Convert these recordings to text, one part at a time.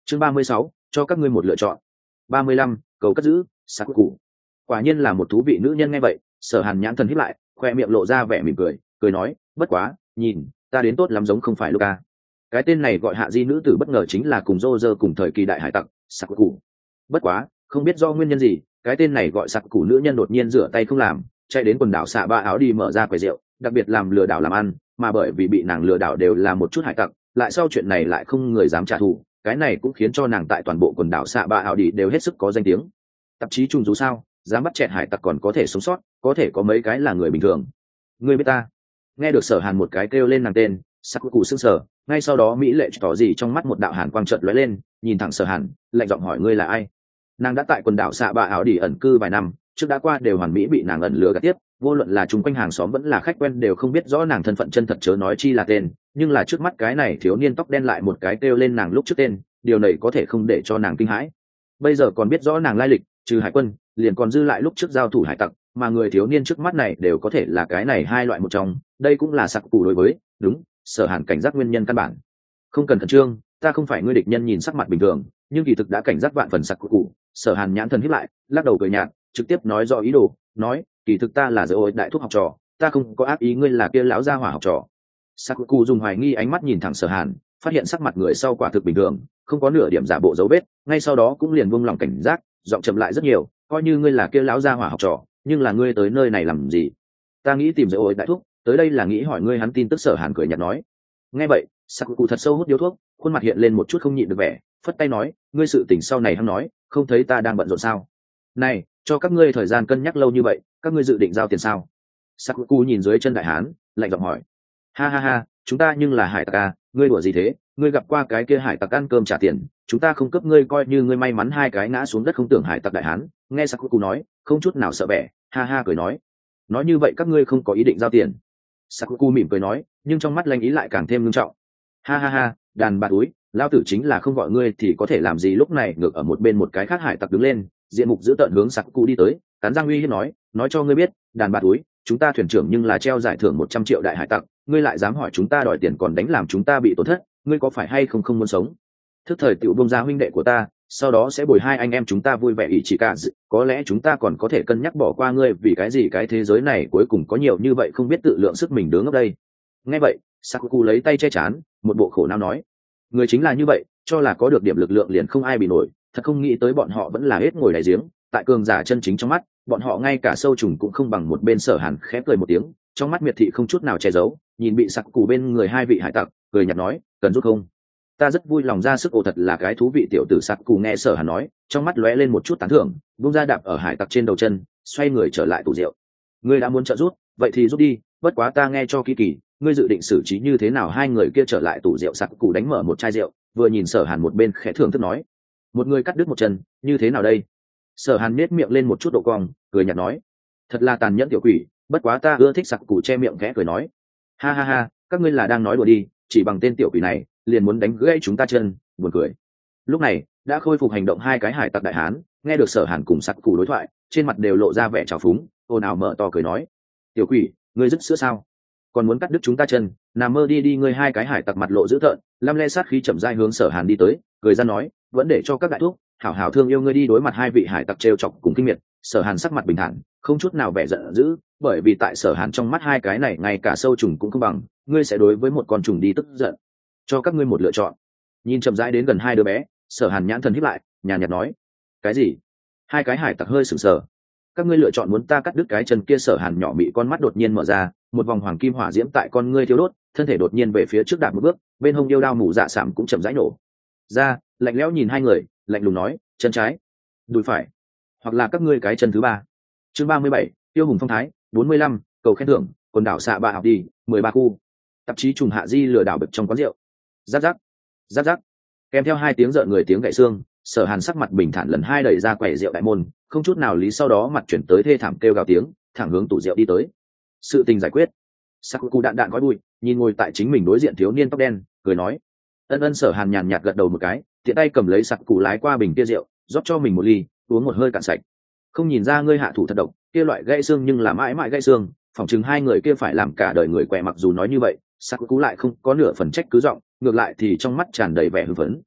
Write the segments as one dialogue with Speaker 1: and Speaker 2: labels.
Speaker 1: Chương 36, cho các ngươi một lựa chọn. 35, cầu cất giữ, sắc cụ. Quả nhiên là một thú vị nữ nhân nghe vậy, Sở Hàn nhãn thần híp lại, khoe miệng lộ ra vẻ mỉm cười, cười nói, bất quá, nhìn, ta đến tốt lắm giống không phải Luca. Cái tên này gọi Hạ Di nữ tử bất ngờ chính là cùng Roger cùng thời kỳ đại hải tặc, sắc cụ. Bất quá, không biết do nguyên nhân gì, cái tên này gọi sắc cụ nữ nhân đột nhiên rửa tay không làm, chạy đến quần đảo xạ ba áo đi mở ra quầy rượu, đặc biệt làm lừa đảo làm ăn, mà bởi vì bị nàng lừa đảo đều là một chút hải tặc, lại sau chuyện này lại không người dám trả thù, cái này cũng khiến cho nàng tại toàn bộ quần đảo xạ ba áo đi đều hết sức có danh tiếng. Tạp chí trùng dù sao, dám bắt chẹt hải tặc còn có thể sống sót, có thể có mấy cái là người bình thường. Ngươi biết ta? Nghe được Sở Hàn một cái kêu lên nàng tên, sắc cụ sững sờ, ngay sau đó mỹ lệ tỏ gì trong mắt một đạo hàn quang chợt lóe lên, nhìn thẳng Sở Hàn, lạnh giọng hỏi ngươi là ai. Nàng đã tại quần đảo xạ ba áo đi ẩn cư vài năm, trước đã qua đều hoàn mỹ bị nàng ẩn lừa gạt tiếp, vô luận là chung quanh hàng xóm vẫn là khách quen đều không biết rõ nàng thân phận chân thật, chớ nói chi là tên, nhưng là trước mắt cái này thiếu niên tóc đen lại một cái kêu lên nàng lúc trước tên, điều này có thể không để cho nàng kinh hãi. Bây giờ còn biết rõ nàng lai lịch, trừ hải quân, liền còn dư lại lúc trước giao thủ hải tặc, mà người thiếu niên trước mắt này đều có thể là cái này hai loại một trong, đây cũng là sặc cụ đối với, đúng, Sở Hàn cảnh giác nguyên nhân căn bản. Không cần khẩn trương, ta không phải ngươi địch nhân nhìn sắc mặt bình thường, nhưng kỳ thực đã cảnh giác vạn phần sặc cụ. Sở Hàn nhãn thần híp lại, lắc đầu cười nhạt, trực tiếp nói rõ ý đồ, nói, kỳ thực ta là Zeus đại thúc học trò, ta không có ác ý ngươi là kia lão gia hỏa học trò. Sakuku dùng hoài nghi ánh mắt nhìn thẳng Sở Hàn, phát hiện sắc mặt người sau quả thực bình thường, không có nửa điểm giả bộ dấu vết, ngay sau đó cũng liền buông lòng cảnh giác, giọng chậm lại rất nhiều, coi như ngươi là kia lão gia hỏa học trò, nhưng là ngươi tới nơi này làm gì? Ta nghĩ tìm Zeus đại thúc, tới đây là nghĩ hỏi ngươi hắn tin tức. Sở Hàn cười nhạt nói. Nghe vậy, Sakuku thật sâu hút điếu thuốc, khuôn mặt hiện lên một chút không nhịn được vẻ, phất tay nói, ngươi sự tình sau này hắn nói, không thấy ta đang bận rộn sao? Này, cho các ngươi thời gian cân nhắc lâu như vậy, các ngươi dự định giao tiền sao? Sakuku nhìn dưới chân đại hán, lạnh giọng hỏi. Ha ha ha, chúng ta nhưng là hải tặc à, ngươi đùa gì thế? Ngươi gặp qua cái kia hải tặc ăn cơm trả tiền, chúng ta không cấp ngươi coi như ngươi may mắn hai cái ngã xuống đất không tưởng hải tặc đại hán. Nghe Sakuku nói, không chút nào sợ bẻ, ha ha cười nói như vậy các ngươi không có ý định giao tiền. Sakuku mỉm cười nói, nhưng trong mắt lanh ý lại càng thêm nghiêm trọng. Ha ha ha, đàn bà túi, lao tử chính là không gọi ngươi thì có thể làm gì. Lúc này ngược ở một bên một cái khác hải tặc đứng lên, diện mục dữ tợn hướng Sakuku đi tới, cắn răng uy hiếp nói cho ngươi biết, đàn bà túi, chúng ta thuyền trưởng nhưng là treo giải thưởng 100 triệu đại hải tặc, ngươi lại dám hỏi chúng ta đòi tiền còn đánh làm chúng ta bị tổn thất, ngươi có phải hay không không muốn sống? Thức thời tiểu buông ra huynh đệ của ta, sau đó sẽ bồi hai anh em chúng ta vui vẻ ỷ chỉ cả, có lẽ chúng ta còn có thể cân nhắc bỏ qua ngươi, vì cái gì cái thế giới này cuối cùng có nhiều như vậy không biết tự lượng sức mình đứng ở đây. Nghe vậy, Sakuku lấy tay che chán, một bộ khổ não nói, người chính là như vậy, cho là có được điểm lực lượng liền không ai bị nổi, thật không nghĩ tới bọn họ vẫn là hết ngồi đáy giếng, tại cường giả chân chính trong mắt, bọn họ ngay cả sâu trùng cũng không bằng. Một bên Sở Hàn khẽ cười một tiếng, trong mắt miệt thị không chút nào che giấu, nhìn bị Sakuku bên người hai vị hải tặc, cười nhạt nói, cần giúp không? Ta rất vui lòng ra sức. Ồ, thật là cái thú vị tiểu tử. Sakuku nghe Sở Hàn nói, trong mắt lóe lên một chút tán thưởng, vung ra đạp ở hải tặc trên đầu chân, xoay người trở lại tủ rượu. Ngươi đã muốn trợ giúp, vậy thì giúp đi, bất quá ta nghe cho kỹ kỳ, ngươi dự định xử trí như thế nào? Hai người kia trở lại tủ rượu, Sakuku đánh mở một chai rượu, vừa nhìn Sở Hàn một bên khẽ thưởng thức nói, một người cắt đứt một chân, như thế nào đây? Sở Hàn nết miệng lên một chút độ cong, cười nhạt nói, thật là tàn nhẫn tiểu quỷ, bất quá ta ưa thích. Sakuku che miệng khẽ cười nói, ha ha ha, các ngươi là đang nói đùa đi, chỉ bằng tên tiểu quỷ này liền muốn đánh gãy chúng ta chân, buồn cười. Lúc này đã khôi phục hành động hai cái hải tặc đại hán nghe được Sở Hàn cùng Sakuku đối thoại, trên mặt đều lộ ra vẻ trào phúng, ồn ào mở to cười nói, tiểu quỷ, ngươi dứt sữa sao? Còn muốn cắt đứt chúng ta chân, nằm mơ đi đi. Ngươi hai cái hải tặc mặt lộ dữ tợn, lăm le sát khí chậm rãi hướng Sở Hàn đi tới, cười ra nói, vẫn để cho các đại thúc hảo hảo thương yêu ngươi đi. Đối mặt hai vị hải tặc trêu chọc cùng kinh miệt, Sở Hàn sắc mặt bình thản, không chút nào vẻ giận dữ, bởi vì tại Sở Hàn trong mắt hai cái này ngay cả sâu trùng cũng không bằng, ngươi sẽ đối với một con trùng đi tức giận? Cho các ngươi một lựa chọn. Nhìn chậm rãi đến gần hai đứa bé, Sở Hàn nhãn thần híp lại, nhàn nhạt nói, cái gì? Hai cái hải tặc hơi sửng sờ. Các ngươi lựa chọn muốn ta cắt đứt cái chân kia? Sở Hàn nhỏ mị con mắt đột nhiên mở ra, một vòng hoàng kim hỏa diễm tại con ngươi thiêu đốt, thân thể đột nhiên về phía trước đạp một bước, bên hông yêu đao mù dạ sạm cũng chậm rãi nổ ra, lạnh lẽo nhìn hai người, lạnh lùng nói, chân trái, đùi phải, hoặc là các ngươi cái chân thứ ba. Chương 37, tiêu hùng phong thái. 45, cầu khen thưởng, quần đảo xạ bạ học đi, 13 khu. Tạp chí trùng hạ di lừa đảo bực trong quán rượu. Giáp giáp, giáp giáp, kèm theo hai tiếng rợn người tiếng gậy xương, Sở Hàn sắc mặt bình thản lần hai đẩy ra quầy rượu đại môn, không chút nào lý, sau đó mặt chuyển tới thê thảm kêu gào tiếng, thẳng hướng tủ rượu đi tới. Sự tình giải quyết. Sakuku đạn đạn gói bụi, nhìn ngồi tại chính mình đối diện thiếu niên tóc đen, cười nói, ân ân. Sở Hàn nhàn nhạt gật đầu một cái, tiện tay cầm lấy Sakuku lái qua bình kia rượu, rót cho mình một ly, uống một hơi cạn sạch. Không nhìn ra ngươi hạ thủ thật độc, kia loại gãy xương nhưng là mãi mãi gãy xương, phỏng chừng hai người kia phải làm cả đời người quẹ. Mặc dù nói như vậy, Sakuku lại không có nửa phần trách cứ giọng, ngược lại thì trong mắt tràn đầy vẻ hưng phấn.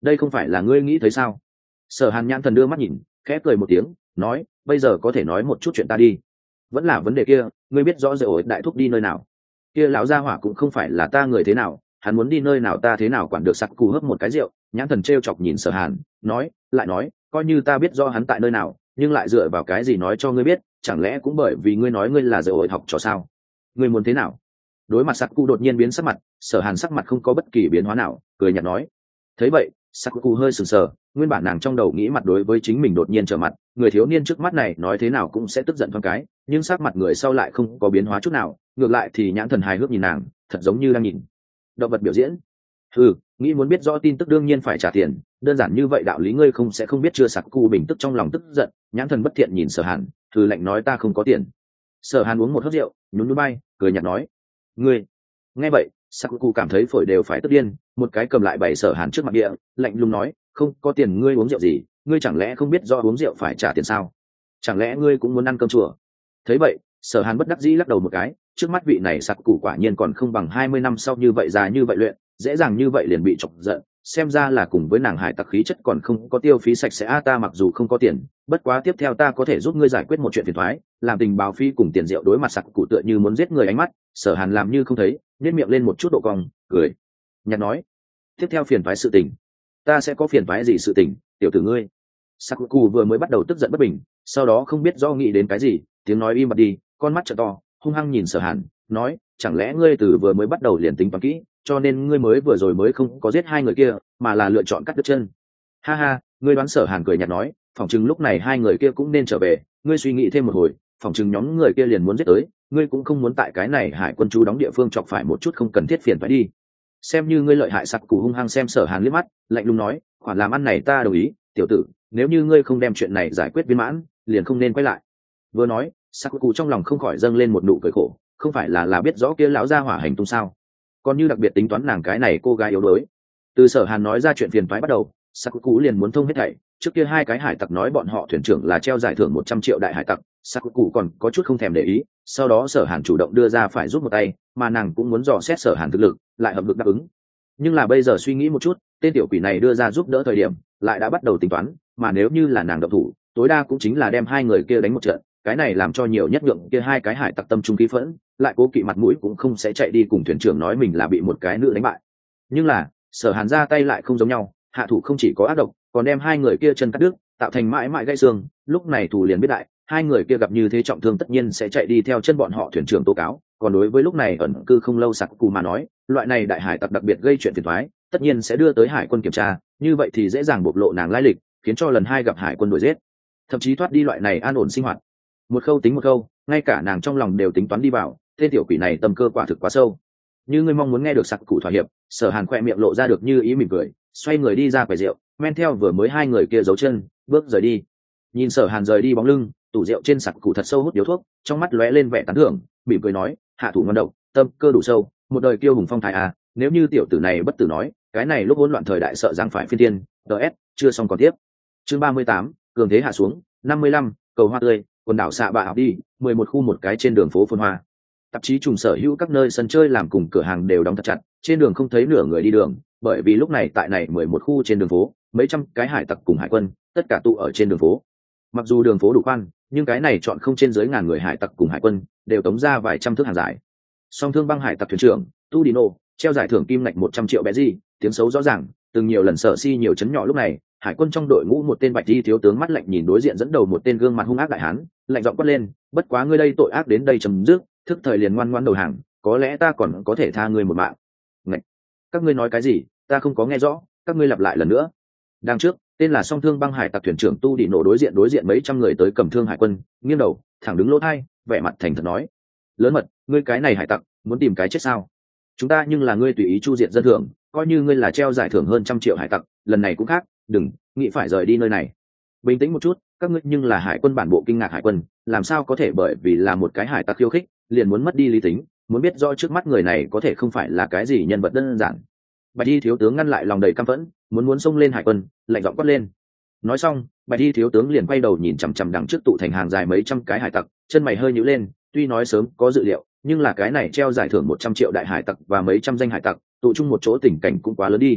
Speaker 1: đây không phải là ngươi nghĩ thấy sao? Sở Hàn nhãn thần đưa mắt nhìn, khẽ cười một tiếng, nói, bây giờ có thể nói một chút chuyện ta đi. Vẫn là vấn đề kia, ngươi biết rõ rượu đại thúc đi nơi nào? Kia lão gia hỏa cũng không phải là ta người thế nào, hắn muốn đi nơi nào ta thế nào quản được. Sặc cù hấp một cái rượu, nhãn thần trêu chọc nhìn Sở Hàn, nói, lại nói, coi như ta biết rõ hắn tại nơi nào, nhưng lại dựa vào cái gì nói cho ngươi biết? Chẳng lẽ cũng bởi vì ngươi nói ngươi là rượu học trò sao? Ngươi muốn thế nào? Đối mặt Sặc cù đột nhiên biến sắc mặt, Sở Hàn sắc mặt không có bất kỳ biến hóa nào, cười nhạt nói. Thấy vậy, Sặc cù hơi sừng sờ, nguyên bản nàng trong đầu nghĩ mặt đối với chính mình đột nhiên trở mặt, người thiếu niên trước mắt này nói thế nào cũng sẽ tức giận thoáng cái, nhưng sắc mặt người sau lại không có biến hóa chút nào, ngược lại thì nhãn thần hài hước nhìn nàng, thật giống như đang nhìn động vật biểu diễn. Nghĩ muốn biết rõ tin tức đương nhiên phải trả tiền, đơn giản như vậy đạo lý ngươi không sẽ không biết chưa. Sặc cù bình tức trong lòng tức giận, nhãn thần bất thiện nhìn Sở Hàn, lạnh nói ta không có tiền. Sở Hàn uống một hớp rượu, nhún nhún bay, cười nhạt nói, ngươi. Nghe vậy, Sặc cù cảm thấy phổi đều phải tức điên, một cái cầm lại bày Sở Hàn trước mặt địa, lạnh lùng nói, không có tiền ngươi uống rượu gì, ngươi chẳng lẽ không biết do uống rượu phải trả tiền sao? Chẳng lẽ ngươi cũng muốn ăn cơm chùa? Thấy vậy, Sở Hàn bất đắc dĩ lắc đầu một cái, trước mắt vị này Sặc cù quả nhiên còn không bằng 20 năm sau như vậy già như vậy luyện, dễ dàng như vậy liền bị chọc giận, xem ra là cùng với nàng hải tặc khí chất còn không có tiêu phí sạch sẽ. Ta mặc dù không có tiền, bất quá tiếp theo ta có thể giúp ngươi giải quyết một chuyện phiền toái, làm tình báo phi cùng tiền rượu. Đối mặt Sặc cù tựa như muốn giết người ánh mắt, Sở Hàn làm như không thấy, nhếch miệng lên một chút độ cong, cười nhạt nói, tiếp theo phiền toái sự tình, ta sẽ có phiền toái gì sự tình, tiểu tử ngươi. Sặc cù vừa mới bắt đầu tức giận bất bình, sau đó không biết do nghĩ đến cái gì, tiếng nói im bặt đi, con mắt trợn to, hung hăng nhìn Sở Hàn, nói, chẳng lẽ ngươi từ vừa mới bắt đầu liền tính toán kỹ, cho nên ngươi mới vừa rồi mới không có giết hai người kia, mà là lựa chọn cắt đứt chân? Ha ha, ngươi đoán. Sở Hàn cười nhạt nói, phỏng chừng lúc này hai người kia cũng nên trở về, ngươi suy nghĩ thêm một hồi, phỏng chừng nhóm người kia liền muốn giết tới, ngươi cũng không muốn tại cái này hải quân chú đóng địa phương chọc phải một chút không cần thiết phiền phải đi. Xem như ngươi lợi hại. Sặc cù hung hăng xem Sở Hàn liếc mắt, lạnh lùng nói, khoản làm ăn này ta đồng ý, tiểu tử, nếu như ngươi không đem chuyện này giải quyết viên mãn, liền không nên quay lại. Vừa nói, Sặc cù trong lòng không khỏi dâng lên một nụ cười khổ, không phải là biết rõ kia lão gia hỏa hành tung sao, còn như đặc biệt tính toán nàng cái này cô gái yếu đuối. Từ Sở Hàn nói ra chuyện phiền toái bắt đầu, Sặc cù liền muốn thông hết thảy. Trước kia hai cái hải tặc nói bọn họ thuyền trưởng là treo giải thưởng 100 triệu đại hải tặc, Sặc cù còn có chút không thèm để ý. Sau đó Sở Hàn chủ động đưa ra phải giúp một tay, mà nàng cũng muốn dò xét Sở Hàn thực lực, lại hợp lực đáp ứng. Nhưng là bây giờ suy nghĩ một chút, tên tiểu quỷ này đưa ra giúp đỡ thời điểm, lại đã bắt đầu tính toán, mà nếu như là nàng động thủ, tối đa cũng chính là đem hai người kia đánh một trận, cái này làm cho nhiều nhất nhượng kia hai cái hải tặc tâm trung khí phẫn, lại cố kỵ mặt mũi cũng không sẽ chạy đi cùng thuyền trưởng nói mình là bị một cái nữ đánh bại. Nhưng là Sở Hàn ra tay lại không giống nhau, hạ thủ không chỉ có ác độc, còn đem hai người kia chân cắt đứt, tạo thành mãi mãi gãy xương. Lúc này thủ liền biết đại, hai người kia gặp như thế trọng thương tất nhiên sẽ chạy đi theo chân bọn họ thuyền trưởng tố cáo. Còn đối với lúc này ẩn cư không lâu Sặc cù mà nói, loại này đại hải tặc đặc biệt gây chuyện phiền toái, tất nhiên sẽ đưa tới hải quân kiểm tra, như vậy thì dễ dàng bộc lộ nàng lai lịch, khiến cho lần hai gặp hải quân đuổi giết, thậm chí thoát đi loại này an ổn sinh hoạt. Một khâu tính một khâu, ngay cả nàng trong lòng đều tính toán đi vào, tên tiểu quỷ này tâm cơ quả thực quá sâu. Như ngươi mong muốn nghe được Sặc cù thỏa hiệp, Sở Hàn khoe miệng lộ ra được như ý mỉm cười, xoay người đi ra quầy rượu, men theo vừa mới hai người kia giấu chân, bước rời đi. Nhìn Sở Hàn rời đi bóng lưng, tủ rượu trên Sặc cù thật sâu hút điếu thuốc, trong mắt lóe lên vẻ tán thưởng, mỉm cười nói, hạ thủ ngon độc, tâm cơ đủ sâu, một đời kiêu hùng phong thái à, nếu như tiểu tử này bất tử nói, cái này lúc hỗn loạn thời đại sợ rằng phải phiên tiên. DS chưa xong còn tiếp. Chương 38, cường thế hạ xuống. 55, cầu hoa tươi, quần đảo xạ bạ học đi. 11 khu một cái trên đường phố phồn hoa. Tạp chí trùng sở hữu các nơi sân chơi làm cùng cửa hàng đều đóng thật chặt, trên đường không thấy nửa người đi đường, bởi vì lúc này tại này 11 khu trên đường phố, mấy trăm cái hải tặc cùng hải quân, tất cả tụ ở trên đường phố. Mặc dù đường phố đủ khoan, nhưng cái này chọn không trên dưới ngàn người hải tặc cùng hải quân, đều tống ra vài trăm thước hàng dài. Song thương băng hải tặc thuyền trưởng Tudino treo giải thưởng kim ngạch 100 triệu bé gì, tiếng xấu rõ ràng, từng nhiều lần sợ si nhiều chấn nhỏ. Lúc này hải quân trong đội ngũ một tên bạch y thiếu tướng mắt lạnh nhìn đối diện dẫn đầu một tên gương mặt hung ác đại hán, lạnh giọng quát lên, bất quá ngươi đây tội ác đến đây chấm dứt, thức thời liền ngoan ngoãn đầu hàng, có lẽ ta còn có thể tha ngươi một mạng. Ngạch! Các ngươi nói cái gì, ta không có nghe rõ, các ngươi lặp lại lần nữa. Đang trước tên là song thương băng hải tặc thuyền trưởng Tu Đi Nổ đối diện mấy trăm người tới cầm thương hải quân, nghiêng đầu thẳng đứng lỗ thai, vẻ mặt thành thật nói, lớn mật, ngươi cái này hải tặc muốn tìm cái chết sao? Chúng ta nhưng là ngươi tùy ý chu diện dân thường, coi như ngươi là treo giải thưởng hơn 100 triệu hải tặc, lần này cũng khác, đừng nghĩ phải rời đi nơi này. Bình tĩnh một chút, các ngươi nhưng là hải quân bản bộ kinh ngạc hải quân, làm sao có thể bởi vì là một cái hải tặc khiêu khích liền muốn mất đi lý tính, muốn biết rõ trước mắt người này có thể không phải là cái gì nhân vật đơn giản. Bạch y thiếu tướng ngăn lại lòng đầy căm phẫn, muốn xông lên hải quân, lạnh giọng quát lên. Nói xong, bạch y thiếu tướng liền quay đầu nhìn chằm chằm đằng trước tụ thành hàng dài mấy trăm cái hải tặc, chân mày hơi nhíu lên, tuy nói sớm có dự liệu, nhưng là cái này treo giải thưởng 100 triệu đại hải tặc và mấy trăm danh hải tặc tụ chung một chỗ tình cảnh cũng quá lớn đi.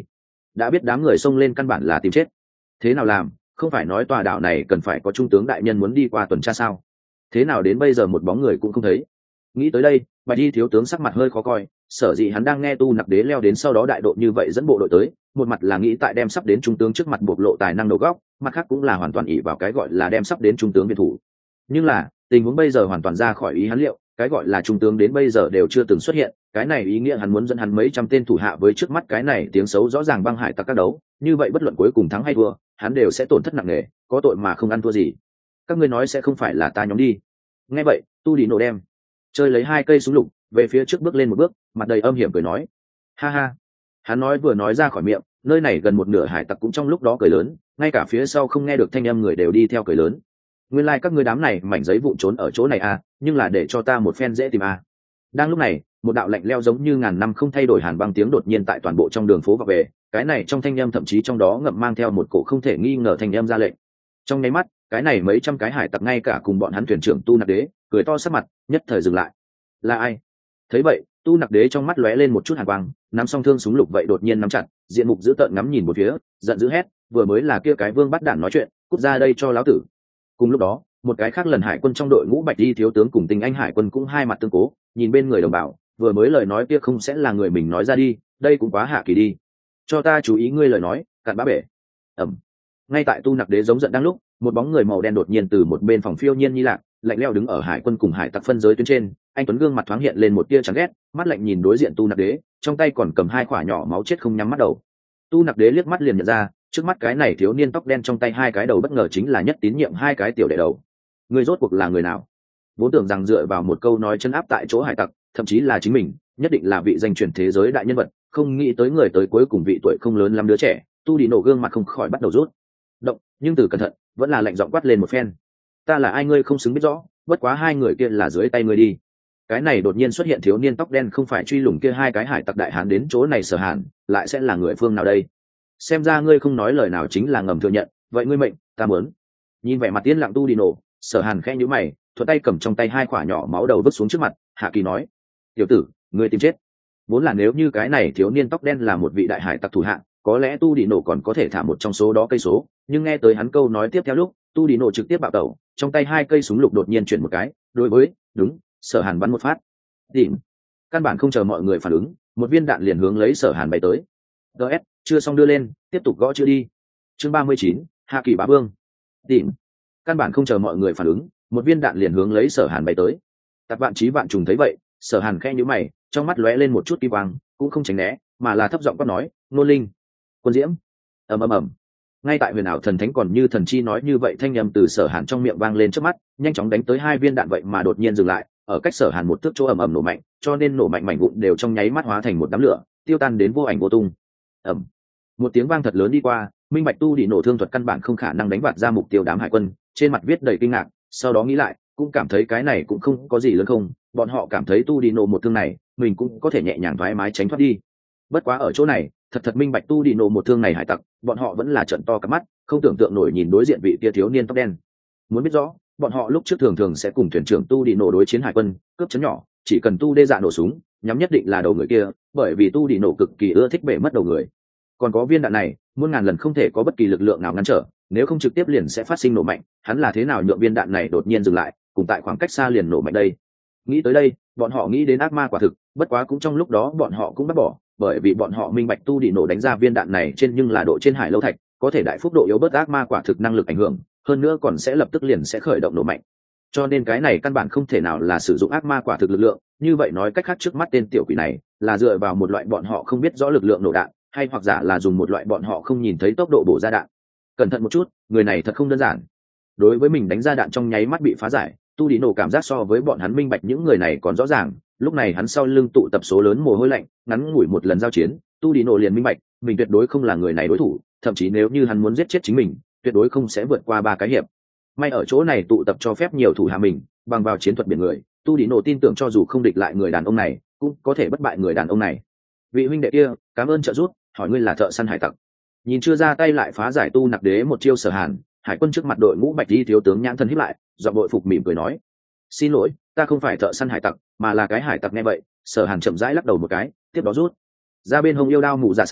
Speaker 1: đã biết đám người xông lên căn bản là tìm chết. Thế nào làm? Không phải nói tòa đảo này cần phải có trung tướng đại nhân muốn đi qua tuần tra sao? Thế nào đến bây giờ một bóng người cũng không thấy? Nghĩ tới đây, Bạch Y thiếu tướng sắc mặt hơi khó coi, sở dĩ hắn đang nghe Tu Nặc Đế leo đến sau đó đại độ như vậy dẫn bộ đội tới, một mặt là nghĩ tại đem sắp đến trung tướng trước mặt bộc lộ tài năng đầu góc, mặt khác cũng là hoàn toàn ỷ vào cái gọi là đem sắp đến trung tướng viện thủ. Nhưng là tình huống bây giờ hoàn toàn ra khỏi ý hắn liệu, cái gọi là trung tướng đến bây giờ đều chưa từng xuất hiện, cái này ý nghĩa hắn muốn dẫn hắn mấy trăm tên thủ hạ với trước mắt cái này tiếng xấu rõ ràng băng hải tặc các đấu, như vậy bất luận cuối cùng thắng hay thua, hắn đều sẽ tổn thất nặng nề, có tội mà không ăn thua gì. Các ngươi nói sẽ không phải là ta nhóm đi? Nghe vậy, Tu Đi nổ đem chơi lấy 2 cây súng lục về phía trước bước lên một bước, mặt đầy âm hiểm cười nói, ha ha. Hắn nói vừa nói ra khỏi miệng, nơi này gần một nửa hải tặc cũng trong lúc đó cười lớn, ngay cả phía sau không nghe được thanh âm người đều đi theo cười lớn. Nguyên lai các ngươi đám này mảnh giấy vụn trốn ở chỗ này à, nhưng là để cho ta một phen dễ tìm à. Đang lúc này, một đạo lạnh leo giống như ngàn năm không thay đổi hàn băng tiếng đột nhiên tại toàn bộ trong đường phố vọng về, cái này trong thanh âm thậm chí trong đó ngậm mang theo một cổ không thể nghi ngờ thanh âm ra lệnh. Trong nháy mắt, cái này mấy trăm cái hải tặc ngay cả cùng bọn hắn thuyền trưởng Tu Nặc Đế, cười to sắc mặt, nhất thời dừng lại. Là ai? Thấy vậy, Tu Nặc Đế trong mắt lóe lên một chút hàn quang, nắm song thương súng lục vậy đột nhiên nắm chặt, diện mục dữ tợn ngắm nhìn một phía, giận dữ hét, vừa mới là kia cái Vương Bắt Đản nói chuyện, cút ra đây cho lão tử. Cùng lúc đó, một cái khác lần hải quân trong đội ngũ Bạch Y thiếu tướng cùng Tinh Anh hải quân cũng hai mặt tương cố, nhìn bên người đồng bào, vừa mới lời nói kia không sẽ là người mình nói ra đi, đây cũng quá hạ kỳ đi. Cho ta chú ý ngươi lời nói, cặn bã bể. Ầm. Ngay tại Tu Nặc Đế giống giận đang lúc, một bóng người màu đen đột nhiên từ một bên phòng phiêu nhiên nhi lạc, lạnh lẽo đứng ở hải quân cùng hải tặc phân giới tuyến trên, anh tuấn gương mặt thoáng hiện lên một tia chán ghét, mắt lạnh nhìn đối diện Tu Nặc Đế, trong tay còn cầm 2 quả nhỏ máu chết không nhắm mắt đầu. Tu Nặc Đế liếc mắt liền nhận ra, trước mắt cái này thiếu niên tóc đen trong tay 2 cái đầu bất ngờ chính là Nhất Tín Nhiệm 2 cái tiểu đệ đầu. Người rốt cuộc là người nào? Vốn tưởng rằng dựa vào một câu nói chân áp tại chỗ hải tặc, thậm chí là chính mình, nhất định là vị danh truyền thế giới đại nhân vật, không nghĩ tới người tới cuối cùng vị tuổi không lớn lắm đứa trẻ. Tu Đi nổ gương mặt không khỏi bắt đầu rút động, nhưng từ cẩn thận, vẫn là lạnh giọng quát lên một phen. Ta là ai ngươi không xứng biết rõ, bất quá 2 người kia là dưới tay ngươi đi. Cái này đột nhiên xuất hiện thiếu niên tóc đen không phải truy lùng kia 2 cái hải tặc đại hán đến chỗ này Sở Hàn, lại sẽ là người phương nào đây? Xem ra ngươi không nói lời nào chính là ngầm thừa nhận, vậy ngươi mệnh, ta muốn. Nhìn vẻ mặt yên lặng Tu Đi nổ, Sở Hàn khẽ nhíu mày, thuận tay cầm trong tay 2 quả nhỏ máu đầu vứt xuống trước mặt, hạ kỳ nói: "Tiểu tử, ngươi tìm chết." Vốn là nếu như cái này thiếu niên tóc đen là một vị đại hải tặc thủ hạng, có lẽ Tu Đi nổ còn có thể thả một trong số đó cây số, nhưng nghe tới hắn câu nói tiếp theo lúc, Tu Đi nổ trực tiếp bạo tẩu, trong tay 2 cây súng lục đột nhiên chuyển một cái, đối với, đúng, Sở Hàn bắn một phát. Tìm. Căn bản không chờ mọi người phản ứng, một viên đạn liền hướng lấy Sở Hàn bay tới. DS, chưa xong đưa lên, tiếp tục gõ chữ đi. Chương 39, Hạ Kỳ Bá Vương. Tìm. Căn bản không chờ mọi người phản ứng, một viên đạn liền hướng lấy Sở Hàn bay tới. Tạp Vạn Chí Vạn Trùng thấy vậy, Sở Hàn khẽ nhíu mày, trong mắt lóe lên một chút kim quang, cũng không tránh né, mà là thấp giọng quát nói: "Nô Linh, Quân Diễm." Ầm ầm ầm. Ngay tại huyền ảo thần thánh còn như thần chi nói như vậy thanh âm từ Sở Hàn trong miệng vang lên trước mắt, nhanh chóng đánh tới 2 viên đạn vậy mà đột nhiên dừng lại, ở cách Sở Hàn một thước chỗ ầm ầm nổ mạnh, cho nên nổ mạnh mảnh vụn đều trong nháy mắt hóa thành một đám lửa, tiêu tan đến vô ảnh vô tung. Ầm. Một tiếng vang thật lớn đi qua, minh bạch Tu Đi nổ thương thuật căn bản không khả năng đánh bạt ra mục tiêu đám hải quân, trên mặt viết đầy kinh ngạc, sau đó nghĩ lại, cũng cảm thấy cái này cũng không có gì lớn không, bọn họ cảm thấy Tu Đi nổ một thương này, mình cũng có thể nhẹ nhàng thoải mái tránh thoát đi. Bất quá ở chỗ này, thật minh bạch Tu Đi nổ một thương này hải tặc, bọn họ vẫn là trợn to cả mắt, không tưởng tượng nổi nhìn đối diện vị kia thiếu niên tóc đen. Muốn biết rõ, bọn họ lúc trước thường sẽ cùng thuyền trưởng Tu Đi nổ đối chiến hải quân, cướp chấn nhỏ, chỉ cần Tu Đê Dạ nổ súng, nhắm nhất định là đầu người kia, bởi vì Tu Đi nổ cực kỳ ưa thích bể mất đầu người. Còn có viên đạn này, muôn ngàn lần không thể có bất kỳ lực lượng nào ngăn trở, nếu không trực tiếp liền sẽ phát sinh nổ mạnh, hắn là thế nào nhượng viên đạn này đột nhiên dừng lại, cùng tại khoảng cách xa liền nổ mạnh đây. Nghĩ tới đây, bọn họ nghĩ đến ác ma quả thực, bất quá cũng trong lúc đó bọn họ cũng bắt bỏ, bởi vì bọn họ minh bạch Tu Đi nổ đánh ra viên đạn này trên nhưng là độ trên hải lâu thạch, có thể đại phúc độ yếu bớt ác ma quả thực năng lực ảnh hưởng, hơn nữa còn sẽ lập tức liền sẽ khởi động nổ mạnh. Cho nên cái này căn bản không thể nào là sử dụng ác ma quả thực lực lượng, như vậy nói cách khác trước mắt tên tiểu quỷ này là dựa vào một loại bọn họ không biết rõ lực lượng nổ đạn, hay hoặc giả là dùng một loại bọn họ không nhìn thấy tốc độ bổ ra đạn. Cẩn thận một chút, người này thật không đơn giản. Đối với mình đánh ra đạn trong nháy mắt bị phá giải, Tu Đi nổ cảm giác so với bọn hắn minh bạch những người này còn rõ ràng, lúc này hắn sau lưng tụ tập số lớn mồ hôi lạnh, ngắn ngủi một lần giao chiến, Tu Đi nổ liền minh bạch, mình tuyệt đối không là người này đối thủ, thậm chí nếu như hắn muốn giết chết chính mình, tuyệt đối không sẽ vượt qua 3 cái hiệp. May ở chỗ này tụ tập cho phép nhiều thủ hạ mình, bằng vào chiến thuật biển người, Tu Đi nổ tin tưởng cho dù không địch lại người đàn ông này, cũng có thể bất bại người đàn ông này. Vị huynh đệ kia, cảm ơn trợ giúp, hỏi ngươi là thợ săn hải tặc. Nhìn chưa ra tay lại phá giải Tu Nặc Đế một chiêu Sở Hàn, hải quân trước mặt đội ngũ Bạch Y thiếu tướng nhãn thân híp lại, giọng đội phục mỉm cười nói: "Xin lỗi, ta không phải thợ săn hải tặc, mà là cái hải tặc." Nghe vậy, Sở Hàn chậm rãi lắc đầu một cái, tiếp đó rút ra bên hông yêu đao mù dạ sảm,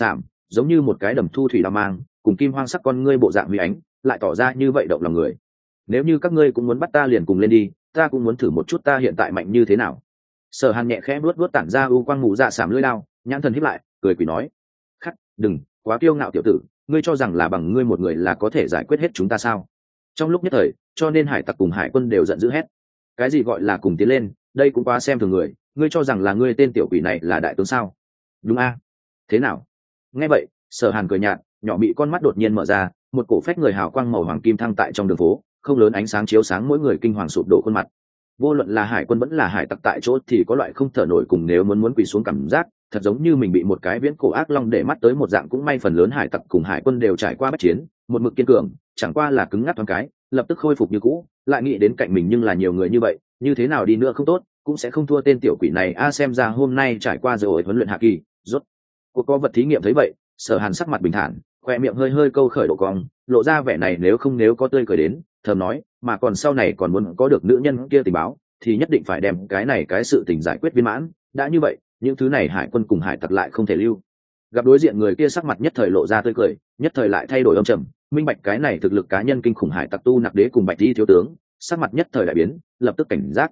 Speaker 1: giống như một cái đầm thu thủy đao mang, cùng kim hoang sắc con ngươi bộ dạng huy ánh, lại tỏ ra như vậy động lòng người. Nếu như các ngươi cũng muốn bắt ta liền cùng lên đi, ta cũng muốn thử một chút ta hiện tại mạnh như thế nào. Sở Hàn nhẹ khẽ vuốt tản ra u quang mù dạ sảm lưỡi đao, nhãn thần híp lại, cười quỷ nói: khắc, đừng quá kiêu ngạo tiểu tử, ngươi cho rằng là bằng ngươi một người là có thể giải quyết hết chúng ta sao? Trong lúc nhất thời, cho nên hải tặc cùng hải quân đều giận dữ hét: cái gì gọi là cùng tiến lên, đây cũng quá xem thường người, ngươi cho rằng là ngươi tên tiểu quỷ này là đại tướng sao? Đúng a? Thế nào? Nghe vậy, Sở Hàn cười nhạt, nhỏ bị con mắt đột nhiên mở ra, một cổ phách người hào quang màu hoàng kim thăng tại trong đường phố, không lớn ánh sáng chiếu sáng mỗi người kinh hoàng sụp đổ khuôn mặt. Vô luận là hải quân vẫn là hải tặc tại chỗ thì có loại không thở nổi cùng nếu muốn quỳ xuống cảm giác, thật giống như mình bị một cái viễn cổ ác long để mắt tới một dạng. Cũng may phần lớn hải tặc cùng hải quân đều trải qua bất chiến, một mực kiên cường, chẳng qua là cứng ngắc thoáng cái, lập tức khôi phục như cũ, lại nghĩ đến cạnh mình nhưng là nhiều người như vậy, như thế nào đi nữa không tốt, cũng sẽ không thua tên tiểu quỷ này a. Xem ra hôm nay trải qua rồi huấn luyện hạ kỳ, rốt cuộc có vật thí nghiệm thấy vậy, Sở Hàn sắc mặt bình thản, khoe miệng hơi hơi câu khởi độ cong, lộ ra vẻ này nếu có tươi cười đến, thầm nói, mà còn sau này còn muốn có được nữ nhân kia tình báo, thì nhất định phải đem cái sự tình giải quyết viên mãn. Đã như vậy, những thứ này hải quân cùng hải tặc lại không thể lưu. Gặp đối diện người kia sắc mặt nhất thời lộ ra tươi cười, nhất thời lại thay đổi âm trầm, minh bạch cái này thực lực cá nhân kinh khủng hải tặc tu nặc đế cùng bạch di thiếu tướng, sắc mặt nhất thời đại biến, lập tức cảnh giác.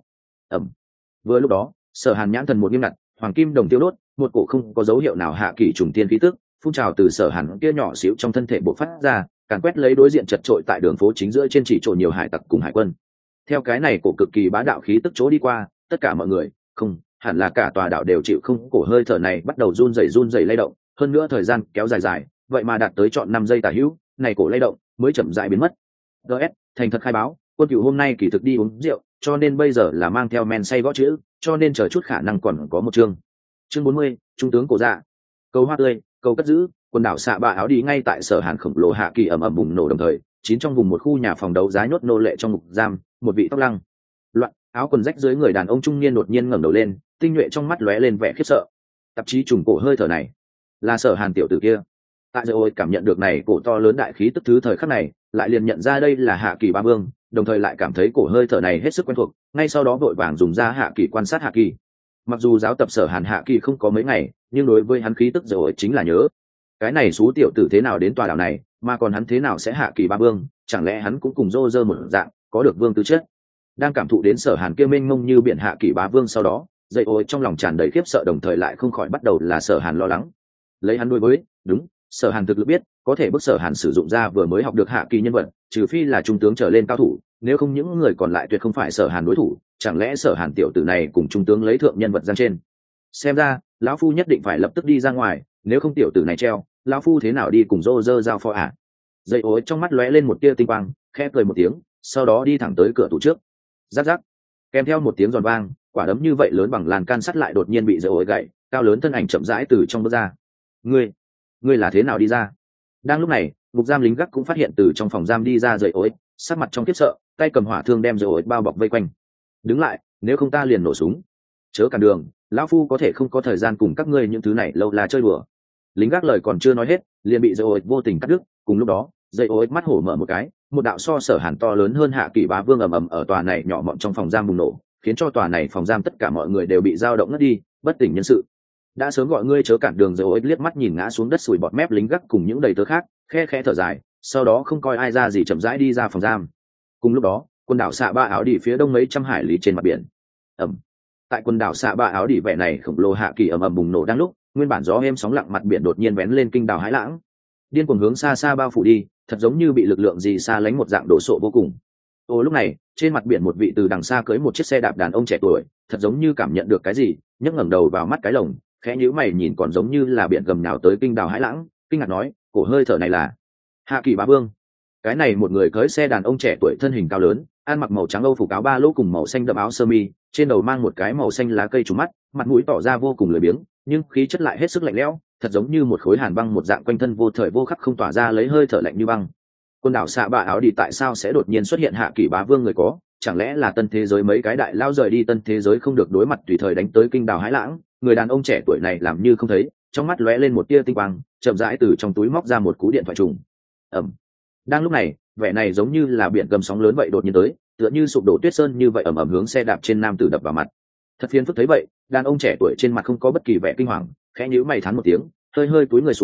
Speaker 1: Vừa lúc đó, Sở Hàn nhãn thần một nghiêm ngặt, hoàng kim đồng tiêu đốt, một cổ không có dấu hiệu nào hạ kỳ trùng tiên khí tức phun trào từ Sở Hàn kia nhỏ xíu trong thân thể bộc phát ra, càn quét lấy đối diện chật trội tại đường phố chính giữa trên chỉ trổ nhiều hải tặc cùng hải quân. Theo cái này cổ cực kỳ bá đạo khí tức chỗ đi qua, tất cả mọi người, không, hẳn là cả tòa đảo đều chịu không cổ hơi thở này bắt đầu run rẩy lay động, hơn nữa thời gian kéo dài, vậy mà đạt tới trọn 5 giây tả hữu, này cổ lay động mới chậm rãi biến mất. DS, thành thật khai báo, quân cửu hôm nay kỳ thực đi uống rượu, cho nên bây giờ là mang theo men say gõ chữ, cho nên chờ chút khả năng còn có một chương 40, trung tướng cổ dạ. Cầu hoa tươi, cầu cất giữ, quần đảo xạ bạ áo đi ngay tại Sở Hàn khổng lồ hạ kỳ ầm ầm bùng nổ đồng thời, trong vùng một khu nhà phòng đấu giá nhốt nô lệ trong ngục giam, một vị tóc lăng loạn, áo quần rách dưới người đàn ông trung niên đột nhiên ngẩng đầu lên, tinh nhuệ trong mắt lóe lên vẻ khiếp sợ. Tạp chí trùng cổ hơi thở này, là Sở Hàn tiểu tử kia. Tại Rồi cảm nhận được này cổ to lớn đại khí tức thứ thời khắc này, lại liền nhận ra đây là Hạ Kỳ Ba Vương, đồng thời lại cảm thấy cổ hơi thở này hết sức quen thuộc, ngay sau đó vội vàng dùng ra Hạ Kỳ quan sát Hạ Kỳ. Mặc dù giáo tập Sở Hàn Hạ Kỳ không có mấy ngày, nhưng đối với hắn khí tức Rồi chính là nhớ. Cái này xú tiểu tử thế nào đến tòa đảo này, mà còn hắn thế nào sẽ Hạ Kỳ Ba Vương, chẳng lẽ hắn cũng cùng Rô Rơ một dạng, có được vương tư chất. Đang cảm thụ đến Sở Hàn kia mênh mông như biển Hạ Kỳ Bá Vương sau đó, dậy ôi trong lòng tràn đầy khiếp sợ, đồng thời lại không khỏi bắt đầu là Sở Hàn lo lắng. Lấy hắn đối với, đúng, Sở Hàn thực lực biết, có thể bức Sở Hàn sử dụng ra vừa mới học được Hạ Kỳ nhân vật, trừ phi là trung tướng trở lên cao thủ, nếu không những người còn lại tuyệt không phải Sở Hàn đối thủ. Chẳng lẽ Sở Hàn tiểu tử này cùng trung tướng lấy thượng nhân vật giang trên? Xem ra, lão phu nhất định phải lập tức đi ra ngoài, nếu không tiểu tử này treo, lão phu thế nào đi cùng Rô Rơ giao phó à? Dậy ối trong mắt lóe lên một tia tinh quang, khẽ cười một tiếng, sau đó đi thẳng tới cửa tủ trước. Rắc rắc, kèm theo một tiếng giòn vang, quả đấm như vậy lớn bằng lan can sắt lại đột nhiên bị dậy ối gãy, cao lớn thân ảnh chậm rãi từ trong bước ra. Ngươi là thế nào đi ra? Đang lúc này, ngục giam lính gác cũng phát hiện từ trong phòng giam đi ra dậy ối, sắc mặt trong khiếp sợ, tay cầm hỏa thương đem dậy ối bao bọc vây quanh. Đứng lại, nếu không ta liền nổ súng. Chớ cản đường, lão phu có thể không có thời gian cùng các ngươi những thứ này lâu là chơi đùa. Lính gác lời còn chưa nói hết, liền bị dậy ối vô tình cắt đứt. Cùng lúc đó, dậy ối mắt hổ mở một cái, một đạo so Sở Hàn to lớn hơn Hạ Kỳ Bá Vương ầm ầm ở tòa này nhỏ mọn trong phòng giam bùng nổ, khiến cho tòa này phòng giam tất cả mọi người đều bị dao động ngất đi, bất tỉnh nhân sự. Đã sớm gọi ngươi chớ cản đường, rồi liếc mắt nhìn ngã xuống đất sủi bọt mép lính gác cùng những đầy tớ khác, khe khẽ thở dài, sau đó không coi ai ra gì chậm rãi đi ra phòng giam. Cùng lúc đó, quần đảo xạ ba áo đỉ phía đông mấy trăm hải lý trên mặt biển. Tại quần đảo xạ ba áo đỉ vẻ này khổng lồ Hạ Kỳ ầm ầm bùng nổ đang lúc, nguyên bản gió êm sóng lặng mặt biển đột nhiên vén lên kinh đảo hãi lãng, điên cuồng hướng xa xa bao phủ đi, thật giống như bị lực lượng gì xa lánh một dạng đổ sộ vô cùng. Lúc này, trên mặt biển một vị từ đằng xa cưỡi một chiếc xe đạp đàn ông trẻ tuổi, thật giống như cảm nhận được cái gì, nhấc ngẩng đầu vào mắt cái lồng, khẽ nhíu mày nhìn còn giống như là biển gầm nhào tới kinh đảo hãi lãng, kinh ngạc nói, cổ hơi thở này là Hạ Kỳ Bá Vương. Cái này một người cưỡi xe đàn ông trẻ tuổi thân hình cao lớn, ăn mặc màu trắng âu phục áo ba lỗ cùng màu xanh đậm áo sơ mi, trên đầu mang một cái màu xanh lá cây trùm mắt, mặt mũi tỏ ra vô cùng lười biếng, nhưng khí chất lại hết sức lạnh lẽo, thật giống như một khối hàn băng một dạng, quanh thân vô thời vô khắc không tỏa ra lấy hơi thở lạnh như băng. Quần đảo xạ bạ áo đi tại sao sẽ đột nhiên xuất hiện Hạ Kỳ Bá Vương người có? Chẳng lẽ là tân thế giới mấy cái đại lao rời đi tân thế giới không được đối mặt tùy thời đánh tới kinh đảo hãi lãng? Người đàn ông trẻ tuổi này làm như không thấy, trong mắt lóe lên một tia tinh quang, chậm rãi từ trong túi móc ra một cú điện thoại trùng. Đang lúc này, vẻ này giống như là biển gầm sóng lớn vậy đột nhiên tới, tựa như sụp đổ tuyết sơn như vậy ầm ầm hướng xe đạp trên nam tử đập vào mặt. Thật phiền phức thấy vậy, đàn ông trẻ tuổi trên mặt không có bất kỳ vẻ kinh hoàng, khẽ nhíu mày thán một tiếng, hơi hơi cúi người xuống,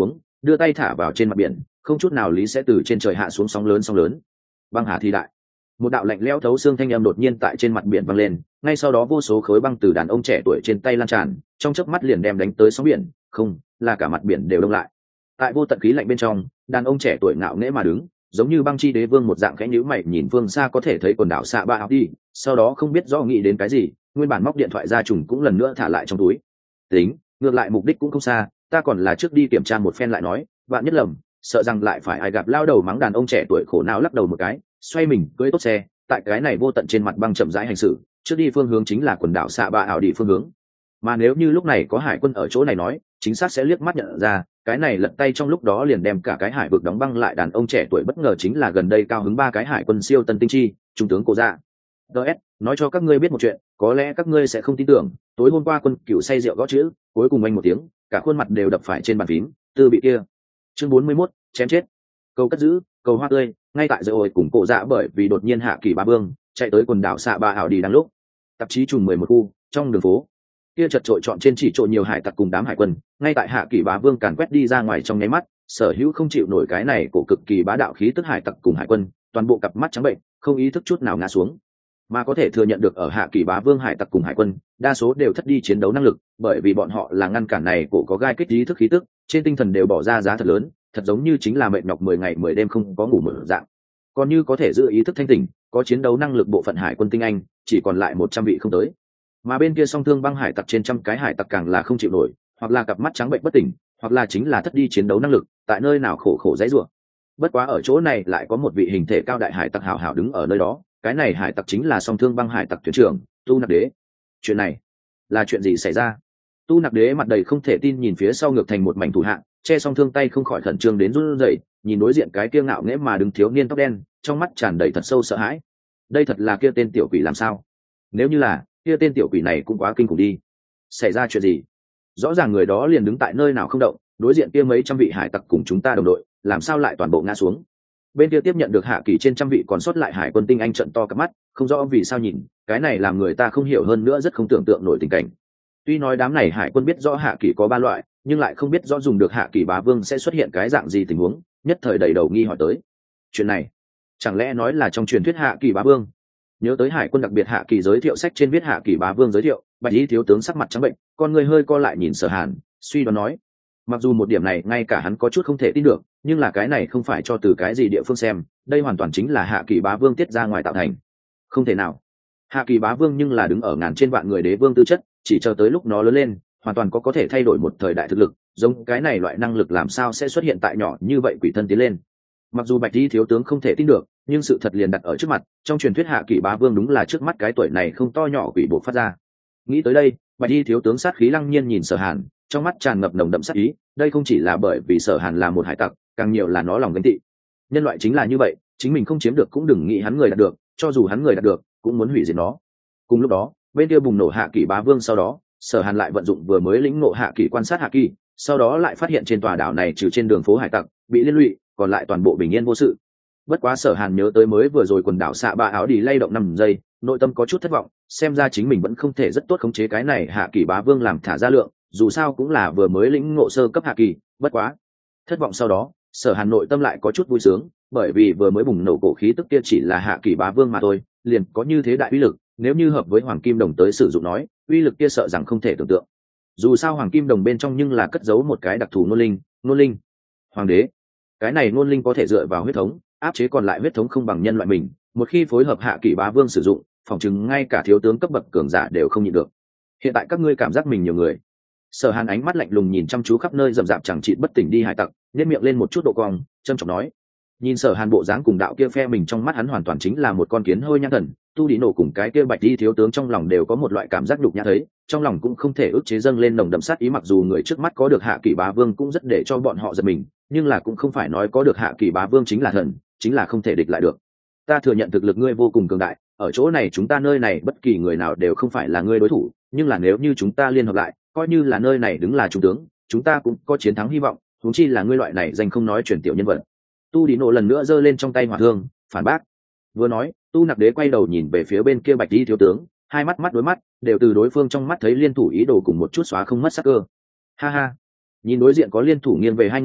Speaker 1: đưa tay thả vào trên mặt biển, không chút nào lý sẽ từ trên trời hạ xuống sóng lớn. Băng hà thi đại. Một đạo lạnh lẽo thấu xương thanh âm đột nhiên tại trên mặt biển vang lên, ngay sau đó vô số khối băng từ đàn ông trẻ tuổi trên tay lan tràn, trong chớp mắt liền đem đánh tới sóng biển, không, là cả mặt biển đều đông lại. Tại vô tận khí lạnh bên trong, đàn ông trẻ tuổi ngạo nghễ mà đứng, giống như băng chi đế vương một dạng khẽ nhíu mày nhìn phương xa có thể thấy quần đảo xạ ba áo đi, sau đó không biết rõ nghĩ đến cái gì, nguyên bản móc điện thoại ra trùng cũng lần nữa thả lại trong túi. Tính, ngược lại mục đích cũng không xa, ta còn là trước đi kiểm tra một phen lại nói, vạn nhất lầm, sợ rằng lại phải ai gặp lao đầu mắng đàn ông trẻ tuổi khổ não lắc đầu một cái, xoay mình cưỡi tốt xe, tại cái này vô tận trên mặt băng chậm rãi hành xử, trước đi phương hướng chính là quần đảo xạ ba ảo đi phương hướng. Mà nếu như lúc này có hải quân ở chỗ này nói, chính xác sẽ liếc mắt nhận ra, cái này lật tay trong lúc đó liền đem cả cái hải vực đóng băng lại. Đàn ông trẻ tuổi bất ngờ chính là gần đây cao hứng 3 cái hải quân siêu tân tinh chi, trung tướng Cố Dạ. DS, nói cho các ngươi biết một chuyện, có lẽ các ngươi sẽ không tin tưởng, tối hôm qua quân cửu say rượu gõ chữ, cuối cùng anh một tiếng, cả khuôn mặt đều đập phải trên bàn phím, tư bị kia. Chương 41, chém chết. Câu cất giữ, cầu hoa tươi, ngay tại giờ hồi cùng Cố Dạ bởi vì đột nhiên hạ kỳ bá vương, chạy tới quần đảo xạ ba ảo đi đang lúc. Tạp chí trùng 11 khu, trong đường phố. Kia chật trội chọn trên chỉ trộn nhiều hải tặc cùng đám hải quân, ngay tại hạ kỳ bá vương càn quét đi ra ngoài trong nháy mắt, sở hữu không chịu nổi cái này của cực kỳ bá đạo khí tức hải tặc cùng hải quân, toàn bộ cặp mắt trắng bệnh, không ý thức chút nào ngã xuống. Mà có thể thừa nhận được ở hạ kỳ bá vương hải tặc cùng hải quân, đa số đều thất đi chiến đấu năng lực, bởi vì bọn họ là ngăn cản này cổ có gai kích ý thức khí tức, trên tinh thần đều bỏ ra giá thật lớn, thật giống như chính là mệt nhọc 10 ngày 10 đêm không có ngủ mở dạng. Còn như có thể giữ ý thức thanh tỉnh, có chiến đấu năng lực bộ phận hải quân tinh anh, chỉ còn lại 100 vị không tới. Mà bên kia song thương băng hải tặc trên trăm cái hải tặc càng là không chịu nổi, hoặc là cặp mắt trắng bệnh bất tỉnh, hoặc là chính là thất đi chiến đấu năng lực, tại nơi nào khổ khổ dãy rủa. Bất quá ở chỗ này lại có một vị hình thể cao đại hải tặc hảo hảo đứng ở nơi đó, cái này hải tặc chính là song thương băng hải tặc thuyền trưởng Tu Nặc Đế. Chuyện này là chuyện gì xảy ra? Tu Nặc Đế mặt đầy không thể tin nhìn phía sau ngược thành một mảnh thủ hạ, che song thương tay không khỏi khẩn trương đến run rẩy, nhìn đối diện cái kia ngạo nghễ mà đứng thiếu niên tóc đen, trong mắt tràn đầy thật sâu sợ hãi. Đây thật là kia tên tiểu quỷ làm sao? Nếu như là kia tên tiểu quỷ này cũng quá kinh khủng đi. Xảy ra chuyện gì? Rõ ràng người đó liền đứng tại nơi nào không động, đối diện kia mấy trăm vị hải tặc cùng chúng ta đồng đội, làm sao lại toàn bộ ngã xuống? Bên kia tiếp nhận được hạ kỳ trên trăm vị còn sót lại hải quân tinh anh trận to cả mắt, không rõ vì sao nhìn, cái này làm người ta không hiểu hơn nữa rất không tưởng tượng nổi tình cảnh. Tuy nói đám này hải quân biết rõ hạ kỳ có 3 loại, nhưng lại không biết rõ dùng được hạ kỳ bá vương sẽ xuất hiện cái dạng gì tình huống, nhất thời đầy đầu nghi hỏi tới. Chuyện này, chẳng lẽ nói là trong truyền thuyết hạ kỳ bá vương? Nhớ tới hải quân đặc biệt hạ kỳ giới thiệu sách trên viết hạ kỳ bá vương giới thiệu, Bạch Y thiếu tướng sắc mặt trắng bệnh, con người hơi co lại nhìn Sở Hàn, suy đoán nói, mặc dù một điểm này ngay cả hắn có chút không thể tin được, nhưng là cái này không phải cho từ cái gì địa phương xem, đây hoàn toàn chính là hạ kỳ bá vương tiết ra ngoài tạo thành. Không thể nào. Hạ kỳ bá vương nhưng là đứng ở ngàn trên vạn người đế vương tư chất, chỉ chờ tới lúc nó lớn lên, hoàn toàn có thể thay đổi một thời đại thực lực, giống cái này loại năng lực làm sao sẽ xuất hiện tại nhỏ như vậy quỷ thân tiến lên. Mặc dù Bạch Y thiếu tướng không thể tin được, nhưng sự thật liền đặt ở trước mặt, trong truyền thuyết hạ kỳ bá vương đúng là trước mắt cái tuổi này không to nhỏ quỷ bộ phát ra. Nghĩ tới đây, Bạch Y thiếu tướng sát khí lăng nhiên nhìn Sở Hàn, trong mắt tràn ngập nồng đậm sát ý, đây không chỉ là bởi vì Sở Hàn là một hải tặc, càng nhiều là nó lòng ganh tị. Nhân loại chính là như vậy, chính mình không chiếm được cũng đừng nghĩ hắn người đạt được, cho dù hắn người đạt được, cũng muốn hủy diệt nó. Cùng lúc đó, bên kia bùng nổ hạ kỳ bá vương sau đó, Sở Hàn lại vận dụng vừa mới lĩnh ngộ hạ kỳ quan sát hạ kỳ, sau đó lại phát hiện trên tòa đảo này trừ trên đường phố hải tặc bị liên lụy, còn lại toàn bộ bình yên vô sự. Bất quá Sở Hàn nhớ tới mới vừa rồi quần đảo xạ ba áo đi lay động 5 giây, nội tâm có chút thất vọng, xem ra chính mình vẫn không thể rất tốt khống chế cái này hạ kỳ bá vương làm thả ra lượng, dù sao cũng là vừa mới lĩnh ngộ sơ cấp hạ kỳ. Bất quá thất vọng sau đó, Sở Hàn nội tâm lại có chút vui sướng, bởi vì vừa mới bùng nổ cổ khí tức kia chỉ là hạ kỳ bá vương mà thôi, liền có như thế đại uy lực, nếu như hợp với hoàng kim đồng tới sử dụng nói, uy lực kia sợ rằng không thể tưởng tượng. Dù sao hoàng kim đồng bên trong nhưng là cất giấu một cái đặc thù nôn linh hoàng đế. Cái này nôn linh có thể dựa vào huyết thống áp chế còn lại huyết thống không bằng nhân loại mình, một khi phối hợp hạ kỳ bá vương sử dụng, phỏng chừng ngay cả thiếu tướng cấp bậc cường giả đều không nhịn được. Hiện tại các ngươi cảm giác mình nhiều người. Sở Hàn ánh mắt lạnh lùng nhìn chăm chú khắp nơi rậm rạp chẳng chịt bất tỉnh đi hải tặc, nhếch miệng lên một chút độ cong, trầm trọng nói. Nhìn Sở Hàn bộ dáng cùng đạo kia phe mình, trong mắt hắn hoàn toàn chính là một con kiến hôi nhang thần. Tu Đi Nổ cùng cái kia Bạch Y thiếu tướng trong lòng đều có một loại cảm giác nhục nhã thấy, trong lòng cũng không thể ức chế dâng lên nồng đậm sát ý. Mặc dù người trước mắt có được hạ kỳ bá vương cũng rất để cho bọn họ giật mình, nhưng là cũng không phải nói có được hạ kỳ bá vương chính là thần, chính là không thể địch lại được. Ta thừa nhận thực lực ngươi vô cùng cường đại, ở chỗ này chúng ta nơi này bất kỳ người nào đều không phải là ngươi đối thủ, nhưng là nếu như chúng ta liên hợp lại, coi như là nơi này đứng là trung tướng, chúng ta cũng có chiến thắng hy vọng, huống chi là ngươi loại này danh không nói chuyển tiểu nhân vật. Tu Đi Nổ lần nữa giơ lên trong tay hỏa thương, phản bác. Vừa nói, Tu Nặc Đế quay đầu nhìn về phía bên kia Bạch Y thiếu tướng, hai mắt đối mắt, đều từ đối phương trong mắt thấy liên thủ ý đồ cùng một chút xóa không mất sắc cơ. Ha ha. Nhìn đối diện có liên thủ nghiêng về hai người,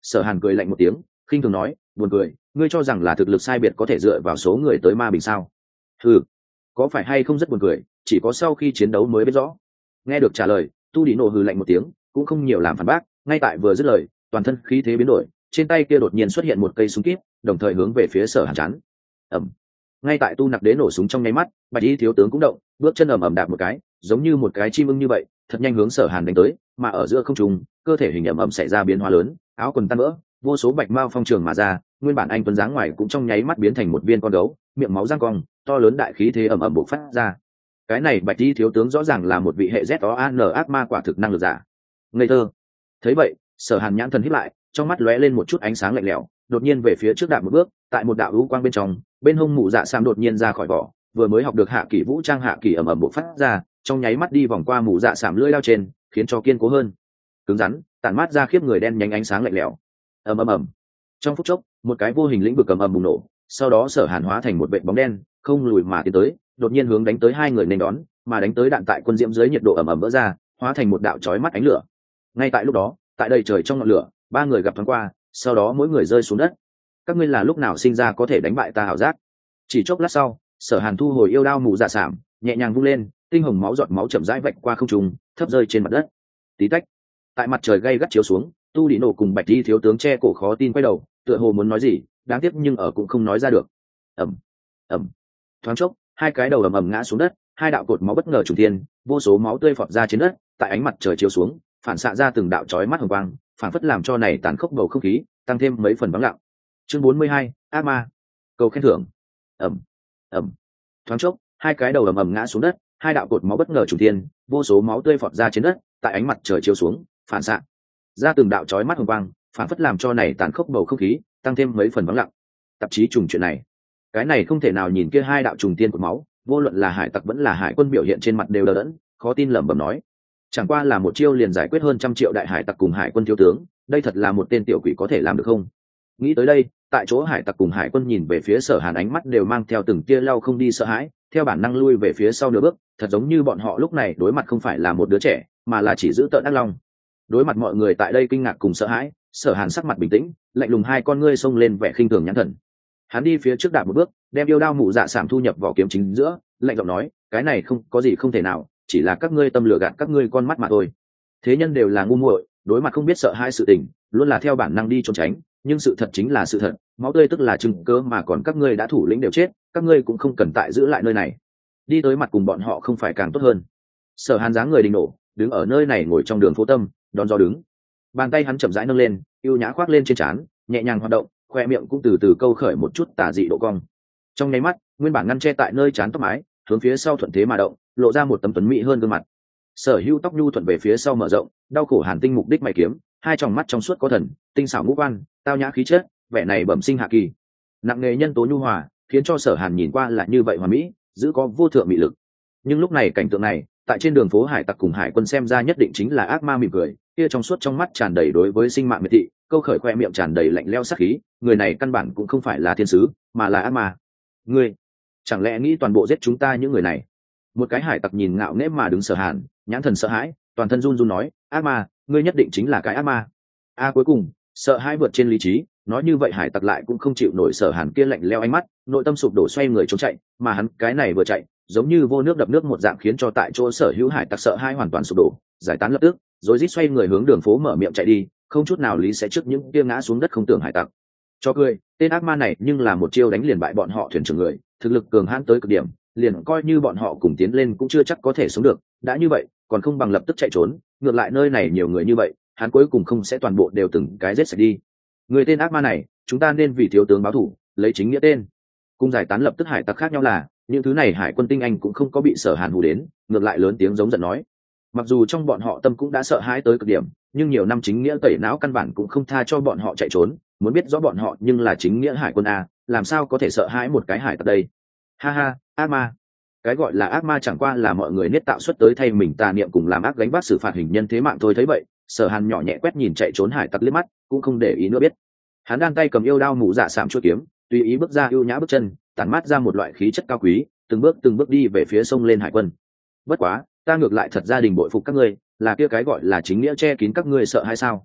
Speaker 1: Sở Hàn cười lạnh một tiếng, khinh thường nói, buồn cười, ngươi cho rằng là thực lực sai biệt có thể dựa vào số người tới ma bình sao? Ừ, có phải hay không rất buồn cười, chỉ có sau khi chiến đấu mới biết rõ. Nghe được trả lời, tu đi nổ hừ lạnh một tiếng, cũng không nhiều làm phản bác, ngay tại vừa dứt lời, toàn thân khí thế biến đổi, trên tay kia đột nhiên xuất hiện một cây súng kíp, đồng thời hướng về phía Sở Hàn chắn. Ầm. Ngay tại tu nặc đế nổ súng trong nháy mắt, bạch y thiếu tướng cũng động, bước chân ầm ầm đạp một cái, giống như một cái chim ưng như vậy, thật nhanh hướng Sở Hàn đánh tới, mà ở giữa không trung, cơ thể hình ầm ầm xảy ra biến hóa lớn, áo quần tan vỡ, vô số bạch mao phong trường mà ra, nguyên bản anh tuấn dáng ngoài cũng trong nháy mắt biến thành một viên con gấu, miệng máu răng cong, to lớn đại khí thế ầm ầm bộc phát ra. Cái này bạch y thiếu tướng rõ ràng là một vị hệ ZOAN ác ma quả thực năng lực giả. Ngây thơ. Thấy vậy, Sở Hàn nhãn thần híp lại, trong mắt lóe lên một chút ánh sáng lạnh lẽo, đột nhiên về phía trước đạp một bước, tại một đạo u quang bên trong, bên hông mụ dạ sam đột nhiên ra khỏi vỏ, vừa mới học được hạ kỳ vũ trang hạ kỳ ầm ầm bộc phát ra, trong nháy mắt đi vòng qua mụ dạ sảm lưỡi lao trên, khiến cho kiên cố hơn, cứng rắn, tản mát ra khiếp người đen nhánh ánh sáng lạnh lẽo. Ầm ầm ầm. Trong phút chốc, một cái vô hình lĩnh vực ầm ầm bùng nổ, sau đó Sở Hàn hóa thành một vệt bóng đen, không lùi mà tiến tới, đột nhiên hướng đánh tới hai người nên đón, mà đánh tới đạn tại quân diễm dưới nhiệt độ ầm ầm vỡ ra, hóa thành một đạo chói mắt ánh lửa. Ngay tại lúc đó, tại đây trời trong ngọn lửa, ba người gặp thoáng qua, sau đó mỗi người rơi xuống đất. Các ngươi là lúc nào sinh ra có thể đánh bại ta hảo giác? Chỉ chốc lát sau, Sở Hàn thu hồi yêu đao mù dạ sảm, nhẹ nhàng vung lên, tinh hồng máu giọt máu chậm rãi vạch qua không trung, thấp rơi trên mặt đất. Tí tách. Tại mặt trời gay gắt chiếu xuống, tu đi nổ cùng bạch y thiếu tướng che cổ khó tin quay đầu, tựa hồ muốn nói gì, đáng tiếc nhưng ở cũng không nói ra được. Ầm, ầm. Thoáng chốc, hai cái đầu ầm ầm ngã xuống đất, hai đạo cột máu bất ngờ trùng thiên, vô số máu tươi phọt ra trên đất, tại ánh mặt trời chiếu xuống, phản xạ ra từng đạo chói mắt hồng quang, phản phất làm cho này tàn khốc bầu không khí tăng thêm mấy phần vắng lặng. Chương 42, ác ma. Cầu khen thưởng. Ầm, ầm. Thoáng chốc, hai cái đầu ầm ầm ngã xuống đất, hai đạo cột máu bất ngờ trùng thiên, vô số máu tươi phọt ra trên đất, tại ánh mặt trời chiếu xuống, phản xạ ra từng đạo chói mắt hồng quang, phản phất làm cho này tàn khốc bầu không khí tăng thêm mấy phần vắng lặng. Tạp chí trùng chuyện này, cái này không thể nào nhìn kia hai đạo trùng tiên của máu, vô luận là hải tặc vẫn là hải quân biểu hiện trên mặt đều đờ đẫn, khó tin lẩm bẩm nói, chẳng qua là một chiêu liền giải quyết hơn 100 triệu đại hải tặc cùng hải quân thiếu tướng, đây thật là một tên tiểu quỷ có thể làm được không? Nghĩ tới đây, tại chỗ hải tặc cùng hải quân nhìn về phía Sở Hàn ánh mắt đều mang theo từng tia lau không đi sợ hãi, theo bản năng lui về phía sau nửa bước, thật giống như bọn họ lúc này đối mặt không phải là một đứa trẻ, mà là chỉ giữ tợn ác long. Đối mặt mọi người tại đây kinh ngạc cùng sợ hãi, Sở Hàn sắc mặt bình tĩnh, lạnh lùng hai con ngươi xông lên vẻ khinh thường nhãn thần. Hắn đi phía trước đạp một bước, đem yêu đao mụ dạ sảm thu nhập vỏ kiếm chính giữa, lạnh giọng nói, cái này không có gì không thể nào, chỉ là các ngươi tâm lừa gạt các ngươi con mắt mà thôi. Thế nhân đều là ngu muội, đối mặt không biết sợ hai sự tình, luôn là theo bản năng đi trốn tránh, nhưng sự thật chính là sự thật, máu tươi tức là chứng cớ mà còn các ngươi đã thủ lĩnh đều chết, các ngươi cũng không cần tại giữ lại nơi này. Đi tới mặt cùng bọn họ không phải càng tốt hơn? Sở Hàn dáng người đình nổ, đứng ở nơi này ngồi trong đường phố tâm, đón gió đứng. Bàn tay hắn chậm rãi nâng lên, ưu nhã khoác lên trên trán, nhẹ nhàng hoạt động, khoe miệng cũng từ từ câu khởi một chút tà dị độ cong. Trong nháy mắt, nguyên bản ngăn che tại nơi trán tóc mái, hướng phía sau thuận thế mà động, lộ ra một tấm tuấn mỹ hơn gương mặt. Sở Hữu tóc nhu thuận về phía sau mở rộng, đau khổ hàn tinh mục đích mày kiếm, hai tròng mắt trong suốt có thần, tinh xảo ngũ quan, tao nhã khí chất, vẻ này bẩm sinh hạ kỳ. Nặng nghề nhân tố nhu hòa, khiến cho Sở Hàn nhìn qua là như vậy hoàn mỹ, giữ có vô thượng mị lực. Nhưng lúc này cảnh tượng này, tại trên đường phố hải tặc cùng hải quân xem ra nhất định chính là ác ma mỉm cười, kia trong suốt trong mắt tràn đầy đối với sinh mạng miệt thị, câu khởi khoe miệng tràn đầy lạnh lẽo sát khí, người này căn bản cũng không phải là thiên sứ, mà là ác ma. Ngươi, chẳng lẽ nghĩ toàn bộ giết chúng ta những người này? Một cái hải tặc nhìn ngạo nghễ mà đứng Sở Hàn, nhãn thần sợ hãi, toàn thân run run nói, ác ma, ngươi nhất định chính là cái ác ma. Cuối cùng, sợ hãi vượt trên lý trí, nói như vậy hải tặc lại cũng không chịu nổi Sở Hàn kia lạnh lẽo ánh mắt, nội tâm sụp đổ xoay người trốn chạy, mà hắn cái này vừa chạy, giống như vô nước đập nước một dạng, khiến cho tại chỗ Sở Hữu hải tặc sợ hãi hoàn toàn sụp đổ, giải tán lập tức, rồi rít xoay người hướng đường phố mở miệng chạy đi, không chút nào lý sẽ trước những kia ngã xuống đất không tưởng hải tặc. Cho cười, tên ác ma này nhưng là một chiêu đánh liền bại bọn họ thuyền trưởng người, thực lực cường hãn tới cực điểm, liền coi như bọn họ cùng tiến lên cũng chưa chắc có thể sống được, đã như vậy, còn không bằng lập tức chạy trốn, ngược lại nơi này nhiều người như vậy, hắn cuối cùng không sẽ toàn bộ đều từng cái giết sạch đi. Người tên ác ma này, chúng ta nên vì thiếu tướng báo thù, lấy chính nghĩa tên. Cùng giải tán lập tức hải tặc khác nhau là, những thứ này hải quân tinh anh cũng không có bị Sở Hàn hù đến, ngược lại lớn tiếng giống giận nói. Mặc dù trong bọn họ tâm cũng đã sợ hãi tới cực điểm, nhưng nhiều năm chính nghĩa tẩy não căn bản cũng không tha cho bọn họ chạy trốn, muốn biết rõ bọn họ nhưng là chính nghĩa hải quân a, làm sao có thể sợ hãi một cái hải tặc đây? Ha ha, ác ma. Cái gọi là ác ma chẳng qua là mọi người niết tạo xuất tới thay mình tà niệm cùng làm ác gánh vác xử phạt hình nhân thế mạng thôi. Thấy vậy, Sở Hàn nhỏ nhẹ quét nhìn chạy trốn hải tặc liếc mắt, cũng không để ý nữa biết. Hắn đan tay cầm yêu đao mũ dạ sạm chuôi kiếm, tùy ý bước ra ưu nhã bước chân, tản mát ra một loại khí chất cao quý, từng bước đi về phía sông lên hải quân. Bất quá, ta ngược lại thật gia đình bội phục các ngươi, là kia cái gọi là chính nghĩa che kín các ngươi sợ hay sao?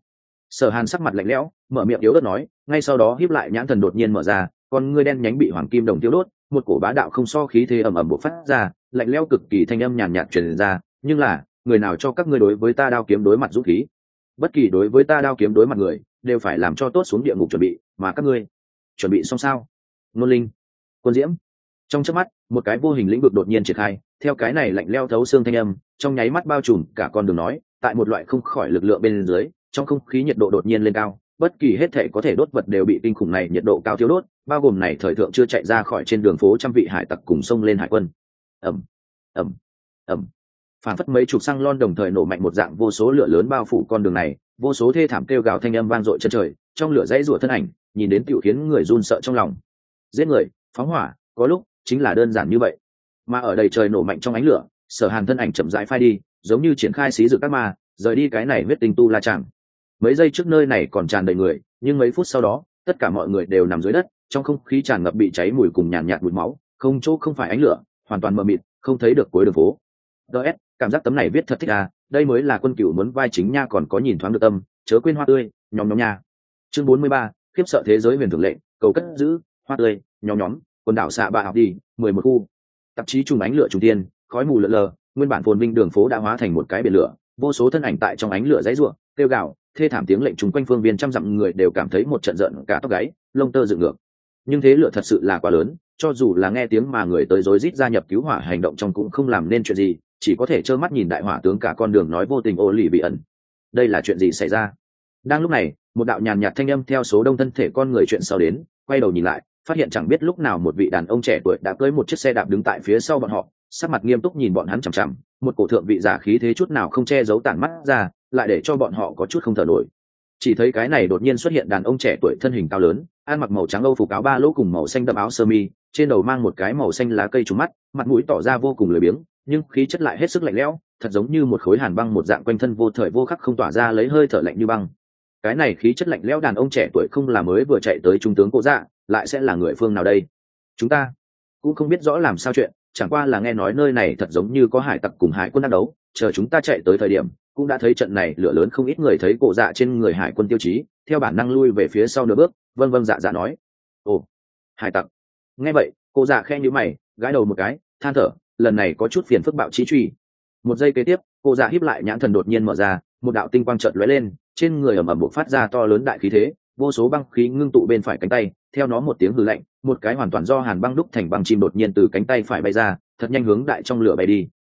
Speaker 1: Sở Hàn sắc mặt lạnh lẽo, mở miệng yếu ớt nói, ngay sau đó híp lại nhãn thần đột nhiên mở ra, con ngươi đen nhánh bị hoàng kim đồng tiêu đốt, một cổ bá đạo không so khí thế ầm ầm bộc phát ra, lạnh lẽo cực kỳ, thanh âm nhàn nhạt truyền ra, nhưng là, người nào cho các ngươi đối với ta đao kiếm đối mặt dũng khí? Bất kỳ đối với ta đao kiếm đối mặt người, đều phải làm cho tốt xuống địa ngục chuẩn bị, mà các ngươi, chuẩn bị xong sao? Ngôn linh, Quân Diễm. Trong chớp mắt, một cái vô hình lĩnh vực đột nhiên triển khai, theo cái này lạnh lẽo thấu xương thanh âm, trong nháy mắt bao trùm cả con đường nói, tại một loại không khỏi lực lượng bên dưới, trong không khí nhiệt độ đột nhiên lên cao, bất kỳ hết thể có thể đốt vật đều bị kinh khủng này nhiệt độ cao thiêu đốt, bao gồm này thời thượng chưa chạy ra khỏi trên đường phố trăm vị hải tặc cùng xông lên hải quân. Ầm, ầm, ầm. Phản phất mấy chục xăng lon đồng thời nổ mạnh một dạng, vô số lửa lớn bao phủ con đường này, vô số thê thảm kêu gào thanh âm vang dội chân trời, trong lửa dãy rủa thân ảnh, nhìn đến tiểu khiến người run sợ trong lòng. Giết người, phóng hỏa, có lúc chính là đơn giản như vậy. Mà ở đầy trời nổ mạnh trong ánh lửa, Sở Hàn thân ảnh chậm rãi phai đi, giống như triển khai xí dự các ma, rời đi cái này huyết tinh tu la tràng. Mấy giây trước nơi này còn tràn đầy người, nhưng mấy phút sau đó, tất cả mọi người đều nằm dưới đất, trong không khí tràn ngập bị cháy mùi cùng nhàn nhạt mùi máu, không chỗ không phải ánh lửa, hoàn toàn mờ mịt, không thấy được cuối đường phố. DS, cảm giác tấm này viết thật thích à, đây mới là Quân Cửu muốn vai chính nha, còn có nhìn thoáng được tâm, chớ quên hoa tươi, nhóm nha. Chương 43, khiếp sợ thế giới huyền thường lệnh, cầu cất giữ, hoa tươi, nhóm, quần đảo xạ bạ học đi, 11 khu. Tạp chí trùng ánh lửa trùng tiên, khói mù lượn lờ, nguyên bản phồn vinh đường phố đã hóa thành một cái biển lửa, vô số thân ảnh tại trong ánh lửa dãy rủa, kêu gào, thê thảm tiếng lệnh trùng quanh phương viên trăm dặm người đều cảm thấy một trận giận cả tóc gáy, lông tơ dựng ngược. Nhưng thế lửa thật sự là quá lớn, cho dù là nghe tiếng mà người tới rối rít gia nhập cứu hỏa hành động trong cũng không làm nên chuyện gì, chỉ có thể trơ mắt nhìn đại hỏa tướng cả con đường nói vô tình ô lì bị ẩn. Đây là chuyện gì xảy ra? Đang lúc này, một đạo nhàn nhạt thanh âm theo số đông thân thể con người chuyện sau đến, quay đầu nhìn lại, phát hiện chẳng biết lúc nào một vị đàn ông trẻ tuổi đã cưỡi một chiếc xe đạp đứng tại phía sau bọn họ, sắc mặt nghiêm túc nhìn bọn hắn chằm chằm, một cổ thượng vị giả khí thế chút nào không che giấu tản mắt ra, lại để cho bọn họ có chút không thở nổi. Chỉ thấy cái này đột nhiên xuất hiện đàn ông trẻ tuổi thân hình cao lớn, ăn mặc màu trắng âu phục áo ba lỗ cùng màu xanh đậm áo sơ mi, trên đầu mang một cái màu xanh lá cây trùm mắt, mặt mũi tỏ ra vô cùng lười biếng, nhưng khí chất lại hết sức lạnh lẽo, thật giống như một khối hàn băng một dạng, quanh thân vô thời vô khắc không tỏa ra lấy hơi thở lạnh như băng. Cái này khí chất lạnh lẽo đàn ông trẻ tuổi không là mới vừa chạy tới trung tướng Cố Dạ, lại sẽ là người phương nào đây? Chúng ta cũng không biết rõ làm sao chuyện, chẳng qua là nghe nói nơi này thật giống như có hải tặc cùng hải quân đắc đấu, chờ chúng ta chạy tới thời điểm cũng đã thấy trận này lửa lớn, không ít người thấy Cố Dạ trên người hải quân tiêu chí, theo bản năng lui về phía sau nửa bước. Vâng dạ dạ nói. Ồ, hải tặc. Nghe vậy, Cố Dạ khe nhíu mày, gãi đầu một cái, than thở, lần này có chút phiền phức bạo chí truy. Một giây kế tiếp, Cố Dạ híp lại nhãn thần đột nhiên mở ra, một đạo tinh quang chợt lóe lên, trên người ầm ầm bộc phát ra to lớn đại khí thế, vô số băng khí ngưng tụ bên phải cánh tay, theo nó một tiếng hừ lạnh, một cái hoàn toàn do hàn băng đúc thành băng chim đột nhiên từ cánh tay phải bay ra, thật nhanh hướng đại trong lửa bay đi.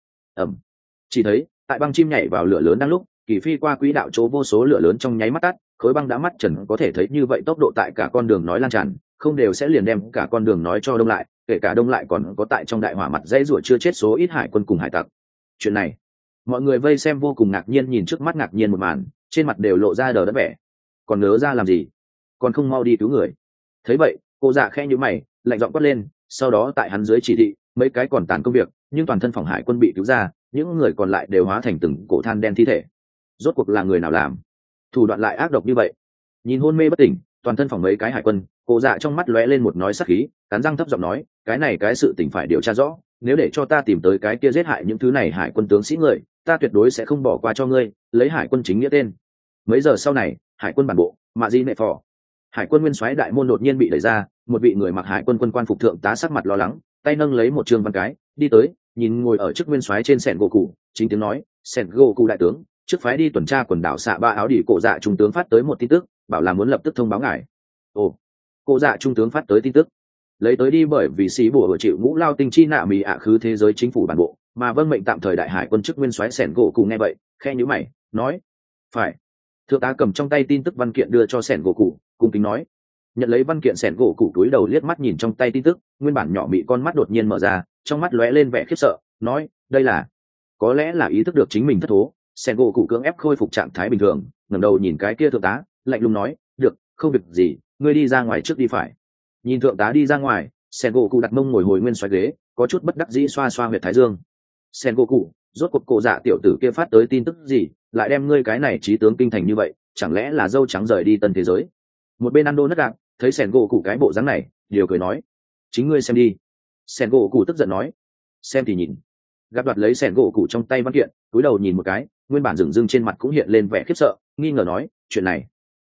Speaker 1: Chỉ thấy tại băng chim nhảy vào lửa lớn đang lúc, kỳ phi qua quỹ đạo chỗ vô số lửa lớn trong nháy mắt tắt, khối băng đã mắt trần có thể thấy như vậy tốc độ tại cả con đường nói lan tràn, không đều sẽ liền đem cả con đường nói cho đông lại, kể cả đông lại còn có tại trong đại hỏa mặt dãy rủa chưa chết số ít hải quân cùng hải tặc. Chuyện này, mọi người vây xem vô cùng ngạc nhiên, nhìn trước mắt ngạc nhiên một màn, trên mặt đều lộ ra đờ đẫn vẻ. Còn nớ ra làm gì? Còn không mau đi cứu người? Thấy vậy, Cô Dạ khẽ nhíu mày, lạnh giọng quát lên, sau đó tại hắn dưới chỉ thị, mấy cái còn tàn công việc nhưng toàn thân phòng hải quân bị cứu ra, những người còn lại đều hóa thành từng cổ than đen thi thể. Rốt cuộc là người nào làm? Thủ đoạn lại ác độc như vậy. Nhìn hôn mê bất tỉnh, toàn thân phòng mấy cái hải quân, Cô Dạ trong mắt lóe lên một nói sắc khí, cắn răng thấp giọng nói, cái này cái sự tình phải điều tra rõ, nếu để cho ta tìm tới cái kia giết hại những thứ này hải quân tướng sĩ người, ta tuyệt đối sẽ không bỏ qua cho ngươi, lấy hải quân chính nghĩa tên. Mấy giờ sau này, hải quân bản bộ, Mạ Di Nệ Phò, hải quân nguyên soái đại môn đột nhiên bị đẩy ra, một vị người mặc hải quân quân quan phục thượng tá sắc mặt lo lắng, tay nâng lấy một trương văn cái đi tới, nhìn ngồi ở trước nguyên soái trên sẹn gỗ cụ, chính tiếng nói, sẹn gỗ cụ đại tướng, trước phái đi tuần tra quần đảo xạ ba áo đỉ Cổ Dạ trung tướng phát tới một tin tức, bảo là muốn lập tức thông báo ngài. Ồ, Cổ Dạ trung tướng phát tới tin tức, lấy tới đi bởi vì sĩ bùa chịu ngũ lao tinh chi nạ mì ạ khứ thế giới chính phủ bản bộ, mà vâng mệnh tạm thời đại hải quân chức nguyên soái sẹn gỗ cụ nghe vậy, khe nhíu mày, nói, phải. Thượng tá cầm trong tay tin tức văn kiện đưa cho sẹn gỗ cụ, cung kính nói. Nhận lấy văn kiện, sẹn gỗ cụ túi đầu liếc mắt nhìn trong tay tin tức, nguyên bản nhỏ mị con mắt đột nhiên mở ra, trong mắt lóe lên vẻ khiếp sợ, nói, đây là, có lẽ là ý thức được chính mình thất thố, sẹn gỗ cụ cưỡng ép khôi phục trạng thái bình thường, ngẩng đầu nhìn cái kia thượng tá, lạnh lùng nói, được, không việc gì, ngươi đi ra ngoài trước đi phải. Nhìn thượng tá đi ra ngoài, sẹn gỗ cụ đặt mông ngồi hồi nguyên xoáy ghế, có chút bất đắc dĩ xoa xoa huyệt thái dương. Sẹn gỗ cụ, rốt cuộc Cổ Dạ tiểu tử kia phát tới tin tức gì, lại đem ngươi cái này trí tướng kinh thành như vậy, chẳng lẽ là dâu trắng rời đi tân thế giới? Một bên Ando nất gạc, thấy sẹn gỗ cụ cái bộ dáng này, điều cười nói, chính ngươi xem đi. Sẹn gỗ cụ tức giận nói, xem thì nhìn. Gặp đoạt lấy sẹn gỗ cụ trong tay văn kiện, cúi đầu nhìn một cái, nguyên bản dừng dưng trên mặt cũng hiện lên vẻ khiếp sợ, nghi ngờ nói, chuyện này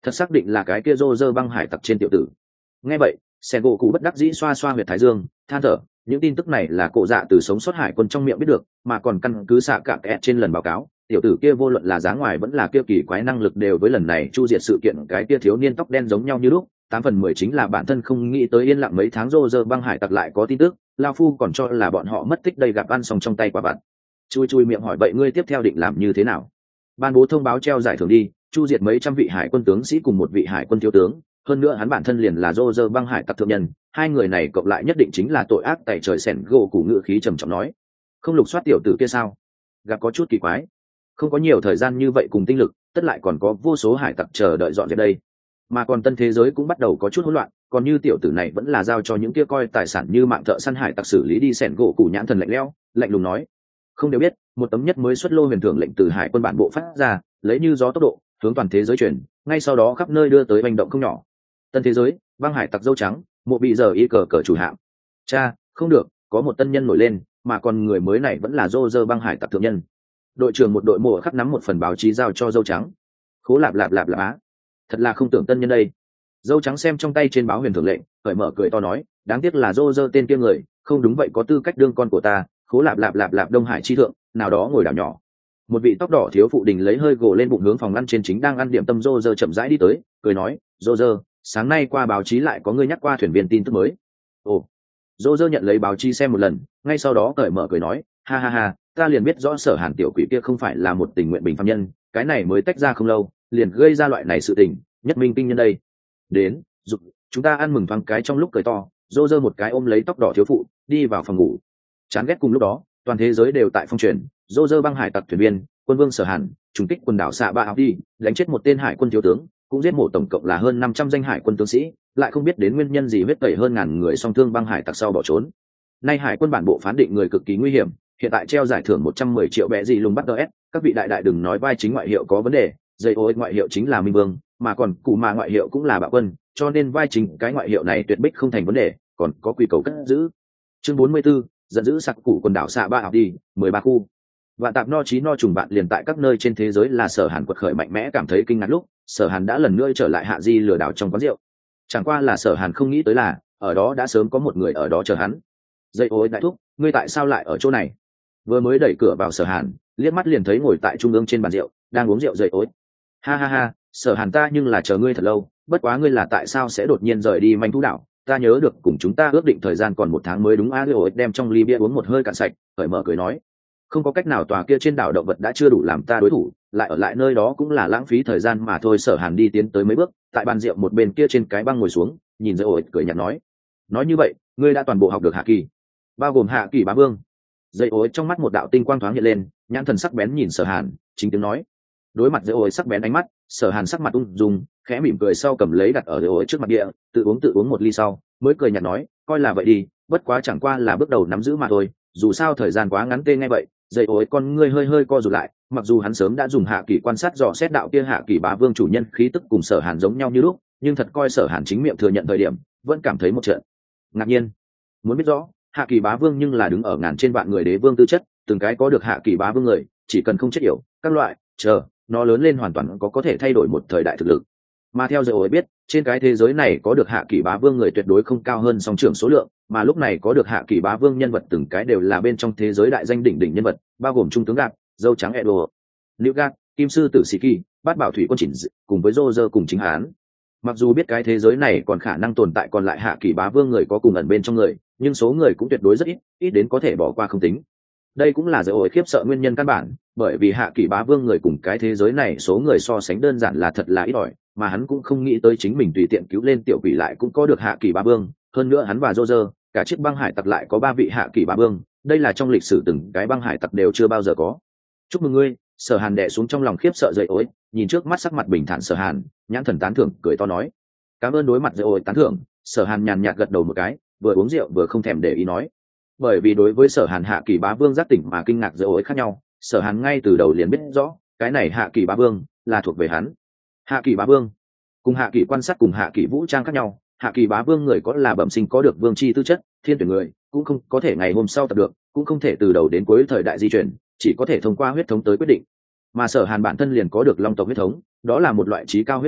Speaker 1: thật xác định là cái kia rô rơ băng hải tặc trên tiểu tử. Nghe vậy sen gỗ cụ bất đắc dĩ xoa xoa huyệt thái dương, than thở, những tin tức này là cổ dạ từ sống sót hải quân trong miệng biết được, mà còn căn cứ xạ cạm kẹt trên lần báo cáo, tiểu tử kia vô luận là giá ngoài vẫn là kia kỳ quái năng lực đều với lần này chu diệt sự kiện cái kia thiếu niên tóc đen giống nhau như lúc. 8/10 chính là bản thân không nghĩ tới yên lặng mấy tháng rô rơ băng hải tặc lại có tin tức, lao phu còn cho là bọn họ mất tích đây gặp ăn xong trong tay quả vặt. Chui miệng hỏi vậy ngươi tiếp theo định làm như thế nào? Ban bố thông báo treo giải thưởng đi, chu diệt mấy trăm vị hải quân tướng sĩ cùng một vị hải quân thiếu tướng, hơn nữa hắn bản thân liền là rô rơ băng hải tặc thượng nhân, hai người này cộng lại nhất định chính là tội ác tày trời. Sẻn gỗ củ ngự khí trầm trọng nói. Không lục soát tiểu tử kia sao? Gặp có chút kỳ quái, không có nhiều thời gian như vậy cùng tinh lực, tất lại còn có vô số hải tặc chờ đợi dọn dẹp đây, mà còn tân thế giới cũng bắt đầu có chút hỗn loạn, còn như tiểu tử này vẫn là giao cho những kia coi tài sản như mạng thợ săn hải tặc xử lý đi. Sẻn gỗ củ nhãn thần lạnh lẽo, lạnh lùng nói. Không đều biết, một tấm nhất mới xuất lô huyền thưởng lệnh từ hải quân bản bộ phát ra, lấy như gió tốc độ hướng toàn thế giới chuyển, ngay sau đó khắp nơi đưa tới hành động không nhỏ. Tân thế giới, băng hải tặc dâu trắng, mộ bị giờ y cờ chủ hạm. Cha, không được, có một tân nhân nổi lên, mà còn người mới này vẫn là rô rơ băng hải tặc thượng nhân. Đội trưởng một đội mộ khắc nắm một phần báo chí giao cho dâu trắng. Khố lạp á, thật là không tưởng tân nhân đây. Dâu trắng xem trong tay trên báo huyền thưởng lệnh, cởi mở cười to nói, đáng tiếc là rô rơ tên kia người, không đúng vậy có tư cách đương con của ta. Khố lạp đông hải chi thượng, nào đó ngồi đảo nhỏ. Một vị tóc đỏ thiếu phụ đình lấy hơi gồ lên bụng hướng phòng ăn trên chính đang ăn điểm tâm rô rơ chậm rãi đi tới, cười nói, rô rơ, sáng nay qua báo chí lại có người nhắc qua thuyền viên tin tức mới. Ồ. Rô rơ nhận lấy báo chí xem một lần, ngay sau đó cởi mở cười nói, ha ha ha, ta liền biết rõ Sở Hàn tiểu quỷ kia không phải là một tình nguyện bình phàm nhân, cái này mới tách ra không lâu, liền gây ra loại này sự tình, nhất minh kinh nhân đây. Đến, dục, chúng ta ăn mừng thoáng cái. Trong lúc cười to, rô rơ một cái ôm lấy tóc đỏ thiếu phụ, đi vào phòng ngủ. Chán ghét cùng lúc đó, toàn thế giới đều tại phong truyền, rô rơ băng hải tặc thuyền viên, quân vương Sở Hàn, trùng kích quần đảo xạ ba áo đi, đánh chết một tên hải quân thiếu tướng, cũng giết mổ tổng cộng là hơn 500 danh hải quân tướng sĩ, lại không biết đến nguyên nhân gì huyết tẩy hơn ngàn người song thương băng hải tặc sau bỏ trốn. Nay hải quân bản bộ phán định người cực kỳ nguy hiểm, hiện tại treo giải thưởng 110 triệu bẹ gì lùng bắt ds. Các vị đại đại đừng nói vai chính ngoại hiệu có vấn đề, dây ô ngoại hiệu chính là minh vương, mà còn cụ mà ngoại hiệu cũng là bạo quân, cho nên vai chính cái ngoại hiệu này tuyệt bích không thành vấn đề, còn có quy cầu cất giữ. Chương 44, dẫn giữ sặc cụ quần đảo xạ ba học đi, 13 khu. Vạn tạp no trí no trùng bạn liền tại các nơi trên thế giới là Sở Hàn quật khởi mạnh mẽ cảm thấy kinh ngạc lúc, Sở Hàn đã lần nữa trở lại hạ di lừa đảo trong quán rượu. Chẳng qua là Sở Hàn không nghĩ tới là, ở đó đã sớm có một người ở đó chờ hắn. Dây ối đại thúc, ngươi tại sao lại ở chỗ này? Vừa mới đẩy cửa vào Sở Hàn, liếc mắt liền thấy ngồi tại trung ương trên bàn rượu, đang uống rượu dây ối. Ha ha ha, Sở Hàn ta nhưng là chờ ngươi thật lâu, bất quá ngươi là tại sao sẽ đột nhiên rời đi manh thú đảo? Ta nhớ được cùng chúng ta ước định thời gian còn 1 tháng mới đúng á. Ối đem trong ly bia uống một hơi cạn sạch, cởi mở cười nói. Không có cách nào, tòa kia trên đảo động vật đã chưa đủ làm ta đối thủ, lại ở lại nơi đó cũng là lãng phí thời gian mà thôi. Sở Hàn đi tiến tới mấy bước, tại bàn rượu một bên kia trên cái băng ngồi xuống, nhìn dây ối cười nhạt nói. Nói như vậy, ngươi đã toàn bộ học được hạ kỳ, bao gồm hạ kỳ bá vương. Dây ối trong mắt một đạo tinh quang thoáng hiện lên, nhãn thần sắc bén nhìn Sở Hàn, chính tiếng nói. Đối mặt dây ối sắc bén ánh mắt, Sở Hàn sắc mặt ung dung, khẽ mỉm cười sau cầm lấy đặt ở dây ối trước mặt địa, tự uống một ly sau, mới cười nhạt nói, coi là vậy đi, bất quá chẳng qua là bước đầu nắm giữ mà thôi, dù sao thời gian quá ngắn. Tê nghe vậy, dây ối con ngươi hơi co rụt lại, mặc dù hắn sớm đã dùng hạ kỳ quan sát dò xét đạo kia hạ kỳ bá vương chủ nhân khí tức cùng Sở Hàn giống nhau như lúc, nhưng thật coi Sở Hàn chính miệng thừa nhận thời điểm, vẫn cảm thấy một trận ngạc nhiên. Muốn biết rõ, hạ kỳ bá vương nhưng là đứng ở ngàn trên vạn người đế vương tư chất, từng cái có được hạ kỳ bá vương người, chỉ cần không chết yểu, các loại, chờ nó lớn lên hoàn toàn có thể thay đổi một thời đại thực lực. Mà theo dây ối biết, trên cái thế giới này có được hạ kỳ bá vương người tuyệt đối không cao hơn song trưởng số lượng, mà lúc này có được hạ kỳ bá vương nhân vật từng cái đều là bên trong thế giới đại danh đỉnh nhân vật, bao gồm trung tướng Gạt, dâu trắng Edo, Liễu Gạt, kim sư tử Sĩ Kỳ, bát bảo thủy quân chỉnh cùng với Roger cùng chính hán. Mặc dù biết cái thế giới này còn khả năng tồn tại còn lại hạ kỳ bá vương người có cùng ẩn bên trong người, nhưng số người cũng tuyệt đối rất ít đến có thể bỏ qua không tính. Đây cũng là dây ối khiếp sợ nguyên nhân căn bản, bởi vì hạ kỳ bá vương người cùng cái thế giới này số người so sánh đơn giản là thật là ít ỏi, mà hắn cũng không nghĩ tới chính mình tùy tiện cứu lên tiểu quỷ lại cũng có được hạ kỳ bá vương. Hơn nữa hắn và Roger, cả chiếc băng hải tặc lại có 3 vị hạ kỳ bá vương, đây là trong lịch sử từng cái băng hải tặc đều chưa bao giờ có. Chúc mừng ngươi. Sở Hàn đè xuống trong lòng khiếp sợ dây ối, nhìn trước mắt sắc mặt bình thản Sở Hàn, nhãn thần tán thưởng cười to nói. Cảm ơn. Đối mặt dây ối tán thưởng, Sở Hàn nhàn nhạt gật đầu một cái, vừa uống rượu vừa không thèm để ý nói. Bởi vì đối với Sở Hàn hạ kỳ bá vương giác tỉnh mà kinh ngạc dây ối khác nhau, Sở Hàn ngay từ đầu liền biết rõ cái này hạ kỳ bá vương là thuộc về hắn. Hạ kỳ bá vương cùng hạ kỳ quan sát cùng hạ kỳ vũ trang khác nhau, hạ kỳ bá vương người có là bẩm sinh có được vương chi tư chất, thiên tuyển người cũng không có thể ngày hôm sau tập được, cũng không thể từ đầu đến cuối thời đại di chuyển, chỉ có thể thông qua huyết thống tới quyết định. Mà Sở Hàn bản thân liền có được long tộc huyết thống, đó là một loại trí cao huyết thống,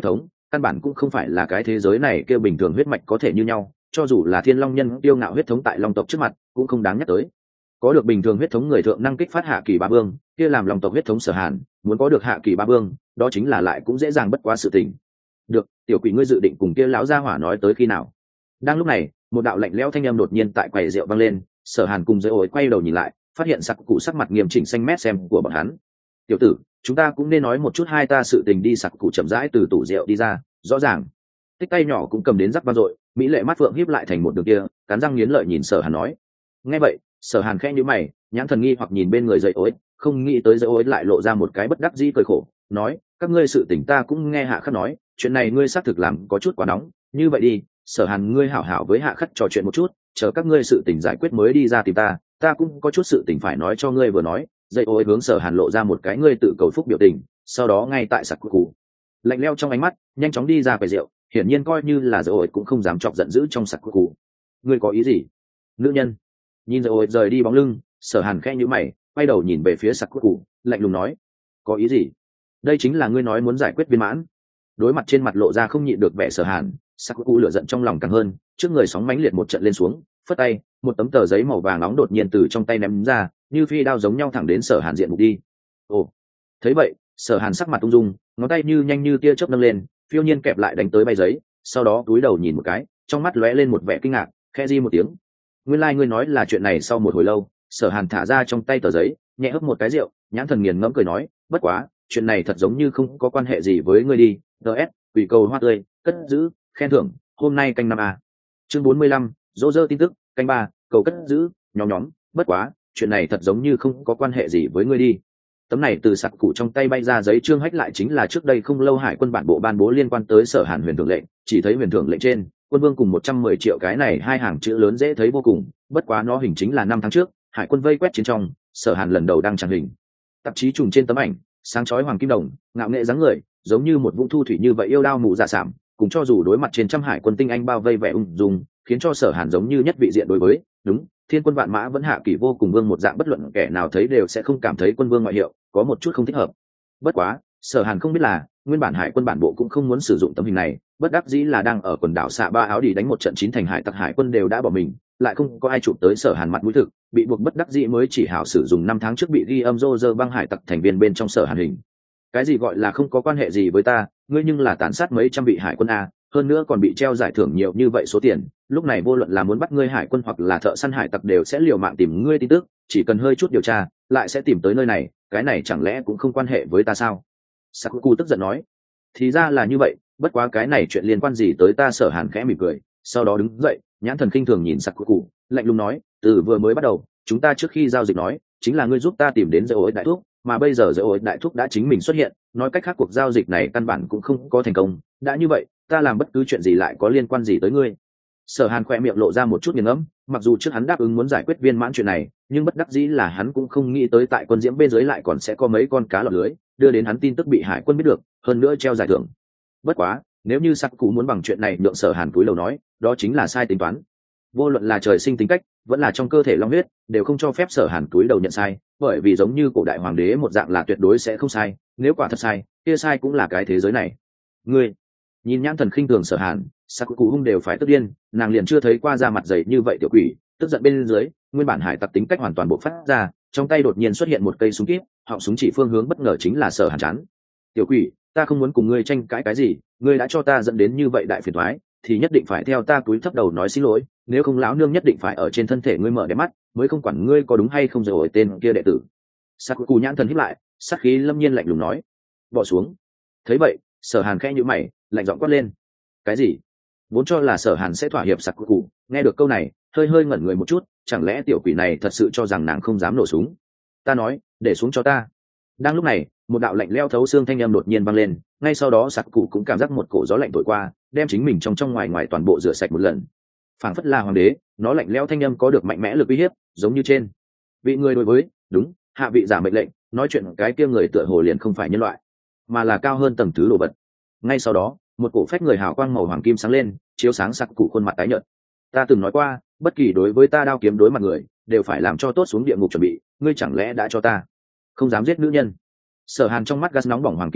Speaker 1: căn bản cũng không phải là cái thế giới này kêu bình thường huyết mạch có thể như nhau, cho dù là thiên long nhân tiêu ngạo huyết thống tại long tộc trước mặt cũng không đáng nhắc tới. Có được bình thường huyết thống người thượng năng kích phát hạ kỳ ba vương, kia làm long tộc huyết thống Sở Hàn muốn có được hạ kỳ ba vương, đó chính là lại cũng dễ dàng bất quá sự tình. Được, tiểu quỷ ngươi dự định cùng kia lão gia hỏa nói tới khi nào? Đang lúc này, một đạo lạnh lẽo thanh âm đột nhiên tại quầy rượu vang lên, Sở Hàn cùng Giới Ối quay đầu nhìn lại, phát hiện sặc cụ sắc mặt nghiêm chỉnh xanh mét xem của bọn hắn. Tiểu tử, chúng ta cũng nên nói một chút hai ta sự tình đi. Sặc cụ chậm rãi từ tủ rượu đi ra, rõ ràng tích tay nhỏ cũng cầm đến rắc vang dội, mỹ lệ mắt phượng híp lại thành một đường kia, cắn răng nghiến lợi nhìn Sở Hàn nói. Nghe vậy, Sở Hàn khẽ nhíu mày, nhãn thần nghi hoặc nhìn bên người Giới Ối, không nghĩ tới Giới Ối lại lộ ra một cái bất đắc dĩ cười khổ, nói: các ngươi sự tình ta cũng nghe hạ khắc nói, chuyện này ngươi xác thực làm có chút quá nóng, như vậy đi, Sở Hàn ngươi hảo hảo với hạ khắc trò chuyện một chút, chờ các ngươi sự tình giải quyết mới đi ra tìm ta, ta cũng có chút sự tình phải nói cho ngươi. Vừa nói, Dây Ối hướng Sở Hàn lộ ra một cái ngươi tự cầu phúc biểu tình, sau đó ngay tại sặc cụ lạnh leo trong ánh mắt nhanh chóng đi ra quầy rượu, hiển nhiên coi như là Dây Ối cũng không dám chọc giận dữ trong sặc cụ. Ngươi có ý gì? Nữ nhân. Nhìn Dây Ối rời đi bóng lưng, Sở Hàn khẽ nhíu mày, quay đầu nhìn về phía sặc cụ, lạnh lùng nói: có ý gì? Đây chính là ngươi nói muốn giải quyết viên mãn. Đối mặt trên mặt lộ ra không nhịn được vẻ Sở Hàn, sặc cụ lửa giận trong lòng càng hơn, trước người sóng mãnh liệt một trận lên xuống, phất tay, một tấm tờ giấy màu vàng nóng đột nhiên từ trong tay ném ra, như phi đao giống nhau thẳng đến Sở Hàn diện mục đi. Ồ, thấy vậy, Sở Hàn sắc mặt ung dung, ngón tay như nhanh như tia chớp nâng lên, phiêu nhiên kẹp lại đánh tới bay giấy, sau đó cúi đầu nhìn một cái, trong mắt lóe lên một vẻ kinh ngạc, khẽ di một tiếng. Nguyên lai ngươi nói là chuyện này. Sau một hồi lâu, Sở Hàn thả ra trong tay tờ giấy, nhẹ hấp một cái rượu, nhãn thần nghiền ngẫm cười nói: bất quá, chuyện này thật giống như không có quan hệ gì với ngươi đi. DS, ủy cầu hoa tươi, cất giữ, khen thưởng, hôm nay canh 5A. Chương 45, dỗ dơ tin tức, canh 3, cầu cất giữ, nhóm, bất quá, chuyện này thật giống như không có quan hệ gì với ngươi đi. Tấm này từ sặc cụ trong tay bay ra giấy chương hách lại chính là trước đây không lâu hải quân bản bộ ban bố liên quan tới Sở Hàn huyền thưởng lệnh, chỉ thấy huyền thưởng lệnh trên, quân vương cùng 110 triệu cái này hai hàng chữ lớn dễ thấy vô cùng, bất quá nó hình chính là 5 tháng trước, hải quân vây quét chiến trong, Sở Hàn lần đầu đăng tràng hình. Tạp chí trùng trên tấm ảnh, sáng chói hoàng kim đồng, ngạo nghệ dáng người, giống như một vũng thu thủy như vậy yêu đao mù dạ sảm, cùng cho dù đối mặt trên trăm hải quân tinh anh bao vây vẻ ung dung, khiến cho Sở Hàn giống như nhất vị diện đối với, đúng, thiên quân vạn mã vẫn hạ kỳ vô cùng vương một dạng, bất luận kẻ nào thấy đều sẽ không cảm thấy quân vương ngoại hiệu có một chút không thích hợp. Bất quá, Sở Hàn không biết là, nguyên bản hải quân bản bộ cũng không muốn sử dụng tấm hình này, bất đắc dĩ là đang ở quần đảo xạ ba áo đi đánh một trận chín thành hải tặc hải quân đều đã bỏ mình, lại không có ai chụp tới Sở Hàn mặt mũi thực, bị buộc bất đắc dĩ mới chỉ hảo sử dụng 5 tháng trước bị ghi âm rô rơ băng hải tặc thành viên bên trong Sở Hàn hình. Cái gì gọi là không có quan hệ gì với ta, ngươi nhưng là tàn sát mấy trăm vị hải quân a, hơn nữa còn bị treo giải thưởng nhiều như vậy số tiền, lúc này vô luận là muốn bắt ngươi hải quân hoặc là thợ săn hải tặc đều sẽ liều mạng tìm ngươi tin tức, chỉ cần hơi chút điều tra lại sẽ tìm tới nơi này, cái này chẳng lẽ cũng không quan hệ với ta sao? Sakuku tức giận nói. Thì ra là như vậy, bất quá cái này chuyện liên quan gì tới ta? Sở Hàn khẽ mỉm cười, sau đó đứng dậy, nhãn thần khinh thường nhìn Sakuku, lạnh lùng nói: từ vừa mới bắt đầu, chúng ta trước khi giao dịch nói chính là ngươi giúp ta tìm đến Dầu Ối đại thuốc, mà bây giờ Dầu Ối đại thuốc đã chính mình xuất hiện, nói cách khác cuộc giao dịch này căn bản cũng không có thành công, đã như vậy, ta làm bất cứ chuyện gì lại có liên quan gì tới ngươi? Sở Hàn khỏe miệng lộ ra một chút nghiền ngẫm, mặc dù trước hắn đáp ứng muốn giải quyết viên mãn chuyện này, nhưng bất đắc dĩ là hắn cũng không nghĩ tới tại quân diễm bên dưới lại còn sẽ có mấy con cá lọt lưới, đưa đến hắn tin tức bị hải quân biết được, hơn nữa treo giải thưởng. Bất quá, nếu như Sắc Cụ muốn bằng chuyện này nhượng Sở Hàn túi lầu nói, đó chính là sai tính toán. Vô luận là trời sinh tính cách, vẫn là trong cơ thể long huyết, đều không cho phép Sở Hàn túi đầu nhận sai, bởi vì giống như cổ đại hoàng đế một dạng là tuyệt đối sẽ không sai, nếu quả thật sai, kia sai cũng là cái thế giới này. Ngươi nhìn nhãn thần khinh thường Sở Hàn, Sakuku hung đều phải tức điên, nàng liền chưa thấy qua da mặt dày như vậy tiểu quỷ, tức giận bên dưới, nguyên bản hải tặc tính cách hoàn toàn bộc phát ra, trong tay đột nhiên xuất hiện một cây súng kíp, họng súng chỉ phương hướng bất ngờ chính là Sở Hàn chán. Tiểu quỷ, ta không muốn cùng ngươi tranh cãi cái gì, ngươi đã cho ta dẫn đến như vậy đại phiền toái, thì nhất định phải theo ta cúi thấp đầu nói xin lỗi, nếu không lão nương nhất định phải ở trên thân thể ngươi mở đẹp mắt, mới không quản ngươi có đúng hay không rồi tên kia đệ tử. Sakuku nhãn thần híp lại, sát khí lâm nhiên lạnh lùng nói: bỏ xuống. Thấy vậy, Sở Hàn khẽ nhíu mày, lạnh giọng quát lên: cái gì? Vốn cho là Sở Hàn sẽ thỏa hiệp Sakuku, nghe được câu này, hơi ngẩn người một chút, chẳng lẽ tiểu quỷ này thật sự cho rằng nàng không dám nổ súng? Ta nói, để xuống cho ta. Đang lúc này, một đạo lạnh lẽo thấu xương thanh âm đột nhiên vang lên, ngay sau đó Sakuku cũng cảm giác một cổ gió lạnh thổi qua, đem chính mình trong ngoài toàn bộ rửa sạch một lần. Phảng phất là hoàng đế, nó lạnh lẽo thanh âm có được mạnh mẽ lực uy hiếp, giống như trên vị người đối với, đúng, hạ vị giả mệnh lệnh, nói chuyện cái kia người tựa hồ liền không phải nhân loại, mà là cao hơn tầng thứ đồ vật. Ngay sau đó, một cổ phách người hào quang màu hoàng kim sáng lên, chiếu sáng Sakuku khuôn mặt tái nhợt. Ta từng nói qua, bất kỳ đối với ta đao kiếm đối mặt người, đều phải làm cho tốt xuống địa ngục chuẩn bị, ngươi chẳng lẽ đã cho ta không dám giết nữ nhân? Sở Hàn trong mắt gas nóng bỏng hoàng kim đồng,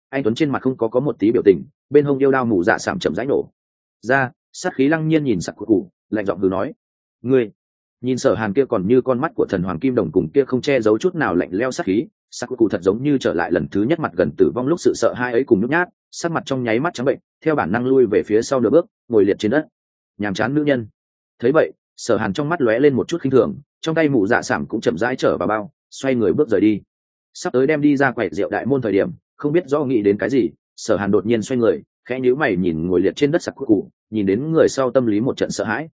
Speaker 1: anh tuấn trên mặt không có một tí biểu tình, bên hông yêu đao mù dạ sảm chậm rãi nổ ra, sát khí lăng nhiên nhìn Sakuku, lạnh giọng hừ nói: ngươi. Nhìn Sở Hàn kia còn như con mắt của thần hoàng kim đồng cùng kia không che giấu chút nào lạnh lẽo sát khí, Sakuku thật giống như trở lại lần thứ nhất mặt gần tử vong lúc sự sợ hai ấy cùng nhút nhát, sắc mặt trong nháy mắt trắng bệnh, theo bản năng lui về phía sau nửa bước, ngồi liệt trên đất. Nhàm chán nữ nhân. Thấy vậy, Sở Hàn trong mắt lóe lên một chút khinh thường, trong tay mụ dạ sảm cũng chậm rãi trở vào bao, xoay người bước rời đi. Sắp tới đem đi ra quầy rượu đại môn thời điểm, không biết do nghĩ đến cái gì, Sở Hàn đột nhiên xoay người, khẽ nhíu mày nhìn ngồi liệt trên đất Sakuku, nhìn đến người sau tâm lý một trận sợ hãi.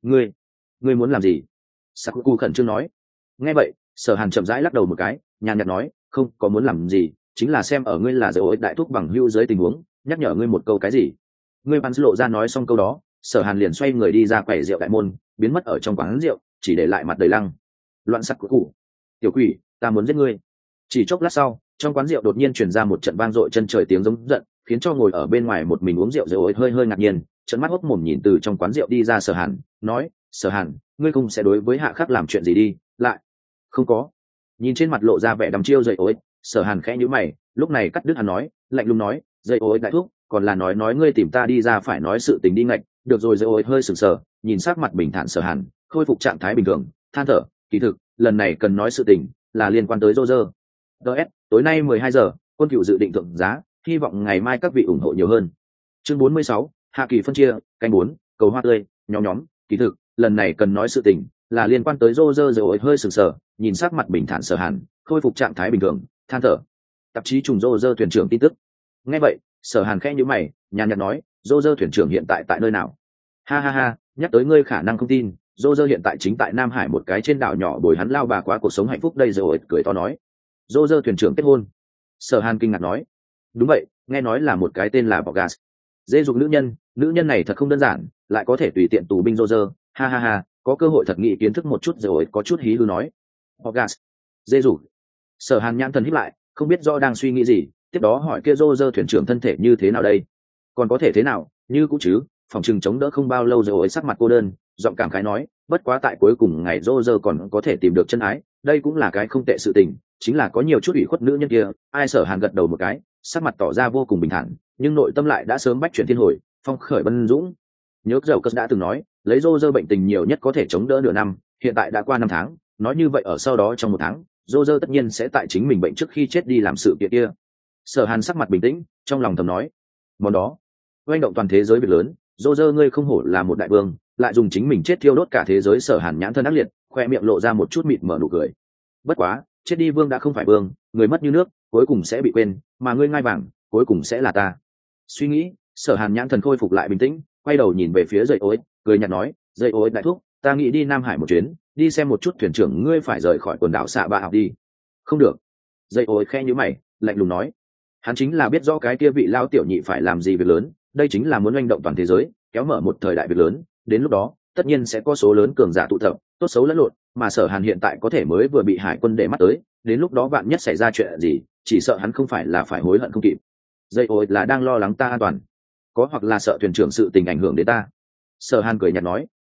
Speaker 1: Ngươi muốn làm gì? Sakuku khẩn trương nói. Nghe vậy, Sở Hàn chậm rãi lắc đầu một cái, nhàn nhạt nói: không có muốn làm gì, chính là xem ở ngươi là dấu đại thúc bằng hữu dưới tình huống, nhắc nhở ngươi một câu cái gì. Ngươi bắn lộ ra nói xong câu đó, Sở Hàn liền xoay người đi ra quầy rượu đại môn, biến mất ở trong quán rượu, chỉ để lại mặt đầy lăng loạn Sakuku. Tiểu quỷ, ta muốn giết ngươi. Chỉ chốc lát sau, trong quán rượu đột nhiên truyền ra một trận vang dội chân trời tiếng giống giận, khiến cho ngồi ở bên ngoài một mình uống rượu dầu hơi ngạc nhiên, trợn mắt hốc mồm nhìn từ trong quán rượu đi ra Sở Hàn, nói: Sở Hàn, ngươi không sẽ đối với hạ khắc làm chuyện gì đi? Lại không có. Nhìn trên mặt lộ ra vẻ đăm chiêu dậy ối, Sở Hàn khẽ nhíu mày, lúc này cắt đứt hắn nói, lạnh lùng nói: dậy ối đại thúc, còn là nói ngươi tìm ta đi ra phải nói sự tình đi ngạch. Được rồi. Dậy ối hơi sừng sờ, nhìn sắc mặt bình thản Sở Hàn, khôi phục trạng thái bình thường, than thở: kỳ thực lần này cần nói sự tình là liên quan tới Roger. DS, tối nay 12 giờ, quân cựu dự định thượng giá, hy vọng ngày mai các vị ủng hộ nhiều hơn. Chương 46, hạ kỳ phân chia, canh 4, cầu hoa tươi, nhóm, kỳ thực, lần này cần nói sự tình là liên quan tới Roger. Rồi hơi sừng sờ, nhìn sắc mặt bình thản Sở Hàn, khôi phục trạng thái bình thường, than thở: tạp chí trùng Roger thuyền trưởng tin tức. Nghe vậy, Sở Hàn khẽ nhíu mày, nhàn nhạt nói: Roger thuyền trưởng hiện tại nơi nào? Ha, nhắc tới ngươi khả năng không tin, Roger hiện tại chính tại Nam Hải một cái trên đảo nhỏ bồi hắn lao bà quá cuộc sống hạnh phúc đây. Rồi cười to nói: Roger thuyền trưởng kết hôn? Sở Hàn kinh ngạc nói: đúng vậy, nghe nói là một cái tên là Bogas. Dê dục nữ nhân này thật không đơn giản, lại có thể tùy tiện tù binh Roger. Ha, có cơ hội thật nghị kiến thức một chút. Rồi có chút hí hư nói: Bogas, dê dục. Sở Hàn nhãn thần híp lại, không biết rõ đang suy nghĩ gì, tiếp đó hỏi kia Roger thuyền trưởng thân thể như thế nào đây? Còn có thể thế nào, như cũ chứ, phòng trừng chống đỡ không bao lâu. Rồi sắc mặt cô đơn, giọng cảm khái nói: bất quá tại cuối cùng ngày Roger còn có thể tìm được chân ái, đây cũng là cái không tệ sự tình, chính là có nhiều chút ủy khuất nữ nhân kia. Ai? Sở Hàn gật đầu một cái, sắc mặt tỏ ra vô cùng bình thản, nhưng nội tâm lại đã sớm bách chuyển thiên hồi, phong khởi bân dũng. Nhớ dầu cất đã từng nói, lấy Roger bệnh tình nhiều nhất có thể chống đỡ nửa năm, hiện tại đã qua 5 tháng, nói như vậy ở sau đó trong 1 tháng, Roger tất nhiên sẽ tại chính mình bệnh trước khi chết đi làm sự kiện kia. Sở Hàn sắc mặt bình tĩnh, trong lòng thầm nói: món đó oanh động toàn thế giới việc lớn, Roger ngươi không hổ là một đại vương, lại dùng chính mình chết thiêu đốt cả thế giới. Sở Hàn nhãn thân ác liệt, khoe miệng lộ ra một chút mịt mở nụ cười. Bất quá, chết đi vương đã không phải vương, người mất như nước, cuối cùng sẽ bị quên, mà ngươi ngai vàng, cuối cùng sẽ là ta. Suy nghĩ, Sở Hàn nhãn thần khôi phục lại bình tĩnh, quay đầu nhìn về phía dậy ối, cười nhạt nói: dậy ối đại thúc, ta nghĩ đi Nam Hải một chuyến, đi xem một chút thuyền trưởng ngươi phải rời khỏi quần đảo xạ ba học đi. Không được. Dậy ối khẽ nhíu mày, lạnh lùng nói. Hắn chính là biết rõ cái kia vị lao tiểu nhị phải làm gì việc lớn, đây chính là muốn oanh động toàn thế giới, kéo mở một thời đại việc lớn, đến lúc đó tất nhiên sẽ có số lớn cường giả tụ tập, tốt xấu lẫn lộn, mà Sở Hàn hiện tại có thể mới vừa bị hải quân để mắt tới, đến lúc đó vạn nhất xảy ra chuyện gì, chỉ sợ hắn không phải là phải hối hận không kịp. Dây ôi là đang lo lắng ta an toàn, có hoặc là sợ thuyền trưởng sự tình ảnh hưởng đến ta. Sở Hàn cười nhạt nói: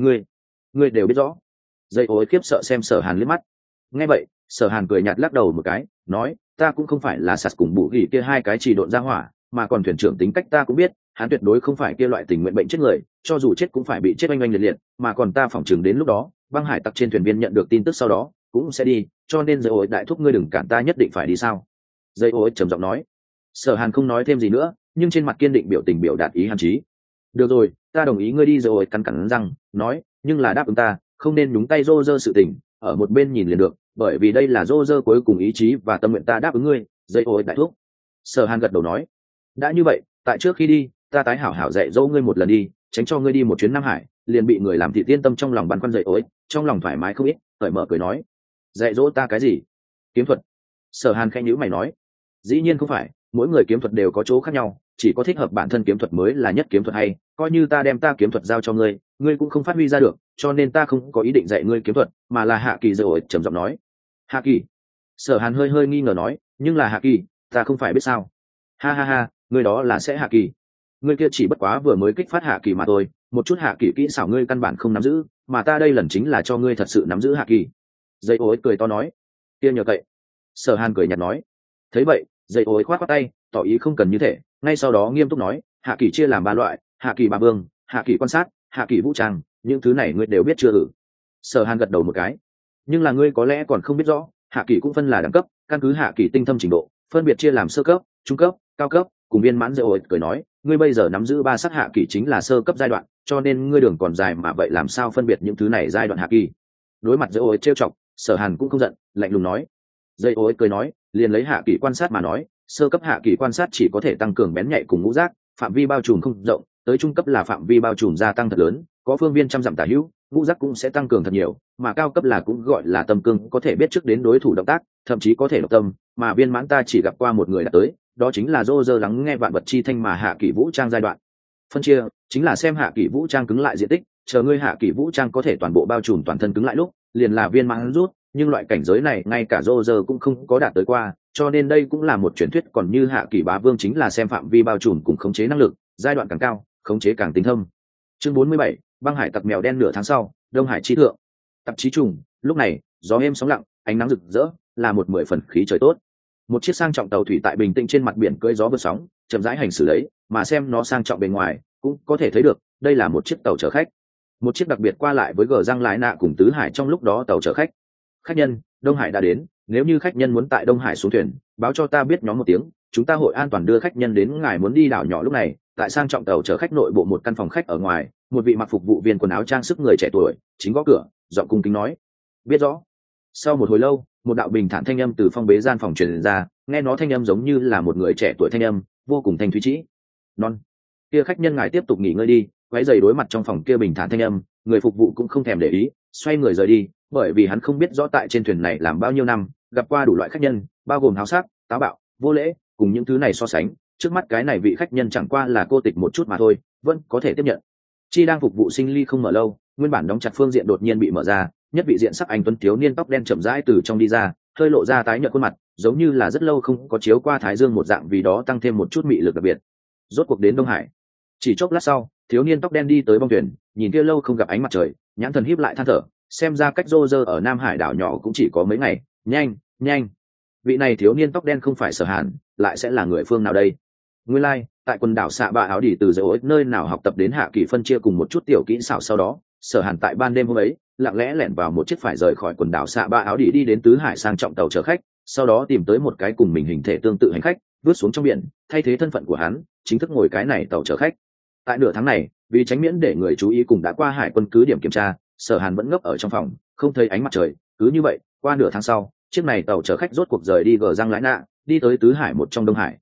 Speaker 1: ngươi đều biết rõ. Dây ôi khiếp sợ xem Sở Hàn liếc mắt. Nghe vậy, Sở Hàn cười nhạt lắc đầu một cái, nói: ta cũng không phải là sạt cùng bù gỉ kia hai cái chỉ độn ra hỏa, mà còn thuyền trưởng tính cách ta cũng biết, hắn tuyệt đối không phải kia loại tình nguyện bệnh chết người, cho dù chết cũng phải bị chết oanh oanh liệt liệt, mà còn ta phỏng chừng đến lúc đó băng hải tặc trên thuyền viên nhận được tin tức sau đó cũng sẽ đi, cho nên dây ối đại thúc ngươi đừng cản ta nhất định phải đi sao? Dây ối trầm giọng nói. Sở Hàn không nói thêm gì nữa, nhưng trên mặt kiên định biểu tình biểu đạt ý hàn chí. Được rồi, ta đồng ý ngươi đi. Rồi cắn cắn răng nói, nhưng là đáp ứng ta, không nên nhúng tay Roger sự tình, ở một bên nhìn liền được, bởi vì đây là Roger cuối cùng ý chí và tâm nguyện, ta đáp ứng ngươi. Dây ối đại thúc. Sở Hàn gật đầu nói, đã như vậy, tại trước khi đi, ta tái hảo hảo dạy dỗ ngươi một lần đi, tránh cho ngươi đi một chuyến Nam Hải liền bị người làm thị tiên tâm trong lòng băn khoăn. Dậy ối trong lòng thoải mái không ít, cởi mở cười nói, dạy dỗ ta cái gì? Kiếm thuật. Sở Hàn khẽ nhíu mày nói, dĩ nhiên không phải, mỗi người kiếm thuật đều có chỗ khác nhau, chỉ có thích hợp bản thân kiếm thuật mới là nhất kiếm thuật hay, coi như ta đem ta kiếm thuật giao cho ngươi, ngươi cũng không phát huy ra được, cho nên ta không có ý định dạy ngươi kiếm thuật, mà là hạ kỳ. Rồi trầm giọng nói, hạ kỳ. Sở Hàn hơi hơi nghi ngờ nói, nhưng là hạ kỳ, ta không phải biết sao? Ha, ngươi đó là sẽ hạ kỳ, ngươi kia chỉ bất quá vừa mới kích phát hạ kỳ mà thôi, một chút hạ kỳ kỹ xảo ngươi căn bản không nắm giữ, mà ta đây lần chính là cho ngươi thật sự nắm giữ hạ kỳ. Dây ối cười to nói, kia nhờ cậy. Sở Hàn cười nhạt nói, thấy vậy, Dây ối khoát khoát tay tỏ ý không cần như thế, ngay sau đó nghiêm túc nói, hạ kỳ chia làm ba loại: hạ kỳ ba vương, hạ kỳ quan sát, hạ kỳ vũ trang, những thứ này ngươi đều biết chưa? Sở Hàn gật đầu một cái. Nhưng là ngươi có lẽ còn không biết rõ, hạ kỳ cũng phân là đẳng cấp, căn cứ hạ kỳ tinh thâm trình độ phân biệt chia làm sơ cấp, trung cấp, cao cấp cùng viên mãn. Dây ối cười nói, ngươi bây giờ nắm giữ ba sắc hạ kỳ chính là sơ cấp giai đoạn, cho nên ngươi đường còn dài mà vậy làm sao phân biệt những thứ này giai đoạn hạ kỳ? Đối mặt Dây ối trêu chọc, Sở Hàn cũng không giận, lạnh lùng nói. Dây ối cười nói, liền lấy hạ kỳ quan sát mà nói, sơ cấp hạ kỳ quan sát chỉ có thể tăng cường bén nhạy cùng ngũ giác, phạm vi bao trùm không rộng, tới trung cấp là phạm vi bao trùm gia tăng thật lớn, có phương viên trăm dặm tả hữu, ngũ giác cũng sẽ tăng cường thật nhiều, mà cao cấp là cũng gọi là tâm cương, có thể biết trước đến đối thủ động tác, thậm chí có thể độc tâm, mà viên mãn ta chỉ gặp qua một người đã tới, đó chính là Dô Dơ lắng nghe vạn vật chi thanh mà hạ kỳ vũ trang giai đoạn. Phân chia chính là xem hạ kỳ vũ trang cứng lại diện tích, chờ ngươi hạ kỳ vũ trang có thể toàn bộ bao trùm toàn thân cứng lại lúc, liền là viên mãn rút, nhưng loại cảnh giới này ngay cả Dô Dơ cũng không có đạt tới qua, cho nên đây cũng là một truyền thuyết. Còn như hạ kỳ bá vương chính là xem phạm vi bao trùm cùng khống chế năng lực, giai đoạn càng cao khống chế càng tinh thâm. Chương 47, băng hải tặc mèo đen. Nửa tháng sau, Đông Hải chi thượng, tạp chí trùng. Lúc này gió êm sóng lặng, ánh nắng rực rỡ, là một 10 phần khí trời tốt. Một chiếc sang trọng tàu thủy tại bình tĩnh trên mặt biển cưỡi gió vượt sóng, chậm rãi hành xử lấy, mà xem nó sang trọng bề ngoài cũng có thể thấy được đây là một chiếc tàu chở khách, một chiếc đặc biệt qua lại với gờ răng lái nạ cùng tứ hải trong lúc đó tàu chở khách. Khách nhân, Đông Hải đã đến, nếu như khách nhân muốn tại Đông Hải xuống thuyền, báo cho ta biết nhóm một tiếng, chúng ta hội an toàn đưa khách nhân đến ngài muốn đi đảo nhỏ. Lúc này tại sang trọng tàu chở khách nội bộ một căn phòng khách ở ngoài, một vị mặc phục vụ viên quần áo trang sức người trẻ tuổi chính gõ cửa, giọng cung kính nói, biết rõ. Sau một hồi lâu, một đạo bình thản thanh âm từ phong bế gian phòng truyền ra, nghe nó thanh âm giống như là một người trẻ tuổi thanh âm, vô cùng thanh thúy trĩ non. Kia khách nhân ngài tiếp tục nghỉ ngơi đi. Quấy giày đối mặt trong phòng kia bình thản thanh âm, người phục vụ cũng không thèm để ý, xoay người rời đi, bởi vì hắn không biết rõ tại trên thuyền này làm bao nhiêu năm, gặp qua đủ loại khách nhân, bao gồm háo sắc, táo bạo, vô lễ, cùng những thứ này so sánh, trước mắt cái này vị khách nhân chẳng qua là cô tịch một chút mà thôi, vẫn có thể tiếp nhận. Chi đang phục vụ sinh ly không mở lâu, nguyên bản đóng chặt phương diện đột nhiên bị mở ra, nhất vị diện sắc anh tuấn thiếu niên tóc đen chậm rãi từ trong đi ra, hơi lộ ra tái nhợt khuôn mặt, giống như là rất lâu không có chiếu qua thái dương một dạng, vì đó tăng thêm một chút mị lực đặc biệt. Rốt cuộc đến Đông Hải. Chỉ chốc lát sau, thiếu niên tóc đen đi tới bong thuyền, nhìn kia lâu không gặp ánh mặt trời, nhãn thần híp lại than thở, xem ra cách Rô Rơ ở Nam Hải đảo nhỏ cũng chỉ có mấy ngày. Nhanh. Vị này thiếu niên tóc đen không phải Sở Hàn, lại sẽ là người phương nào đây? Nguyên lai, tại quần đảo Xạ Bạ Áo Đỉ từ dấu nơi nào học tập đến hạ kỳ phân chia cùng một chút tiểu kỹ xảo, sau đó Sở Hàn tại ban đêm hôm ấy lặng lẽ lẻn vào một chiếc phải rời khỏi quần đảo Xạ Bạ Áo Đỉ đi đến tứ hải sang trọng tàu chở khách, sau đó tìm tới một cái cùng mình hình thể tương tự hành khách, vớt xuống trong biển, thay thế thân phận của hắn, chính thức ngồi cái này tàu chở khách. Tại nửa tháng này, vì tránh miễn để người chú ý cùng đã qua hải quân cứ điểm kiểm tra, Sở Hàn vẫn ngốc ở trong phòng, không thấy ánh mặt trời. Cứ như vậy, qua nửa tháng sau, chiếc này tàu chở khách rốt cuộc rời đi gờ răng lái nạ, đi tới tứ hải một trong Đông Hải.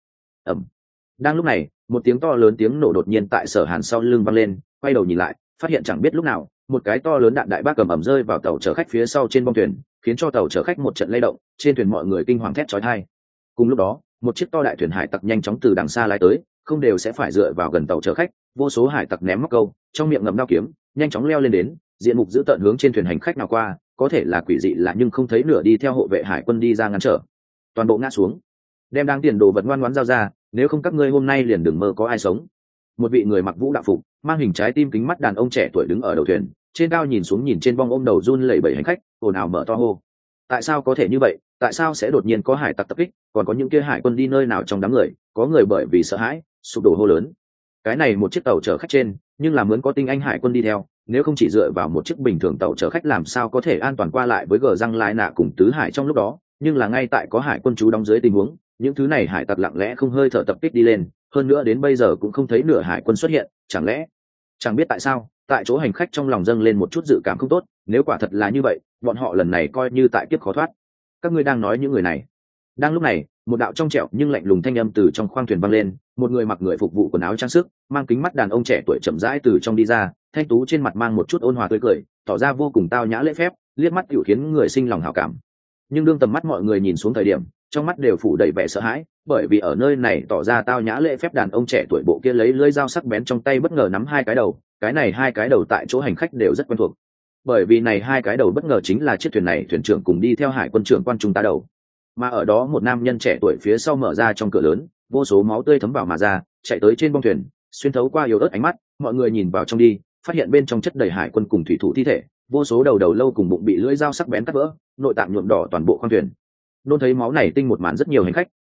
Speaker 1: Đang lúc này, một tiếng to lớn tiếng nổ đột nhiên tại Sở Hàn sau lưng vang lên, quay đầu nhìn lại, phát hiện chẳng biết lúc nào, một cái to lớn đạn đại bác cầm ẩm rơi vào tàu chở khách phía sau trên bong thuyền, khiến cho tàu chở khách một trận lay động, trên thuyền mọi người kinh hoàng thét chói tai. Cùng lúc đó, một chiếc to đại thuyền hải tặc nhanh chóng từ đằng xa lái tới, không đều sẽ phải dựa vào gần tàu chở khách, vô số hải tặc ném móc câu, trong miệng ngậm đao kiếm, nhanh chóng leo lên đến, diện mục giữ tợn hướng trên thuyền hành khách nào qua, có thể là quỷ dị là nhưng không thấy nửa đi theo hộ vệ hải quân đi ra ngăn trở. Toàn bộ ngã xuống, đem đáng tiền đồ vật ngoan ngoãn giao ra, nếu không các ngươi hôm nay liền đừng mơ có ai sống. Một vị người mặc vũ đạo phục, mang hình trái tim kính mắt đàn ông trẻ tuổi đứng ở đầu thuyền, trên cao nhìn xuống nhìn trên bong ôm đầu run lẩy bẩy hành khách, ồn ào mở to hô. Tại sao có thể như vậy? Tại sao sẽ đột nhiên có hải tặc tập kích, còn có những kia hải quân đi nơi nào trong đám người, có người bởi vì sợ hãi sụp đổ hô lớn. Cái này một chiếc tàu chở khách trên, nhưng là muốn có tinh anh hải quân đi theo, nếu không chỉ dựa vào một chiếc bình thường tàu chở khách làm sao có thể an toàn qua lại với gờ răng lái nạ cùng tứ hải trong lúc đó. Nhưng là ngay tại có hải quân trú đóng dưới tình huống, những thứ này hải tặc lặng lẽ không hơi thở tập kích đi lên, hơn nữa đến bây giờ cũng không thấy nửa hải quân xuất hiện. Chẳng lẽ, chẳng biết tại sao, tại chỗ hành khách trong lòng dâng lên một chút dự cảm không tốt, nếu quả thật là như vậy, bọn họ lần này coi như tại kiếp khó thoát. Các ngươi đang nói những người này? Đang lúc này, một đạo trong trẻo nhưng lạnh lùng thanh âm từ trong khoang thuyền vang lên, một người mặc người phục vụ quần áo trang sức, mang kính mắt đàn ông trẻ tuổi chậm rãi từ trong đi ra, thanh tú trên mặt mang một chút ôn hòa tươi cười, tỏ ra vô cùng tao nhã lễ phép, liếc mắt tiểu khiến người sinh lòng hảo cảm. Nhưng đương tầm mắt mọi người nhìn xuống thời điểm, trong mắt đều phủ đầy vẻ sợ hãi, bởi vì ở nơi này tỏ ra tao nhã lễ phép đàn ông trẻ tuổi bộ kia lấy lưỡi dao sắc bén trong tay bất ngờ nắm hai cái đầu, cái này hai cái đầu tại chỗ hành khách đều rất quen thuộc. Bởi vì này hai cái đầu bất ngờ chính là chiếc thuyền này thuyền trưởng cùng đi theo hải quân trưởng quan trung tá đầu. Mà ở đó một nam nhân trẻ tuổi phía sau mở ra trong cửa lớn, vô số máu tươi thấm vào mà ra, chạy tới trên bong thuyền, xuyên thấu qua yếu ớt ánh mắt, mọi người nhìn vào trong đi, phát hiện bên trong chất đầy hải quân cùng thủy thủ thi thể, vô số đầu đầu lâu cùng bụng bị lưỡi dao sắc bén cắt vỡ, nội tạng nhuộm đỏ toàn bộ khoang thuyền. Nôn thấy máu này tinh một màn rất nhiều hành khách,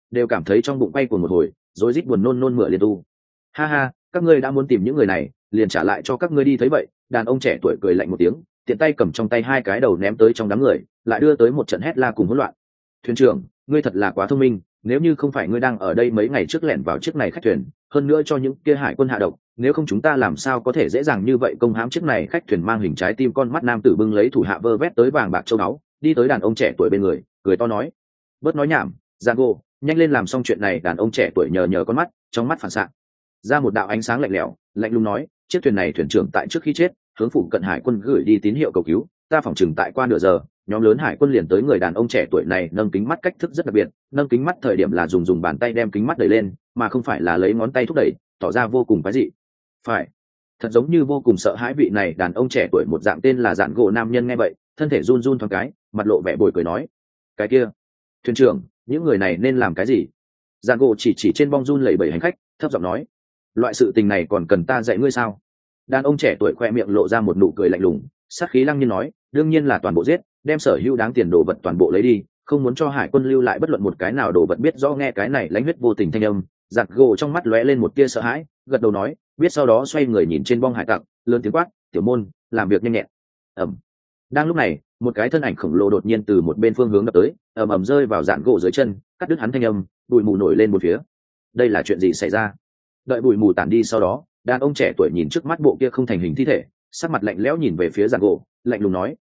Speaker 1: đều cảm thấy trong bụng bay của một hồi rối rít buồn nôn nôn mửa liên tu. Ha ha, các ngươi đã muốn tìm những người này liền trả lại cho các ngươi đi. Thấy vậy, đàn ông trẻ tuổi cười lạnh một tiếng, tiện tay cầm trong tay hai cái đầu ném tới trong đám người, lại đưa tới một trận hét la cùng hỗn loạn. Thuyền trưởng, ngươi thật là quá thông minh, nếu như không phải ngươi đang ở đây mấy ngày trước lẻn vào chiếc này khách thuyền, hơn nữa cho những kia hải quân hạ độc, nếu không chúng ta làm sao có thể dễ dàng như vậy công hãm chiếc này khách thuyền. Mang hình trái tim con mắt nam tử bưng lấy thủ hạ vơ vét tới vàng bạc châu báu, đi tới đàn ông trẻ tuổi bên người, cười to nói: bớt nói nhảm, Giang Gỗ, nhanh lên làm xong chuyện này. Đàn ông trẻ tuổi nhờ con mắt, trong mắt phản xạ ra một đạo ánh sáng lạnh lẽo, lạnh lùng nói: chiếc thuyền này thuyền trưởng tại trước khi chết hướng phụ cận hải quân gửi đi tín hiệu cầu cứu, ta phỏng chừng tại qua nửa giờ nhóm lớn hải quân liền tới. Người đàn ông trẻ tuổi này nâng kính mắt cách thức rất đặc biệt, nâng kính mắt thời điểm là dùng bàn tay đem kính mắt đẩy lên, mà không phải là lấy ngón tay thúc đẩy, tỏ ra vô cùng quái dị. Phải, thật giống như vô cùng sợ hãi. Vị này đàn ông trẻ tuổi một dạng tên là Dạn Gỗ nam nhân nghe vậy, thân thể run run thoáng cái, mặt lộ vẻ bồi cười nói: cái kia, thuyền trưởng, những người này nên làm cái gì? Dạn Gỗ chỉ trên bong run lẩy bẩy hành khách, thấp giọng nói: loại sự tình này còn cần ta dạy ngươi sao? Đàn ông trẻ tuổi khoe miệng lộ ra một nụ cười lạnh lùng, sát khí lăng nhiên nói: đương nhiên là toàn bộ giết, đem sở hữu đáng tiền đồ vật toàn bộ lấy đi, không muốn cho hải quân lưu lại bất luận một cái nào đồ vật. Biết rõ. Nghe cái này lãnh huyết vô tình thanh âm, Giặt Gỗ trong mắt lóe lên một tia sợ hãi, gật đầu nói: biết. Sau đó xoay người nhìn trên bong hải tặc, lớn tiếng quát: tiểu môn, làm việc nhanh nhẹn. ầm. Đang lúc này, một cái thân ảnh khổng lồ đột nhiên từ một bên phương hướng đập tới, ầm ầm rơi vào Giặt Gỗ dưới chân, cắt đứt hắn thanh âm, bụi mù nổi lên một phía. Đây là chuyện gì xảy ra? Đợi bụi mù tản đi sau đó, đàn ông trẻ tuổi nhìn trước mắt bộ kia không thành hình thi thể, sắc mặt lạnh lẽo nhìn về phía Giặt Gỗ, lạnh lùng nói: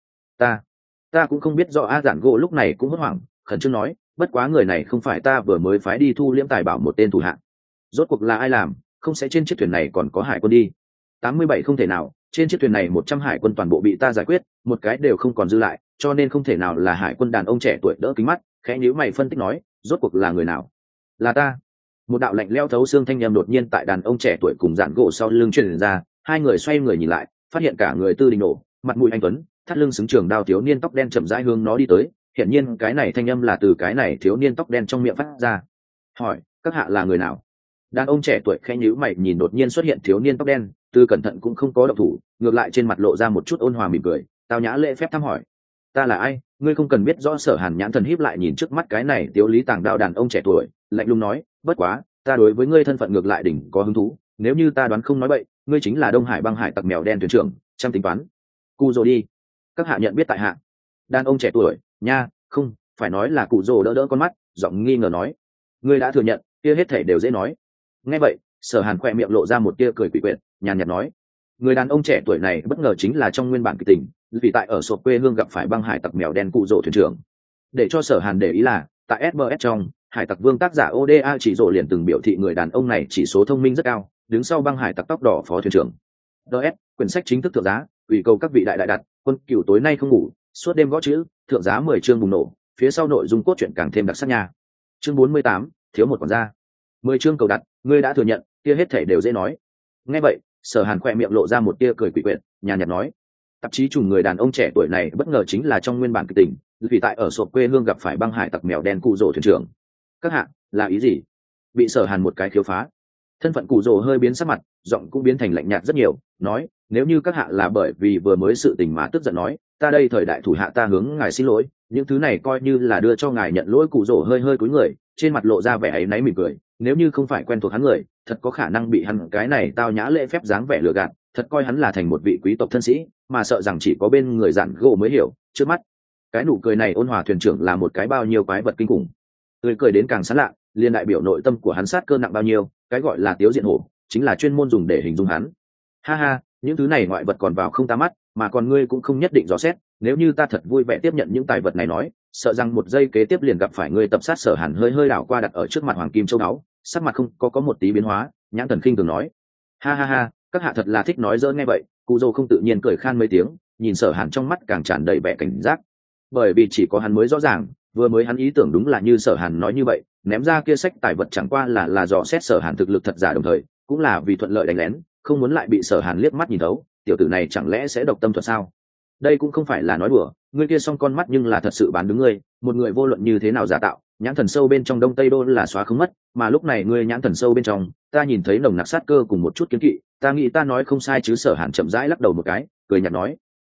Speaker 1: ta cũng không biết rõ. Giản Gỗ lúc này cũng hốt hoảng, khẩn trương nói: bất quá người này không phải ta vừa mới phái đi thu liễm tài bảo một tên thủ hạng. Rốt cuộc là ai làm? Không sẽ trên chiếc thuyền này còn có hải quân đi? 87 không thể nào, trên chiếc thuyền này 100 hải quân toàn bộ bị ta giải quyết, một cái đều không còn dư lại, cho nên không thể nào là hải quân. Đàn ông trẻ tuổi đỡ kính mắt, khẽ nhíu mày phân tích nói: rốt cuộc là người nào? Là ta. Một đạo lạnh lẽo thấu xương thanh âm đột nhiên tại đàn ông trẻ tuổi cùng Giản Gỗ sau lưng truyền ra, hai người xoay người nhìn lại, phát hiện cả người tư đình nổ, mặt mũi anh tuấn, thắt lưng xứng trường đao thiếu niên tóc đen chậm rãi hướng nó đi tới. Hiển nhiên cái này thanh âm là từ cái này thiếu niên tóc đen trong miệng phát ra. Hỏi: các hạ là người nào? Đàn ông trẻ tuổi khẽ nhíu mày nhìn đột nhiên xuất hiện thiếu niên tóc đen, từ cẩn thận cũng không có động thủ, ngược lại trên mặt lộ ra một chút ôn hòa mỉm cười, tao nhã lễ phép thăm hỏi: ta là ai? Ngươi không cần biết rõ. Sở Hàn nhãn thần híp lại nhìn trước mắt cái này tiếu lý tàng đao đàn ông trẻ tuổi, lạnh lùng nói: bất quá ta đối với ngươi thân phận ngược lại đỉnh có hứng thú, nếu như ta đoán không nói bậy, ngươi chính là Đông Hải băng hải tặc mèo đen thuyền trưởng, trăm tính toán. Cụ Dô đi. Các hạ nhận biết tại hạ. Đàn ông trẻ tuổi, nha, không phải nói là Cụ Dô đỡ con mắt, giọng nghi ngờ nói: ngươi đã thừa nhận, kia hết thể đều dễ nói. Nghe vậy, Sở Hàn khoe miệng lộ ra một tia cười quỷ quyệt, nhàn nhạt nói: người đàn ông trẻ tuổi này bất ngờ chính là trong nguyên bản kịch tình, vì tại ở sộp quê hương gặp phải băng hải tặc mèo đen Cụ Dô thuyền trưởng. Để cho Sở Hàn để ý là, tại SBS trong hải tặc vương tác giả Oda chỉ rộ liền từng biểu thị người đàn ông này chỉ số thông minh rất cao, đứng sau băng hải tặc tóc đỏ phó thuyền trưởng. DS, quyển sách chính thức thượng giá, ủy cầu các vị đại đại đặt, quân cửu tối nay không ngủ, suốt đêm gõ chữ, thượng giá 10 chương bùng nổ, phía sau nội dung cốt truyện càng thêm đặc sắc nha. Chương 48, thiếu một quản gia. 10 chương cầu đặt, ngươi đã thừa nhận, kia hết thể đều dễ nói. Nghe vậy, Sở Hàn khoe miệng lộ ra một tia cười quỷ quyệt, nhàn nhạt nói: tạp chí trùng người đàn ông trẻ tuổi này bất ngờ chính là trong nguyên bản kịch tình, vì tại ở sộp quê hương gặp phải băng hải tặc mèo đen Cụ Dô thuyền trưởng. Các hạ là ý gì? Bị Sở Hàn một cái khiếu phá. Thân phận Cụ Dô hơi biến sắc mặt, giọng cũng biến thành lạnh nhạt rất nhiều, nói: nếu như các hạ là bởi vì vừa mới sự tình mà tức giận nói, ta đây thời đại thủ hạ ta hướng ngài xin lỗi, những thứ này coi như là đưa cho ngài nhận lỗi. Cụ Dô hơi cúi người, trên mặt lộ ra vẻ áy náy mỉm cười, nếu như không phải quen thuộc hắn người, thật có khả năng bị hắn cái này tao nhã lễ phép dáng vẻ lừa gạt, thật coi hắn là thành một vị quý tộc thân sĩ, mà sợ rằng chỉ có bên người Giản Gỗ mới hiểu, trước mắt cái nụ cười này ôn hòa thuyền trưởng là một cái bao nhiêu quái vật kinh khủng. Tươi cười đến càng sán lạ, liên đại biểu nội tâm của hắn sát cơ nặng bao nhiêu, cái gọi là tiếu diện hổ chính là chuyên môn dùng để hình dung hắn. Ha ha, những thứ này ngoại vật còn vào không ta mắt, mà còn ngươi cũng không nhất định dò xét, nếu như ta thật vui vẻ tiếp nhận những tài vật này nói, sợ rằng một giây kế tiếp liền gặp phải ngươi tập sát. Sở Hàn hơi đảo qua đặt ở trước mặt hoàng kim châu đáo, sắc mặt không có một tí biến hóa, nhãn thần khinh thường nói: ha ha ha, các hạ thật là thích nói giỡn. Nghe vậy, Cụ Dô không tự nhiên cười khan mấy tiếng, nhìn Sở Hàn trong mắt càng tràn đầy vẻ cảnh giác, bởi vì chỉ có hắn mới rõ ràng, vừa mới hắn ý tưởng đúng là như Sở Hàn nói như vậy, ném ra kia sách tài vật chẳng qua là dò xét Sở Hàn thực lực thật giả, đồng thời cũng là vì thuận lợi đánh lén, không muốn lại bị Sở Hàn liếc mắt nhìn thấu. Tiểu tử này chẳng lẽ sẽ độc tâm thuật sao? Đây cũng không phải là nói đùa, ngươi kia song con mắt nhưng là thật sự bán đứng ngươi. Một người vô luận như thế nào giả tạo, nhãn thần sâu bên trong Đông Tây Đô là xóa không mất, mà lúc này ngươi nhãn thần sâu bên trong, ta nhìn thấy nồng nặc sát cơ cùng một chút kiến kỵ, ta nghĩ ta nói không sai chứ? Sở Hàn chậm rãi lắc đầu một cái, cười nhạt nói: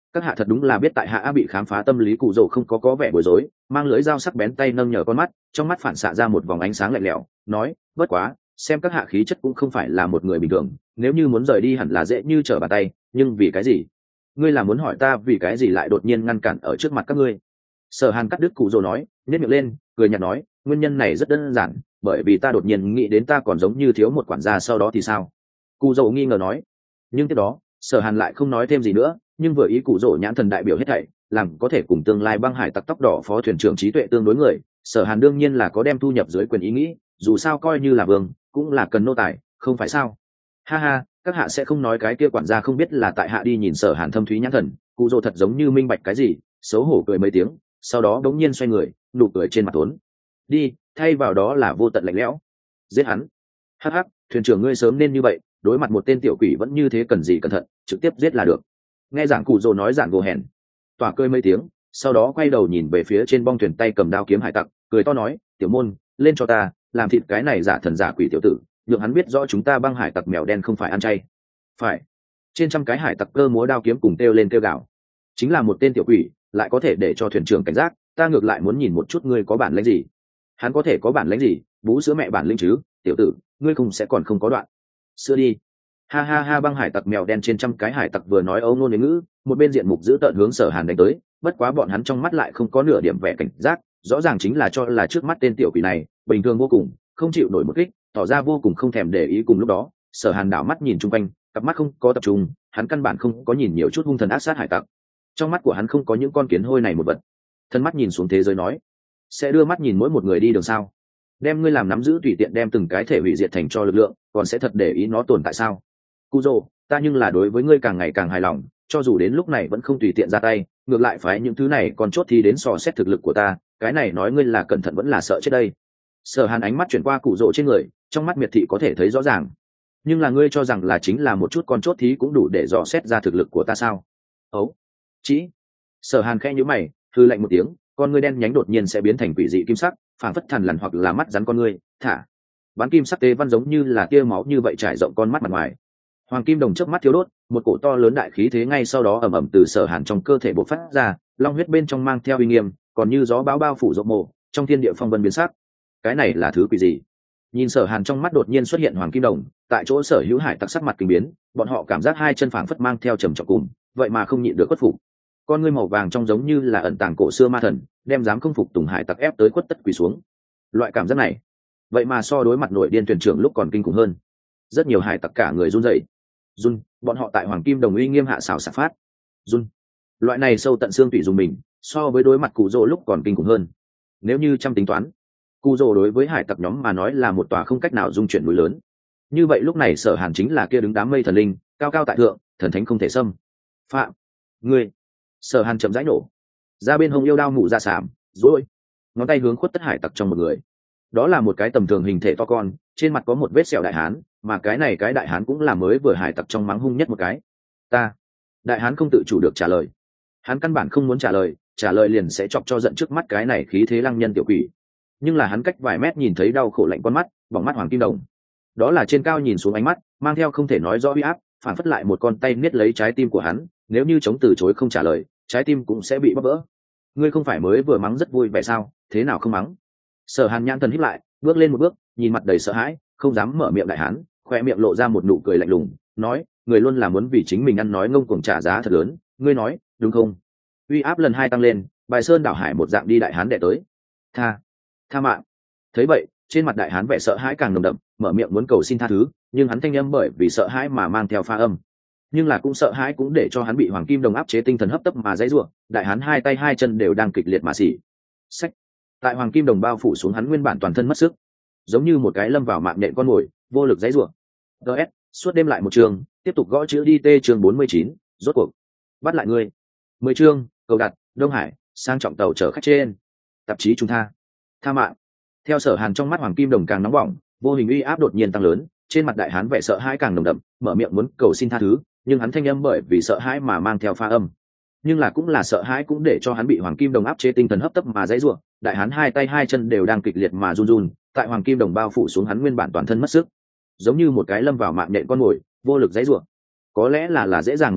Speaker 1: Các hạ thật đúng là biết tại hạ bị khám phá tâm lý. Cụ rồ không có vẻ bối rối, mang lưỡi dao sắc bén tay nâng nhờ con mắt, trong mắt phản xạ ra một vòng ánh sáng lạnh lẽo, nói: bất quá xem các hạ khí chất cũng không phải là một người bình thường, nếu như muốn rời đi hẳn là dễ như trở bàn tay, nhưng vì cái gì? Ngươi là muốn hỏi ta vì cái gì lại đột nhiên ngăn cản ở trước mặt các ngươi? Sở Hàn cắt đứt Cụ rồ nói, nhếch miệng lên cười nhạt nói: nguyên nhân này rất đơn giản, bởi vì ta đột nhiên nghĩ đến ta còn giống như thiếu một quản gia, sau đó thì sao? Cụ rồ nghi ngờ nói. Nhưng tiếp đó Sở Hàn lại không nói thêm gì nữa, nhưng vừa ý Cụ rồ nhãn thần đại biểu hết thảy, làm có thể cùng tương lai băng hải tặc tóc đỏ phó thuyền trưởng trí tuệ tương đối người, Sở Hàn đương nhiên là có đem thu nhập dưới quyền ý nghĩ, dù sao coi như là vương cũng là cần nô tài, không phải sao? Ha ha, các hạ sẽ không nói cái kia quản gia không biết là tại hạ đi. Nhìn Sở Hàn thâm thúy nhãn thần, Cụ rồ thật giống như minh bạch cái gì, xấu hổ cười mấy tiếng, sau đó đống nhiên xoay người, nụ cười trên mặt tốn đi, thay vào đó là vô tận lạnh lẽo. Giết hắn. Hắc hắc, thuyền trưởng ngươi sớm nên như vậy, đối mặt một tên tiểu quỷ vẫn như thế, cần gì cẩn thận, trực tiếp giết là được. Nghe giảng Cụ rồ nói giảng gồ hèn, tỏa cười mấy tiếng, sau đó quay đầu nhìn về phía trên bong thuyền tay cầm đao kiếm hải tặc, cười to nói: tiểu môn, lên cho ta, làm thịt cái này giả thần giả quỷ tiểu tử, nhượng hắn biết rõ chúng ta băng hải tặc mèo đen không phải ăn chay. Phải. Trên trăm cái hải tặc cơ múa đao kiếm cùng kêu lên kêu gào. Chính là một tên tiểu quỷ lại có thể để cho thuyền trưởng cảnh giác, ta ngược lại muốn nhìn một chút ngươi có bản lĩnh gì. Hắn có thể có bản lĩnh gì? Bú sữa mẹ bản lĩnh chứ, tiểu tử, ngươi không sẽ còn không có đoạn sữa đi. Ha ha ha. Băng hải tặc mèo đen trên trăm cái hải tặc vừa nói âu nôn đến ngữ, một bên diện mục giữ tợn hướng Sở Hàn đánh tới, bất quá bọn hắn trong mắt lại không có nửa điểm vẻ cảnh giác, rõ ràng chính là cho là trước mắt tên tiểu quỷ này bình thường vô cùng, không chịu nổi một kích, tỏ ra vô cùng không thèm để ý. Cùng lúc đó Sở Hàn đảo mắt nhìn chung quanh, cặp mắt không có tập trung, hắn căn bản không có nhìn nhiều chút hung thần ác sát hải tặc, trong mắt của hắn không có những con kiến hôi này một vật. Thân mắt nhìn xuống thế giới nói: sẽ đưa mắt nhìn mỗi một người đi đường sao? Đem ngươi làm nắm giữ tùy tiện đem từng cái thể hủy diệt thành cho lực lượng, còn sẽ thật để ý nó tồn tại sao? Cụ rồ, ta nhưng là đối với ngươi càng ngày càng hài lòng, cho dù đến lúc này vẫn không tùy tiện ra tay, ngược lại phái những thứ này còn chốt thì đến dò xét thực lực của ta, cái này nói ngươi là cẩn thận vẫn là sợ chết đây? Sở Hàn ánh mắt chuyển qua Cụ rồ trên người, trong mắt miệt thị có thể thấy rõ ràng. Nhưng là ngươi cho rằng là chính là một chút con chốt thí cũng đủ để dò xét ra thực lực của ta sao? Ấu, chỉ. Sở Hàn khẽ nhíu mày, hừ lạnh một tiếng, con ngươi đen nhánh đột nhiên sẽ biến thành quỷ dị kim sắc, phảng phất thần lằn hoặc là mắt rắn con ngươi, thả. Bán kim sắc tế văn giống như là tia máu như vậy trải rộng con mắt mặt ngoài. Hoàng kim đồng chớp mắt thiếu đốt, một cổ to lớn đại khí thế ngay sau đó ầm ầm từ Sở Hàn trong cơ thể bộc phát ra, long huyết bên trong mang theo uy nghiêm, còn như gió bão bao phủ rộng mồ, trong thiên địa phong vân biến sắc. Cái này là thứ quỷ gì? Nhìn Sở Hàn trong mắt đột nhiên xuất hiện hoàng kim đồng, tại chỗ sở hữu hải tặc sắc mặt kinh biến, bọn họ cảm giác hai chân phảng phất mang theo trầm trọng cùng, vậy mà không nhịn được khuất phục. Con ngươi màu vàng trong giống như là ẩn tàng cổ xưa ma thần, đem dám không phục tùng hải tặc ép tới khuất tất quỳ xuống. Loại cảm giác này, vậy mà so đối mặt nội điên thuyền trưởng lúc còn kinh khủng hơn. Rất nhiều hải tặc cả người run rẩy. Run, bọn họ tại hoàng kim đồng uy nghiêm hạ xảo xạ phát. Run. Loại này sâu tận xương tủy dùng mình, so với đối mặt Cụ rồ lúc còn kinh khủng hơn. Nếu như trăm tính toán, Cụ rồ đối với hải tặc nhóm mà nói là một tòa không cách nào dung chuyển núi lớn. Như vậy lúc này Sở Hàn chính là kia đứng đám mây thần linh, cao cao tại thượng, thần thánh không thể xâm phạm. Ngươi. Sở Hàn chậm rãi nổ ra bên hông yêu đao mụ ra sảm rồi ngón tay hướng khuất tất hải tặc trong một người. Đó là một cái tầm thường hình thể to con, trên mặt có một vết sẹo đại hán, mà cái này cái đại hán cũng là mới vừa hải tặc trong mắng hung nhất một cái. Ta. Đại hán không tự chủ được trả lời. Hắn căn bản không muốn trả lời liền sẽ chọc cho giận trước mắt cái này khí thế lăng nhân tiểu quỷ. Nhưng là hắn cách vài mét nhìn thấy đau khổ lạnh con mắt, bỏng mắt hoàng kim đồng. Đó là trên cao nhìn xuống ánh mắt, mang theo không thể nói rõ uy áp, phản phất lại một con tay niết lấy trái tim của hắn, nếu như chống từ chối không trả lời, trái tim cũng sẽ bị bóp vỡ. Ngươi không phải mới vừa mắng rất vui vẻ sao, thế nào không mắng? Sở Hàn nhãn thần híp lại, bước lên một bước, nhìn mặt đầy sợ hãi, không dám mở miệng đại hán, khoe miệng lộ ra một nụ cười lạnh lùng, nói: người luôn là muốn vì chính mình ăn nói ngông cuồng trả giá thật lớn, ngươi nói đúng không? Uy áp lần hai tăng lên, bài sơn đảo hải một dạng đi đại hán đè tới. Tha mạng. Thấy vậy, trên mặt đại hán vẻ sợ hãi càng nồng đậm, mở miệng muốn cầu xin tha thứ, nhưng hắn thanh âm bởi vì sợ hãi mà mang theo pha âm. Nhưng là cũng sợ hãi cũng để cho hắn bị hoàng kim đồng áp chế tinh thần hấp tấp mà dãy rủa. Đại hán hai tay hai chân đều đang kịch liệt mà xỉ. Sách. Tại hoàng kim đồng bao phủ xuống, hắn nguyên bản toàn thân mất sức, giống như một cái lâm vào mạng nhện con mồi, vô lực dãy rủa. DS, suốt đêm lại một trường, tiếp tục gõ chữ đi T chương 49, rốt cuộc bắt lại ngươi. 10 chương, cầu đặt, Đông Hải, sang trọng tàu chở khách trên. Tạp chí chúng tha mạng. Theo Sở Hàn trong mắt hoàng kim đồng càng nóng bỏng, vô hình uy áp đột nhiên tăng lớn, trên mặt đại hán vẻ sợ hãi càng nồng đậm, mở miệng muốn cầu xin tha thứ, nhưng hắn thanh âm bởi vì sợ hãi mà mang theo pha âm. Nhưng là cũng là sợ hãi cũng để cho hắn bị hoàng kim đồng áp chế tinh thần hấp tấp mà dãy rủa. Đại hán hai tay hai chân đều đang kịch liệt mà run run, tại hoàng kim đồng bao phủ xuống, hắn nguyên bản toàn thân mất sức, giống như một cái lâm vào mạng nhện con mồi, vô lực dãy rủa. Có lẽ là dễ dàng một chút,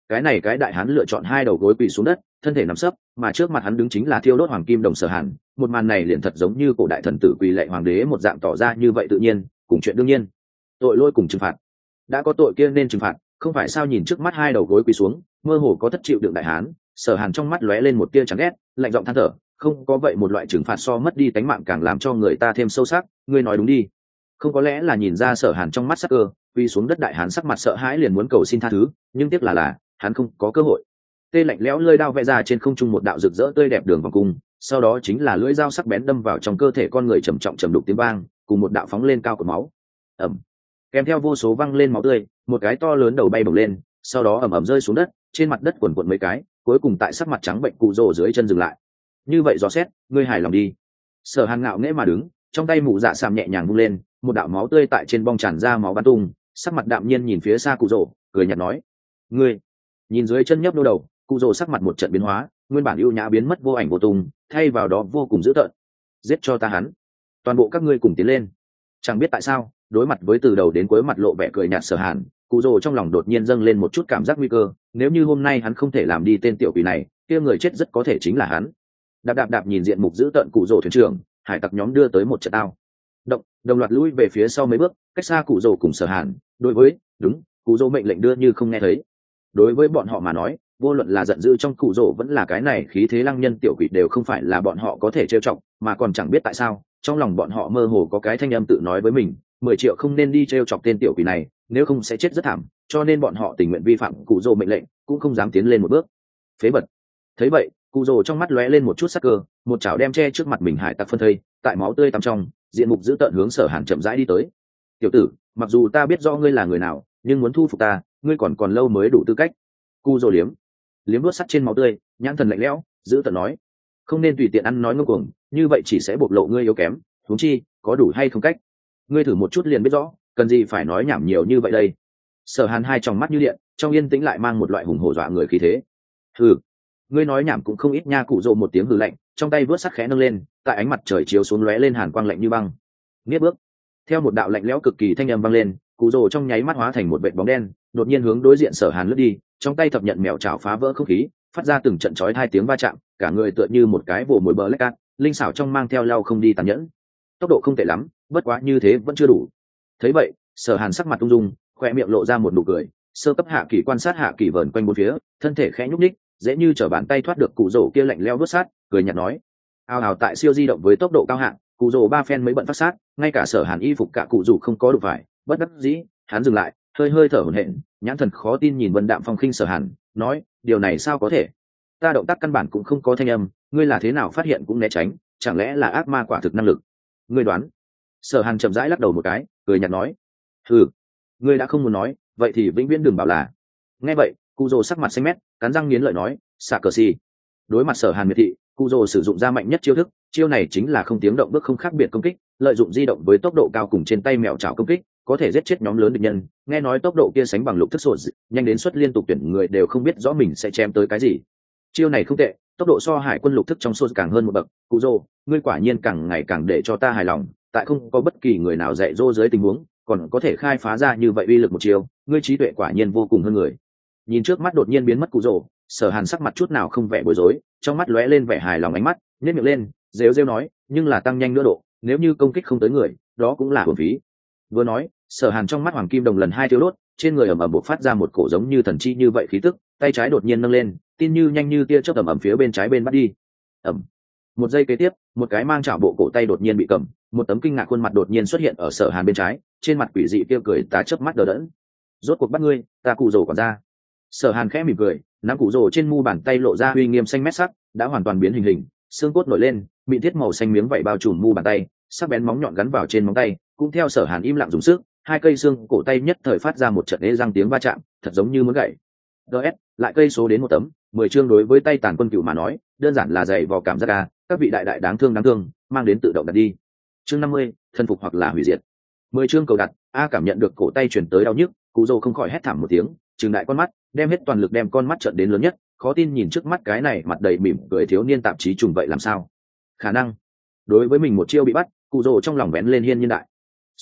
Speaker 1: cái này cái đại hán lựa chọn hai đầu gối quỳ xuống đất, thân thể nằm sấp, mà trước mặt hắn đứng chính là thiêu đốt hoàng kim đồng Sở Hàn. Một màn này liền thật giống như cổ đại thần tử quỳ lạy hoàng đế một dạng, tỏ ra như vậy tự nhiên, cùng chuyện đương nhiên. Tội lỗi cùng trừng phạt, đã có tội kia nên trừng phạt, không phải sao? Nhìn trước mắt hai đầu gối quỳ xuống, mơ hồ có thất chịu đựng đại hán, Sở Hàn trong mắt lóe lên một tia chán ghét, lạnh giọng than thở, không có vậy một loại trừng phạt so mất đi tánh mạng càng làm cho người ta thêm sâu sắc. Ngươi nói đúng đi. Không có lẽ là nhìn ra Sở Hàn trong mắt sắc cơ, quỳ xuống đất đại hán sắc mặt sợ hãi liền muốn cầu xin tha thứ, nhưng tiếc là hắn không có cơ hội. Tê lạnh lẽo lơi đao vẽ ra trên không trung một đạo rực rỡ tươi đẹp đường vòng cung, sau đó chính là lưỡi dao sắc bén đâm vào trong cơ thể con người, trầm trọng trầm đục tiếng vang, cùng một đạo phóng lên cao của máu. Ầm. Kèm theo vô số văng lên máu tươi, một cái to lớn đầu bay bổng lên, sau đó ầm ầm rơi xuống đất, trên mặt đất quần quần mấy cái, cuối cùng tại sắc mặt trắng bệnh cụ rồ dưới chân dừng lại. Như vậy dò xét, ngươi hài lòng đi. Sở Hàn ngạo nghễ mà đứng, trong tay mụ dạ sàm nhẹ nhàng vung lên, một đạo máu tươi tại trên bong tràn ra máu bắn tung, sắc mặt đạm nhiên nhìn phía xa cụ rồ, cười nhạt nói: ngươi. Nhìn dưới chân nhấp nô đầu, cụ rồ sắc mặt một trận biến hóa, nguyên bản ưu nhã biến mất vô ảnh vô tung, thay vào đó vô cùng dữ tợn. Giết cho ta hắn, toàn bộ các ngươi cùng tiến lên. Chẳng biết tại sao, đối mặt với từ đầu đến cuối mặt lộ vẻ cười nhạt Sở Hàn, cụ rồ trong lòng đột nhiên dâng lên một chút cảm giác nguy cơ. Nếu như hôm nay hắn không thể làm đi tên tiểu quỷ này, kia người chết rất có thể chính là hắn. Đạp nhìn diện mục dữ tợn cụ rồ thuyền trưởng, hải tặc nhóm đưa tới một trận tao đồng loạt lui về phía sau mấy bước, cách xa cụ rồ cùng Sở Hàn. Đối với cụ rồ mệnh lệnh đưa như không nghe thấy. Đối với bọn họ mà nói, vô luận là giận dữ trong cụ rồ vẫn là cái này khí thế lăng nhân tiểu quỷ đều không phải là bọn họ có thể trêu chọc, mà còn chẳng biết tại sao trong lòng bọn họ mơ hồ có cái thanh âm tự nói với mình, 10 triệu không nên đi trêu chọc tên tiểu quỷ này, nếu không sẽ chết rất thảm, cho nên bọn họ tình nguyện vi phạm cụ rồ mệnh lệnh, cũng không dám tiến lên một bước. Phế vật. Thấy vậy, cụ rồ trong mắt lóe lên một chút sắc cơ, một chảo đem che trước mặt mình hải tặc phân thây, tại máu tươi tăm trong, diện mục dữ tợn hướng Sở Hàn chậm rãi đi tới. Tiểu tử, mặc dù ta biết rõ ngươi là người nào, nhưng muốn thu phục ta, ngươi còn lâu mới đủ tư cách. Cụ rồ liếm đuốt sắt trên máu tươi, nhãn thần lạnh lẽo, dữ tợn nói: không nên tùy tiện ăn nói ngông cuồng, như vậy chỉ sẽ bộc lộ ngươi yếu kém. Huống chi, có đủ hay không cách, ngươi thử một chút liền biết rõ, cần gì phải nói nhảm nhiều như vậy đây. Sở Hàn hai tròng mắt như điện, trong yên tĩnh lại mang một loại hùng hổ dọa người khí thế. Hừ, ngươi nói nhảm cũng không ít nha. Cụ rồ một tiếng hừ lạnh, trong tay vớt sắt khẽ nâng lên, tại ánh mặt trời chiếu xuống lóe lên hàn quang lạnh như băng. Nghiếp bước. Theo một đạo lạnh lẽo cực kỳ thanh âm vang lên, cụ rồ trong nháy mắt hóa thành một vệt bóng đen, đột nhiên hướng đối diện Sở Hàn lướt đi, trong tay thập nhận mèo chảo phá vỡ không khí, phát ra từng trận chói hai tiếng va chạm, cả người tựa như một cái vồ mồi bờ lách cát, linh xảo trong mang theo lao không đi tàn nhẫn. Tốc độ không tệ lắm, bất quá như thế vẫn chưa đủ. Thấy vậy, Sở Hàn sắc mặt ung dung, khoe miệng lộ ra một nụ cười, sơ cấp hạ kỳ quan sát hạ kỳ vờn quanh bốn phía, thân thể khẽ nhúc nhích, dễ như trở bàn tay thoát được cụ rồ kia lạnh lẽo vớt sát, cười nhạt nói: ao ào tại siêu di động với tốc độ cao hạng, cụ rồ ba phen mấy bận phát sát, ngay cả Sở Hàn y phục cả cụ rồ không có đủ phải, bất đắc dĩ, hắn dừng lại, hơi thở hổn hển, nhãn thần khó tin nhìn Vân Đạm Phong khinh Sở Hàn, nói: điều này sao có thể? Ta động tác căn bản cũng không có thanh âm, ngươi là thế nào phát hiện cũng né tránh, chẳng lẽ là ác ma quả thực năng lực? Ngươi đoán? Sở Hàn chậm rãi lắc đầu một cái, cười nhạt nói: ngươi đã không muốn nói, vậy thì vĩnh viễn đừng bảo là. Nghe vậy, cụ rồ sắc mặt xanh mét, cắn răng nghiến lợi nói: xạ cờ xì. Đối mặt Sở Hàn miệt thị, cụ rồ sử dụng ra mạnh nhất chiêu thức, chiêu này chính là không tiếng động bước không khác biệt công kích, lợi dụng di động với tốc độ cao cùng trên tay mèo chảo công kích, có thể giết chết nhóm lớn địch nhân. Nghe nói tốc độ kia sánh bằng lục thức sột, nhanh đến suất liên tục tuyển người đều không biết rõ mình sẽ chém tới cái gì. Chiêu này không tệ, tốc độ so hải quân lục thức trong sột càng hơn một bậc. Cụ rồ, ngươi quả nhiên càng ngày càng để cho ta hài lòng, tại không có bất kỳ người nào dạy dỗ dưới tình huống, còn có thể khai phá ra như vậy uy lực một chiêu, ngươi trí tuệ quả nhiên vô cùng hơn người. Nhìn trước mắt đột nhiên biến mất cụ rồ, Sở Hàn sắc mặt chút nào không vẻ bối rối, trong mắt lóe lên vẻ hài lòng, ánh mắt nhếch miệng lên, rêu nói: nhưng là tăng nhanh nữa độ, nếu như công kích không tới người, đó cũng là uổng phí. Vừa nói, Sở Hàn trong mắt hoàng kim đồng lần hai thiêu đốt, trên người ầm ầm bộc phát ra một cổ giống như thần chi như vậy khí tức, tay trái đột nhiên nâng lên, tin như nhanh như tia chớp ầm ầm phía bên trái bên bắt đi. Ầm. Một giây kế tiếp, một cái mang chảo bộ cổ tay đột nhiên bị cầm, một tấm kinh ngạc khuôn mặt đột nhiên xuất hiện ở Sở Hàn bên trái, trên mặt quỷ dị kia cười tá chớp mắt đờ đẫn. Rốt cuộc bắt ngươi, ta cụ rồ còn ra. Sở Hàn khẽ mỉm cười, nắm cụ rồ trên mu bàn tay lộ ra uy nghiêm xanh mét sắc, đã hoàn toàn biến hình, xương cốt nổi lên, bị thiết màu xanh miếng vảy bao trùm mu bàn tay, sắc bén móng nhọn gắn vào trên móng tay, cũng theo Sở Hàn im lặng dùng sức, hai cây xương cổ tay nhất thời phát ra một trận ế răng tiếng va chạm, thật giống như muốn gãy. DS, lại cây số đến một tấm, 10 chương đối với tay tàn quân cựu mà nói, đơn giản là dày vò cảm giác a, các vị đại đại đáng thương, mang đến tự động đặt đi. Chương 50, thân phục hoặc là hủy diệt. 10 chương cầu đặt, a cảm nhận được cổ tay truyền tới đau nhức, cụ rồ không khỏi hét thảm một tiếng, trừng đại con mắt, đem hết toàn lực đem con mắt trợn đến lớn nhất, khó tin nhìn trước mắt cái này mặt đầy mỉm cười thiếu niên tạp chí trùng vậy làm sao? Khả năng. Đối với mình một chiêu bị bắt, cụ rồ trong lòng vén lên hiên nhiên đại sóng,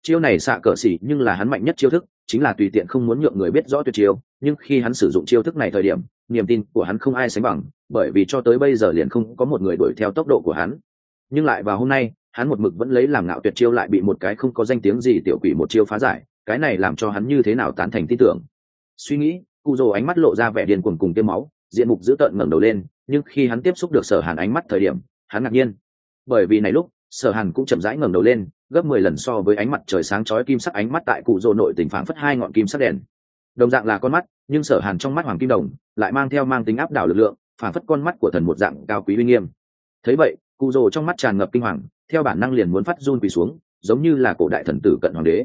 Speaker 1: chiêu này xạ cờ xỉ nhưng là hắn mạnh nhất chiêu thức, chính là tùy tiện không muốn nhượng người biết rõ tuyệt chiêu, nhưng khi hắn sử dụng chiêu thức này thời điểm, niềm tin của hắn không ai sánh bằng, bởi vì cho tới bây giờ liền không có một người đuổi theo tốc độ của hắn. Nhưng lại vào hôm nay, hắn một mực vẫn lấy làm ngạo tuyệt chiêu lại bị một cái không có danh tiếng gì tiểu quỷ một chiêu phá giải, cái này làm cho hắn như thế nào tán thành tin tưởng. Suy nghĩ, Cù Dồ ánh mắt lộ ra vẻ điên cuồng cùng tiêm máu, diện mục dữ tợn ngẩng đầu lên, nhưng khi hắn tiếp xúc được Sở Hàn ánh mắt thời điểm, hắn ngạc nhiên, bởi vì này lúc Sở Hàn cũng chậm rãi ngẩng đầu lên, gấp 10 lần so với ánh mặt trời sáng chói kim sắc ánh mắt tại Cù Dồ nội tình phảng phất hai ngọn kim sắc đèn. Đồng dạng là con mắt, nhưng Sở Hàn trong mắt hoàng kim đồng lại mang theo mang tính áp đảo lực lượng, phảng phất con mắt của thần một dạng cao quý uy nghiêm. Thấy vậy, Cù Dồ trong mắt tràn ngập kinh hoàng, theo bản năng liền muốn phát run quỳ xuống, giống như là cổ đại thần tử cận hoàng đế.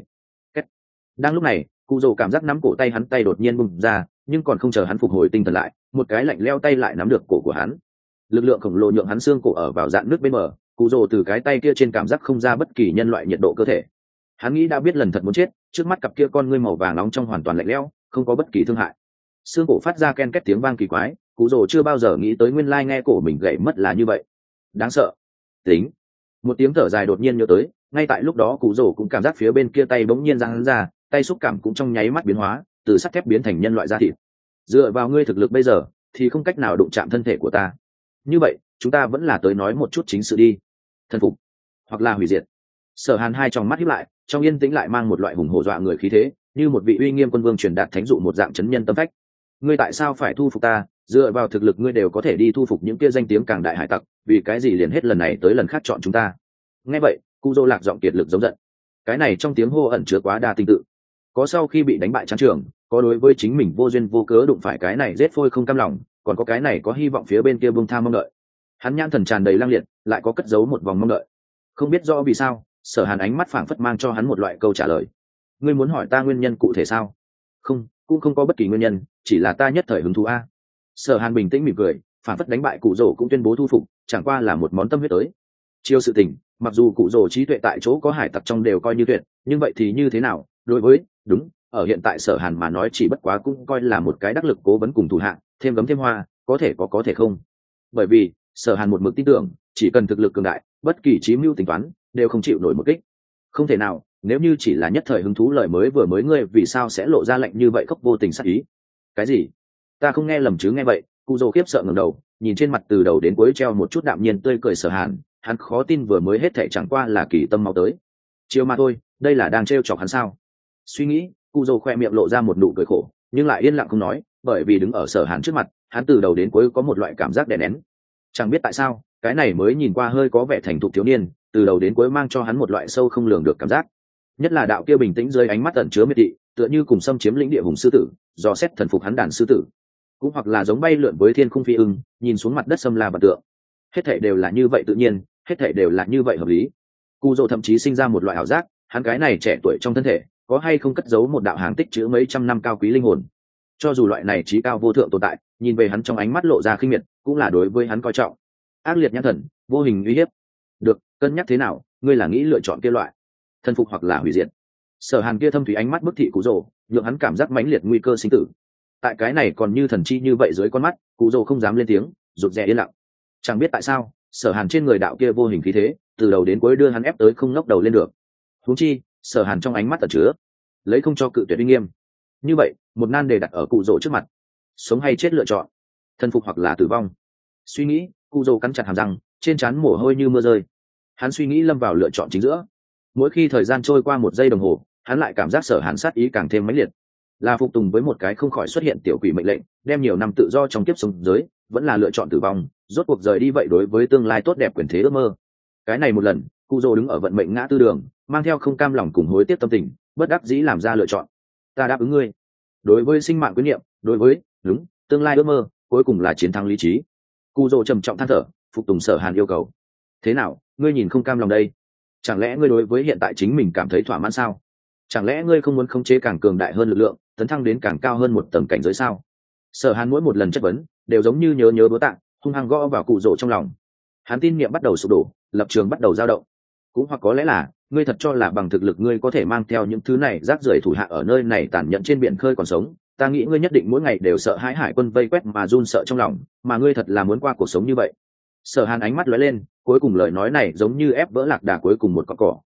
Speaker 1: Đang lúc này, Cù Dồ cảm giác nắm cổ tay hắn tay đột nhiên bung ra, nhưng còn không chờ hắn phục hồi tinh thần lại, một cái lạnh lẽo tay lại nắm được cổ của hắn. Lực lượng khổng lồ nhượng hắn xương cổ ở vào dạn nước bên bờ, Cù Dồ từ cái tay kia trên cảm giác không ra bất kỳ nhân loại nhiệt độ cơ thể. Hắn nghĩ đã biết lần thật muốn chết, trước mắt cặp kia con ngươi màu vàng nóng trong hoàn toàn lạnh lẽo, không có bất kỳ thương hại. Xương cổ phát ra ken két tiếng vang kỳ quái, Cù Dồ chưa bao giờ nghĩ tới nguyên lai nghe cổ mình gãy mất là như vậy. Đáng sợ. Tính. Một tiếng thở dài đột nhiên nhớ tới, ngay tại lúc đó Cù Dồ cũng cảm giác phía bên kia tay bỗng nhiên giang hắn ra, tay xúc cảm cũng trong nháy mắt biến hóa, từ sắt thép biến thành nhân loại da thịt. Dựa vào ngươi thực lực bây giờ, thì không cách nào đụng chạm thân thể của ta. Như vậy, chúng ta vẫn là tới nói một chút chính sự đi. Thần phục, hoặc là hủy diệt. Sở Hàn hai tròng mắt híp lại, trong yên tĩnh lại mang một loại hùng hổ dọa người khí thế, như một vị uy nghiêm quân vương truyền đạt thánh dụ một dạng chấn nhân tâm phách. Ngươi tại sao phải thu phục ta? Dựa vào thực lực ngươi đều có thể đi thu phục những kia danh tiếng càng đại hải tặc, vì cái gì liền hết lần này tới lần khác chọn chúng ta? Nghe vậy, Cù Dô lạc giọng kiệt lực giống giận. Cái này trong tiếng hô ẩn chứa quá đa tinh tự. Có sau khi bị đánh bại trắng trường, có đối với chính mình vô duyên vô cớ đụng phải cái này giết phôi không cam lòng, còn có cái này có hy vọng phía bên kia buông tha mong đợi. Hắn nhãn thần tràn đầy lang liệt, lại có cất giấu một vòng mong đợi. Không biết rõ vì sao, Sở Hàn ánh mắt phảng phất mang cho hắn một loại câu trả lời. Ngươi muốn hỏi ta nguyên nhân cụ thể sao? Không, cũng không có bất kỳ nguyên nhân, chỉ là ta nhất thời hứng thú a. Sở Hàn bình tĩnh mỉm cười, phảng phất đánh bại Cụ Dỗ cũng tuyên bố thu phục, chẳng qua là một món tâm huyết tới. Chiêu sự tình, mặc dù Cụ Dỗ trí tuệ tại chỗ có hải tặc trong đều coi như tuyệt, nhưng vậy thì như thế nào? Đối với, đúng, ở hiện tại Sở Hàn mà nói chỉ bất quá cũng coi là một cái đắc lực cố vấn cùng thủ hạ, thêm gấm thêm hoa, có thể có thể không. Bởi vì, Sở Hàn một mực tin tưởng, chỉ cần thực lực cường đại, bất kỳ chí mưu tính toán đều không chịu nổi một kích. Không thể nào, nếu như chỉ là nhất thời hứng thú lời mới vừa mới ngươi vì sao sẽ lộ ra lệnh như vậy khóc vô tình sát ý? Cái gì? Ta không nghe lầm chứ? Nghe vậy, Cụ Dô khiếp sợ ngẩng đầu, nhìn trên mặt từ đầu đến cuối treo một chút đạm nhiên tươi cười Sở Hàn, hắn khó tin vừa mới hết thảy chẳng qua là kỳ tâm mau tới. Chiều mà thôi, đây là đang trêu chọc hắn sao? Suy nghĩ, Cụ Dô khoe miệng lộ ra một nụ cười khổ, nhưng lại yên lặng không nói, bởi vì đứng ở Sở Hàn trước mặt, hắn từ đầu đến cuối có một loại cảm giác đè nén. Chẳng biết tại sao, cái này mới nhìn qua hơi có vẻ thành thục thiếu niên, từ đầu đến cuối mang cho hắn một loại sâu không lường được cảm giác. Nhất là đạo kia bình tĩnh dưới ánh mắt ẩn chứa miệt thị, tựa như cùng xâm chiếm lĩnh địa hùng sư tử, dò xét thần phục hắn đàn sư tử, cũng hoặc là giống bay lượn với thiên khung phi ưng, nhìn xuống mặt đất xâm la và tượng. Hết thảy đều là như vậy tự nhiên, hết thảy đều là như vậy hợp lý. Cù Dô thậm chí sinh ra một loại ảo giác, hắn cái này trẻ tuổi trong thân thể, có hay không cất giấu một đạo hàng tích chứa mấy trăm năm cao quý linh hồn. Cho dù loại này trí cao vô thượng tồn tại, nhìn về hắn trong ánh mắt lộ ra khinh miệt, cũng là đối với hắn coi trọng. Ác liệt nhãn thần, vô hình uy hiếp. Được, cân nhắc thế nào, ngươi là nghĩ lựa chọn kia loại, thần phục hoặc là hủy diệt? Sở Hàn kia thâm thủy ánh mắt bức thị Cù Dô, nhượng hắn cảm giác mãnh liệt nguy cơ sinh tử. Tại cái này còn như thần chi như vậy dưới con mắt, Cù Dô không dám lên tiếng, rụt rè yên lặng. Chẳng biết tại sao, Sở Hàn trên người đạo kia vô hình khí thế, từ đầu đến cuối đưa hắn ép tới không ngóc đầu lên được. Huống chi, Sở Hàn trong ánh mắt ẩn chứa, lấy không cho cự tuyệt uy nghiêm. Như vậy, một nan đề đặt ở Cù Dô trước mặt, sống hay chết lựa chọn, thần phục hoặc là tử vong. Suy nghĩ, Cù Dô cắn chặt hàm răng, trên trán mồ hôi như mưa rơi. Hắn suy nghĩ lâm vào lựa chọn chính giữa. Mỗi khi thời gian trôi qua một giây đồng hồ, hắn lại cảm giác Sở Hàn sát ý càng thêm mãnh liệt. Là phục tùng với một cái không khỏi xuất hiện tiểu quỷ mệnh lệnh, đem nhiều năm tự do trong kiếp sống giới, vẫn là lựa chọn tử vong, rốt cuộc rời đi vậy đối với tương lai tốt đẹp quyền thế ước mơ. Cái này một lần, Cù Dô đứng ở vận mệnh ngã tư đường, mang theo không cam lòng cùng hối tiếc tâm tình, bất đắc dĩ làm ra lựa chọn. Ta đáp ứng ngươi. Đối với sinh mạng quyết niệm, đối với đúng tương lai ước mơ, cuối cùng là chiến thắng lý trí. Cù Dô trầm trọng than thở, phục tùng Sở Hàn yêu cầu. Thế nào, ngươi nhìn không cam lòng đây? Chẳng lẽ ngươi đối với hiện tại chính mình cảm thấy thỏa mãn sao? Chẳng lẽ ngươi không muốn khống chế càng cường đại hơn lực lượng, tấn thăng đến càng cao hơn một tầng cảnh giới sao? Sở Hàn mỗi một lần chất vấn đều giống như nhớ búa tạ, hung hăng gõ vào Cù Dô trong lòng. Hắn tin niệm bắt đầu sụp đổ, lập trường bắt đầu dao động. Cũng hoặc có lẽ là ngươi thật cho là bằng thực lực ngươi có thể mang theo những thứ này rác rưởi thủ hạ ở nơi này tàn nhẫn trên biển khơi còn sống. Ta nghĩ ngươi nhất định mỗi ngày đều sợ hãi hải quân vây quét mà run sợ trong lòng, mà ngươi thật là muốn qua cuộc sống như vậy. Sở Hàn ánh mắt lóe lên, cuối cùng lời nói này giống như ép vỡ lạc đà cuối cùng một cọng cỏ,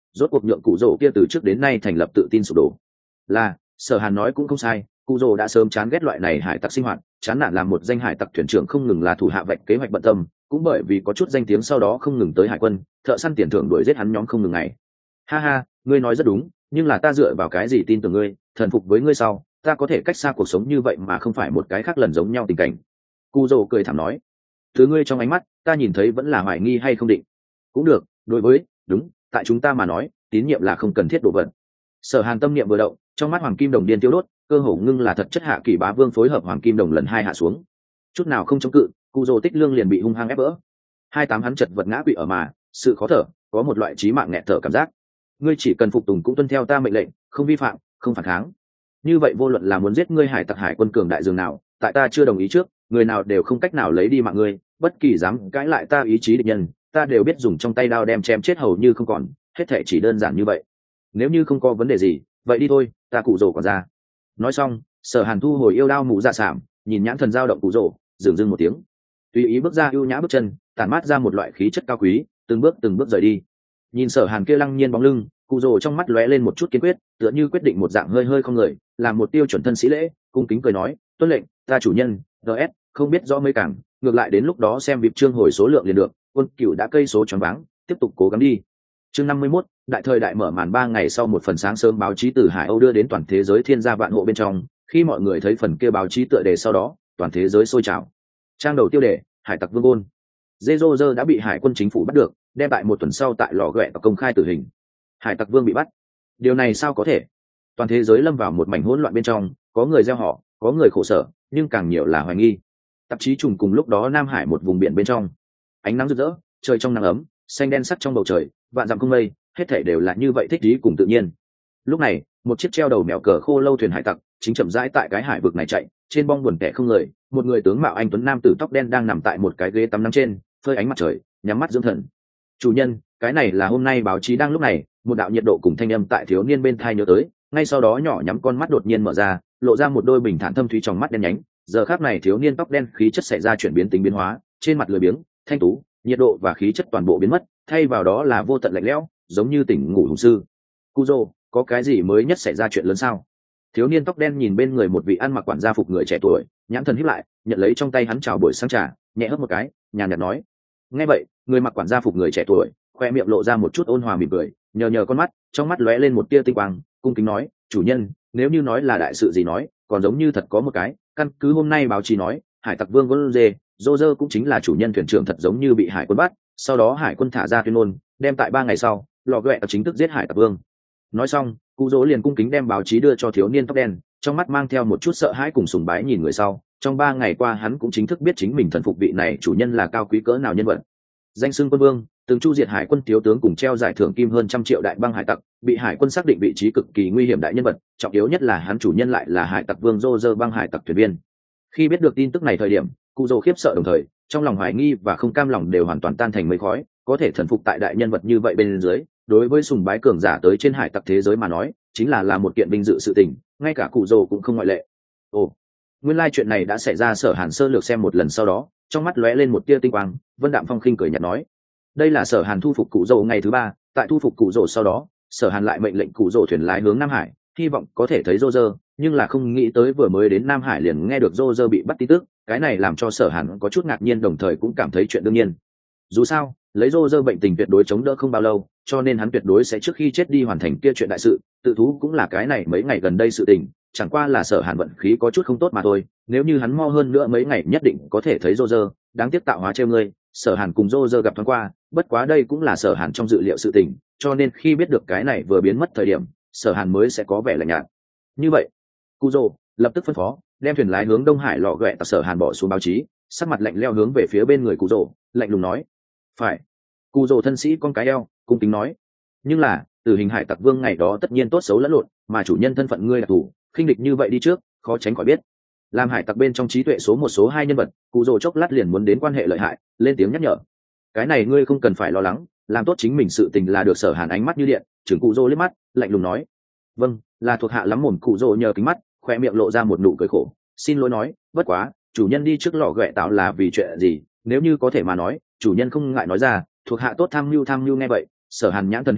Speaker 1: rốt cuộc nhượng cụ rồ kia từ trước đến nay thành lập tự tin sụp đổ. Là, Sở Hàn nói cũng không sai, cụ rồ đã sớm chán ghét loại này hải tặc sinh hoạt, chán nản làm một danh hải tặc thuyền trưởng không ngừng là thủ hạ vạch kế hoạch bận tâm, cũng bởi vì có chút danh tiếng sau đó không ngừng tới hải quân, thợ săn tiền thưởng đuổi giết hắn nhóm không ngừng ngày. Ha ha, ngươi nói rất đúng, nhưng là ta dựa vào cái gì tin tưởng ngươi, thần phục với ngươi sau, ta có thể cách xa cuộc sống như vậy mà không phải một cái khác lần giống nhau tình cảnh. Cụ rồ cười thảm nói, thứ ngươi trong ánh mắt, ta nhìn thấy vẫn là hoài nghi hay không định. Cũng được, đối với, đúng, tại chúng ta mà nói, tín nhiệm là không cần thiết đồ vật. Sở Hàn tâm niệm vừa động, trong mắt hoàng kim đồng điên tiêu đốt, cơ hồ ngưng là thật chất hạ kỳ bá vương phối hợp hoàng kim đồng lần hai hạ xuống, chút nào không chống cự, cụ rồ tích lương liền bị hung hăng ép vỡ. 28 hắn chật vật ngã quỵ ở mà, sự khó thở, có một loại chí mạng nghẹt thở cảm giác. Ngươi chỉ cần phục tùng cũng tuân theo ta mệnh lệnh, không vi phạm, không phản kháng. Như vậy vô luận là muốn giết ngươi hải tặc hải quân cường đại dường nào, tại ta chưa đồng ý trước, người nào đều không cách nào lấy đi mạng ngươi, bất kỳ dám cãi lại ta ý chí địch nhân, ta đều biết dùng trong tay đao đem chém chết hầu như không còn, hết thảy chỉ đơn giản như vậy. Nếu như không có vấn đề gì, vậy đi thôi, ta cụ rồ còn ra. Nói xong, Sở Hàn thu hồi yêu đao mũ dạ sảm, nhìn nhãn thần dao động cụ rồ, dừng dưng một tiếng, tùy ý bước ra ưu nhã bước chân, tản mát ra một loại khí chất cao quý, từng bước rời đi. Nhìn Sở Hàn kia lăng nhiên bóng lưng, cụ rồ trong mắt lóe lên một chút kiên quyết, tựa như quyết định một dạng hơi hơi không người, làm một tiêu chuẩn thân sĩ lễ, cung kính cười nói, tuân lệnh, ta chủ nhân, ds, không biết rõ mấy cảng, ngược lại đến lúc đó xem vịp trương hồi số lượng liền được, quân cửu đã cây số choáng váng, tiếp tục cố gắng đi. Chương 51, đại thời đại mở màn 3 ngày sau một phần sáng sớm báo chí từ Hải Âu đưa đến toàn thế giới thiên gia vạn hộ bên trong, khi mọi người thấy phần kia báo chí tựa đề sau đó, toàn thế giới sôi trào. Trang đầu tiêu đề, hải tặc vương ôn. Zerozer đã bị hải quân chính phủ bắt được, đem tại một tuần sau tại lò ghẹ và công khai tử hình. Hải tặc vương bị bắt. Điều này sao có thể? Toàn thế giới lâm vào một mảnh hỗn loạn bên trong, có người gieo họ, có người khổ sở, nhưng càng nhiều là hoài nghi. Tạp chí trùng cùng lúc đó Nam Hải một vùng biển bên trong, ánh nắng rực rỡ, trời trong nắng ấm, xanh đen sắc trong bầu trời, vạn dặm không mây, hết thảy đều là như vậy thích ý cùng tự nhiên. Lúc này, một chiếc treo đầu mèo cờ khô lâu thuyền hải tặc chính chậm rãi tại cái hải vực này chạy, trên bong buồn kẻ không người, một người tướng mạo anh tuấn nam tử tóc đen đang nằm tại một cái ghế tắm nắng trên, phơi ánh mặt trời, nhắm mắt dưỡng thần. Chủ nhân, cái này là hôm nay báo chí đang lúc này, một đạo nhiệt độ cùng thanh âm tại thiếu niên bên tai nhớ tới, ngay sau đó nhỏ nhắm con mắt đột nhiên mở ra, lộ ra một đôi bình thản thâm thúy trong mắt đen nhánh. Giờ khắc này thiếu niên tóc đen khí chất xảy ra chuyển biến tính biến hóa, trên mặt lười biếng, thanh tú, nhiệt độ và khí chất toàn bộ biến mất, thay vào đó là vô tận lạnh lẽo, giống như tỉnh ngủ hùng sư. Cujo, có cái gì mới nhất xảy ra chuyện lớn sao? Thiếu niên tóc đen nhìn bên người một vị ăn mặc quản gia phục người trẻ tuổi, nhãn thần híp lại, nhận lấy trong tay hắn chào buổi sáng trà, nhẹ hớp một cái, nhàn nhạt nói. Nghe vậy, người mặc quản gia phục người trẻ tuổi, khoe miệng lộ ra một chút ôn hòa mỉm cười, nhờ con mắt, trong mắt lóe lên một tia tinh quang, cung kính nói, chủ nhân, nếu như nói là đại sự gì nói, còn giống như thật có một cái, căn cứ hôm nay báo chí nói, hải tặc vương Roger cũng chính là chủ nhân thuyền trưởng thật giống như bị hải quân bắt, sau đó hải quân thả ra tuyên ngôn, đem tại 3 ngày sau, lò ghẹ chính thức giết hải tặc vương. Nói xong, cụ dỗ liền cung kính đem báo chí đưa cho thiếu niên tóc đen, trong mắt mang theo một chút sợ hãi cùng sùng bái nhìn người sau. Trong 3 ngày qua hắn cũng chính thức biết chính mình thần phục vị này chủ nhân là cao quý cỡ nào nhân vật. Danh xưng quân vương, từng chu diệt hải quân thiếu tướng cùng treo giải thưởng kim hơn 100 triệu đại băng hải tặc, bị hải quân xác định vị trí cực kỳ nguy hiểm đại nhân vật, trọng yếu nhất là hắn chủ nhân lại là hải tặc vương Roger băng hải tặc thuyền viên. Khi biết được tin tức này thời điểm, cụ dỗ khiếp sợ đồng thời, trong lòng hoài nghi và không cam lòng đều hoàn toàn tan thành mây khói, có thể thần phục tại đại nhân vật như vậy bên dưới, đối với sùng bái cường giả tới trên hải tặc thế giới mà nói, chính là một kiện vinh dự sự tình, ngay cả cụ dỗ cũng không ngoại lệ. Ồ, nguyên lai chuyện này đã xảy ra. Sở Hàn sơ lược xem một lần sau đó, trong mắt lóe lên một tia tinh quang, Vân Đạm Phong khinh cười nhạt nói, đây là Sở Hàn thu phục cụ dỗ ngày thứ 3, tại thu phục cụ dỗ sau đó, Sở Hàn lại mệnh lệnh cụ dỗ thuyền lái hướng Nam Hải, hy vọng có thể thấy Roger, nhưng là không nghĩ tới vừa mới đến Nam Hải liền nghe được Roger bị bắt tin tức, cái này làm cho Sở Hàn có chút ngạc nhiên đồng thời cũng cảm thấy chuyện đương nhiên. Dù sao, lấy Roger bệnh tình tuyệt đối chống đỡ không bao lâu, cho nên hắn tuyệt đối sẽ trước khi chết đi hoàn thành kia chuyện đại sự, tự thú cũng là cái này mấy ngày gần đây sự tình, chẳng qua là Sở Hàn vận khí có chút không tốt mà thôi, nếu như hắn mo hơn nữa mấy ngày nhất định có thể thấy Roger, đáng tiếc tạo hóa trêu ngươi, Sở Hàn cùng Roger gặp thoáng qua, bất quá đây cũng là Sở Hàn trong dự liệu sự tình, cho nên khi biết được cái này vừa biến mất thời điểm, Sở Hàn mới sẽ có vẻ lạnh nhạt. Như vậy, Cujo lập tức phân phó, đem thuyền lái hướng Đông Hải lọ ghẹ tặc. Sở Hàn bỏ xuống báo chí, sắc mặt lạnh lẽo hướng về phía bên người Cujo, lạnh lùng nói, phải. Cujo thân sĩ con cái eo, cung kính nói, nhưng là tử hình hải tặc vương ngày đó tất nhiên tốt xấu lẫn lộn, mà chủ nhân thân phận ngươi đặc thù, khinh địch như vậy đi trước, khó tránh khỏi biết. Làm hải tặc bên trong trí tuệ số 1 số 2 nhân vật, Cujo chốc lát liền muốn đến quan hệ lợi hại, lên tiếng nhắc nhở, cái này ngươi không cần phải lo lắng, làm tốt chính mình sự tình là được. Sở Hàn ánh mắt như điện, chừng Cujo liếc mắt, lạnh lùng nói, vâng, là thuộc hạ lắm mồm. Cujo nhờ kính mắt, khoe miệng lộ ra một nụ cười khổ, xin lỗi nói, bất quá chủ nhân đi trước lò ghẹ tạo là vì chuyện gì, nếu như có thể mà nói, chủ nhân không ngại nói ra, thuộc hạ tốt tham mưu. Nghe vậy, Sở Hàn nhãn thần híp lại,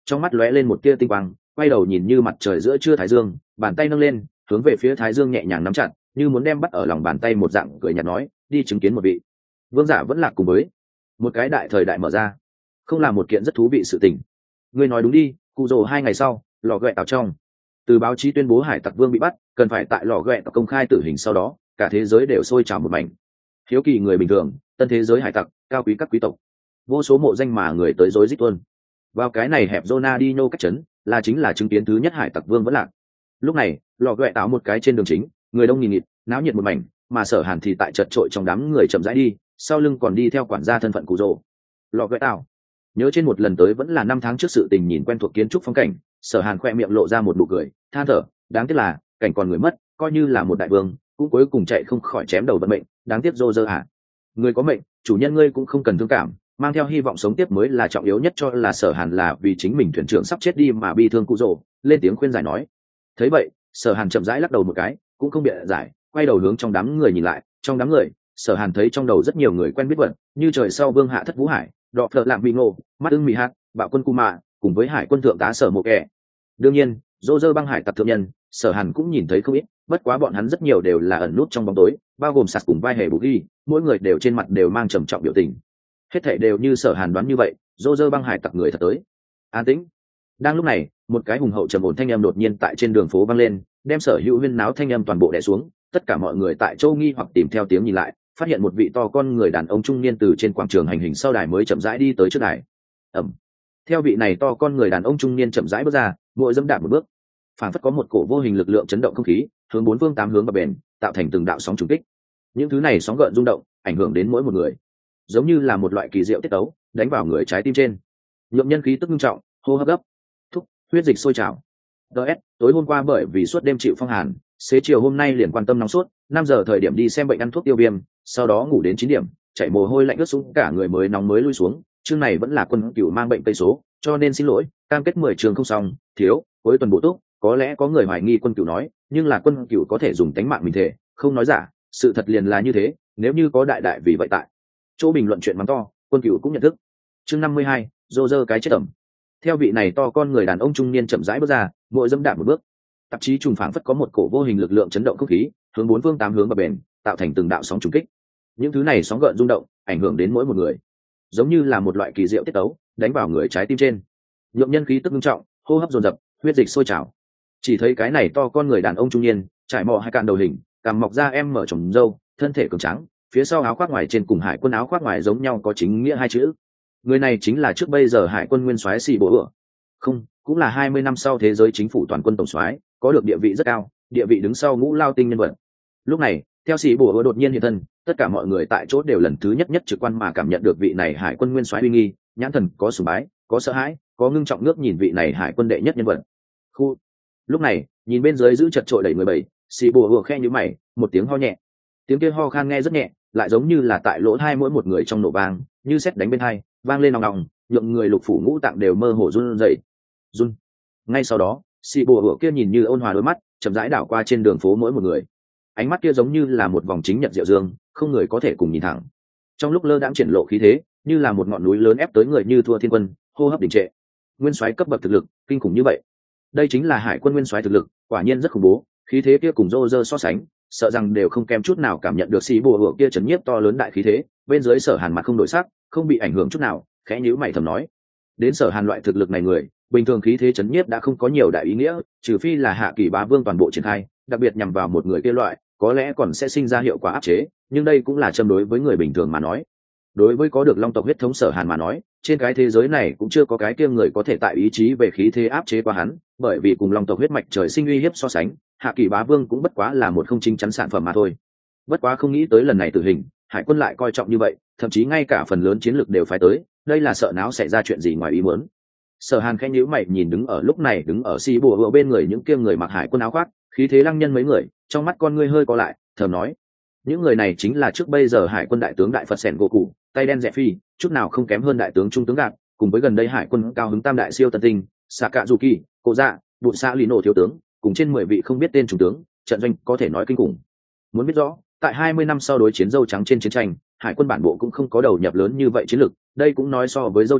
Speaker 1: trong mắt lóe lên một tia tinh quang, quay đầu nhìn như mặt trời giữa trưa thái dương, bàn tay nâng lên hướng về phía thái dương nhẹ nhàng nắm chặt, như muốn đem bắt ở lòng bàn tay một dạng, cười nhạt nói, đi chứng kiến một vị vương giả vẫn lạc cùng với một cái đại thời đại mở ra, không là một kiện rất thú vị sự tình. Ngươi nói đúng đi. Cụ rồ 2 ngày sau, lò ghẹ tàu trong từ báo chí tuyên bố hải tặc vương bị bắt, cần phải tại lò ghẹ tàu công khai tử hình, sau đó cả thế giới đều sôi trào một mảnh. Hiếu kỳ người bình thường, tân thế giới hải tặc, cao quý các quý tộc, vô số mộ danh mà người tới rối rít tuôn vào cái này hẹp Ronaldinho cách trấn, là chính là chứng kiến thứ nhất hải tặc vương vẫn lạc. Lúc này lò ghẹ táo một cái trên đường chính, người đông nghìn nghịt, náo nhiệt một mảnh, mà Sở Hàn thì tại chật trội trong đám người chậm rãi đi, sau lưng còn đi theo quản gia thân phận Cụ rồ. Lò ghẹ táo nhớ trên một lần tới vẫn là 5 tháng trước sự tình, nhìn quen thuộc kiến trúc phong cảnh, Sở Hàn khoe miệng lộ ra một nụ cười, than thở, đáng tiếc là cảnh còn người mất, coi như là một đại vương cũng cuối cùng chạy không khỏi chém đầu vận mệnh, đáng tiếc Roger à. Người có mệnh, chủ nhân ngươi cũng không cần thương cảm, mang theo hy vọng sống tiếp mới là trọng yếu nhất. Cho là Sở Hàn là vì chính mình thuyền trưởng sắp chết đi mà bi thương Cụ rồ, lên tiếng khuyên giải nói. Thấy vậy, Sở Hàn chậm rãi lắc đầu một cái, cũng không bịa giải, quay đầu hướng trong đám người nhìn lại. Trong đám người, Sở Hàn thấy trong đầu rất nhiều người quen biết vật, như trời sau vương hạ thất vũ hải, đọ phợ lạm vị ngộ, mắt ưng mì hạt, bạo quân cu mạ, cùng với hải quân thượng tá Sở Mộ Kẻ. Đương nhiên, Roger băng hải tặc thượng nhân, Sở Hàn cũng nhìn thấy không ít, bất quá bọn hắn rất nhiều đều là ẩn nút trong bóng tối, bao gồm sạt cùng vai hề bù ghi, mỗi người đều trên mặt đều mang trầm trọng biểu tình. Hết thảy đều như Sở Hàn đoán như vậy, Roger băng hải tặc người thật tới. An tĩnh. Đang lúc này, một cái hùng hậu trầm ổn thanh âm đột nhiên tại trên đường phố vang lên, đem sở hữu huyên náo thanh âm toàn bộ đè xuống. Tất cả mọi người tại châu nghi hoặc tìm theo tiếng nhìn lại, phát hiện một vị to con người đàn ông trung niên từ trên quảng trường hành hình sau đài mới chậm rãi đi tới trước đài. Theo vị này to con người đàn ông trung niên chậm rãi bước ra, mỗi dẫm đạp một bước, phản phất có một cổ vô hình lực lượng chấn động không khí, hướng 4 phương 8 hướng bập bền, tạo thành từng đạo sóng trùng kích. Những thứ này sóng gợn rung động, ảnh hưởng đến mỗi một người, giống như là một loại kỳ diệu tiết tấu, đánh vào người trái tim trên, nhượng nhân khí tức nghiêm trọng, hô hấp gấp, thúc, huyết dịch sôi trào. Tối hôm qua bởi vì suốt đêm chịu phong hàn, xế chiều hôm nay liền quan tâm nóng sốt, 5 giờ thời điểm đi xem bệnh ăn thuốc tiêu viêm, sau đó ngủ đến 9 điểm, chảy mồ hôi lạnh ướt sũng cả người mới nóng mới lui xuống. Chương này vẫn là Quân Cửu mang bệnh tây số, cho nên xin lỗi, cam kết 10 trường không xong, thiếu, cuối tuần bổ túc. Có lẽ có người hoài nghi Quân Cửu nói, nhưng là Quân Cửu có thể dùng tánh mạng mình thể, không nói giả, sự thật liền là như thế. Nếu như có đại đại vì vậy tại chỗ bình luận chuyện mắng to, Quân Cửu cũng nhận thức. Chương 52, Roger cái chết ẩm. Theo vị này to con người đàn ông trung niên chậm rãi bước ra, mỗi dẫm đạp một bước, tạp chí trùng phảng phất có một cổ vô hình lực lượng chấn động không khí, hướng 4 phương 8 hướng bập bền, tạo thành từng đạo sóng trùng kích. Những thứ này sóng gợn rung động, ảnh hưởng đến mỗi một người, giống như là một loại kỳ diệu tiết tấu, đánh vào người trái tim trên, nhượng nhân khí tức nghiêm trọng, hô hấp dồn dập, huyết dịch sôi trào. Chỉ thấy cái này to con người đàn ông trung niên, trải mọ hai cạn đầu hình, cằm mọc ra em mở trồng râu, thân thể cường tráng, phía sau áo khoác ngoài trên cùng hải quân áo khoác ngoài giống nhau có chính nghĩa 2 chữ. Người này chính là trước bây giờ hải quân nguyên soái Sĩ Bố ửa. Không, cũng là 20 năm sau thế giới chính phủ toàn quân tổng soái, có được địa vị rất cao, địa vị đứng sau ngũ lao tinh nhân vật. Lúc này, theo Sĩ Bố ửa đột nhiên hiện thân, tất cả mọi người tại chỗ đều lần thứ nhất trực quan mà cảm nhận được vị này hải quân nguyên soái uy nghi, nhãn thần có sùng bái, có sợ hãi, có ngưng trọng ngước nhìn vị này hải quân đệ nhất nhân vật. Lúc này, nhìn bên dưới giữ chật trội đẩy người bảy, Sĩ Bố ửa khe nhíu mày, một tiếng ho nhẹ. Tiếng kia ho khan nghe rất nhẹ, lại giống như là tại lỗ tai mỗi một người trong nổ vang, như sét đánh bên tai, vang lên nòng nòng, nhượng người lục phủ ngũ tạng đều mơ hồ run rẩy. Ngay sau đó, Sĩ Bố ửa kia nhìn như ôn hòa đôi mắt, chậm rãi đảo qua trên đường phố mỗi một người. Ánh mắt kia giống như là một vòng chính nhật diệu dương, không người có thể cùng nhìn thẳng. Trong lúc lơ đãng triển lộ khí thế, như là một ngọn núi lớn ép tới người như thua thiên quân, hô hấp đình trệ. Nguyên soái cấp bậc thực lực, kinh khủng như vậy. Đây chính là hải quân nguyên soái thực lực, quả nhiên rất khủng bố, khí thế kia cùng Roger so sánh, sợ rằng đều không kém chút nào cảm nhận được Sĩ Bố ửa kia chấn nhiếp to lớn đại khí thế. Bên dưới Sở Hàn mặt không đổi sắc, không bị ảnh hưởng chút nào, khẽ nhíu mày thầm nói, đến Sở Hàn loại thực lực này người, bình thường khí thế chấn nhiếp đã không có nhiều đại ý nghĩa, trừ phi là hạ kỳ bá vương toàn bộ triển khai, đặc biệt nhằm vào một người kia loại, có lẽ còn sẽ sinh ra hiệu quả áp chế, nhưng đây cũng là châm đối với người bình thường mà nói. Đối với có được long tộc huyết thống Sở Hàn mà nói, trên cái thế giới này cũng chưa có cái kia người có thể tại ý chí về khí thế áp chế qua hắn, bởi vì cùng long tộc huyết mạch trời sinh uy hiếp so sánh, hạ kỳ bá vương cũng bất quá là một không chính chắn sản phẩm mà thôi. Bất quá không nghĩ tới lần này tử hình, hải quân lại coi trọng như vậy, thậm chí ngay cả phần lớn chiến lược đều phải tới, đây là sợ náo xảy ra chuyện gì ngoài ý muốn. Sở Hàn khẽ nhíu mày nhìn đứng ở lúc này đứng ở Sĩ Bố ửa bên người những kia người mặc hải quân áo khoác, khí thế lăng nhân mấy người, trong mắt con ngươi hơi co lại, thầm nói, những người này chính là trước bây giờ hải quân đại tướng đại Phật Sẻn Gỗ Cụ, tay đen rẻ phi, chút nào không kém hơn đại tướng trung tướng Gạt, cùng với gần đây hải quân cao hứng tam đại siêu tân tinh, Sakazuki, Cổ Dạ, Bụt Sa Lino thiếu tướng, cùng trên 10 vị không biết tên trung tướng, trận doanh có thể nói kinh khủng. Muốn biết rõ, tại 20 năm sau đối chiến dâu trắng trên chiến tranh, hải quân bản bộ cũng không có đầu nhập lớn như vậy chiến lược, đây cũng nói so với dâu trắng,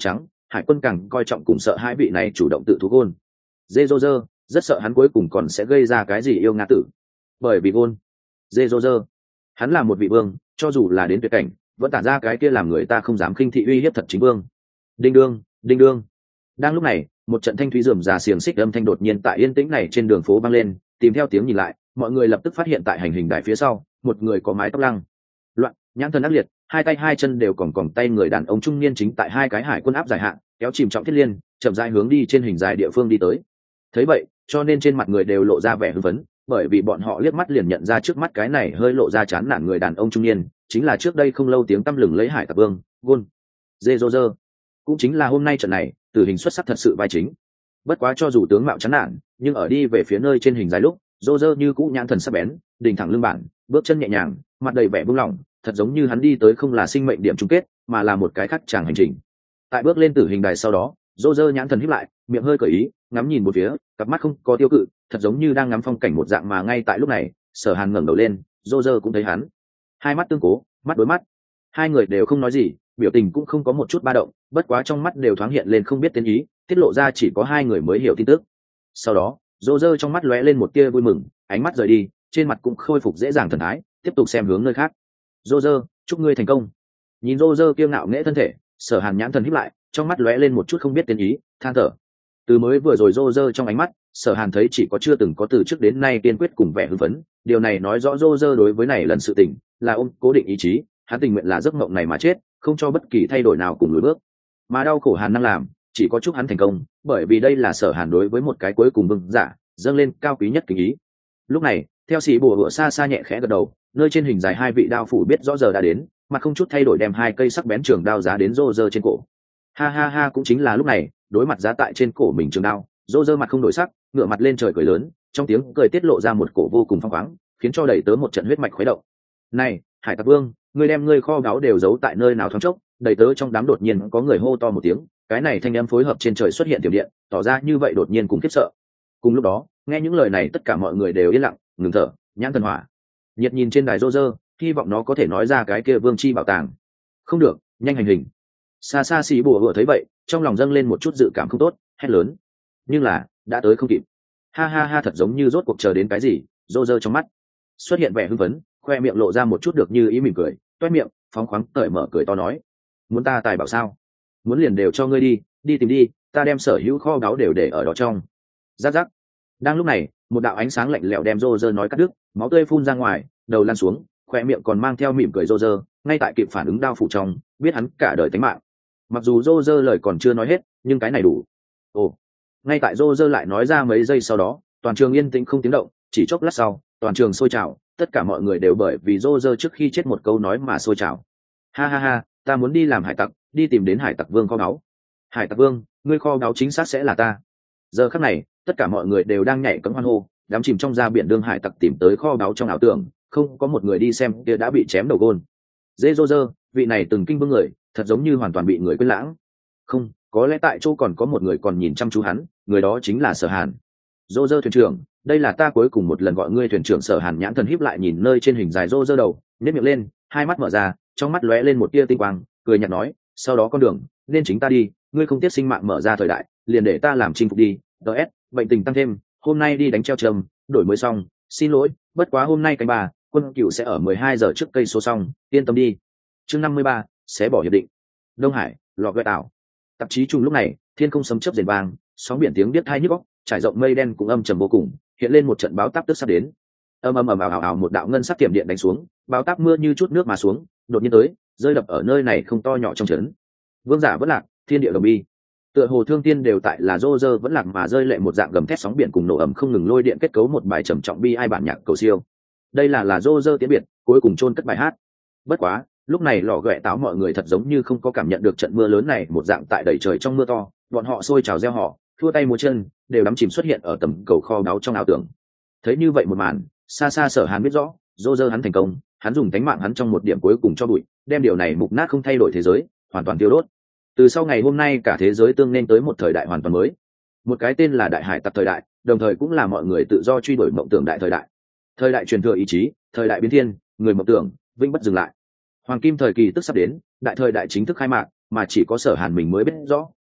Speaker 1: hải quân càng coi trọng cùng sợ hai vị này chủ động tự thú gôn. Dê dô dơ rất sợ hắn cuối cùng còn sẽ gây ra cái gì yêu ngã tử, bởi vì gôn dê dô dơ hắn là một vị vương, cho dù là đến tuyệt cảnh vẫn tản ra cái kia làm người ta không dám khinh thị uy hiếp thật chính vương. Đinh đương đinh đương. Đang lúc này một trận thanh thúy rườm rà xiềng xích âm thanh đột nhiên tại yên tĩnh này trên đường phố vang lên, tìm theo tiếng nhìn lại, mọi người lập tức phát hiện tại hành hình đài phía sau một người có mái tóc lăng loạn, nhãn thần ác liệt, hai tay hai chân đều còn tay người đàn ông trung niên chính tại hai cái hải quân áp dài hạn kéo chìm trọng thiết liên chậm rãi hướng đi trên hình dài địa phương đi tới. Thấy vậy cho nên trên mặt người đều lộ ra vẻ hưng phấn, bởi vì bọn họ liếc mắt liền nhận ra trước mắt cái này hơi lộ ra chán nản người đàn ông trung niên chính là trước đây không lâu tiếng tăm lừng lấy hải tặc vương gôn dê dô dơ, cũng chính là hôm nay trận này tử hình xuất sắc thật sự vai chính. Bất quá cho dù tướng mạo chán nản nhưng ở đi về phía nơi trên hình dài lúc dô dơ như cũ nhãn thần sắc bén, đình thẳng lưng bản, bước chân nhẹ nhàng, mặt đầy vẻ buông lỏng, thật giống như hắn đi tới không là sinh mệnh điểm chung kết mà là một cái khác tràng hành trình. Tại bước lên tử hình đài sau đó dô dơ nhãn thần híp lại, miệng hơi cởi ý, ngắm nhìn một phía, cặp mắt không có tiêu cự, thật giống như đang ngắm phong cảnh một dạng. Mà ngay tại lúc này Sở Hàn ngẩng đầu lên, dô dơ cũng thấy hắn, hai mắt tương cố, mắt đối mắt, hai người đều không nói gì, biểu tình cũng không có một chút ba động, bất quá trong mắt đều thoáng hiện lên không biết tên ý, tiết lộ ra chỉ có hai người mới hiểu tin tức. Sau đó dô dơ trong mắt lóe lên một tia vui mừng, ánh mắt rời đi, trên mặt cũng khôi phục dễ dàng thần thái, tiếp tục xem hướng nơi khác. Dô dơ, chúc ngươi thành công. Nhìn dô dơ kiêu ngạo nghễ thân thể, Sở Hàn nhãn thần híp lại, trong mắt lóe lên một chút không biết tên ý, than thở. Từ mới vừa rồi rô rơ trong ánh mắt, Sở Hàn thấy chỉ có chưa từng có từ trước đến nay kiên quyết cùng vẻ hưng phấn, điều này nói rõ rô rơ đối với này lần sự tình là ôm cố định ý chí, hắn tình nguyện là giấc mộng này mà chết, không cho bất kỳ thay đổi nào cùng lùi bước. Mà đau khổ Hàn năng làm chỉ có chúc hắn thành công, bởi vì đây là Sở Hàn đối với một cái cuối cùng vương giả dâng lên cao quý nhất kính ý. Lúc này theo sĩ bùa hựa xa xa nhẹ khẽ gật đầu, nơi trên hình dài hai vị đao phủ biết rõ giờ đã đến, mà không chút thay đổi đem hai cây sắc bén trường đao giá đến rô rơ trên cổ. Ha ha ha. Cũng chính là lúc này đối mặt giá tại trên cổ mình trường đao, rô rơ mặt không đổi sắc, ngửa mặt lên trời cười lớn, trong tiếng cười tiết lộ ra một cổ vô cùng phong khoáng, khiến cho đầy tớ một trận huyết mạch khuấy động. Này hải tặc vương, ngươi đem ngươi kho báu đều giấu tại nơi nào thoáng chốc? Đầy tớ trong đám đột nhiên có người hô to một tiếng, cái này thanh âm phối hợp trên trời xuất hiện tiểu điện, tỏ ra như vậy đột nhiên cũng khiếp sợ. Cùng lúc đó nghe những lời này tất cả mọi người đều yên lặng ngừng thở, nhãn thần hỏa nhiệt nhìn trên đài rô rơ, hy vọng nó có thể nói ra cái kia vương chi bảo tàng. Không được, nhanh hành hình. Xa xa xì bùa vừa thấy vậy trong lòng dâng lên một chút dự cảm không tốt, hét lớn, nhưng là đã tới không kịp. Ha ha ha. Thật giống như rốt cuộc chờ đến cái gì, rô rơ trong mắt xuất hiện vẻ hưng phấn, khoe miệng lộ ra một chút được như ý mỉm cười, toét miệng phóng khoáng cởi mở cười to nói, muốn ta tài bảo sao? Muốn liền đều cho ngươi đi, đi tìm đi, ta đem sở hữu kho báu đều để ở đó trong. Rắc rắc. Đang lúc này một đạo ánh sáng lạnh lẽo đem rô rơ nói cắt đứt, máu tươi phun ra ngoài, đầu lăn xuống, khoe miệng còn mang theo mỉm cười rô rơ ngay tại kịp phản ứng đao phủ trong, biết hắn cả đời tính mạng. Mặc dù rô rơ lời còn chưa nói hết nhưng cái này đủ. Ồ. Ngay tại rô rơ lại nói ra mấy giây sau đó toàn trường yên tĩnh không tiếng động, chỉ chốc lát sau toàn trường sôi trào, tất cả mọi người đều bởi vì rô rơ trước khi chết một câu nói mà sôi trào. Ha ha ha, ta muốn đi làm hải tặc, đi tìm đến hải tặc vương kho báu. Hải tặc vương, ngươi kho báu chính xác sẽ là ta. Giờ khắc này tất cả mọi người đều đang nhảy cẫng hoan hô, đám chìm trong ra biển đương hải tặc tìm tới kho báu trong ảo tưởng, không có một người đi xem kia đã bị chém đầu gôn. Dê rô rơ, vị này từng kinh vương người thật giống như hoàn toàn bị người quên lãng. Không, có lẽ tại chỗ còn có một người còn nhìn chăm chú hắn, người đó chính là Sở Hàn. Rô rơ thuyền trưởng, đây là ta cuối cùng một lần gọi ngươi thuyền trưởng. Sở Hàn nhãn thần híp lại nhìn nơi trên hình dài rô rơ đầu, nhếch miệng lên, hai mắt mở ra, trong mắt lóe lên một tia tinh quang, cười nhạt nói, sau đó con đường nên chính ta đi, ngươi không tiếc sinh mạng mở ra thời đại, liền để ta làm chinh phục đi. DS, bệnh tình tăng thêm, hôm nay đi đánh treo trầm, đổi mới xong, xin lỗi, bất quá hôm nay canh bà, quân cựu sẽ ở 12 giờ trước cây số xong, yên tâm đi. Chương 53, sẽ bỏ hiệp định. Đông Hải, lò gợi ảo. Tạp chí chung lúc này, thiên không sấm chớp rền vang, sóng biển tiếng biết hai nhức óc, trải rộng mây đen cũng âm trầm vô cùng, hiện lên một trận báo táp tức sắp đến. Ầm ầm ầm ào ào, một đạo ngân sắc tiệm điện đánh xuống, báo táp mưa như chút nước mà xuống, đột nhiên tới, rơi đập ở nơi này không to nhỏ trong trấn. Vương giả vẫn lạc, thiên địa đồng bi. Tựa hồ thương tiên đều tại là rô rơ vẫn lạc mà rơi lệ một dạng gầm thét sóng biển cùng nổ ầm không ngừng lôi điện kết cấu một bài trầm trọng bi ai bản nhạc cầu siêu. Đây là rô rơ tiễn biệt, cuối cùng chôn cất bài hát. Bất quá, lúc này lò ghẹ táo mọi người thật giống như không có cảm nhận được trận mưa lớn này một dạng tại đầy trời trong mưa to, bọn họ sôi trào reo hò, thua tay múa chân, đều đắm chìm xuất hiện ở tầm cầu kho báu trong ảo tưởng. Thấy như vậy một màn, xa xa Sở Hàn biết rõ, rô rơ hắn thành công, hắn dùng tánh mạng hắn trong một điểm cuối cùng cho bụi, đem điều này mục nát không thay đổi thế giới, hoàn toàn tiêu đốt. Từ sau ngày hôm nay cả thế giới tương nên tới một thời đại hoàn toàn mới, một cái tên là đại hải tặc thời đại, đồng thời cũng là mọi người tự do truy đuổi mộng tưởng đại thời đại. Thời đại truyền thừa ý chí, thời đại biến thiên, người mộng tưởng vĩnh bất dừng lại. Hoàng kim thời kỳ tức sắp đến, đại thời đại chính thức khai mạc, mà chỉ có Sở Hàn mình mới biết rõ,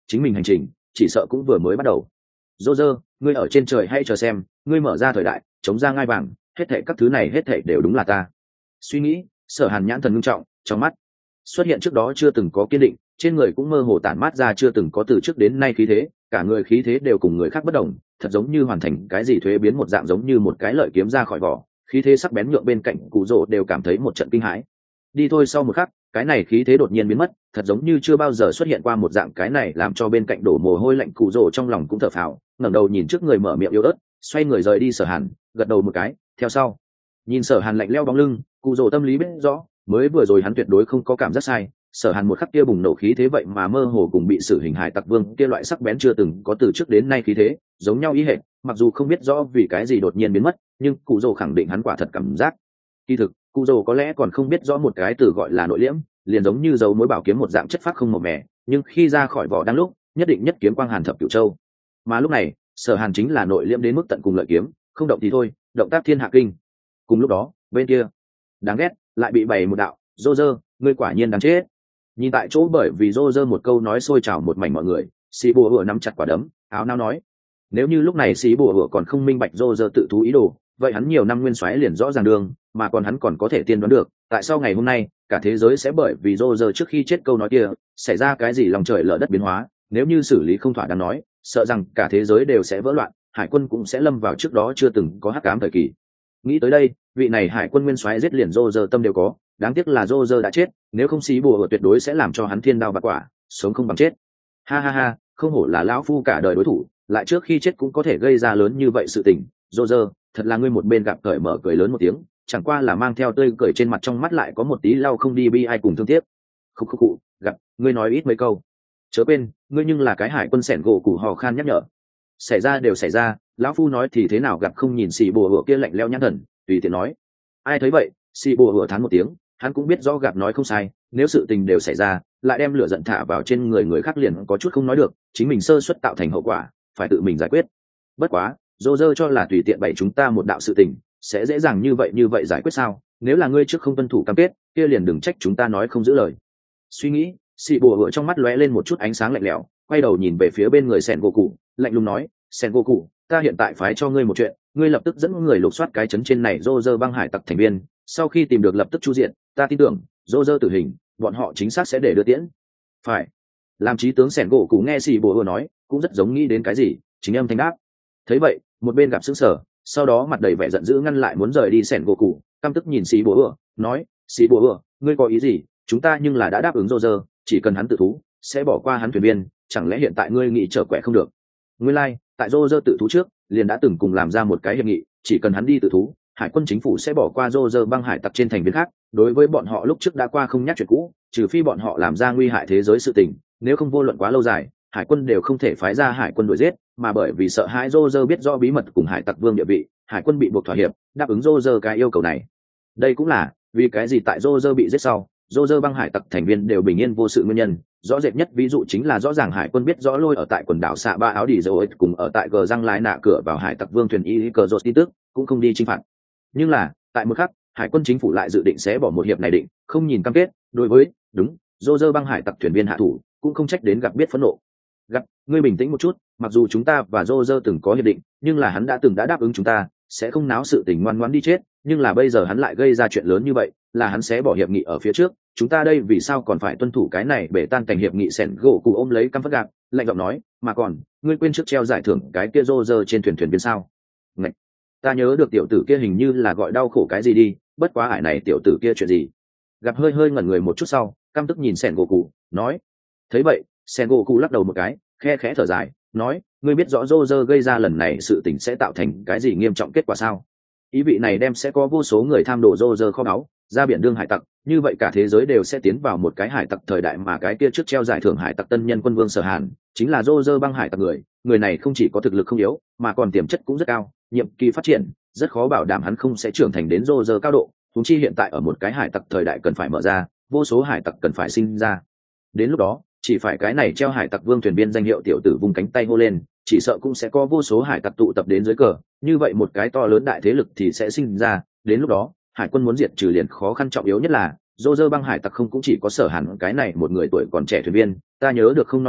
Speaker 1: chính mình hành trình chỉ sợ cũng vừa mới bắt đầu. Dô dơ, ngươi ở trên trời hay chờ xem, ngươi mở ra thời đại chống ra ngai vàng, hết thệ các thứ này hết thệ đều đúng là ta. Suy nghĩ, Sở Hàn nhãn thần ngưng trọng, trong mắt xuất hiện trước đó chưa từng có kiên định, trên người cũng mơ hồ tản mát ra chưa từng có từ trước đến nay khí thế, cả người khí thế đều cùng người khác bất đồng, thật giống như hoàn thành cái gì thuế biến một dạng, giống như một cái lợi kiếm ra khỏi vỏ, khí thế sắc bén nhượng bên cạnh Cụ Dỗ đều cảm thấy một trận kinh hãi. Đi thôi, sau một khắc, cái này khí thế đột nhiên biến mất, thật giống như chưa bao giờ xuất hiện qua một dạng, cái này làm cho bên cạnh đổ mồ hôi lạnh Cụ Dỗ trong lòng cũng thở phào, ngẩng đầu nhìn trước người mở miệng yếu ớt, xoay người rời đi Sở Hàn, gật đầu một cái, theo sau. Nhìn Sở Hàn lạnh lẽo bóng lưng, Cụ Dỗ tâm lý biết rõ, mới vừa rồi hắn tuyệt đối không có cảm giác sai, Sở Hàn một khắc kia bùng nổ khí thế vậy mà mơ hồ cùng bị Sử Hình Hải Tặc Vương kia loại sắc bén chưa từng có từ trước đến nay khí thế giống nhau ý hệ, mặc dù không biết rõ vì cái gì đột nhiên biến mất, nhưng Cụ Dỗ khẳng định hắn quả thật cảm giác. Kỳ thực, Cụ Dỗ có lẽ còn không biết rõ một cái từ gọi là nội liễm, liền giống như dấu mối bảo kiếm một dạng chất phát không màu mè, nhưng khi ra khỏi vỏ đang lúc, nhất định nhất kiếm quang hàn thập cửu châu. Mà lúc này, Sở Hàn chính là nội liễm đến mức tận cùng lợi kiếm, không động thì thôi, động tác thiên hạ kinh. Cùng lúc đó, bên kia, đáng ghét, lại bị bày một đạo, Dô dơ, ngươi quả nhiên đáng chết. Nhìn tại chỗ bởi vì Dô dơ một câu nói xôi trào một mảnh mọi người, Sĩ Bùa Hựa nắm chặt quả đấm, áo nao nói. Nếu như lúc này Sĩ Bùa Hựa còn không minh bạch Dô dơ tự thú ý đồ, vậy hắn nhiều năm nguyên soái liền rõ ràng đường, mà còn hắn còn có thể tiên đoán được, tại sao ngày hôm nay, cả thế giới sẽ bởi vì Dô dơ trước khi chết câu nói kia, xảy ra cái gì lòng trời lở đất biến hóa, nếu như xử lý không thỏa đáng nói, sợ rằng cả thế giới đều sẽ vỡ loạn, hải quân cũng sẽ lâm vào trước đó chưa từng có hắc ám thời kỳ. Nghĩ tới đây, vị này hải quân nguyên soái giết liền Dô dơ tâm đều có, đáng tiếc là Dô dơ đã chết, nếu không Sĩ Bùa Hựa tuyệt đối sẽ làm cho hắn thiên đao bạc quả, sống không bằng chết. Ha ha ha, không hổ là lão phu cả đời đối thủ, lại trước khi chết cũng có thể gây ra lớn như vậy sự tình. Dô dơ, thật là ngươi một bên gặp cởi mở cười lớn một tiếng, chẳng qua là mang theo tươi cười trên mặt, trong mắt lại có một tí lau không đi bi ai cùng thương tiếc. Khúc khúc cụ, gặp, ngươi nói ít mấy câu. Chớ quên, ngươi nhưng là cái hải quân sẻn gỗ củ hò khan nhắc nhở. Xảy ra đều xảy ra, lão phu nói thì thế nào, gặp không nhìn Sĩ Bùa Hựa kia lạnh lẽo nhãn thần, tùy tiện nói. Ai thấy vậy, Sĩ Bùa Hựa thán một tiếng, hắn cũng biết rõ gặp nói không sai, nếu sự tình đều xảy ra, lại đem lửa giận thả vào trên người người khác liền có chút không nói được, chính mình sơ suất tạo thành hậu quả, phải tự mình giải quyết. Bất quá, Dô dơ cho là tùy tiện bày chúng ta một đạo sự tình, sẽ dễ dàng như vậy giải quyết sao? Nếu là ngươi trước không tuân thủ cam kết, kia liền đừng trách chúng ta nói không giữ lời. Suy nghĩ, Sĩ Bùa Hựa trong mắt lóe lên một chút ánh sáng lạnh lẽo, quay đầu nhìn về phía bên người Sẻn gỗ cụ, lạnh lùng nói, Sẻn gỗ cụ, ta hiện tại phái cho ngươi một chuyện, ngươi lập tức dẫn người lục soát cái trấn trên này Dô dơ băng hải tặc thành viên, sau khi tìm được lập tức chu diện, ta tin tưởng Dô dơ tử hình, bọn họ chính xác sẽ để đưa tiễn. Phải. Làm chí tướng Sẻn gỗ cụ nghe Sĩ Bùa Hựa nói, cũng rất giống nghĩ đến cái gì, chính âm thanh đáp. Thấy vậy, một bên gặp sững sờ, sau đó mặt đầy vẻ giận dữ ngăn lại muốn rời đi Sẻn gỗ cụ, căm tức nhìn Sĩ Bùa Hựa, nói, Sĩ Bùa Hựa, ngươi có ý gì? Chúng ta nhưng là đã đáp ứng Dô dơ, chỉ cần hắn tự thú, sẽ bỏ qua hắn thuyền viên, chẳng lẽ hiện tại ngươi nghĩ trở quẻ không được? Nguyên lai, tại Dô dơ tự thú trước, liền đã từng cùng làm ra một cái hiệp nghị, chỉ cần hắn đi tự thú, hải quân chính phủ sẽ bỏ qua Dô dơ băng hải tặc trên thành viên khác, đối với bọn họ lúc trước đã qua không nhắc chuyện cũ, trừ phi bọn họ làm ra nguy hại thế giới sự tình, nếu không vô luận quá lâu dài, hải quân đều không thể phái ra hải quân đuổi giết, mà bởi vì sợ hãi Dô dơ biết rõ bí mật cùng hải tặc vương địa vị, hải quân bị buộc thỏa hiệp, đáp ứng Dô dơ cái yêu cầu này. Đây cũng là vì cái gì tại Dô dơ bị giết sau, Dô dơ băng hải tặc thành viên đều bình yên vô sự nguyên nhân. Rõ rệt nhất ví dụ chính là rõ ràng hải quân biết rõ lôi ở tại quần đảo xạ ba áo đỉ dầu cùng ở tại gờ răng lái nạ cửa vào hải tặc vương thuyền y cờ rột tin tức cũng không đi chinh phạt, nhưng là tại một khắc hải quân chính phủ lại dự định sẽ bỏ một hiệp này định, không nhìn cam kết. Đối với đúng Dô dơ băng hải tặc thuyền viên hạ thủ, cũng không trách đến gặp biết phẫn nộ. Gặp, ngươi bình tĩnh một chút, mặc dù chúng ta và Dô dơ từng có hiệp định, nhưng là hắn đã từng đã đáp ứng chúng ta sẽ không náo sự tình ngoan ngoãn đi chết, nhưng là bây giờ hắn lại gây ra chuyện lớn như vậy, là hắn sẽ bỏ hiệp nghị ở phía trước, chúng ta đây vì sao còn phải tuân thủ cái này bể tan cảnh hiệp nghị? Sẻn gỗ cụ ôm lấy căm phất gạt, lạnh giọng nói, mà còn ngươi quên trước treo giải thưởng cái kia Dô dơ trên thuyền viên sao? Ngạch, ta nhớ được tiểu tử kia hình như là gọi đau khổ cái gì đi, bất quá ải này tiểu tử kia chuyện gì? Gặp hơi ngẩn người một chút sau, căm tức nhìn Sẻn gỗ cụ, nói. Thấy vậy, Sẻn gỗ cụ lắc đầu một cái, khe khẽ thở dài, nói, ngươi biết rõ Dô dơ gây ra lần này sự tình sẽ tạo thành cái gì nghiêm trọng kết quả sao? Ý vị này đem sẽ có vô số người tham đồ Dô dơ kho báu ra biển đương hải tặc, như vậy cả thế giới đều sẽ tiến vào một cái hải tặc thời đại, mà cái kia trước treo giải thưởng hải tặc tân nhân quân vương Sở Hàn chính là Dô dơ băng hải tặc người này không chỉ có thực lực không yếu, mà còn tiềm chất cũng rất cao, nhiệm kỳ phát triển rất khó bảo đảm hắn không sẽ trưởng thành đến Dô dơ cao độ. Chúng chi hiện tại ở một cái hải tặc thời đại cần phải mở ra, vô số hải tặc cần phải sinh ra, đến lúc đó chỉ phải cái này treo hải tặc vương thuyền viên danh hiệu tiểu tử vung cánh tay hô lên, chỉ sợ cũng sẽ có vô số hải tặc tụ tập đến dưới cờ, như vậy một cái to lớn đại thế lực thì sẽ sinh ra. Đến lúc đó hải quân muốn diệt trừ liền khó khăn, trọng yếu nhất là Dô dơ băng hải tặc không cũng chỉ có Sở Hàn cái này một người tuổi còn trẻ thuyền viên, ta nhớ được không nói bậy,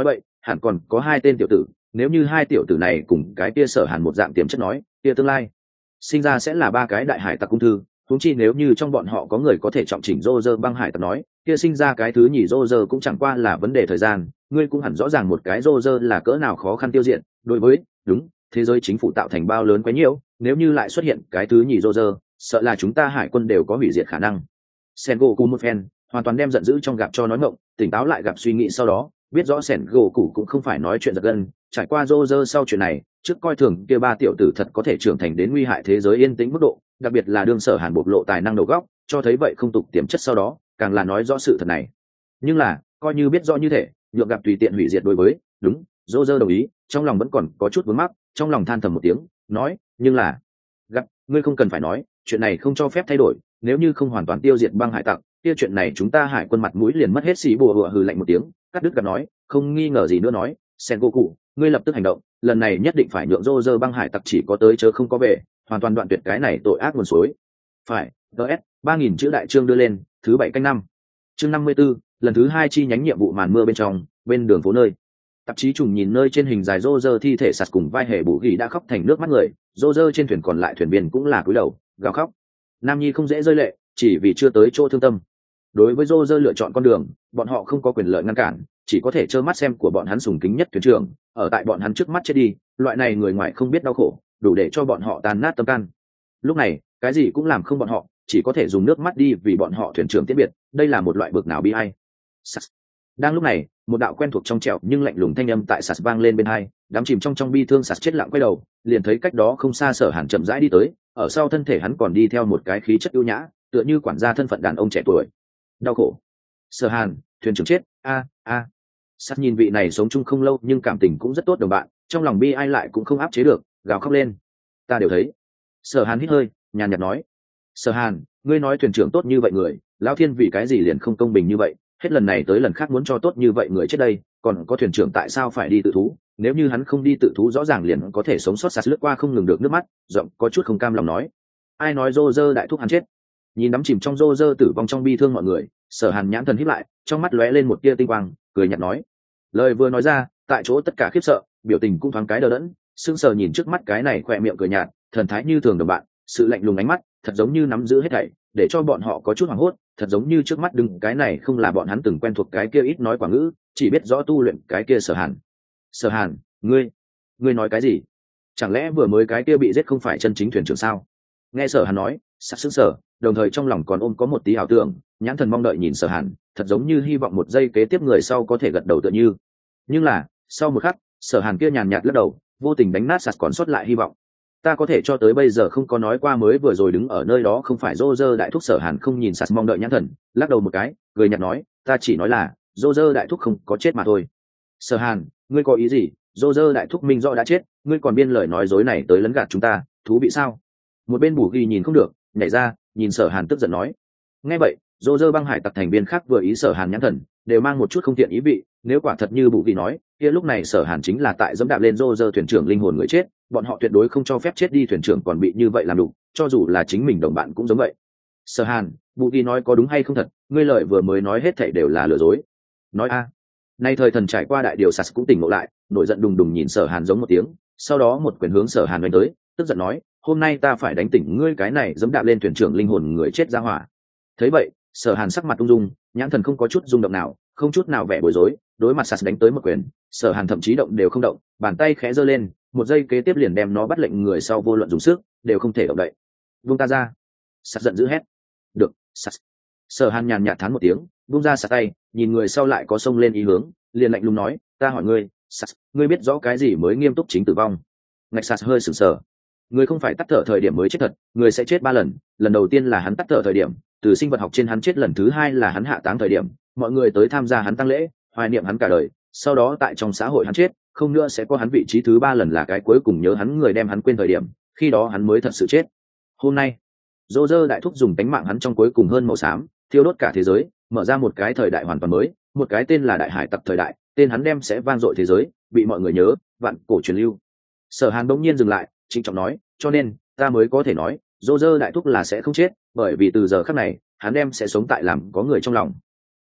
Speaker 1: hẳn còn có 2 tên tiểu tử, nếu như 2 tiểu tử này cùng cái kia Sở Hàn một dạng tiềm chất nói, kia tương lai sinh ra sẽ là 3 cái đại hải tặc cung thư. Huống chi nếu như trong bọn họ có người có thể trọng chỉnh Roger băng hải tặc nói, kia sinh ra cái thứ nhì Roger cũng chẳng qua là vấn đề thời gian. Ngươi cũng hẳn rõ ràng một cái Roger là cỡ nào khó khăn tiêu diệt. Đối với đúng thế giới chính phủ tạo thành bao lớn quá nhiều, nếu như lại xuất hiện cái thứ nhì Roger, sợ là chúng ta hải quân đều có hủy diệt khả năng. Sengoku một phen hoàn toàn đem giận dữ trong gặp cho nói ngọng, tỉnh táo lại gặp suy nghĩ sau đó, biết rõ Sengoku cũng không phải nói chuyện giật gân. Trải qua Roger sau chuyện này, trước coi thường kia 3 tiểu tử thật có thể trưởng thành đến nguy hại thế giới yên tĩnh mức độ, đặc biệt là đương Sở Hàn bộc lộ tài năng đầu góc, cho thấy vậy không tục tiềm chất sau đó, càng là nói rõ sự thật này. Nhưng là coi như biết rõ như thế, nhượng gặp tùy tiện hủy diệt đối với đúng Roger đồng ý, trong lòng vẫn còn có chút vướng mắc, trong lòng than thầm một tiếng, nói, nhưng là gặp ngươi không cần phải nói, chuyện này không cho phép thay đổi, nếu như không hoàn toàn tiêu diệt băng hải tặc, kia chuyện này chúng ta hải quân mặt mũi liền mất hết. Xí bùa hựa hừ lạnh một tiếng, cắt đứt gặp nói, không nghi ngờ gì nữa nói, Sengoku, ngươi lập tức hành động, lần này nhất định phải nhượng Roger băng hải tặc chỉ có tới chớ không có về, hoàn toàn đoạn tuyệt cái này tội ác nguồn suối. Phải, DS 3000 chữ đại chương đưa lên, thứ 7 canh 5. Chương 54, lần thứ 2 chi nhánh nhiệm vụ màn mưa bên trong, bên đường phố nơi. Tạp chí trùng nhìn nơi trên hình dài Roger thi thể sạt cùng vai hề bù ghi đã khóc thành nước mắt người, Roger trên thuyền còn lại thuyền viên cũng là cúi đầu, gào khóc. Nam nhi không dễ rơi lệ, chỉ vì chưa tới chỗ thương tâm. Đối với Roger lựa chọn con đường, bọn họ không có quyền lợi ngăn cản, chỉ có thể trơ mắt xem của bọn hắn sùng kính nhất thuyền trưởng, ở tại bọn hắn trước mắt chết đi, loại này người ngoài không biết đau khổ, đủ để cho bọn họ tan nát tâm can. Lúc này, cái gì cũng làm không bọn họ, chỉ có thể dùng nước mắt đi vì bọn họ thuyền trưởng tiễn biệt, đây là một loại bực nào bi ai. Đang lúc này, một đạo quen thuộc trong trẻo nhưng lạnh lùng thanh âm tại sạt vang lên bên hai, đám chìm trong bi thương sạt chết lặng quay đầu, liền thấy cách đó không xa Sở Hàn chậm rãi đi tới, ở sau thân thể hắn còn đi theo một cái khí chất ưu nhã, tựa như quản gia thân phận đàn ông trẻ tuổi. Đau khổ. Sở Hàn, thuyền trưởng chết, a. Sạt nhìn vị này sống chung không lâu nhưng cảm tình cũng rất tốt đồng bạn, trong lòng bi ai lại cũng không áp chế được, gào khóc lên. Ta đều thấy. Sở Hàn hít hơi, nhàn nhạt nói. Sở Hàn, ngươi nói thuyền trưởng tốt như vậy người, lão thiên vì cái gì liền không công bình như vậy, hết lần này tới lần khác muốn cho tốt như vậy người chết đây, còn có thuyền trưởng tại sao phải đi tự thú, nếu như hắn không đi tự thú rõ ràng liền có thể sống sót. Sạt lướt qua không ngừng được nước mắt, giọng có chút không cam lòng nói. Ai nói Roger đại thúc hắn chết? Nhìn đắm chìm trong Roger tử vong trong bi thương mọi người, Sở Hàn nhãn thần híp lại, trong mắt lóe lên một tia tinh quang, cười nhạt nói. Lời vừa nói ra, tại chỗ tất cả khiếp sợ, biểu tình cũng thoáng cái đờ đẫn, sững sờ nhìn trước mắt cái này khỏe miệng cười nhạt, thần thái như thường đồng bạn, sự lạnh lùng ánh mắt, thật giống như nắm giữ hết thảy, để cho bọn họ có chút hoảng hốt, thật giống như trước mắt đứng cái này không là bọn hắn từng quen thuộc cái kia ít nói quả ngữ, chỉ biết rõ tu luyện cái kia Sở Hàn. Sở Hàn, ngươi nói cái gì? Chẳng lẽ vừa mới cái kia bị giết không phải chân chính thuyền trưởng sao? Nghe Sở Hàn nói, sắc sững sờ, đồng thời trong lòng còn ôm có một tí ảo tưởng, nhãn thần mong đợi nhìn Sở Hàn, thật giống như hy vọng một giây kế tiếp người sau có thể gật đầu tựa như. Nhưng là, sau một khắc, Sở Hàn kia nhàn nhạt lắc đầu, vô tình đánh nát sạt còn sót lại hy vọng. Ta có thể cho tới bây giờ không có nói qua mới vừa rồi đứng ở nơi đó không phải Roger đại thúc. Sở Hàn không nhìn sạt mong đợi nhãn thần, lắc đầu một cái, cười nhạt nói, ta chỉ nói là Roger đại thúc không có chết mà thôi. Sở Hàn, ngươi có ý gì? Roger đại thúc minh rõ đã chết, ngươi còn biên lời nói dối này tới lấn gạt chúng ta, thú vị sao? Một bên Bù Ghi nhìn không được, nhảy ra, nhìn Sở Hàn tức giận nói. Nghe vậy, Roger băng hải tặc thành viên khác vừa ý Sở Hàn nhãn thần, đều mang một chút không tiện ý vị, nếu quả thật như Bù Ghi nói, kia lúc này Sở Hàn chính là tại dẫm đạp lên Roger thuyền trưởng linh hồn người chết, bọn họ tuyệt đối không cho phép chết đi thuyền trưởng còn bị như vậy làm đủ, cho dù là chính mình đồng bạn cũng giống vậy. Sở Hàn, Bù Ghi nói có đúng hay không thật, ngươi lời vừa mới nói hết thảy đều là lừa dối. Nói a. Nay thời thần trải qua đại điều sạt cũng tỉnh ngộ lại, nổi giận đùng đùng nhìn Sở Hàn giống một tiếng, sau đó một quyền hướng Sở Hàn đánh tới, tức giận nói, hôm nay ta phải đánh tỉnh ngươi cái này dẫm đạp lên thuyền trưởng linh hồn người chết ra hỏa. Thấy vậy, Sở Hàn sắc mặt ung dung, nhãn thần không có chút rung động nào, không chút nào vẻ bối rối, đối mặt sạt đánh tới một quyền, Sở Hàn thậm chí động đều không động, bàn tay khẽ giơ lên, một giây kế tiếp liền đem nó bắt lệnh người sau vô luận dùng sức đều không thể động đậy. Vung ta ra! Sạt giận dữ hét. Được, sạt. Sở Hàn nhàn nhạt thán một tiếng, vung ra sạt tay, nhìn người sau lại có xông lên ý hướng, liền lạnh lùng nói, ta hỏi ngươi, sạt, ngươi biết rõ cái gì mới nghiêm túc chính tử vong? Ngạch sạt hơi sửng sờ. Người không phải tắt thở thời điểm mới chết thật, người sẽ chết 3 lần, lần đầu tiên là hắn tắt thở thời điểm, từ sinh vật học trên hắn chết, lần thứ 2 là hắn hạ táng thời điểm, mọi người tới tham gia hắn tang lễ, hoài niệm hắn cả đời, sau đó tại trong xã hội hắn chết, không nữa sẽ có hắn vị trí thứ 3 lần là cái cuối cùng nhớ hắn người đem hắn quên thời điểm, khi đó hắn mới thật sự chết. Hôm nay, Roger đại thúc dùng tánh mạng hắn trong cuối cùng hơn màu xám, thiêu đốt cả thế giới, mở ra một cái thời đại hoàn toàn mới, một cái tên là đại hải tặc thời đại, tên hắn đem sẽ vang dội thế giới, bị mọi người nhớ, vạn cổ truyền lưu. Sở Hàn bỗng nhiên dừng lại, trịnh trọng nói, cho nên ta mới có thể nói, Roger đại thúc là sẽ không chết, bởi vì từ giờ khắc này, hắn đem sẽ sống tại làm có người trong lòng.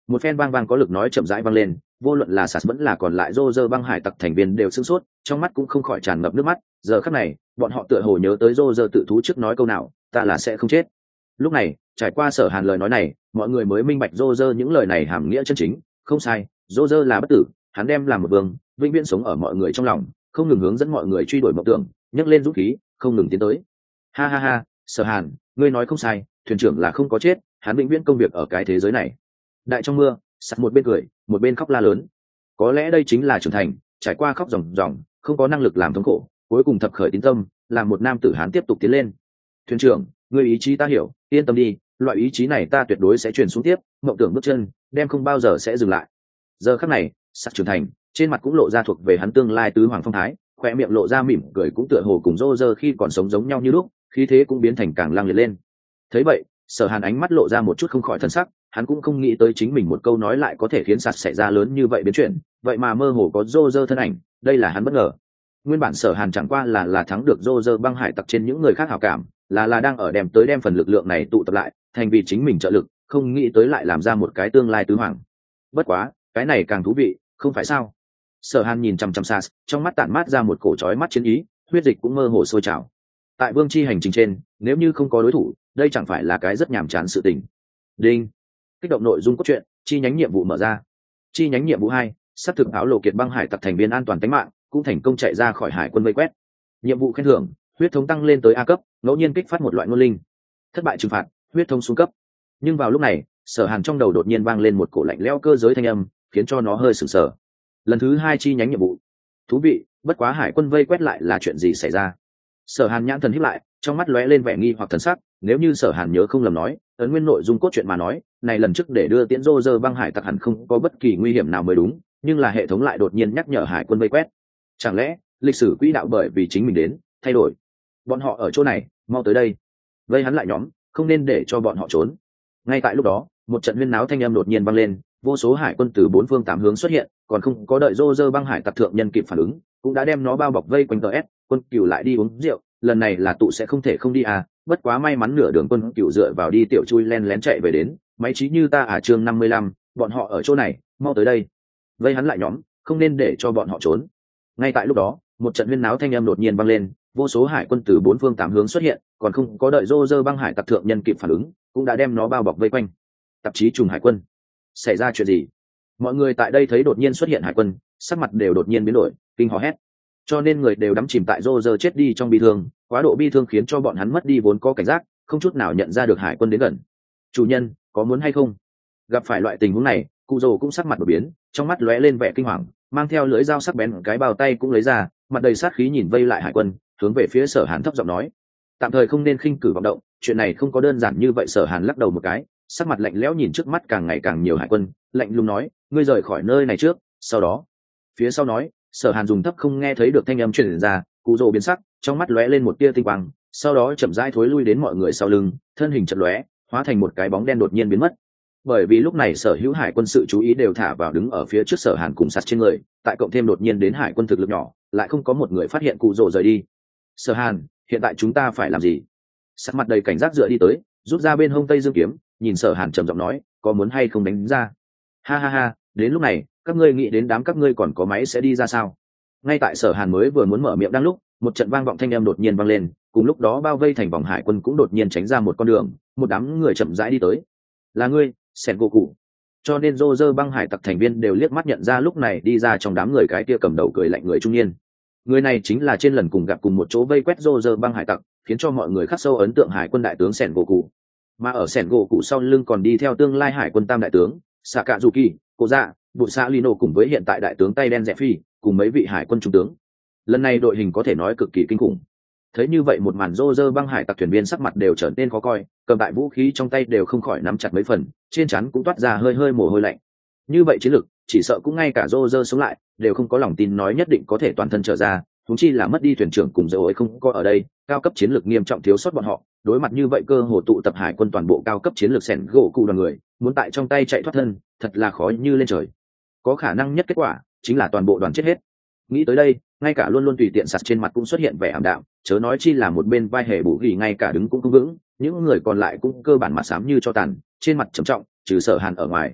Speaker 1: Một phen vang vang có lực nói chậm rãi vang lên, vô luận là sạt vẫn là còn lại Roger băng hải tặc thành viên đều sửng sốt, trong mắt cũng không khỏi tràn ngập nước mắt. Giờ khắc này, bọn họ tựa hồ nhớ tới Roger tự thú trước nói câu nào, ta là sẽ không chết. Lúc này, trải qua Sở Hàn lời nói này, mọi người mới minh bạch Roger những lời này hàm nghĩa chân chính. Không sai, Roger là bất tử, hắn đem làm một vương, vĩnh viễn sống ở mọi người trong lòng, không ngừng hướng dẫn mọi người truy đuổi mộng tưởng, nhấc lên dũng khí, không ngừng tiến tới. Ha ha ha, Sở Hàn, ngươi nói không sai, thuyền trưởng là không có chết, hắn vĩnh viễn công việc ở cái thế giới này. Đại trong mưa, sắt một bên cười, một bên khóc la lớn. Có lẽ đây chính là trưởng thành, trải qua khóc ròng ròng, không có năng lực làm thống khổ, cuối cùng thập khởi tín tâm, làm một nam tử hán tiếp tục tiến lên. Thuyền trưởng, ngươi ý chí ta hiểu, yên tâm đi, loại ý chí này ta tuyệt đối sẽ truyền xuống tiếp, mộng tưởng bước chân, đem không bao giờ sẽ dừng lại. Giờ khắc này, sắt trưởng thành, trên mặt cũng lộ ra thuộc về hắn tương lai tứ hoàng phong thái, khoe miệng lộ ra mỉm cười cũng tựa hồ cùng Roger khi còn sống giống nhau như lúc, khí thế cũng biến thành càng lang liệt lên. Thấy vậy, Sở Hàn ánh mắt lộ ra một chút không khỏi thần sắc, hắn cũng không nghĩ tới chính mình một câu nói lại có thể khiến sạt xảy ra lớn như vậy biến chuyển, vậy mà mơ hồ có Roger thân ảnh, đây là hắn bất ngờ. Nguyên bản Sở Hàn chẳng qua là thắng được Roger băng hải tặc trên những người khác hảo cảm, là đang ở đem phần lực lượng này tụ tập lại, thành vì chính mình trợ lực, không nghĩ tới lại làm ra một cái tương lai tứ hoàng. Bất quá, cái này càng thú vị, không phải sao? Sở Hàn nhìn chằm chằm Sas, trong mắt tản mát ra một cổ chói mắt chiến ý, huyết dịch cũng mơ hồ sôi trào. Tại Vương chi hành trình trên, nếu như không có đối thủ, đây chẳng phải là cái rất nhàm chán sự tình. Đinh. Kích động nội dung cốt truyện, chi nhánh nhiệm vụ mở ra. Chi nhánh nhiệm vụ 2, xác thực áo lộ kiệt băng hải tặc thành viên an toàn tính mạng, cũng thành công chạy ra khỏi hải quân vây quét. Nhiệm vụ khen thưởng, huyết thống tăng lên tới A cấp, ngẫu nhiên kích phát một loại ngôn linh. Thất bại trừng phạt, huyết thống xuống cấp. Nhưng vào lúc này, Sở Hàn trong đầu đột nhiên vang lên một cổ lạnh lẽo cơ giới thanh âm, khiến cho nó hơi sửng sở. Lần thứ 2 chi nhánh nhiệm vụ. Thú vị, bất quá hải quân vây quét lại là chuyện gì xảy ra? Sở Hàn nhãn thần híp lại, trong mắt lóe lên vẻ nghi hoặc thần sắc, nếu như Sở Hàn nhớ không lầm nói, ấn nguyên nội dung cốt truyện mà nói, này lần trước để đưa tiễn Roger băng hải tặc hẳn không có bất kỳ nguy hiểm nào mới đúng, nhưng là hệ thống lại đột nhiên nhắc nhở hải quân vây quét. Chẳng lẽ, lịch sử quỹ đạo bởi vì chính mình đến, thay đổi? Bọn họ ở chỗ này, mau tới đây. Vây hắn lại nhóm, không nên để cho bọn họ trốn. Ngay tại lúc đó, một trận huyên náo thanh âm đột nhiên vang lên, vô số hải quân từ bốn phương tám hướng xuất hiện, còn không có đợi Roger băng hải tặc thượng nhân kịp phản ứng, cũng đã đem nó bao bọc vây quanh TS, quân cừu lại đi uống rượu, lần này là tụ sẽ không thể không đi à, bất quá may mắn nửa đường quân cừu dựa vào đi tiểu chui len lén chạy về đến, máy trí như ta à chương 55, bọn họ ở chỗ này, mau tới đây. Vây hắn lại nhóm, không nên để cho bọn họ trốn. Ngay tại lúc đó, một trận huyên náo thanh âm đột nhiên vang lên, vô số hải quân từ bốn phương tám hướng xuất hiện, còn không có đợi Roger băng hải tặc thượng nhân kịp phản ứng, cũng đã đem nó bao bọc vây quanh. Tạp chí trùng hải quân, xảy ra chuyện gì? Mọi người tại đây thấy đột nhiên xuất hiện hải quân, sắc mặt đều đột nhiên biến đổi, kinh hò hét. Cho nên người đều đắm chìm tại Roger chết đi trong bi thương, quá độ bi thương khiến cho bọn hắn mất đi vốn có cảnh giác, không chút nào nhận ra được hải quân đến gần. Chủ nhân, có muốn hay không? Gặp phải loại tình huống này, Cụ Dồ cũng sắc mặt đổi biến, trong mắt lóe lên vẻ kinh hoàng, mang theo lưỡi dao sắc bén cái bao tay cũng lấy ra, mặt đầy sát khí nhìn vây lại hải quân, hướng về phía Sở Hàn thấp giọng nói: tạm thời không nên khinh cử vọng động, chuyện này không có đơn giản như vậy. Sở Hàn lắc đầu một cái, sắc mặt lạnh lẽo nhìn trước mắt càng ngày càng nhiều hải quân, lạnh lùng nói: ngươi rời khỏi nơi này trước, sau đó. Phía sau nói, Sở Hàn dùng thấp không nghe thấy được thanh âm truyền ra, Cụ Dồ biến sắc, trong mắt lóe lên một tia tinh quang, sau đó chậm rãi thối lui đến mọi người sau lưng, thân hình chợt lóe, hóa thành một cái bóng đen đột nhiên biến mất. Bởi vì lúc này sở hữu hải quân sự chú ý đều thả vào đứng ở phía trước Sở Hàn cùng sạt trên người, tại cộng thêm đột nhiên đến hải quân thực lực nhỏ, lại không có một người phát hiện Cụ Dồ rời đi. Sở Hàn, hiện tại chúng ta phải làm gì? Sắc mặt đầy cảnh giác dựa đi tới, rút ra bên hông tây dương kiếm, nhìn Sở Hàn trầm giọng nói: có muốn hay không đánh ra? Ha ha ha, đến lúc này các ngươi nghĩ đến đám các ngươi còn có máy sẽ đi ra sao? Ngay tại Sở Hàn mới vừa muốn mở miệng đang lúc, một trận vang vọng thanh âm đột nhiên vang lên, cùng lúc đó bao vây thành vòng hải quân cũng đột nhiên tránh ra một con đường, một đám người chậm rãi đi tới. Là ngươi, Sen Goku. Cho nên Roger băng hải tặc thành viên đều liếc mắt nhận ra lúc này đi ra trong đám người cái kia cầm đầu cười lạnh người trung niên. Người này chính là trên lần cùng gặp cùng một chỗ vây quét Roger băng hải tặc, khiến cho mọi người khắc sâu ấn tượng hải quân đại tướng Sen Goku. Mà ở Sen Goku sau lưng còn đi theo tương lai hải quân tam đại tướng Sakazuki, Cô Dạ, Bụt Sa Lino cùng với hiện tại đại tướng tay đen Rẽ Phi, cùng mấy vị hải quân trung tướng. Lần này đội hình có thể nói cực kỳ kinh khủng. Thấy như vậy một màn, Roger băng hải tặc thuyền viên sắc mặt đều trở nên khó coi, cầm đại vũ khí trong tay đều không khỏi nắm chặt mấy phần, trên trán cũng toát ra hơi hơi mồ hôi lạnh. Như vậy chiến lực, chỉ sợ cũng ngay cả Roger sống lại đều không có lòng tin nói nhất định có thể toàn thân trở ra, huống chi là mất đi thuyền trưởng cùng dầu ấy không có ở đây, cao cấp chiến lược nghiêm trọng thiếu sót bọn họ. Đối mặt như vậy cơ hồ tụ tập hải quân toàn bộ cao cấp chiến lược Sen Goku đoàn người, muốn tại trong tay chạy thoát thân, thật là khó như lên trời. Có khả năng nhất kết quả chính là toàn bộ đoàn chết hết. Nghĩ tới đây, ngay cả luôn luôn tùy tiện sạt trên mặt cũng xuất hiện vẻ ảm đạm, chớ nói chi là một bên vai hề bù ghi ngay cả đứng cũng không vững, những người còn lại cũng cơ bản mặt xám như cho tàn, trên mặt trầm trọng, trừ Sở Hàn ở ngoài.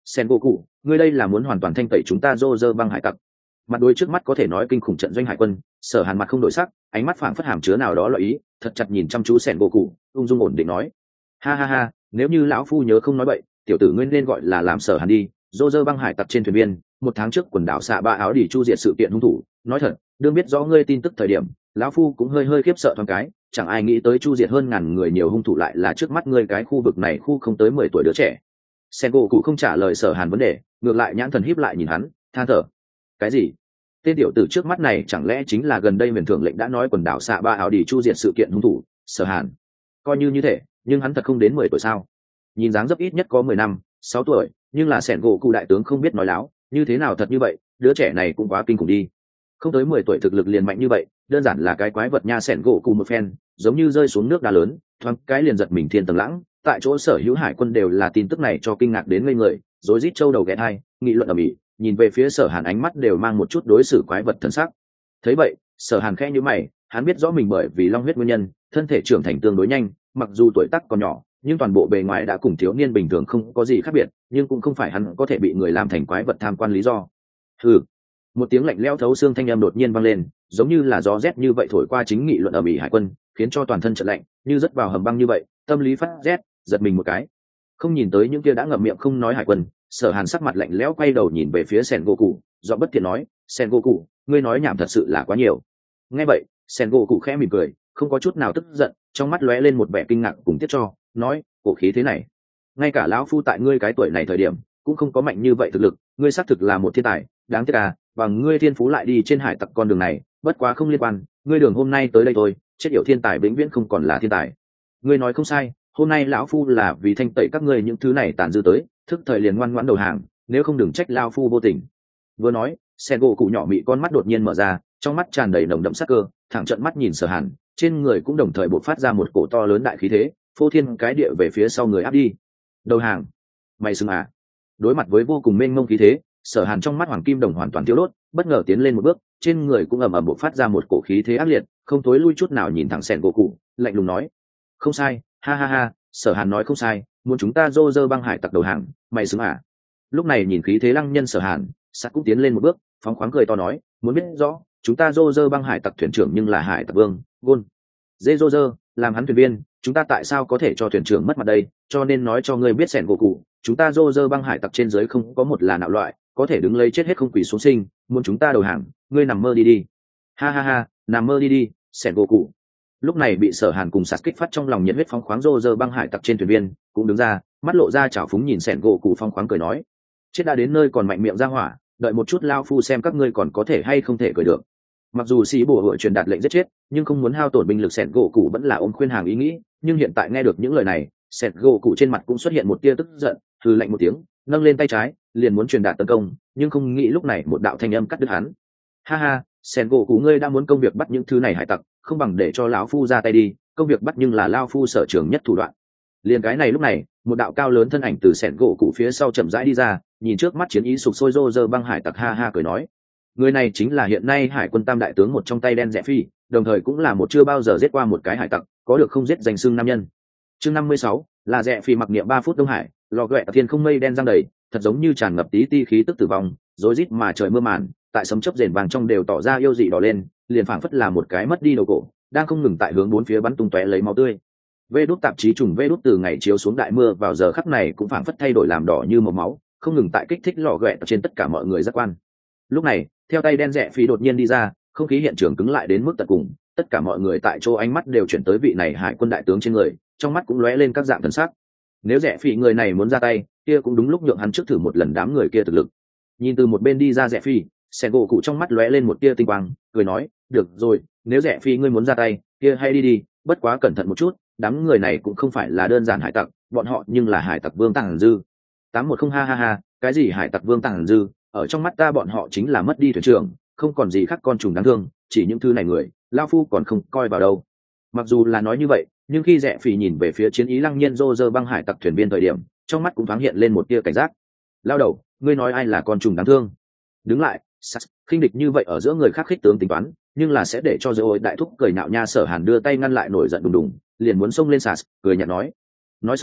Speaker 1: sen gỗ cụ, ngươi đây là muốn hoàn toàn thanh tẩy chúng ta dô dơ băng hải tặc. Mặt đối trước mắt có thể nói kinh khủng trận doanh hải quân, Sở Hàn mặt không đổi sắc, ánh mắt phảng phất hàm chứa nào đó loại ý, thật chặt nhìn chăm chú sen gỗ cụ, ung dung ổn định nói: ha ha ha, nếu như lão phu nhớ không nói bậy, tiểu tử ngươi nên gọi là làm Sở Hàn đi. Dô dơ băng hải tặc trên thuyền viên, một tháng trước quần đảo xạ ba áo đỉ chu diệt sự kiện hung thủ, nói thật, đương biết rõ ngươi tin tức thời điểm, lão phu cũng hơi hơi khiếp sợ thoáng cái, chẳng ai nghĩ tới chu diệt hơn ngàn người nhiều hung thủ lại là trước mắt ngươi cái khu vực này khu không tới 10 tuổi đứa trẻ. Sen gỗ cụ không trả lời Sở Hàn vấn đề, ngược lại nhãn thần híp lại nhìn hắn, than thở: cái gì? Tên tiểu tử trước mắt này chẳng lẽ chính là gần đây huyền thượng lệnh đã nói quần đảo xạ ba áo đỉ chu diệt sự kiện hung thủ? Sở Hàn coi như thế, nhưng hắn thật không đến 10 tuổi sao? Nhìn dáng dấp ít nhất có 10 năm, 6 tuổi, nhưng là Sen gỗ cụ đại tướng không biết nói láo, như thế nào thật như vậy, đứa trẻ này cũng quá kinh khủng đi. Không tới 10 tuổi thực lực liền mạnh như vậy, đơn giản là cái quái vật nha. Sen gỗ cụ một phen, giống như rơi xuống nước đá lớn, thoáng cái liền giật mình thiên tầng lãng, tại chỗ sở hữu hải quân đều là tin tức này cho kinh ngạc đến ngây người, rối rít châu đầu ghé thai, nghị luận ầm ĩ, nhìn về phía Sở Hàn ánh mắt đều mang một chút đối xử quái vật thần sắc. Thấy vậy, Sở Hàn khẽ nhíu mày, hắn biết rõ mình bởi vì long huyết nguyên nhân, thân thể trưởng thành tương đối nhanh, mặc dù tuổi tác còn nhỏ, nhưng toàn bộ bề ngoài đã cùng thiếu niên bình thường không có gì khác biệt, nhưng cũng không phải hắn có thể bị người làm thành quái vật tham quan lý do. Hừ. Một tiếng lạnh lẽo thấu xương thanh âm đột nhiên vang lên, giống như là gió rét như vậy thổi qua chính nghị luận ầm ĩ hải quân, khiến cho toàn thân chợt lạnh, như rất vào hầm băng như vậy, tâm lý phát rét, giật mình một cái. Không nhìn tới những kia đã ngậm miệng không nói hải quân, Sở Hàn sắc mặt lạnh lẽo quay đầu nhìn về phía Sen gỗ cụ, giọng bất thiện nói: Sen gỗ cụ, ngươi nói nhảm thật sự là quá nhiều. Nghe vậy, Sen gỗ cụ khẽ mỉm cười, không có chút nào tức giận, trong mắt lóe lên một vẻ kinh ngạc cùng tiếc cho, nói: cổ khí thế này, ngay cả lão phu tại ngươi cái tuổi này thời điểm cũng không có mạnh như vậy thực lực, ngươi xác thực là một thiên tài, đáng tiếc à, và ngươi thiên phú lại đi trên hải tặc con đường này, bất quá không liên quan, ngươi đường hôm nay tới đây thôi, chết yểu thiên tài vĩnh viễn không còn là thiên tài. Ngươi nói không sai, hôm nay lão phu là vì thanh tẩy các ngươi những thứ này tàn dư tới, thức thời liền ngoan ngoãn đầu hàng, nếu không đừng trách lão phu vô tình. Vừa nói, Sen gỗ cụ nhỏ mị con mắt đột nhiên mở ra, trong mắt tràn đầy nồng đậm sắc cơ, thẳng trợn mắt nhìn Sở Hàn, trên người cũng đồng thời bộc phát ra một cổ to lớn đại khí thế, phô thiên cái địa về phía sau người áp đi. Đầu hàng? Mày xứng à? Đối mặt với vô cùng mênh mông khí thế, Sở Hàn trong mắt hoàng kim đồng hoàn toàn tiêu đốt, bất ngờ tiến lên một bước, trên người cũng ầm ầm bộc phát ra một cổ khí thế ác liệt, không tối lui chút nào nhìn thẳng Sen gỗ cụ, lạnh lùng nói: không sai, ha ha ha, Sở Hàn nói không sai, muốn chúng ta dô dơ băng hải tặc đầu hàng, mày xứng à? Lúc này nhìn khí thế lăng nhân Sở Hàn, sắt cũng tiến lên một bước, phóng khoáng cười to nói: muốn biết rõ, chúng ta dô dơ băng hải tặc thuyền trưởng nhưng là hải tặc vương Gôn dê dô dơ, làm hắn thuyền viên, chúng ta tại sao có thể cho thuyền trưởng mất mặt đây? Cho nên nói cho ngươi biết Sen gỗ cụ, chúng ta dô dơ băng hải tặc trên dưới không có một là nạo loại có thể đứng lấy chết hết không quỳ xuống sinh, muốn chúng ta đầu hàng, ngươi nằm mơ đi đi. Ha ha ha, nằm mơ đi đi, Sen gỗ cụ. Lúc này bị Sở Hàn cùng sạt kích phát trong lòng nhiệt huyết phóng khoáng dô dơ băng hải tặc trên thuyền viên cũng đứng ra, mắt lộ ra trào phúng nhìn Sen gỗ cụ phóng khoáng cười nói: chết đã đến nơi còn mạnh miệng ra hỏa, đợi một chút lao phu xem các ngươi còn có thể hay không thể cười được. Mặc dù sĩ bổ hội truyền đạt lệnh giết chết, nhưng không muốn hao tổn binh lực Sen gỗ cụ vẫn là ôm khuyên hàng ý nghĩ, nhưng hiện tại nghe được những lời này, Sen gỗ cụ trên mặt cũng xuất hiện một tia tức giận, hừ lạnh một tiếng, nâng lên tay trái liền muốn truyền đạt tấn công, nhưng không nghĩ lúc này một đạo thanh âm cắt đứt hắn. Ha ha, Sen gỗ cụ ngươi đang muốn công việc bắt những thứ này hải tặc, không bằng để cho lão phu ra tay đi, công việc bắt nhưng là lao phu sở trường nhất thủ đoạn. Liền cái này lúc này, một đạo cao lớn thân ảnh từ Sen gỗ cụ phía sau chậm rãi đi ra, nhìn trước mắt chiến ý sục sôi rô rơ băng hải tặc, ha ha cười nói: người này chính là hiện nay hải quân tam đại tướng một trong tay đen rẽ phi, đồng thời cũng là một chưa bao giờ giết qua một cái hải tặc, có được không giết danh xưng nam nhân. Chương 56, là rẽ phi mặc niệm 3 phút đông hải, lò ghẹ thiên không mây đen giăng đầy, thật giống như tràn ngập tí ti khí tức tử vong, rối rít mà trời mưa màn, tại sấm chớp rền vàng trong đều tỏ ra yêu dị đỏ lên, liền phảng phất là một cái mất đi đầu cổ, đang không ngừng tại hướng bốn phía bắn tung tóe lấy máu tươi. Vê đút tạp chí trùng vê đút từ ngày chiếu xuống đại mưa vào giờ khắc này cũng phảng phất thay đổi làm đỏ như màu máu, không ngừng tại kích thích lò ghẹ trên tất cả mọi người giác quan. Lúc này, theo tay đen rẽ phi đột nhiên đi ra, không khí hiện trường cứng lại đến mức tận cùng, tất cả mọi người tại chỗ ánh mắt đều chuyển tới vị này hải quân đại tướng trên người, trong mắt cũng lóe lên các dạng thần sắc. Nếu rẽ phi người này muốn ra tay, kia cũng đúng lúc nhượng hắn trước thử một lần đám người kia thực lực. Nhìn từ một bên đi ra rẽ phi, Sen gỗ cụ trong mắt lóe lên một tia tinh quang, cười nói: được rồi, nếu rẽ phi ngươi muốn ra tay, kia hay đi đi, bất quá cẩn thận một chút, đám người này cũng không phải là đơn giản hải tặc, bọn họ nhưng là hải tặc vương tàng dư. 810 ha ha ha, cái gì hải tặc vương tàng dư, ở trong mắt ta bọn họ chính là mất đi thuyền trưởng, không còn gì khác con trùng đáng thương, chỉ những thứ này người, lao phu còn không coi vào đâu. Mặc dù là nói như vậy, nhưng khi rẽ phi nhìn về phía chiến ý lăng nhiên rô rơ băng hải tặc thuyền viên thời điểm, trong mắt cũng thoáng hiện lên một tia cảnh giác. Lao đầu, ngươi nói ai là con trùng đáng thương? Đứng lại, khinh địch như vậy ở giữa người khác khích tướng tính toán, nhưng là sẽ để cho dỗ đại thúc cười nhạo nha. Sở Hàn đưa tay ngăn lại nổi giận đùng đùng, liền muốn xông lên sạt, cười nhạt nói. Nói xong,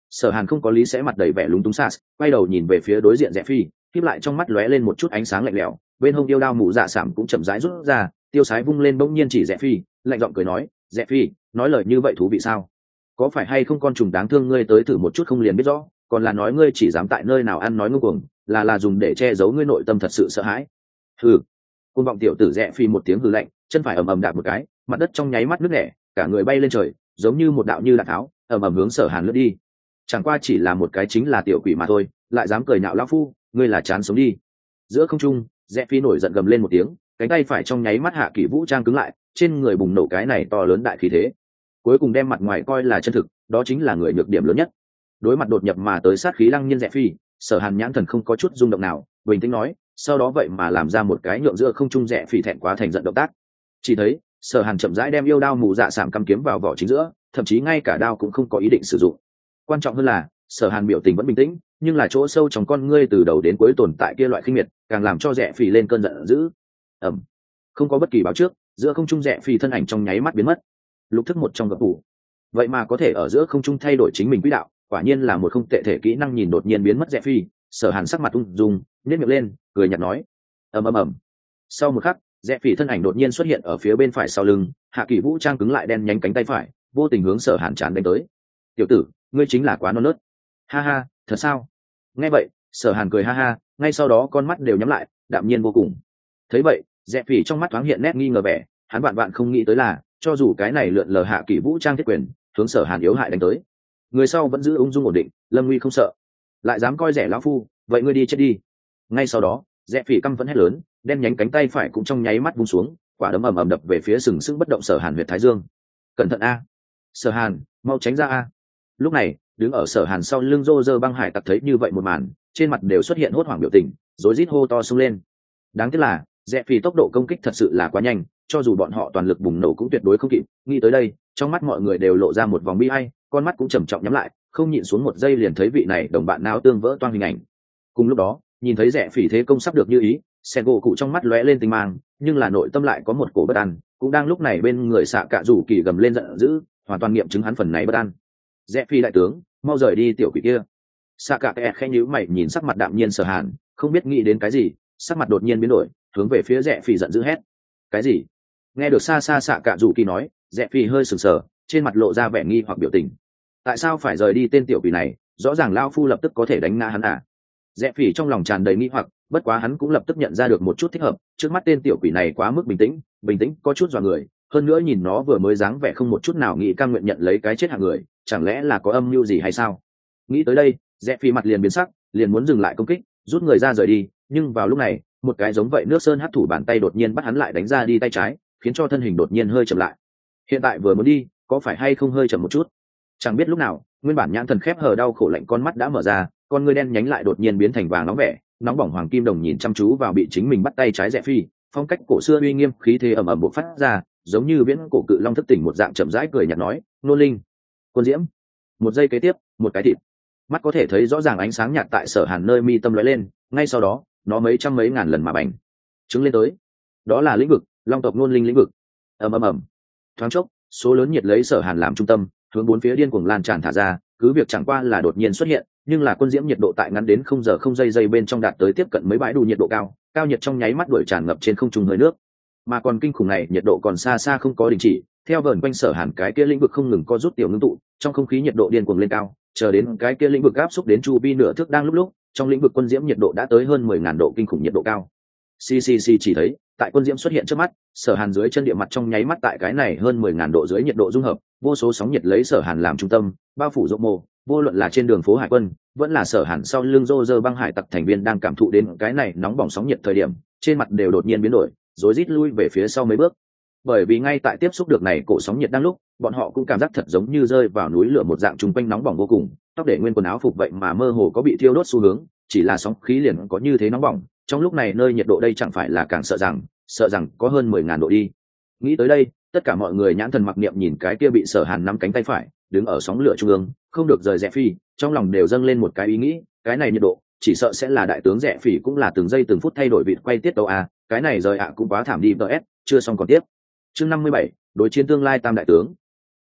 Speaker 1: Sở Hàn không có lý sẽ mặt đầy vẻ lúng túng sas, quay đầu nhìn về phía đối diện Rẽ Phi, khép lại trong mắt lóe lên một chút ánh sáng lạnh lẽo, bên hông yêu đao mù dạ sảm cũng chậm rãi rút ra, tiêu sái vung lên bỗng nhiên chỉ Rẽ Phi, lạnh giọng cười nói, Rẽ Phi, nói lời như vậy thú vị sao? Có phải hay không con trùng đáng thương ngươi tới thử một chút không liền biết rõ, còn là nói ngươi chỉ dám tại nơi nào ăn nói ngông cuồng, là dùng để che giấu ngươi nội tâm thật sự sợ hãi. Hừ. Côn vọng tiểu tử Rẽ Phi một tiếng hừ lạnh, chân phải ầm ầm đạp một cái, mặt đất trong nháy mắt nứt nẻ, cả người bay lên trời, giống như một đạo như đạn tháo, ầm ầm hướng Sở Hàn lướt đi. Chẳng qua chỉ là một cái chính là tiểu quỷ mà thôi, lại dám cười nhạo lão phu, ngươi là chán sống đi. Giữa không trung, Rẽ Phi nổi giận gầm lên một tiếng, cánh tay phải trong nháy mắt hạ kỷ vũ trang cứng lại, trên người bùng nổ cái này to lớn đại khí thế. Cuối cùng đem mặt ngoài coi là chân thực, đó chính là người nhược điểm lớn nhất. Đối mặt đột nhập mà tới sát khí lăng nhiên Rẽ Phi, Sở Hàn nhãn thần không có chút rung động nào, bình tĩnh nói, sau đó vậy mà làm ra một cái nhượng giữa không trung Rẽ Phi thẹn quá thành giận động tác. Chỉ thấy, Sở Hàn chậm rãi đem yêu đao mù dạ sảm cắm kiếm vào vỏ chính giữa, thậm chí ngay cả đao cũng không có ý định sử dụng. Quan trọng hơn là, Sở Hàn biểu tình vẫn bình tĩnh, nhưng là chỗ sâu trong con ngươi từ đầu đến cuối tồn tại kia loại khinh miệt, càng làm cho Rẽ Phi lên cơn giận dữ. Ầm. Không có bất kỳ báo trước, giữa không trung Rẽ Phi thân ảnh trong nháy mắt biến mất. Lục thức một trong gập phủ, vậy mà có thể ở giữa không trung thay đổi chính mình quỹ đạo, quả nhiên là một không tệ thể kỹ năng. Nhìn đột nhiên biến mất Rẽ Phi, Sở Hàn sắc mặt ung dung, nhếch miệng lên, cười nhạt nói, ầm ầm ầm. Sau một khắc, Rẽ Phi thân ảnh đột nhiên xuất hiện ở phía bên phải sau lưng, hạ kỳ vũ trang cứng lại đen nhánh cánh tay phải, vô tình hướng Sở Hàn chán đánh tới. Tiểu tử, ngươi chính là quá non nớt. Ha ha, thật sao? Nghe vậy, Sở Hàn cười ha ha, ngay sau đó con mắt đều nhắm lại, đạm nhiên vô cùng. Thấy vậy, Rẽ Phi trong mắt thoáng hiện nét nghi ngờ vẻ, hắn bạn không nghĩ tới là, cho dù cái này lượn lờ hạ kỳ vũ trang thiết quyền, hướng Sở Hàn yếu hại đánh tới, người sau vẫn giữ ung dung ổn định, lâm nguy không sợ. Lại dám coi rẻ lão phu, vậy ngươi đi chết đi. Ngay sau đó, Rẽ Phi căm vẫn hét lớn, đen nhánh cánh tay phải cũng trong nháy mắt vung xuống, quả đấm ầm ầm đập về phía sừng sững bất động Sở Hàn huyệt thái dương. Cẩn thận a, Sở Hàn, mau tránh ra a. Lúc này, đứng ở Sở Hàn sau lưng Rô Rơ băng hải tặc thấy như vậy một màn, trên mặt đều xuất hiện hốt hoảng biểu tình, rối rít hô to xông lên. Đáng tiếc là, Rẽ Phi tốc độ công kích thật sự là quá nhanh, cho dù bọn họ toàn lực bùng nổ cũng tuyệt đối không kịp. Nghĩ tới đây, trong mắt mọi người đều lộ ra một vòng bi ai, con mắt cũng trầm trọng nhắm lại, không nhịn xuống một giây liền thấy vị này đồng bạn não tương vỡ toang hình ảnh. Cùng lúc đó, nhìn thấy Rẽ Phi thế công sắp được như ý, Sen gỗ cụ trong mắt lóe lên tinh mang, nhưng là nội tâm lại có một cổ bất an. Cũng đang lúc này bên người xạ cạ rủ kỳ gầm lên giận dữ, hoàn toàn nghiệm chứng hắn phần này bất an. Rẽ Phi đại tướng, mau rời đi tiểu quỷ kia. Xạ cạ kẹt khẽ nhíu mày nhìn sắc mặt đạm nhiên Sở Hàn, không biết nghĩ đến cái gì, sắc mặt đột nhiên biến đổi, hướng về phía Rẽ Phi giận dữ hét. Cái gì? Nghe được xa xa xạ cạ rủ kỳ nói, Rẽ Phi hơi sừng sờ, trên mặt lộ ra vẻ nghi hoặc biểu tình. Tại sao phải rời đi tên tiểu quỷ này? Rõ ràng lao phu lập tức có thể đánh ngã hắn à? Rẽ Phi trong lòng tràn đầy nghi hoặc, bất quá hắn cũng lập tức nhận ra được một chút thích hợp, trước mắt tên tiểu quỷ này quá mức bình tĩnh có chút dọa người, hơn nữa nhìn nó vừa mới dáng vẻ không một chút nào nghĩ cam nguyện nhận lấy cái chết hạng người, chẳng lẽ là có âm mưu gì hay sao? Nghĩ tới đây, Rẽ Phi mặt liền biến sắc, liền muốn dừng lại công kích, rút người ra rời đi, nhưng vào lúc này, một cái giống vậy nước sơn hắc thủ bàn tay đột nhiên bắt hắn lại đánh ra đi tay trái, khiến cho thân hình đột nhiên hơi chậm lại. Hiện tại vừa muốn đi, có phải hay không hơi chậm một chút? Chẳng biết lúc nào, nguyên bản nhãn thần khép hờ đau khổ lạnh con mắt đã mở ra, con ngươi đen nhánh lại đột nhiên biến thành vàng nóng vẻ, nóng bỏng hoàng kim đồng nhìn chăm chú vào bị chính mình bắt tay trái Rẽ Phi, phong cách cổ xưa uy nghiêm khí thế ầm ầm bộc phát ra, giống như viễn cổ cự long thức tỉnh một dạng chậm rãi cười nhạt nói, nô linh, quân diễm. Một giây kế tiếp, một cái thịt mắt có thể thấy rõ ràng ánh sáng nhạt tại Sở Hàn nơi mi tâm lóe lên, ngay sau đó, nó mấy trăm mấy ngàn lần mà bành trứng lên tới. Đó là lĩnh vực, long tộc nôn linh lĩnh vực. Ầm ầm ầm. Thoáng chốc, số lớn nhiệt lấy Sở Hàn làm trung tâm, hướng bốn phía điên cuồng lan tràn thả ra, cứ việc chẳng qua là đột nhiên xuất hiện, nhưng là quân diễm nhiệt độ tại ngắn đến không giờ không giây bên trong đạt tới tiếp cận mấy bãi đủ nhiệt độ cao, cao nhiệt trong nháy mắt đuổi tràn ngập trên không trung hơi nước. Mà còn kinh khủng này nhiệt độ còn xa xa không có đình chỉ, theo vờn quanh Sở Hàn cái kia lĩnh vực không ngừng có rút tiểu ngưng tụ, trong không khí nhiệt độ điên cuồng lên cao, chờ đến cái kia lĩnh vực áp xúc đến chu vi nửa thước đang lúc trong lĩnh vực quân diễm nhiệt độ đã tới hơn 10.000 độ kinh khủng nhiệt độ cao. Ccc chỉ thấy, tại quân diễm xuất hiện trước mắt, Sở Hàn dưới chân địa mặt trong nháy mắt tại cái này hơn 10.000 độ dưới nhiệt độ dung hợp, vô số sóng nhiệt lấy Sở Hàn làm trung tâm, bao phủ rộng mồ, vô luận là trên đường phố hải quân, vẫn là Sở Hàn sau lưng rô rơ băng hải tặc thành viên đang cảm thụ đến cái này nóng bỏng sóng nhiệt thời điểm, trên mặt đều đột nhiên biến đổi, rối rít lui về phía sau mấy bước. Bởi vì ngay tại tiếp xúc được này cổ sóng nhiệt đang lúc, bọn họ cũng cảm giác thật giống như rơi vào núi lửa một dạng trùng quanh nóng bỏng vô cùng, tóc để nguyên quần áo phục vậy mà mơ hồ có bị thiêu đốt xu hướng, chỉ là sóng khí liền có như thế nóng bỏng, trong lúc này nơi nhiệt độ đây chẳng phải là càng sợ rằng có hơn 10.000 độ đi. Nghĩ tới đây, tất cả mọi người nhãn thần mặc niệm nhìn cái kia bị Sở Hàn nắm cánh tay phải, đứng ở sóng lửa trung ương, không được rời Rẽ Phi, trong lòng đều dâng lên một cái ý nghĩ, cái này nhiệt độ, chỉ sợ sẽ là đại tướng Rẽ Phi cũng là từng giây từng phút thay đổi vịt quay tiết tấu a, cái này rời cũng quá thảm đi, PS chưa xong còn tiếp. Chương 57, đối chiến tương lai tam đại tướng.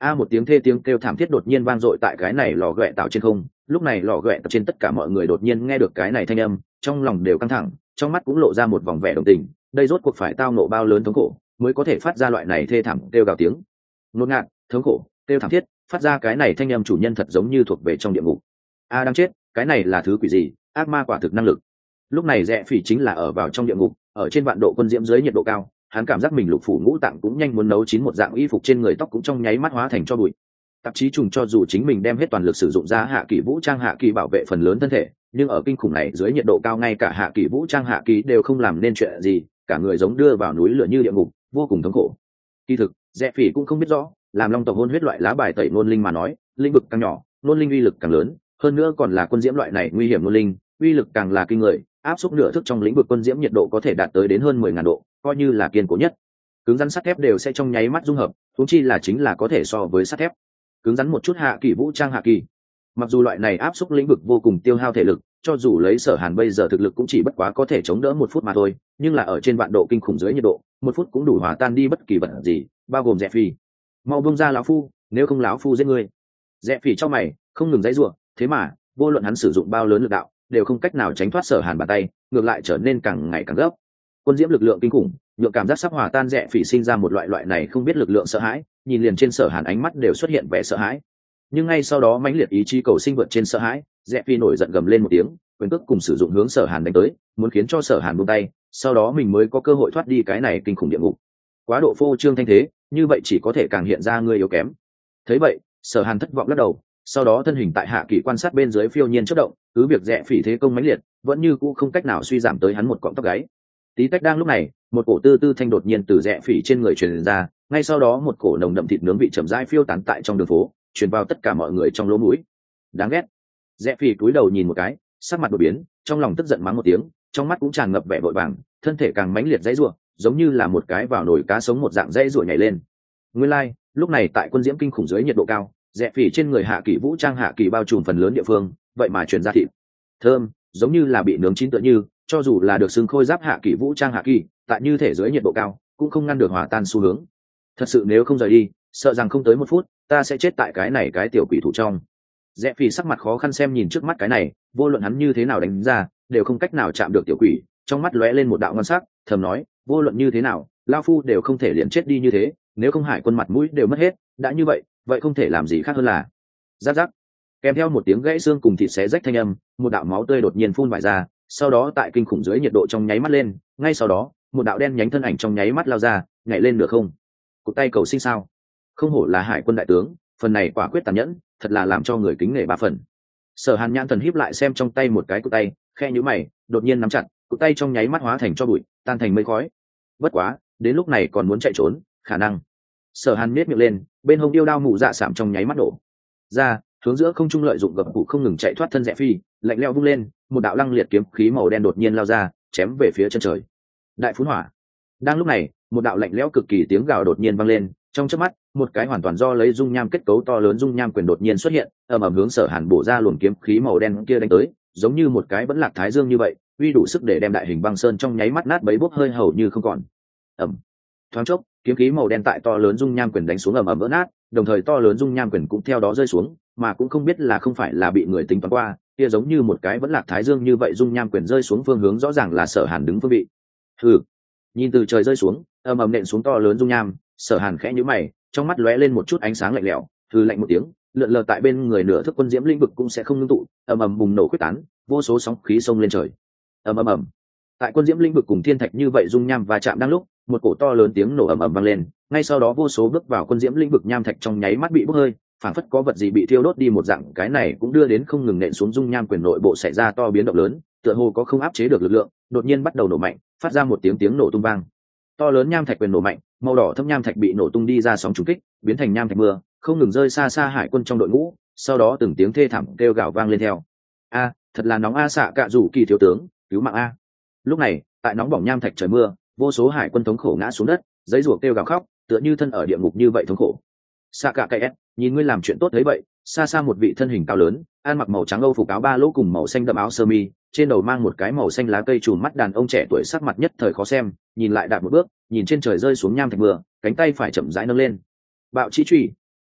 Speaker 1: Một tiếng thê tiếng kêu thảm thiết đột nhiên vang dội tại cái này lò ghẹ tạo trên không. Lúc này lò ghẹ tạo trên tất cả mọi người đột nhiên nghe được cái này thanh âm, trong lòng đều căng thẳng, trong mắt cũng lộ ra một vòng vẻ đồng tình. Đây rốt cuộc phải tao nộ bao lớn thống khổ mới có thể phát ra loại này thê thảm kêu gào tiếng ngột ngạt, thống khổ, kêu thảm thiết, phát ra cái này thanh âm chủ nhân thật giống như thuộc về trong địa ngục. Đang chết, cái này là thứ quỷ gì? Ác ma quả thực năng lực. Lúc này Rẽ Phỉ chính là ở vào trong địa ngục, ở trên vạn độ quân diễm dưới nhiệt độ cao, hắn cảm giác mình lục phủ ngũ tạng cũng nhanh muốn nấu chín, một dạng y phục trên người tóc cũng trong nháy mắt hóa thành tro bụi. Tạp chí trùng cho dù chính mình đem hết toàn lực sử dụng ra hạ kỳ vũ trang hạ kỳ bảo vệ phần lớn thân thể, nhưng ở kinh khủng này dưới nhiệt độ cao ngay cả hạ kỳ vũ trang hạ kỳ đều không làm nên chuyện gì, cả người giống đưa vào núi lửa như địa ngục, vô cùng thống khổ. Kỳ thực, Rẽ Phỉ cũng không biết rõ, làm long tộc hôn huyết loại lá bài tẩy ngôn linh mà nói, lĩnh vực càng nhỏ, ngôn linh uy lực càng lớn, hơn nữa còn là quân diễm loại này nguy hiểm ngôn linh, uy lực càng là kinh người, áp suất nửa thức trong lĩnh vực quân diễm nhiệt độ có thể đạt tới đến hơn 10.000 độ, coi như là kiên cố nhất. Cứng rắn sắt thép đều sẽ trong nháy mắt dung hợp, huống chi là chính là có thể so với sắt thép. Cứng rắn một chút hạ kỳ vũ trang hạ kỳ. Mặc dù loại này áp suất lĩnh vực vô cùng tiêu hao thể lực, cho dù lấy Sở Hàn bây giờ thực lực cũng chỉ bất quá có thể chống đỡ 1 phút mà thôi, nhưng là ở trên vạn độ kinh khủng dưới nhiệt độ, 1 phút cũng đủ hòa tan đi bất kỳ vật gì, bao gồm Rẽ Phỉ. Mau buông ra lão phu, nếu không lão phu giết ngươi. Rẽ Phỉ trong mày, không ngừng giãy giụa, thế mà, vô luận hắn sử dụng bao lớn lực đạo, đều không cách nào tránh thoát Sở Hàn bàn tay, ngược lại trở nên càng ngày càng gấp. Quân diễm lực lượng kinh khủng, nhượng cảm giác sắp hòa tan Rẽ Phỉ sinh ra một loại này không biết lực lượng sợ hãi, nhìn liền trên Sở Hàn ánh mắt đều xuất hiện vẻ sợ hãi. Nhưng ngay sau đó mãnh liệt ý chí cầu sinh vượt trên sợ hãi, Rẽ Phỉ nổi giận gầm lên một tiếng, quyền cước cùng sử dụng hướng Sở Hàn đánh tới, muốn khiến cho Sở Hàn buông tay, sau đó mình mới có cơ hội thoát đi cái này kinh khủng địa ngục. Quá độ phô trương thanh thế, như vậy chỉ có thể càng hiện ra người yếu kém. Thấy vậy, Sở Hàn thất vọng lắc đầu, sau đó thân hình tại hạ kỳ quan sát bên dưới phiêu nhiên chớp động, cứ việc Rẽ Phỉ thế công mãnh liệt, vẫn như cũ không cách nào suy giảm tới hắn một cọng tóc gáy. Tí tách đang lúc này, một cổ tư tư thanh đột nhiên từ Rẽ Phỉ trên người truyền ra, ngay sau đó một cổ nồng đậm thịt nướng bị chậm rãi phiêu tán tại trong đường phố, truyền vào tất cả mọi người trong lỗ mũi. Đáng ghét. Rẽ Phỉ cúi đầu nhìn một cái, sắc mặt đổi biến, trong lòng tức giận mắng một tiếng, trong mắt cũng tràn ngập vẻ vội vàng, thân thể càng mãnh liệt dãy rủa, giống như là một cái vào nồi cá sống một dạng dãy rủa nhảy lên. Nguyên lai, lúc này tại quân diễm kinh khủng dưới nhiệt độ cao, Rẽ Phỉ trên người hạ kỳ vũ trang hạ kỳ bao trùm phần lớn địa phương, vậy mà truyền ra thịt thơm, giống như là bị nướng chín tựa như, cho dù là được xương khôi giáp hạ kỳ vũ trang hạ kỳ, tại như thể dưới nhiệt độ cao, cũng không ngăn được hòa tan xu hướng. Thật sự nếu không rời đi, sợ rằng không tới 1 phút, ta sẽ chết tại cái này cái tiểu quỷ thủ trong. Rẽ Phỉ sắc mặt khó khăn xem nhìn trước mắt cái này, vô luận hắn như thế nào đánh ra, đều không cách nào chạm được tiểu quỷ, trong mắt lóe lên một đạo ngân sắc, thầm nói, vô luận như thế nào, lão phu đều không thể liền chết đi như thế, nếu không Hải Quân mặt mũi đều mất hết, đã như vậy, vậy không thể làm gì khác hơn là. Rắc rắc. Kèm theo một tiếng gãy xương cùng thịt xé rách thanh âm, một đạo máu tươi đột nhiên phun vải ra, sau đó tại kinh khủng dưới nhiệt độ trong nháy mắt lên, ngay sau đó, một đạo đen nhánh thân ảnh trong nháy mắt lao ra, nhảy lên được không? Cụt tay cầu sinh sao? Không hổ là Hải Quân đại tướng, phần này quả quyết tàn nhẫn, thật là làm cho người kính nể 3 phần. Sở Hàn nhãn thần híp lại xem trong tay một cái cụt tay, khe nhíu mày, đột nhiên nắm chặt, cụt tay trong nháy mắt hóa thành tro bụi, tan thành mây khói. Bất quá, đến lúc này còn muốn chạy trốn, khả năng. Sở Hàn nhếch miệng lên, bên hông điêu đao mù dạ sạm trong nháy mắt nổ ra, hướng giữa không trung lợi dụng gập cụ không ngừng chạy thoát thân Rẽ Phi, lạnh lẽo vung lên, một đạo lăng liệt kiếm khí màu đen đột nhiên lao ra, chém về phía chân trời. Đại phun hỏa. Đang lúc này, một đạo lạnh lẽo cực kỳ tiếng gào đột nhiên vang lên, trong chớp mắt, một cái hoàn toàn do lấy dung nham kết cấu to lớn dung nham quyền đột nhiên xuất hiện, ầm ầm hướng Sở Hàn bổ ra luồng kiếm khí màu đen kia đánh tới, giống như một cái vẫn lạc thái dương như vậy, uy đủ sức để đem đại hình băng sơn trong nháy mắt nát bấy bốc hơi hầu như không còn. Ầm. Thoáng chốc, kiếm khí màu đen tại to lớn dung nham quyền đánh xuống ầm ầm vỡ nát, đồng thời to lớn dung nham quyền cũng theo đó rơi xuống, mà cũng không biết là không phải là bị người tính toán qua, kia giống như một cái vẫn lạc thái dương như vậy dung nham quyền rơi xuống phương hướng rõ ràng là Sở Hàn đứng phương vị. Hừ. Nhìn từ trời rơi xuống, ầm ầm nện xuống to lớn dung nham, Sở Hàn khẽ nhíu mày, trong mắt lóe lên một chút ánh sáng lạnh lẽo, hừ lạnh một tiếng, lượn lờ tại bên người nửa thức quân diễm lĩnh vực cũng sẽ không ngưng tụ, ầm ầm bùng nổ quyết tán, vô số sóng khí xông lên trời. Ầm ầm ầm. Tại quân diễm lĩnh vực cùng thiên thạch như vậy dung nham và chạm đang lúc, một cổ to lớn tiếng nổ ầm ầm vang lên, ngay sau đó vô số bước vào quân diễm lĩnh vực nham thạch trong nháy mắt bị bốc hơi, phảng phất có vật gì bị thiêu đốt đi một dạng, cái này cũng đưa đến không ngừng nện xuống dung nham quyền nội bộ xảy ra to biến động lớn, tựa hồ có không áp chế được lực lượng, đột nhiên bắt đầu nổ mạnh, phát ra một tiếng nổ tung vang. To lớn nham thạch quyền nổ mạnh, màu đỏ thâm nham thạch bị nổ tung đi ra sóng trùng kích, biến thành nham thạch mưa, không ngừng rơi xa xa Hải Quân trong đội ngũ, sau đó từng tiếng thê thảm kêu gào vang lên theo. Thật là nóng xạ cạ rủ kỳ thiếu tướng, cứu mạng a. Lúc này, tại nóng bỏng nham thạch trời mưa, vô số Hải Quân thống khổ ngã xuống đất, giấy rủa kêu gào khóc, tựa như thân ở địa ngục như vậy thống khổ. Xạ cạ cái nhìn ngươi làm chuyện tốt thấy vậy, xa xa một vị thân hình cao lớn, ăn mặc màu trắng âu phục áo ba lỗ cùng màu xanh đậm áo sơ mi, trên đầu mang một cái màu xanh lá cây trùm mắt đàn ông trẻ tuổi sắc mặt nhất thời khó xem, nhìn lại đạp một bước, nhìn trên trời rơi xuống nham thạch mưa, cánh tay phải chậm rãi nâng lên. Bạo chi truy.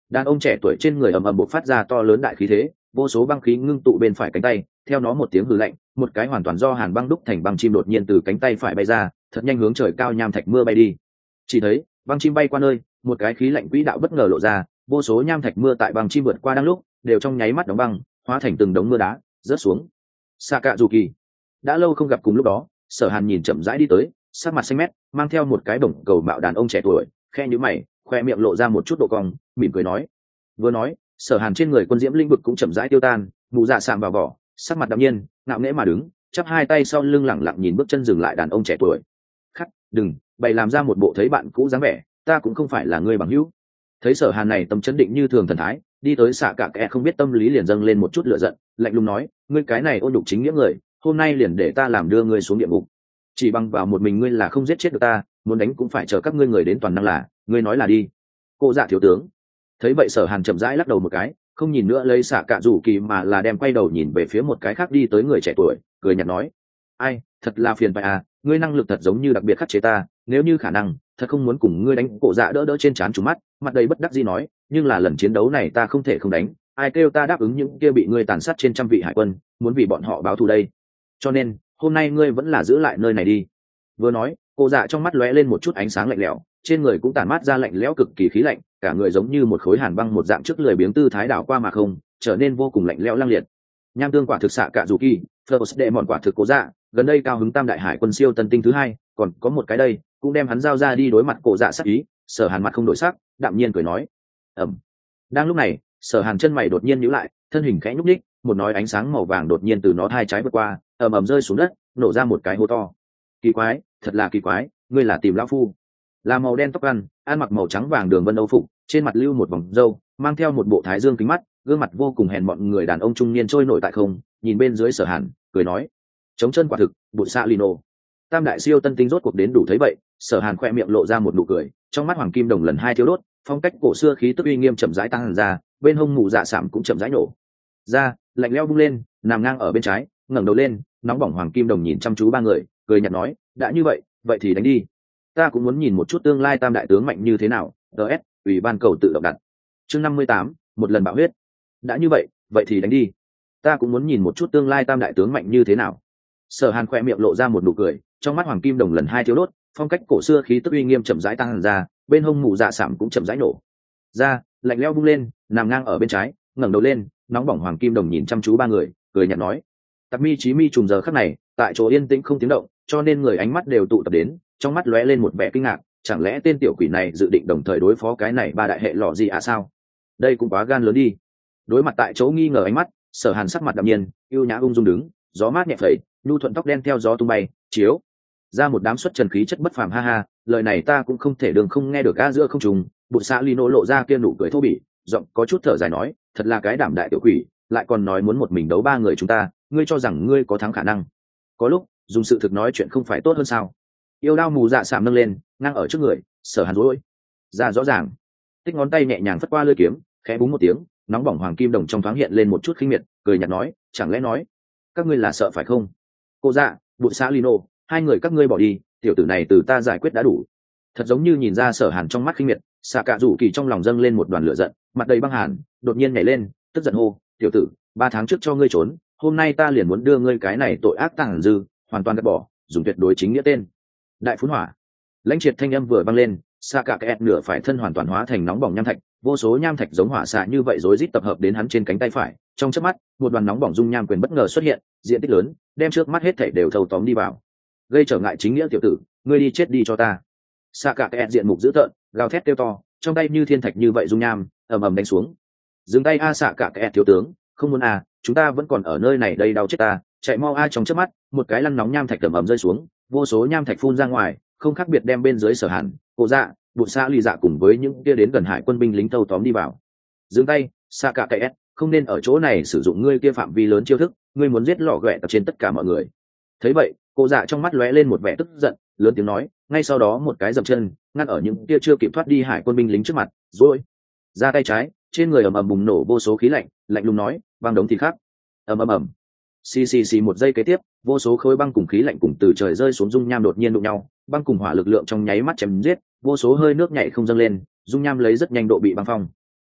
Speaker 1: đàn ông trẻ tuổi trên người ầm ầm bộc phát ra to lớn đại khí thế, vô số băng khí ngưng tụ bên phải cánh tay, theo nó một tiếng hừ lạnh, một cái hoàn toàn do hàn băng đúc thành băng chim đột nhiên từ cánh tay phải bay ra, thật nhanh hướng trời cao nham thạch mưa bay đi. Chỉ thấy băng chim bay qua nơi, một cái khí lạnh quỹ đạo bất ngờ lộ ra, vô số nham thạch mưa tại băng chim vượt qua đang lúc đều trong nháy mắt đóng băng, hóa thành từng đống mưa đá rớt xuống. Xạ cạ dù kỳ đã lâu không gặp, cùng lúc đó Sở Hàn nhìn chậm rãi đi tới, sắc mặt xanh mét, mang theo một cái bổng cầu mạo đàn ông trẻ tuổi, khe nhíu mày, khoe miệng lộ ra một chút độ cong, mỉm cười nói. Vừa nói, Sở Hàn trên người quân diễm linh vực cũng chậm rãi tiêu tan, mù dạ sạm vào vỏ, sắc mặt đạm nhiên, ngạo nghễ mà đứng, chắp hai tay sau lưng lẳng lặng nhìn bước chân dừng lại đàn ông trẻ tuổi. Khắc, đừng, bày làm ra một bộ thấy bạn cũ dáng vẻ, ta cũng không phải là người bằng hữu. Thấy Sở Hàn này tâm chấn định như thường thần thái, đi tới xạ cả kẻ không biết tâm lý liền dâng lên một chút lửa giận, lạnh lùng nói, ngươi cái này ôn nhục chính nghĩa người, hôm nay liền để ta làm đưa ngươi xuống địa ngục. Chỉ bằng vào một mình ngươi là không giết chết được ta, muốn đánh cũng phải chờ các ngươi người đến toàn năng là, ngươi nói là đi. Cô dạ thiếu tướng. Thấy vậy Sở Hàn chậm rãi lắc đầu một cái, không nhìn nữa lấy xạ cạ rủ kỳ mà là đem quay đầu nhìn về phía một cái khác đi tới người trẻ tuổi, cười nhạt nói, ai, thật là phiền phải à, ngươi năng lực thật giống như đặc biệt khắc chế ta, nếu như khả năng thật không muốn cùng ngươi đánh. Cổ dạ đỡ đỡ trên trán trúng mắt, mặt đầy bất đắc dĩ nói, nhưng là lần chiến đấu này ta không thể không đánh, ai kêu ta đáp ứng những kia bị ngươi tàn sát trên trăm vị hải quân, muốn vì bọn họ báo thù đây, cho nên hôm nay ngươi vẫn là giữ lại nơi này đi. Vừa nói, cô dạ trong mắt lóe lên một chút ánh sáng lạnh lẽo, trên người cũng tản mát ra lạnh lẽo cực kỳ khí lạnh, cả người giống như một khối hàn băng một dạng, trước lười biếng tư thái đảo qua mà không trở nên vô cùng lạnh lẽo lang liệt. Nham tương quả thực xạ cạ dù kỳ, Fleurs đệ mòn quả thực cố dạ, gần đây cao hứng tam đại hải quân siêu tân tinh thứ hai, còn có một cái đây, cũng đem hắn giao ra đi. Đối mặt cổ dạ sắc ý, Sở Hàn mặt không đổi sắc, đạm nhiên cười nói, ẩm. Đang lúc này, Sở Hàn chân mày đột nhiên nhíu lại, thân hình khẽ nhúc nhích, một nói ánh sáng màu vàng đột nhiên từ nó hai trái vượt qua, ầm ầm rơi xuống đất, nổ ra một cái hố to. Kỳ quái, thật là kỳ quái, ngươi là tìm lão phu? Là màu đen tóc ăn mặc màu trắng vàng đường vân âu phục, trên mặt lưu một vòng râu, mang theo một bộ thái dương kính mắt, gương mặt vô cùng hèn mọn người đàn ông trung niên trôi nổi tại không, nhìn bên dưới Sở Hàn, cười nói, chống chân quả thực, bụt xạ lino. Tam đại siêu tân tinh rốt cuộc đến đủ. Thấy vậy, Sở Hàn khoe miệng lộ ra một nụ cười, trong mắt hoàng kim đồng lần hai thiếu đốt, phong cách cổ xưa khí tức uy nghiêm chậm rãi tăng ra, bên hông mù dạ sạm cũng chậm rãi nổ ra, lạnh lẽo bung lên, nằm ngang ở bên trái, ngẩng đầu lên, nóng bỏng hoàng kim đồng nhìn chăm chú ba người, cười nhạt nói, đã như vậy, vậy thì đánh đi. Ta cũng muốn nhìn một chút tương lai tam đại tướng mạnh như thế nào. DS, ủy ban cầu tự động đặt. Chương 58, một lần bạo huyết. Đã như vậy, vậy thì đánh đi. Ta cũng muốn nhìn một chút tương lai tam đại tướng mạnh như thế nào. Sở Hàn khoe miệng lộ ra một nụ cười, trong mắt hoàng kim đồng lần hai thiếu đốt, phong cách cổ xưa khí tức uy nghiêm chậm rãi tăng ra, bên hông mù dạ sạm cũng chậm rãi nổ ra, lạnh lẽo bung lên, nằm ngang ở bên trái, ngẩng đầu lên, nóng bỏng hoàng kim đồng nhìn chăm chú ba người, cười nhạt nói, Tạp Mi Chí Mi trùng giờ khắc này, tại chỗ yên tĩnh không tiếng động, cho nên người ánh mắt đều tụ tập đến, trong mắt lóe lên một vẻ kinh ngạc, chẳng lẽ tên tiểu quỷ này dự định đồng thời đối phó cái này ba đại hệ lọ gì à sao? Đây cũng quá gan lớn đi. Đối mặt tại chỗ nghi ngờ ánh mắt, Sở Hàn sắc mặt đạm nhiên, ưu nhã ung dung đứng, gió mát nhẹ phẩy, nhu thuận tóc đen theo gió tung bay, chiếu ra một đám xuất trần khí chất bất phàm. Ha ha, lời này ta cũng không thể đường không nghe được. Giữa không trùng, bụt xạ Lino lộ ra kia nụ cười thô bỉ, giọng có chút thở dài nói, thật là cái đảm đại tiểu quỷ, lại còn nói muốn một mình đấu ba người chúng ta, ngươi cho rằng ngươi có thắng khả năng? Có lúc dùng sự thực nói chuyện không phải tốt hơn sao? Yêu đao mù dạ sạm nâng lên, ngang ở trước người, Sở Hàn rối ra rõ ràng, tích ngón tay nhẹ nhàng phất qua lưỡi kiếm, khẽ búng một tiếng, nóng bỏng hoàng kim đồng trong thoáng hiện lên một chút khinh miệt, cười nhạt nói, chẳng lẽ nói các ngươi là sợ phải không? Cô dạ, bụt xạ Lino, hai người các ngươi bỏ đi, tiểu tử này từ ta giải quyết đã đủ. Thật giống như nhìn ra Sở Hàn trong mắt khinh miệt, xạ cạ rủ kỳ trong lòng dâng lên một đoàn lửa giận, mặt đầy băng hàn, đột nhiên nhảy lên, tức giận hô, tiểu tử, 3 tháng trước cho ngươi trốn, hôm nay ta liền muốn đưa ngươi cái này tội ác tàn dư hoàn toàn gạt bỏ, dùng tuyệt đối chính nghĩa tên đại phun hỏa. Lãnh triệt thanh âm vừa vang lên, xạ cạ kẹt nửa phải thân hoàn toàn hóa thành nóng bỏng nham thạch, vô số nham thạch giống hỏa xạ như vậy rối rít tập hợp đến hắn trên cánh tay phải, trong chớp mắt một đoàn nóng bỏng dung nham quyền bất ngờ xuất hiện, diện tích lớn, đem trước mắt hết thảy đều thâu tóm đi vào. Gây trở ngại chính nghĩa tiểu tử, ngươi đi chết đi cho ta. Xạ cạ kẹt diện mục dữ tợn, gào thét kêu to, trong tay như thiên thạch như vậy dung nham ầm ầm đánh xuống. Dừng tay a, xạ cạ kẹt thiếu tướng, không muốn à, chúng ta vẫn còn ở nơi này đây, đau chết ta, chạy mau a. Trong chớp mắt một cái lăn nóng nham thạch ầm ầm rơi xuống, vô số nham thạch phun ra ngoài, không khác biệt đem bên dưới Sở Hàn, Cổ Dạ, bụt xạ lì dạ cùng với những kia đến gần hải quân binh lính thâu tóm đi vào. Dừng tay, xạ cạ kẹt, không nên ở chỗ này sử dụng ngươi kia phạm vi lớn chiêu thức, ngươi muốn giết lọ ghẹ tập trên tất cả mọi người. Thấy vậy, Cổ Dạ trong mắt lóe lên một vẻ tức giận, lớn tiếng nói, ngay sau đó một cái dậm chân ngăn ở những kia chưa kịp thoát đi hải quân binh lính trước mặt, rồi ra tay trái, trên người ầm ầm bùng nổ vô số khí lạnh, lạnh lùng nói, băng đống thì khác. Ầm ầm ầm, xì xì xì, một giây kế tiếp, vô số khối băng cùng khí lạnh cùng từ trời rơi xuống dung nham đột nhiên đụng nhau, băng cùng hỏa lực lượng trong nháy mắt chém giết, vô số hơi nước nhảy không dâng lên, dung nham lấy rất nhanh độ bị băng phong.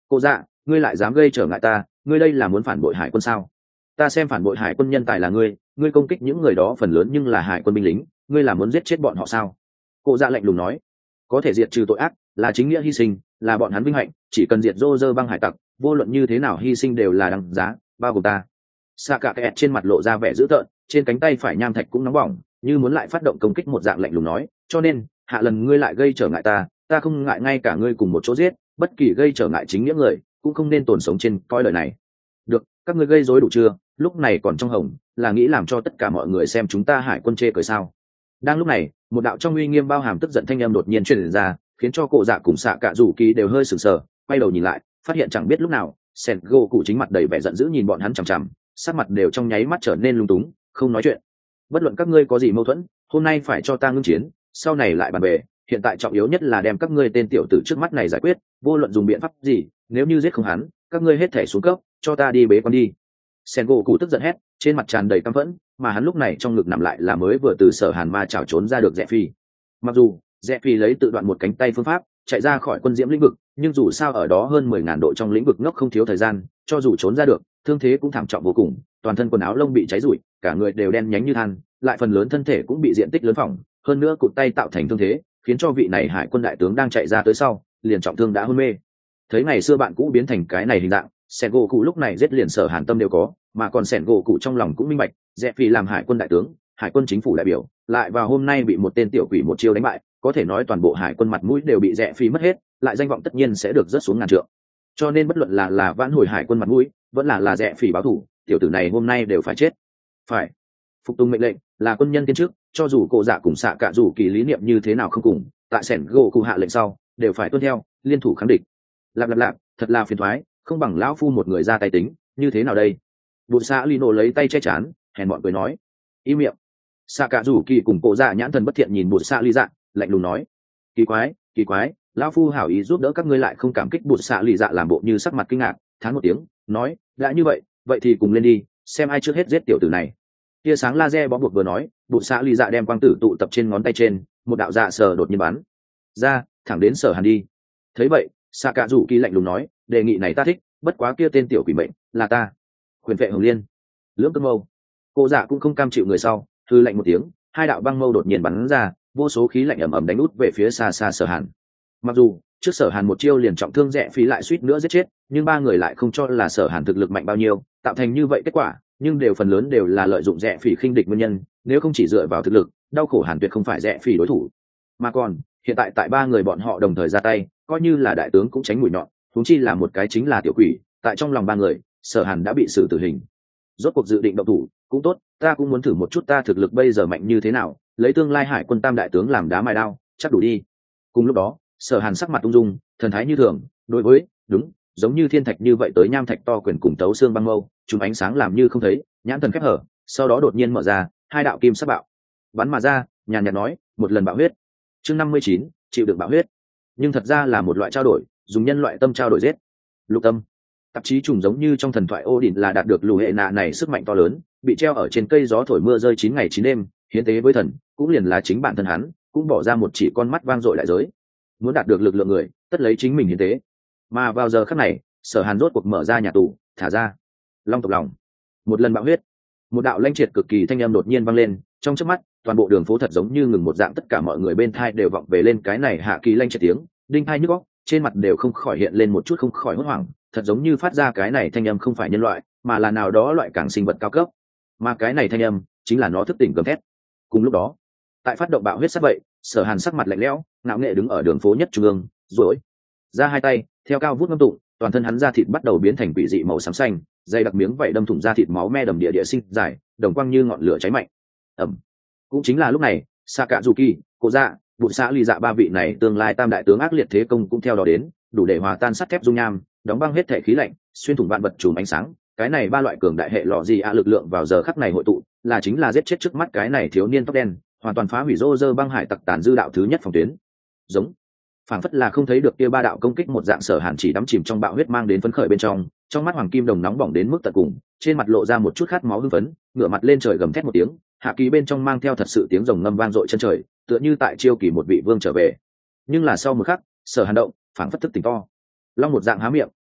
Speaker 1: Cô dạ, ngươi lại dám gây trở ngại ta, ngươi đây là muốn phản bội hải quân sao? Ta xem phản bội hải quân nhân tài là ngươi công kích những người đó phần lớn nhưng là hải quân binh lính, ngươi là muốn giết chết bọn họ sao? Cô dạ lạnh lùng nói, có thể diệt trừ tội ác là chính nghĩa hy sinh, là bọn hắn vinh hạnh, chỉ cần diệt rô rơ băng hải tặc, vô luận như thế nào hy sinh đều là đáng giá, bao gồm ta. Xạ cả kẹt trên mặt lộ ra vẻ dữ tợn, trên cánh tay phải nham thạch cũng nóng bỏng, như muốn lại phát động công kích một dạng lạnh lùng nói, cho nên hạ lần ngươi lại gây trở ngại ta không ngại ngay cả ngươi cùng một chỗ giết, bất kỳ gây trở ngại chính nghĩa người cũng không nên tồn sống trên coi lời này. Được, các ngươi gây rối đủ chưa? Lúc này còn trong hồng, là nghĩ làm cho tất cả mọi người xem chúng ta hải quân chê cười sao? Đang lúc này, một đạo trong uy nghiêm bao hàm tức giận thanh âm đột nhiên truyền ra, khiến cho cổ dạ cùng xạ cạ rủ kỳ đều hơi sừng sờ, quay đầu nhìn lại, phát hiện chẳng biết lúc nào sen gỗ cụ chính mặt đầy vẻ giận dữ nhìn bọn hắn chằm chằm, sắc mặt đều trong nháy mắt trở nên lung túng, không nói chuyện. Bất luận các ngươi có gì mâu thuẫn, hôm nay phải cho ta ngưng chiến, sau này lại bàn về, hiện tại trọng yếu nhất là đem các ngươi tên tiểu tử trước mắt này giải quyết, vô luận dùng biện pháp gì, nếu như giết không hắn, các ngươi hết thể xuống cấp, cho ta đi bế con đi. Sen gỗ cụ tức giận hét, trên mặt tràn đầy căm phẫn, mà hắn lúc này trong ngực nằm lại là mới vừa từ sở hàn ma chảo trốn ra được Rẽ Phi. Mặc dù Rẽ Phi lấy tự đoạn một cánh tay phương pháp chạy ra khỏi quân diễm lĩnh vực, nhưng dù sao ở đó hơn 10.000 độ trong lĩnh vực ngốc không thiếu thời gian, cho dù trốn ra được, thương thế cũng thảm trọng vô cùng, toàn thân quần áo lông bị cháy rụi, cả người đều đen nhánh như than, lại phần lớn thân thể cũng bị diện tích lớn phỏng, hơn nữa cụt tay tạo thành thương thế, khiến cho vị này hải quân đại tướng đang chạy ra tới sau, liền trọng thương đã hôn mê. Thấy ngày xưa bạn cũ biến thành cái này hình dạng, Sen gỗ cụ lúc này giết liền sở hàn tâm đều có, mà còn Sen gỗ cụ trong lòng cũng minh bạch, Rẽ Phi làm hải quân đại tướng, hải quân chính phủ đại biểu, lại vào hôm nay bị một tên tiểu quỷ một chiêu đánh bại, có thể nói toàn bộ hải quân mặt mũi đều bị Rẽ Phi mất hết, lại danh vọng tất nhiên sẽ được rớt xuống ngàn trượng. Cho nên bất luận là vãn hồi hải quân mặt mũi, vẫn là Rẽ Phi báo thù, tiểu tử này hôm nay đều phải chết. Phải phục tùng mệnh lệnh, là quân nhân tiên trước, cho dù cổ dạ cùng xạ cạ dù kỳ lý niệm như thế nào không cùng, tại Sen gỗ cụ hạ lệnh sau, đều phải tuân theo, liên thủ kháng địch. Lạp, thật là phiền toái, không bằng lão phu một người ra tay tính, như thế nào đây? Bụt xạ Lino lấy tay che chán, hèn bọn cười nói, im miệng. Xạ cạ rủ kỳ cùng cổ dạ nhãn thần bất thiện nhìn bụt xạ ly dạ, lạnh lùng nói, kỳ quái, lão phu hảo ý giúp đỡ các ngươi lại không cảm kích. Bụt xạ ly dạ làm bộ như sắc mặt kinh ngạc, thán một tiếng, nói, đã như vậy thì cùng lên đi, xem ai trước hết giết tiểu tử này. Tia sáng laser bó buộc vừa nói, bụt xạ ly dạ đem quang tử tụ tập trên ngón tay trên, một đạo dạ sờ đột nhiên bắn ra, thẳng đến sở hàn đi. Thấy vậy, xạ cạ rủ kỳ lạnh lùng nói, đề nghị này ta thích, bất quá kia tên tiểu quỷ mệnh là ta. Quyền vệ hồng liên, lưỡng cương mâu. Cô dạ cũng không cam chịu người sau, hư lạnh một tiếng, hai đạo băng mâu đột nhiên bắn ra, vô số khí lạnh ẩm ẩm đánh út về phía xa xa sở hàn. Mặc dù trước sở hàn một chiêu liền trọng thương Rẽ Phi lại suýt nữa giết chết, nhưng ba người lại không cho là sở hàn thực lực mạnh bao nhiêu, tạo thành như vậy kết quả, nhưng phần lớn đều là lợi dụng Rẽ Phi khinh địch nguyên nhân, nếu không chỉ dựa vào thực lực, đau khổ hàn tuyệt không phải Rẽ Phi đối thủ. Mà còn hiện tại ba người bọn họ đồng thời ra tay, coi như là đại tướng cũng tránh mũi nhọn, huống chi là một cái chính là tiểu quỷ, tại trong lòng ba người, sở hàn đã bị xử tử hình. Rốt cuộc dự định động thủ, cũng tốt, ta cũng muốn thử một chút ta thực lực bây giờ mạnh như thế nào, lấy tương lai hải quân tam đại tướng làm đá mài đao, chắc đủ đi. Cùng lúc đó, sở hàn sắc mặt ung dung, thần thái như thường, đối với đúng giống như thiên thạch như vậy tới nham thạch to quyền cùng tấu xương băng mâu, chúng ánh sáng làm như không thấy, nhãn thần khép hở, sau đó đột nhiên mở ra, hai đạo kim sắc bạo bắn mà ra, nhàn nhạt nói, một lần bạo huyết. Chương 59, chịu được bạo huyết. Nhưng thật ra là một loại trao đổi, dùng nhân loại tâm trao đổi giết. Lục tâm, tạp chí trùng giống như trong thần thoại Odin là đạt được lù hệ nạ này sức mạnh to lớn, bị treo ở trên cây gió thổi mưa rơi 9 ngày 9 đêm, hiến tế với thần, cũng liền là chính bản thân hắn, cũng bỏ ra một chỉ con mắt vang dội đại giới. Muốn đạt được lực lượng người, tất lấy chính mình hiến tế. Mà vào giờ khắc này, sở hàn rốt cuộc mở ra nhà tù, thả ra long tộc lòng. Một lần bạo huyết, một đạo lanh triệt cực kỳ thanh âm đột nhiên vang lên, trong chớp mắt, toàn bộ đường phố thật giống như ngừng một dạng, tất cả mọi người bên thai đều vọng về lên cái này hạ kỳ lanh triệt tiếng, đinh thai nhức óc, trên mặt đều không khỏi hiện lên một chút không khỏi hốt hoảng, thật giống như phát ra cái này thanh âm không phải nhân loại, mà là nào đó loại càng sinh vật cao cấp, mà cái này thanh âm chính là nó thức tỉnh gầm thét. Cùng lúc đó, tại phát động bạo huyết sắp vậy, sở hàn sắc mặt lạnh lẽo, ngạo nghệ đứng ở đường phố nhất trung ương, duỗi ra hai tay, theo cao vút ngâm tụng, toàn thân hắn da thịt bắt đầu biến thành quỷ dị màu xám xanh, dày đặc miếng vảy đâm thủng da thịt, máu me đầm địa sinh dài, đồng quang như ngọn lửa cháy mạnh. Ẩm. Cũng chính là lúc này, Sakazuki, Cổ Dạ, Bụt Xã Ly Dạ ba vị này tương lai tam đại tướng ác liệt thế công cũng theo đó đến, đủ để hòa tan sắt thép dung nham, đóng băng hết thể khí lạnh, xuyên thủng vạn vật chùm ánh sáng. Cái này ba loại cường đại hệ lọ gì lực lượng vào giờ khắc này hội tụ, là chính là giết chết trước mắt cái này thiếu niên tóc đen, hoàn toàn phá hủy rô rơ băng hải tặc tàn dư đạo thứ nhất phòng tuyến. Giống, phảng phất là không thấy được kia ba đạo công kích một dạng, sở hàn chỉ đắm chìm trong bạo huyết mang đến phấn khởi bên trong mắt hoàng kim đồng nóng bỏng đến mức tận cùng, trên mặt lộ ra một chút khát máu hưng phấn, ngửa mặt lên trời gầm thét một tiếng, hạ kỳ bên trong mang theo thật sự tiếng rồng ngâm vang dội chân trời, tựa như tại chiêu kỳ một vị vương trở về. Nhưng là sau một khắc, sở hàn động, phảng phất thức tỉnh to, long một dạng há miệng,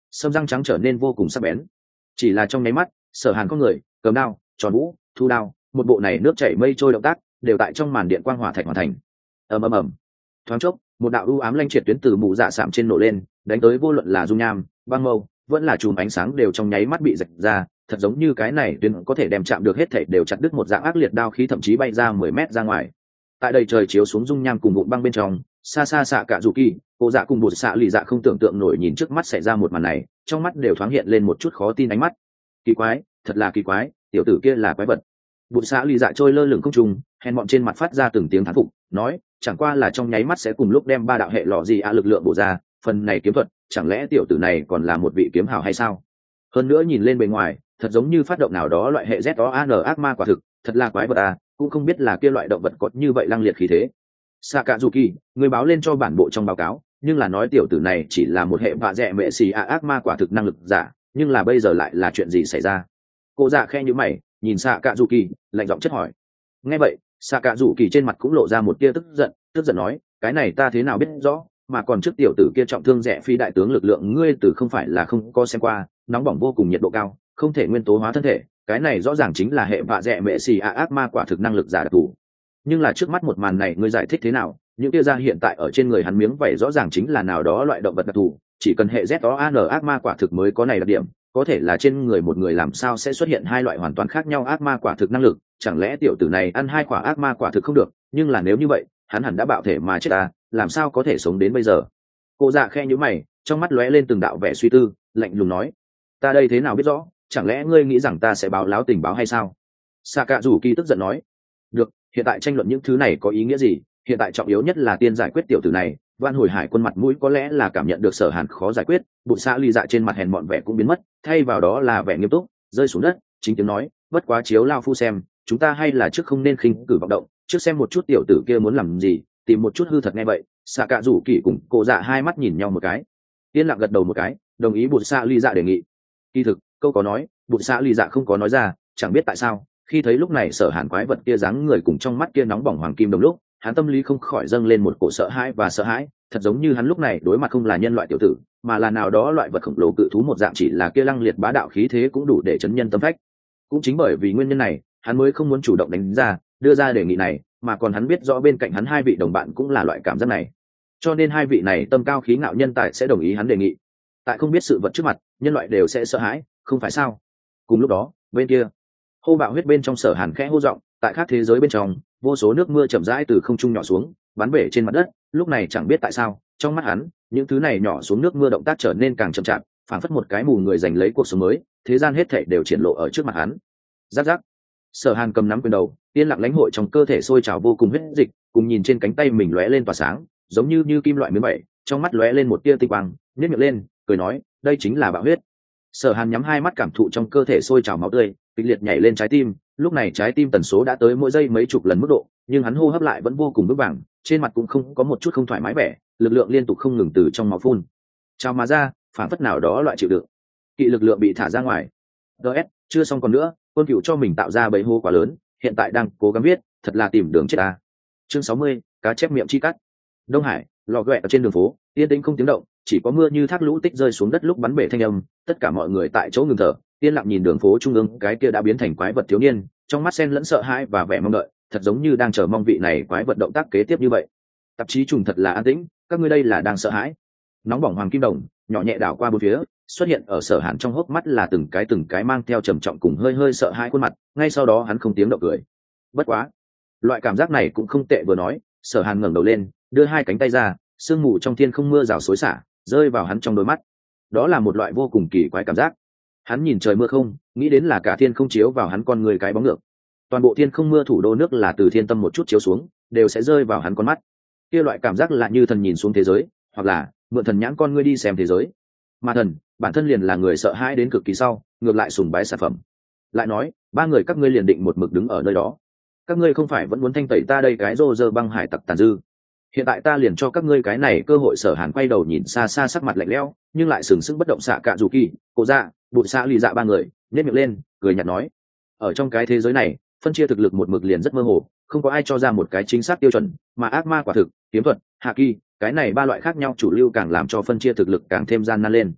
Speaker 1: sâm răng trắng trở nên vô cùng sắc bén. Chỉ là trong nháy mắt, Sở Hàn có người cầm đao, tròn vũ, thu đao, một bộ này nước chảy mây trôi động tác đều tại trong màn điện quang hỏa thạch hoàn thành. ầm ầm ầm, thoáng chốc, một đạo u ám lanh triệt tuyến từ mù dạ sạm trên nổ lên, đánh tới vô luận là dung nham, băng mâu, vẫn là chùm ánh sáng đều trong nháy mắt bị rạch ra, thật giống như cái này tuyến có thể đem chạm được hết thảy đều chặt đứt một dạng ác liệt đao khí, thậm chí bay ra 10 mét ra ngoài. Tại đây trời chiếu xuống dung nham cùng vụn băng bên trong, xa xa xạ cả dù kỳ, cô dạ cùng bột xạ lì dạ không tưởng tượng nổi nhìn trước mắt xảy ra một màn này, trong mắt đều thoáng hiện lên một chút khó tin ánh mắt. Kỳ quái, thật là kỳ quái, tiểu tử kia là quái vật. Bột xạ lì dạ trôi lơ lửng không trung, hèn bọn trên mặt phát ra từng tiếng thán phục, nói, chẳng qua là trong nháy mắt sẽ cùng lúc đem ba đạo hệ lọ gì lực lượng bổ ra, phần này kiếm thuật, chẳng lẽ tiểu tử này còn là một vị kiếm hào hay sao? Hơn nữa nhìn lên bề ngoài, thật giống như phát động nào đó loại hệ ZOAN ác ma quả thực, thật là quái vật à, cũng không biết là kia loại động vật có như vậy lăng liệt khí thế. Sakazuki, người báo lên cho bản bộ trong báo cáo, nhưng là nói tiểu tử này chỉ là một hệ vạ dẹ mẹ xì ác ma quả thực năng lực giả, nhưng là bây giờ lại là chuyện gì xảy ra? Cô dạ khe như mày, nhìn Sakazuki, lạnh giọng chất hỏi. Nghe vậy, Sakazuki trên mặt cũng lộ ra một tia tức giận nói, cái này ta thế nào biết rõ, mà còn trước tiểu tử kia trọng thương rẻ phi đại tướng lực lượng ngươi từ không phải là không có xem qua, nóng bỏng vô cùng nhiệt độ cao, không thể nguyên tố hóa thân thể, cái này rõ ràng chính là hệ vạ dẹ mẹ xì ác ma quả thực năng lực giả đặc thù. Nhưng là trước mắt một màn này ngươi giải thích thế nào? Những tia ra hiện tại ở trên người hắn miếng vảy rõ ràng chính là nào đó loại động vật đặc thù, chỉ cần hệ ZOAN ác ma quả thực mới có này đặc điểm, có thể là trên người một người làm sao sẽ xuất hiện hai loại hoàn toàn khác nhau ác ma quả thực năng lực, chẳng lẽ tiểu tử này ăn hai quả ác ma quả thực không được, nhưng là nếu như vậy, hắn hẳn đã bạo thể mà chết à, làm sao có thể sống đến bây giờ? Cô dạ khe nhíu mày, trong mắt lóe lên từng đạo vẻ suy tư, lạnh lùng nói, ta đây thế nào biết rõ, chẳng lẽ ngươi nghĩ rằng ta sẽ báo láo tình báo hay sao? Sakazuki tức giận nói, được, hiện tại tranh luận những thứ này có ý nghĩa gì, hiện tại trọng yếu nhất là tiên giải quyết tiểu tử này. Van Hồi Hải quân mặt mũi có lẽ là cảm nhận được Sở Hàn khó giải quyết, bụng xã ly dạ trên mặt hèn mọn vẻ cũng biến mất, thay vào đó là vẻ nghiêm túc, rơi xuống đất, chính tiếng nói, bất quá chiếu lao phu xem, chúng ta hay là trước không nên khinh cử vọng động, trước xem một chút tiểu tử kia muốn làm gì, tìm một chút hư thật. Nghe vậy, Sakazuki cùng cô dạ hai mắt nhìn nhau một cái, yên lặng gật đầu một cái, đồng ý bụng xã ly dạ đề nghị. Kỳ thực, câu có nói, bụng xã ly dạ không có nói ra, chẳng biết tại sao, khi thấy lúc này Sở Hàn quái vật kia dáng người cùng trong mắt kia nóng bỏng hoàng kim đồng lúc, hắn tâm lý không khỏi dâng lên một cổ sợ hãi và sợ hãi, thật giống như hắn lúc này đối mặt không là nhân loại tiểu tử, mà là nào đó loại vật khổng lồ cự thú một dạng, chỉ là kia lăng liệt bá đạo khí thế cũng đủ để chấn nhân tâm phách. Cũng chính bởi vì nguyên nhân này, hắn mới không muốn chủ động đánh ra, đưa ra đề nghị này, mà còn hắn biết rõ bên cạnh hắn hai vị đồng bạn cũng là loại cảm giác này, cho nên hai vị này tâm cao khí ngạo nhân tài sẽ đồng ý hắn đề nghị. Tại không biết sự vật trước mặt, nhân loại đều sẽ sợ hãi, không phải sao? Cùng lúc đó, bên kia, hô bạo huyết bên trong Sở Hàn khẽ hô giọng, tại khác thế giới bên trong, vô số nước mưa chậm rãi từ không trung nhỏ xuống, bắn bể trên mặt đất. Lúc này chẳng biết tại sao, trong mắt hắn, những thứ này nhỏ xuống nước mưa động tác trở nên càng chậm chạp, phảng phất một cái mù người giành lấy cuộc sống mới, thế gian hết thảy đều triển lộ ở trước mặt hắn. Rắc rắc. Sở Hàn cầm nắm quyền đầu, yên lặng lãnh hội trong cơ thể sôi trào vô cùng huyết dịch, cùng nhìn trên cánh tay mình lóe lên tỏa sáng, giống như kim loại miếng bậy, trong mắt lóe lên một tia tinh quang, nhếch miệng lên, cười nói, đây chính là bạo huyết. Sở Hàn nhắm hai mắt cảm thụ trong cơ thể sôi trào máu tươi, kịch liệt nhảy lên trái tim, lúc này trái tim tần số đã tới mỗi giây mấy chục lần mức độ, nhưng hắn hô hấp lại vẫn vô cùng vững vàng, trên mặt cũng không có một chút không thoải mái vẻ, lực lượng liên tục không ngừng từ trong máu phun trào mà ra, phản phất nào đó loại chịu đựng. Kỵ lực lượng bị thả ra ngoài. DS, chưa xong còn nữa, Quân Cửu cho mình tạo ra bẫy hô quá lớn, hiện tại đang cố gắng viết, thật là tìm đường chết ta. Chương 60, cá chép miệng chi cắt. Đông Hải, lò ghẹ ở trên đường phố, yên tĩnh không tiếng động, chỉ có mưa như thác lũ tích rơi xuống đất lúc bắn bể thanh âm, tất cả mọi người tại chỗ ngừng thở, yên lặng nhìn đường phố trung ương cái kia đã biến thành quái vật thiếu niên, trong mắt xen lẫn sợ hãi và vẻ mong đợi, thật giống như đang chờ mong vị này quái vật động tác kế tiếp như vậy. Tạp chí trùng thật là an tĩnh, các ngươi đây là đang sợ hãi. Nóng bỏng hoàng kim đồng nhỏ nhẹ đảo qua bốn phía, xuất hiện ở Sở Hàn trong hốc mắt là từng cái mang theo trầm trọng cùng hơi hơi sợ hãi khuôn mặt, ngay sau đó hắn không tiếng động cười. Bất quá, loại cảm giác này cũng không tệ. Vừa nói, Sở Hàn ngẩng đầu lên, đưa hai cánh tay ra, sương mù trong thiên không mưa rào xối xả, rơi vào hắn trong đôi mắt. Đó là một loại vô cùng kỳ quái cảm giác. Hắn nhìn trời mưa không, nghĩ đến là cả thiên không chiếu vào hắn con người cái bóng ngược. Toàn bộ thiên không mưa thủ đô nước là từ thiên tâm một chút chiếu xuống, đều sẽ rơi vào hắn con mắt. Kia loại cảm giác là như thần nhìn xuống thế giới, hoặc là mượn thần nhãn con ngươi đi xem thế giới. Mà thần, bản thân liền là người sợ hãi đến cực kỳ sau, ngược lại sùng bái sản phẩm. Lại nói, ba người các ngươi liền định một mực đứng ở nơi đó. Các ngươi không phải vẫn muốn thanh tẩy ta đây cái rô rơ băng hải tặc tàn dư? Hiện tại ta liền cho các ngươi cái này cơ hội. Sở Hàn quay đầu nhìn xa xa, sắc mặt lạnh lẽo, nhưng lại sừng sững bất động. Xạ Cạ Dù Kỳ, Cổ Dạ, Bụt Xạ Lì Dạ ba người nhếch miệng lên, cười nhạt nói, ở trong cái thế giới này, phân chia thực lực một mực liền rất mơ hồ, không có ai cho ra một cái chính xác tiêu chuẩn, mà ác ma quả thực, kiếm thuật, hạ kỳ, cái này ba loại khác nhau chủ lưu càng làm cho phân chia thực lực càng thêm gian nan lên.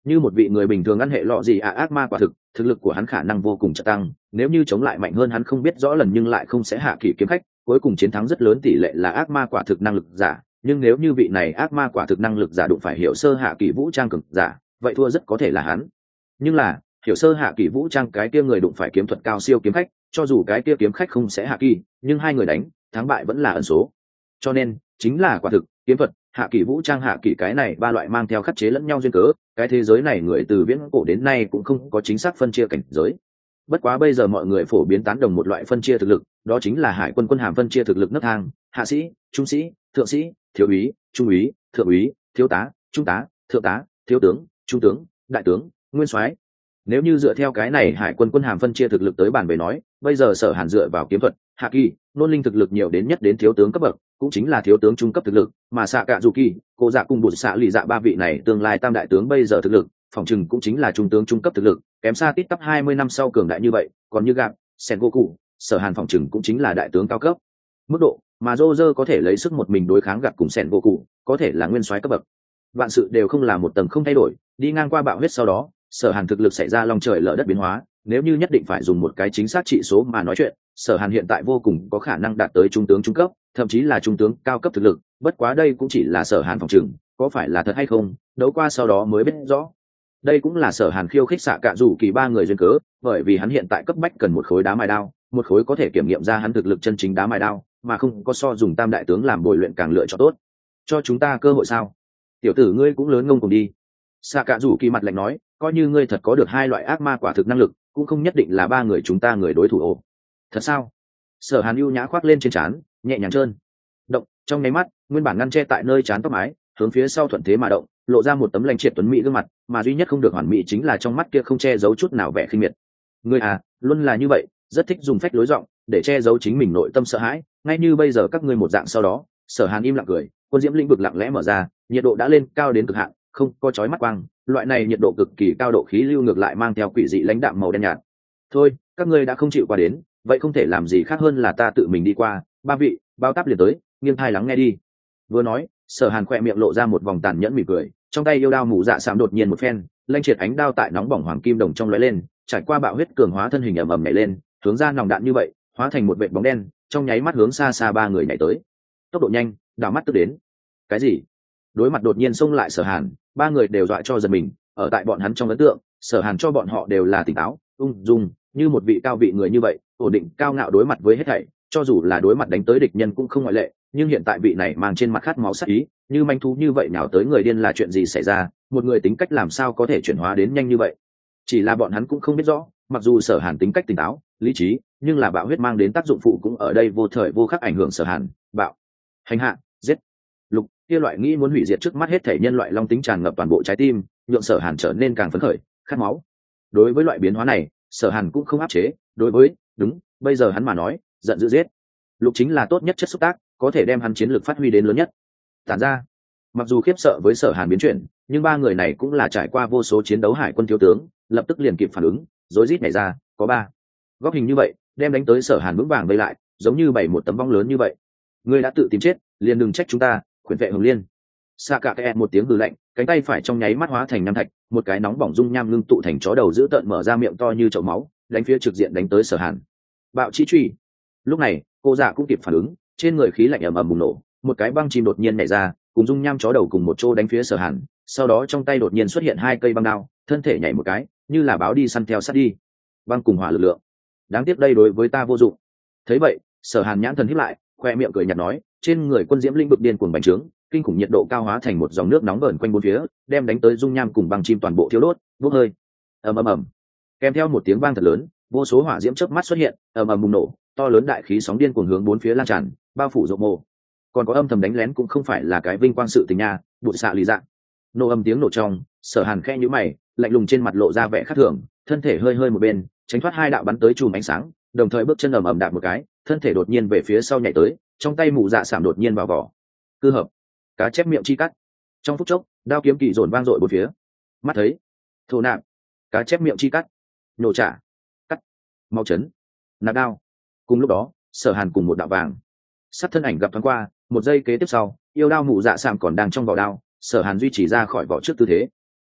Speaker 1: như một vị người bình thường ăn hệ lọ gì ác ma quả thực, thực lực của hắn khả năng vô cùng trợ tăng, nếu như chống lại mạnh hơn hắn không biết rõ lần nhưng lại không sẽ hạ kỳ kiếm khách, cuối cùng chiến thắng rất lớn tỷ lệ là ác ma quả thực năng lực giả. Nhưng nếu như vị này ác ma quả thực năng lực giả đụng phải hiểu sơ hạ kỳ vũ trang cực giả, vậy thua rất có thể là hắn. Nhưng là hiểu sơ hạ kỳ vũ trang cái kia người đụng phải kiếm thuật cao siêu kiếm khách, cho dù cái kia kiếm khách không sẽ hạ kỳ, nhưng hai người đánh thắng bại vẫn là ẩn số. Cho nên chính là quả thực, kiếm thuật, hạ kỳ vũ trang, hạ kỳ cái này ba loại mang theo khắc chế lẫn nhau duyên cớ, cái thế giới này người từ viễn cổ đến nay cũng không có chính xác phân chia cảnh giới. Bất quá bây giờ mọi người phổ biến tán đồng một loại phân chia thực lực, đó chính là hải quân quân hàm phân chia thực lực nấc thang: hạ sĩ, trung sĩ, thượng sĩ, thiếu úy, trung úy, thượng úy, thiếu tá, trung tá, thượng tá, thiếu tướng, trung tướng, đại tướng, nguyên soái. Nếu như dựa theo cái này hải quân quân hàm phân chia thực lực tới bàn về nói, bây giờ Sở Hàn dựa vào kiếm thuật, hạ kỳ, nôn linh thực lực nhiều đến nhất đến thiếu tướng cấp bậc, cũng chính là thiếu tướng trung cấp thực lực, mà xạ cạ dù kỳ, cô dạ cùng bụt xạ lì dạ ba vị này tương lai tam đại tướng bây giờ thực lực phòng chừng cũng chính là trung tướng trung cấp thực lực, kém xa tít tắp 20 năm sau cường đại như vậy. Còn như gạp sen goku, Sở Hàn phòng chừng cũng chính là đại tướng cao cấp mức độ, mà Roger có thể lấy sức một mình đối kháng gạp cùng sen goku, có thể là nguyên soái cấp bậc. Vạn sự đều không là một tầng không thay đổi, đi ngang qua bạo huyết sau đó, Sở Hàn thực lực xảy ra long trời lở đất biến hóa. Nếu như nhất định phải dùng một cái chính xác trị số mà nói chuyện, Sở Hàn hiện tại vô cùng có khả năng đạt tới trung tướng trung cấp, thậm chí là trung tướng cao cấp thực lực. Bất quá đây cũng chỉ là Sở Hàn phòng trừng, có phải là thật hay không, đấu qua sau đó mới biết rõ. Đây cũng là Sở Hàn khiêu khích xạ cạ rủ kỳ ba người duyên cớ, bởi vì hắn hiện tại cấp bách cần một khối đá mài đao, một khối có thể kiểm nghiệm ra hắn thực lực chân chính đá mài đao, mà không có so dùng tam đại tướng làm bồi luyện càng lựa chọn tốt. Cho chúng ta cơ hội sao? Tiểu tử ngươi cũng lớn ngông cùng đi. Xạ cạ rủ kỳ mặt lạnh nói, coi như ngươi thật có được hai loại ác ma quả thực năng lực, cũng không nhất định là ba người chúng ta người đối thủ. Ồ, thật sao? Sở Hàn ưu nhã khoác lên trên trán, nhẹ nhàng trơn động, trong nháy mắt nguyên bản ngăn che tại nơi trán tóc mái hướng phía sau thuận thế mà động, lộ ra một tấm lanh triệt tuấn mỹ gương mặt, mà duy nhất không được hoàn mỹ chính là trong mắt kia không che giấu chút nào vẻ khinh miệt. Ngươi à, luôn là như vậy, rất thích dùng phách lối giọng để che giấu chính mình nội tâm sợ hãi, ngay như bây giờ các ngươi một dạng. Sau đó Sở Hàn im lặng cười, quân diễm lĩnh vực lặng lẽ mở ra, nhiệt độ đã lên cao đến cực hạn, không có chói mắt quang, loại này nhiệt độ cực kỳ cao, độ khí lưu ngược lại mang theo quỷ dị lãnh đạm màu đen nhạt. Thôi, các ngươi đã không chịu qua đến, vậy không thể làm gì khác hơn là ta tự mình đi qua. Ba vị, bao táp liền tới, nghiêng thai lắng nghe đi. Vừa nói, Sở Hàn khỏe miệng lộ ra một vòng tàn nhẫn mỉm cười, trong tay yêu đao mù dạ sạm đột nhiên một phen, lanh triệt ánh đao tại nóng bỏng hoàng kim đồng trong lóe lên, trải qua bạo huyết cường hóa thân hình ầm ầm nhảy lên, hướng ra nòng đạn như vậy, hóa thành một vệt bóng đen, trong nháy mắt hướng xa xa ba người nhảy tới. Tốc độ nhanh, đảo mắt tức đến. Cái gì? Đối mặt đột nhiên xông lại Sở Hàn, ba người đều dọa cho giật mình. Ở tại bọn hắn trong ấn tượng, Sở Hàn cho bọn họ đều là tỉnh táo, ung dung, như một vị cao vị người như vậy, ổn định cao ngạo đối mặt với hết thảy, cho dù là đối mặt đánh tới địch nhân cũng không ngoại lệ. Nhưng hiện tại vị này mang trên mặt khát máu sắc ý, như manh thú như vậy nào tới người điên, là chuyện gì xảy ra? Một người tính cách làm sao có thể chuyển hóa đến nhanh như vậy? Chỉ là bọn hắn cũng không biết rõ, mặc dù Sở Hàn tính cách tỉnh táo, lý trí, nhưng là bạo huyết mang đến tác dụng phụ cũng ở đây vô thời vô khắc ảnh hưởng Sở Hàn. Bạo, hành hạ, giết, lục, kia loại nghĩ muốn hủy diệt trước mắt hết thể nhân loại long tính tràn ngập toàn bộ trái tim, nhượng Sở Hàn trở nên càng phấn khởi, khát máu. Đối với loại biến hóa này, Sở Hàn cũng không áp chế, đối với, đúng, bây giờ hắn mà nói, giận dữ giết. Lục chính là tốt nhất chất xúc tác, có thể đem hắn chiến lược phát huy đến lớn nhất. Tản ra, mặc dù khiếp sợ với Sở Hàn biến chuyển, nhưng ba người này cũng là trải qua vô số chiến đấu hải quân thiếu tướng, lập tức liền kịp phản ứng, rối rít nhảy ra, có ba góc hình như vậy, đem đánh tới Sở Hàn vững vàng vây lại, giống như bày một tấm vong lớn như vậy. Ngươi đã tự tìm chết, liền đừng trách chúng ta. Khuyển vệ Hồng Liên. Xạ cạ kẽ một tiếng hừ lạnh, cánh tay phải trong nháy mắt hóa thành nham thạch, một cái nóng bỏng dung nham ngưng tụ thành chó đầu dữ tợn mở ra miệng to như chậu máu, đánh phía trực diện đánh tới Sở Hàn. Bạo chi truy. Lúc này, cô dạ cũng kịp phản ứng, trên người khí lạnh ầm ầm bùng nổ, một cái băng chim đột nhiên nhảy ra, cùng dung nham chó đầu cùng một chỗ đánh phía Sở Hàn. Sau đó trong tay đột nhiên xuất hiện hai cây băng đao, thân thể nhảy một cái, như là báo đi săn theo sát đi. Băng cùng hỏa lực lượng. Đáng tiếc đây đối với ta vô dụng. Thấy vậy, Sở Hàn nhãn thần híp lại, khoe miệng cười nhạt nói, trên người quân diễm linh vực điên cuồng bành trướng, kinh khủng nhiệt độ cao hóa thành một dòng nước nóng vờn quanh bốn phía, đem đánh tới dung nham cùng băng chim toàn bộ thiêu đốt, bốc hơi. Ầm ầm ầm. Kèm theo một tiếng vang thật lớn, vô số hỏa diễm chớp mắt xuất hiện, ầm ầm bùng nổ, to lớn đại khí sóng điên cuồng hướng bốn phía lan tràn, bao phủ rộng mồ. Còn có âm thầm đánh lén cũng không phải là cái vinh quang sự tình nha, bụi xạ lý dạng. Nổ âm tiếng nổ trong, Sở Hàn khẽ nhíu mày, lạnh lùng trên mặt lộ ra vẻ khác thường, thân thể hơi hơi một bên, tránh thoát hai đạo bắn tới chùm ánh sáng, đồng thời bước chân ầm ầm đạp một cái, thân thể đột nhiên về phía sau nhảy tới, trong tay mụ dạ sảm đột nhiên vào vỏ. Cư hợp, cá chép miệng chi cắt. Trong phút chốc, đao kiếm kỳ dồn vang dội bốn phía. Mắt thấy, thổ nạp, cá chép miệng chi cắt, nhổ trả, cắt, mau chấn, nạp đao. Cùng lúc đó, Sở Hàn cùng một đạo vàng sắt thân ảnh gặp thoáng qua, một giây kế tiếp sau, yêu đao mụ dạ sảm còn đang trong vỏ đao, Sở Hàn duy trì ra khỏi vỏ trước tư thế.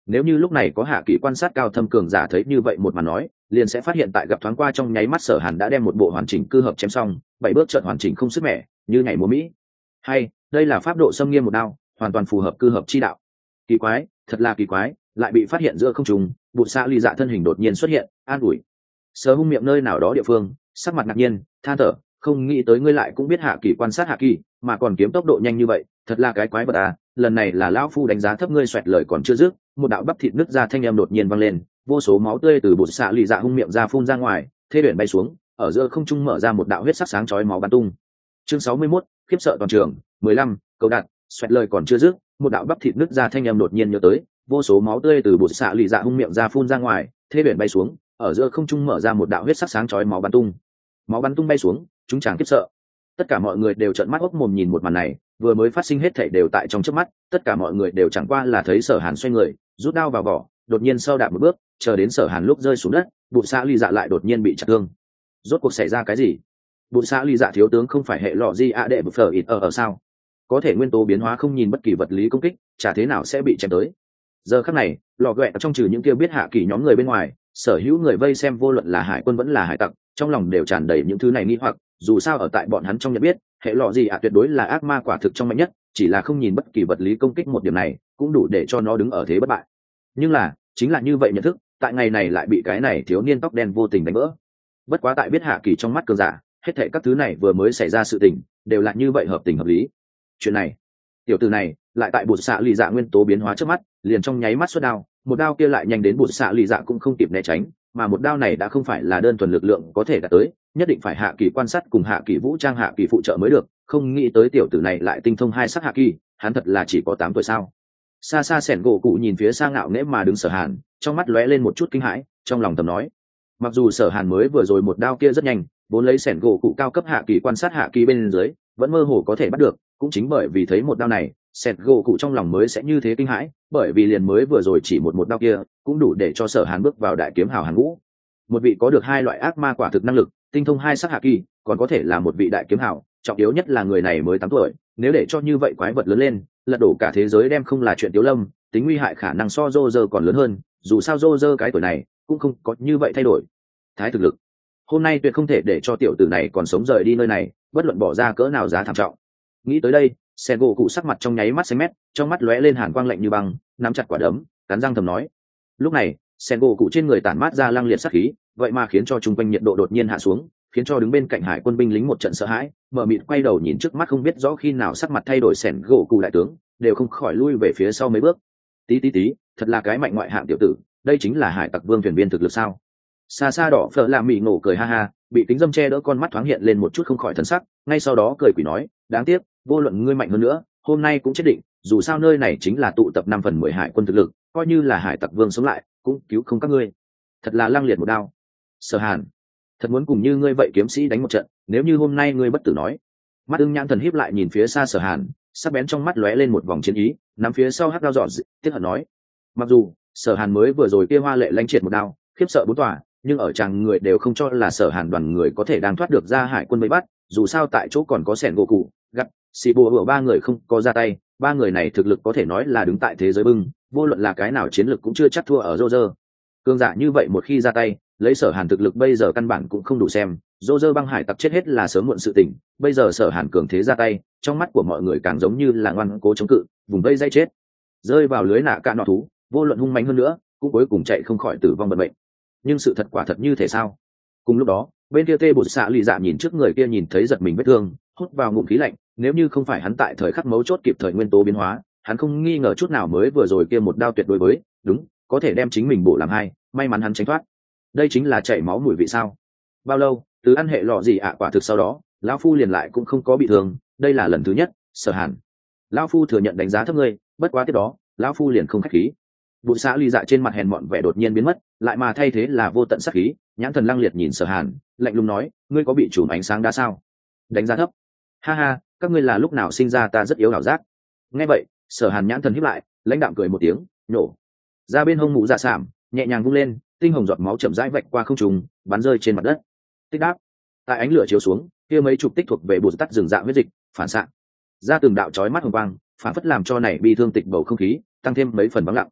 Speaker 1: nếu như lúc này có hạ kỳ quan sát cao thâm cường giả thấy như vậy một màn nói, liền sẽ phát hiện tại gặp thoáng qua trong nháy mắt Sở Hàn đã đem một bộ hoàn chỉnh cư hợp chém xong, 7 bước trận hoàn chỉnh không sức mẻ, như nhảy múa mỹ. Hay, đây là pháp độ xâm nghiêm một đao, hoàn toàn phù hợp cư hợp chi đạo. Kỳ quái, thật là kỳ quái, lại bị phát hiện giữa không trung, Bụt Xạ Ly Dạ thân hình đột nhiên xuất hiện, an ủi. Sở Hung miệng nơi nào đó địa phương, sắc mặt ngạc nhiên, than thở, không nghĩ tới ngươi lại cũng biết hạ kỳ quan sát hạ kỳ, mà còn kiếm tốc độ nhanh như vậy, thật là cái quái vật à, lần này là lão phu đánh giá thấp ngươi. Xoẹt lời còn chưa dứt, một đạo bắp thịt nứt ra thanh âm đột nhiên vang lên, vô số máu tươi từ Bụt Xạ Ly Dạ Hung miệng ra phun ra ngoài, thê biển bay xuống, ở giữa không trung mở ra một đạo huyết sắc sáng chói máu bắn tung. Chương 61, khiếp sợ toàn trường, 15, cầu đạt. Xoẹt lời còn chưa dứt, một đạo bắp thịt nứt ra thanh âm đột nhiên nhớ tới, vô số máu tươi từ Bụt Xạ Ly Dạ Hung miệng ra phun ra ngoài, thê biển bay xuống, ở giữa không trung mở ra một đạo huyết sắc sáng chói máu bắn tung. Máu bắn tung bay xuống, chúng chàng khiếp sợ. Tất cả mọi người đều trợn mắt ốc mồm nhìn một màn này, vừa mới phát sinh hết thảy đều tại trong chớp mắt, tất cả mọi người đều chẳng qua là thấy Sở Hàn xoay người, rút đao vào vỏ, đột nhiên sau đạp một bước, chờ đến Sở Hàn lúc rơi xuống đất, Bụt Xạ Ly Dạ lại đột nhiên bị chặt thương. Rốt cuộc xảy ra cái gì? Bụt Xạ Ly Dạ thiếu tướng không phải hệ lọ gì ạ đệ bực phở ít ở sao? Có thể nguyên tố biến hóa không nhìn bất kỳ vật lý công kích, chả thế nào sẽ bị chém tới. Giờ khắc này, lò ghẹ trong trừ những kia biết hạ kỳ nhóm người bên ngoài, sở hữu người vây xem vô luận là hải quân vẫn là hải tặc, trong lòng đều tràn đầy những thứ này nghi hoặc, dù sao ở tại bọn hắn trong nhận biết, hệ lọ gì ạ tuyệt đối là ác ma quả thực trong mạnh nhất, chỉ là không nhìn bất kỳ vật lý công kích một điểm này, cũng đủ để cho nó đứng ở thế bất bại. Nhưng là, chính là như vậy nhận thức, tại ngày này lại bị cái này thiếu niên tóc đen vô tình đánh vỡ. Bất quá tại biết hạ kỳ trong mắt cường giả, hết thảy các thứ này vừa mới xảy ra sự tình, đều là như vậy hợp tình hợp lý. Chuyện này, tiểu tử này, lại tại Bụt Xạ Ly Dạ nguyên tố biến hóa trước mắt, liền trong nháy mắt xuất đao, một đao kia lại nhanh đến Bụt Xạ Ly Dạ cũng không kịp né tránh, mà một đao này đã không phải là đơn thuần lực lượng có thể đạt tới, nhất định phải hạ kỳ quan sát cùng hạ kỳ vũ trang hạ kỳ phụ trợ mới được, không nghĩ tới tiểu tử này lại tinh thông hai sắc hạ kỳ, hắn thật là chỉ có 8 tuổi sao? Xa xa Sẻn gỗ cụ nhìn phía xa ngạo nghễ mà đứng Sở Hàn, trong mắt lóe lên một chút kinh hãi, trong lòng thầm nói, mặc dù Sở Hàn mới vừa rồi một đao kia rất nhanh, vốn lấy Sẻn gỗ cụ cao cấp hạ kỳ quan sát hạ kỳ bên dưới, vẫn mơ hồ có thể bắt được, cũng chính bởi vì thấy một đao này, Sẻn gỗ cụ trong lòng mới sẽ như thế kinh hãi, bởi vì liền mới vừa rồi chỉ một đao kia, cũng đủ để cho Sở Hàn bước vào đại kiếm hào hàng ngũ. Một vị có được hai loại ác ma quả thực năng lực, tinh thông hai sắc hạ kỳ, còn có thể là một vị đại kiếm hào, trọng yếu nhất là người này mới 8 tuổi, nếu để cho như vậy quái vật lớn lên, lật đổ cả thế giới đem không là chuyện tiểu lâm, tính nguy hại khả năng so Roger còn lớn hơn, dù sao Roger cái tuổi này cũng không có như vậy thay đổi. Thái thực lực, hôm nay tuyệt không thể để cho tiểu tử này còn sống rời đi nơi này, bất luận bỏ ra cỡ nào giá thảm trọng. Nghĩ tới đây, Sen gỗ cụ sắc mặt trong nháy mắt xanh mét, trong mắt lóe lên hàn quang lạnh như băng, nắm chặt quả đấm, cắn răng thầm nói. Lúc này, Sen gỗ cụ trên người tản mát ra lăng liệt sát khí, vậy mà khiến cho trung quanh nhiệt độ đột nhiên hạ xuống, khiến cho đứng bên cạnh hải quân binh lính một trận sợ hãi, mở mịt quay đầu nhìn trước mắt không biết rõ khi nào sắc mặt thay đổi Sen gỗ cụ đại tướng, đều không khỏi lui về phía sau mấy bước. Tí, thật là cái mạnh ngoại hạng tiểu tử, đây chính là hải tặc vương thuyền viên thực lực sao? Xa xa đỏ phở làm mị nổ cười ha ha, bị kính dâm che đỡ con mắt thoáng hiện lên một chút không khỏi thần sắc, ngay sau đó cười quỷ nói, đáng tiếc, vô luận ngươi mạnh hơn nữa, hôm nay cũng chết định, dù sao nơi này chính là tụ tập 5/10 hải quân thực lực, coi như là hải tặc vương sống lại, cũng cứu không các ngươi. Thật là lăng liệt một đao. Sở Hàn, thật muốn cùng như ngươi vậy kiếm sĩ đánh một trận, nếu như hôm nay ngươi bất tử nói. Mắt ưng nhãn thần híp lại nhìn phía xa Sở Hàn, sắc bén trong mắt lóe lên một vòng chiến ý, nắm phía sau hắc đao dọn tiếc hận nói. Mặc dù Sở Hàn mới vừa rồi kia hoa lệ lanh triệt một đao, khiếp sợ bốn tòa, nhưng ở chàng người đều không cho là Sở Hàn đoàn người có thể đang thoát được ra hải quân vây bắt, dù sao tại chỗ còn có Sẻn gỗ cụ, gặp xì bùa ở ba người không có ra tay, ba người này thực lực có thể nói là đứng tại thế giới bưng, vô luận là cái nào chiến lực cũng chưa chắc thua ở Roger. Cương giả như vậy một khi ra tay, lấy Sở Hàn thực lực bây giờ căn bản cũng không đủ xem, Roger băng hải tặc chết hết là sớm muộn sự tình, bây giờ Sở Hàn cường thế ra tay, trong mắt của mọi người càng giống như là ngoan cố chống cự, vùng vây dây chết, rơi vào lưới nạ cạn nọ thú, vô luận hung mãnh hơn nữa, cũng cuối cùng chạy không khỏi tử vong vận mệnh. Nhưng sự thật quả thật như thế sao? Cùng lúc đó, bên kia Tê Bụt Xạ Lì Dạ nhìn trước người kia nhìn thấy giật mình vết thương, hút vào ngụm khí lạnh, nếu như không phải hắn tại thời khắc mấu chốt kịp thời nguyên tố biến hóa, hắn không nghi ngờ chút nào mới vừa rồi kia một đao tuyệt đối với, đúng, có thể đem chính mình bổ làm hai, may mắn hắn tránh thoát. Đây chính là chảy máu mùi vị sao? Bao lâu, từ ăn hệ lọ gì ạ quả thực sau đó, lão phu liền lại cũng không có bị thương, đây là lần thứ nhất. Sở Hàn, lão phu thừa nhận đánh giá thấp ngươi, bất quá tiếp đó, lão phu liền không khách khí. Bụt Xạ Lì Dạ trên mặt hèn mọn vẻ đột nhiên biến mất, lại mà thay thế là vô tận sát khí, nhãn thần lăng liệt nhìn Sở Hàn, lạnh lùng nói, ngươi có bị chùm ánh sáng đã sao? Đánh giá thấp? Ha ha, các ngươi là lúc nào sinh ra ta rất yếu ảo giác. Nghe vậy, Sở Hàn nhãn thần híp lại, lãnh đạm cười một tiếng, nhổ ra bên hông mũ dạ sảm, nhẹ nhàng vung lên, tinh hồng giọt máu chậm rãi vạch qua không trung, bắn rơi trên mặt đất. Tích đáp, tại ánh lửa chiếu xuống, kia mấy chục tích thuộc về bụt tắt rừng dạ huyết dịch, phản xạ ra từng đạo chói mắt hồng quang, phản phất làm cho này bi thương tịch bầu không khí tăng thêm mấy phần vắng lặng.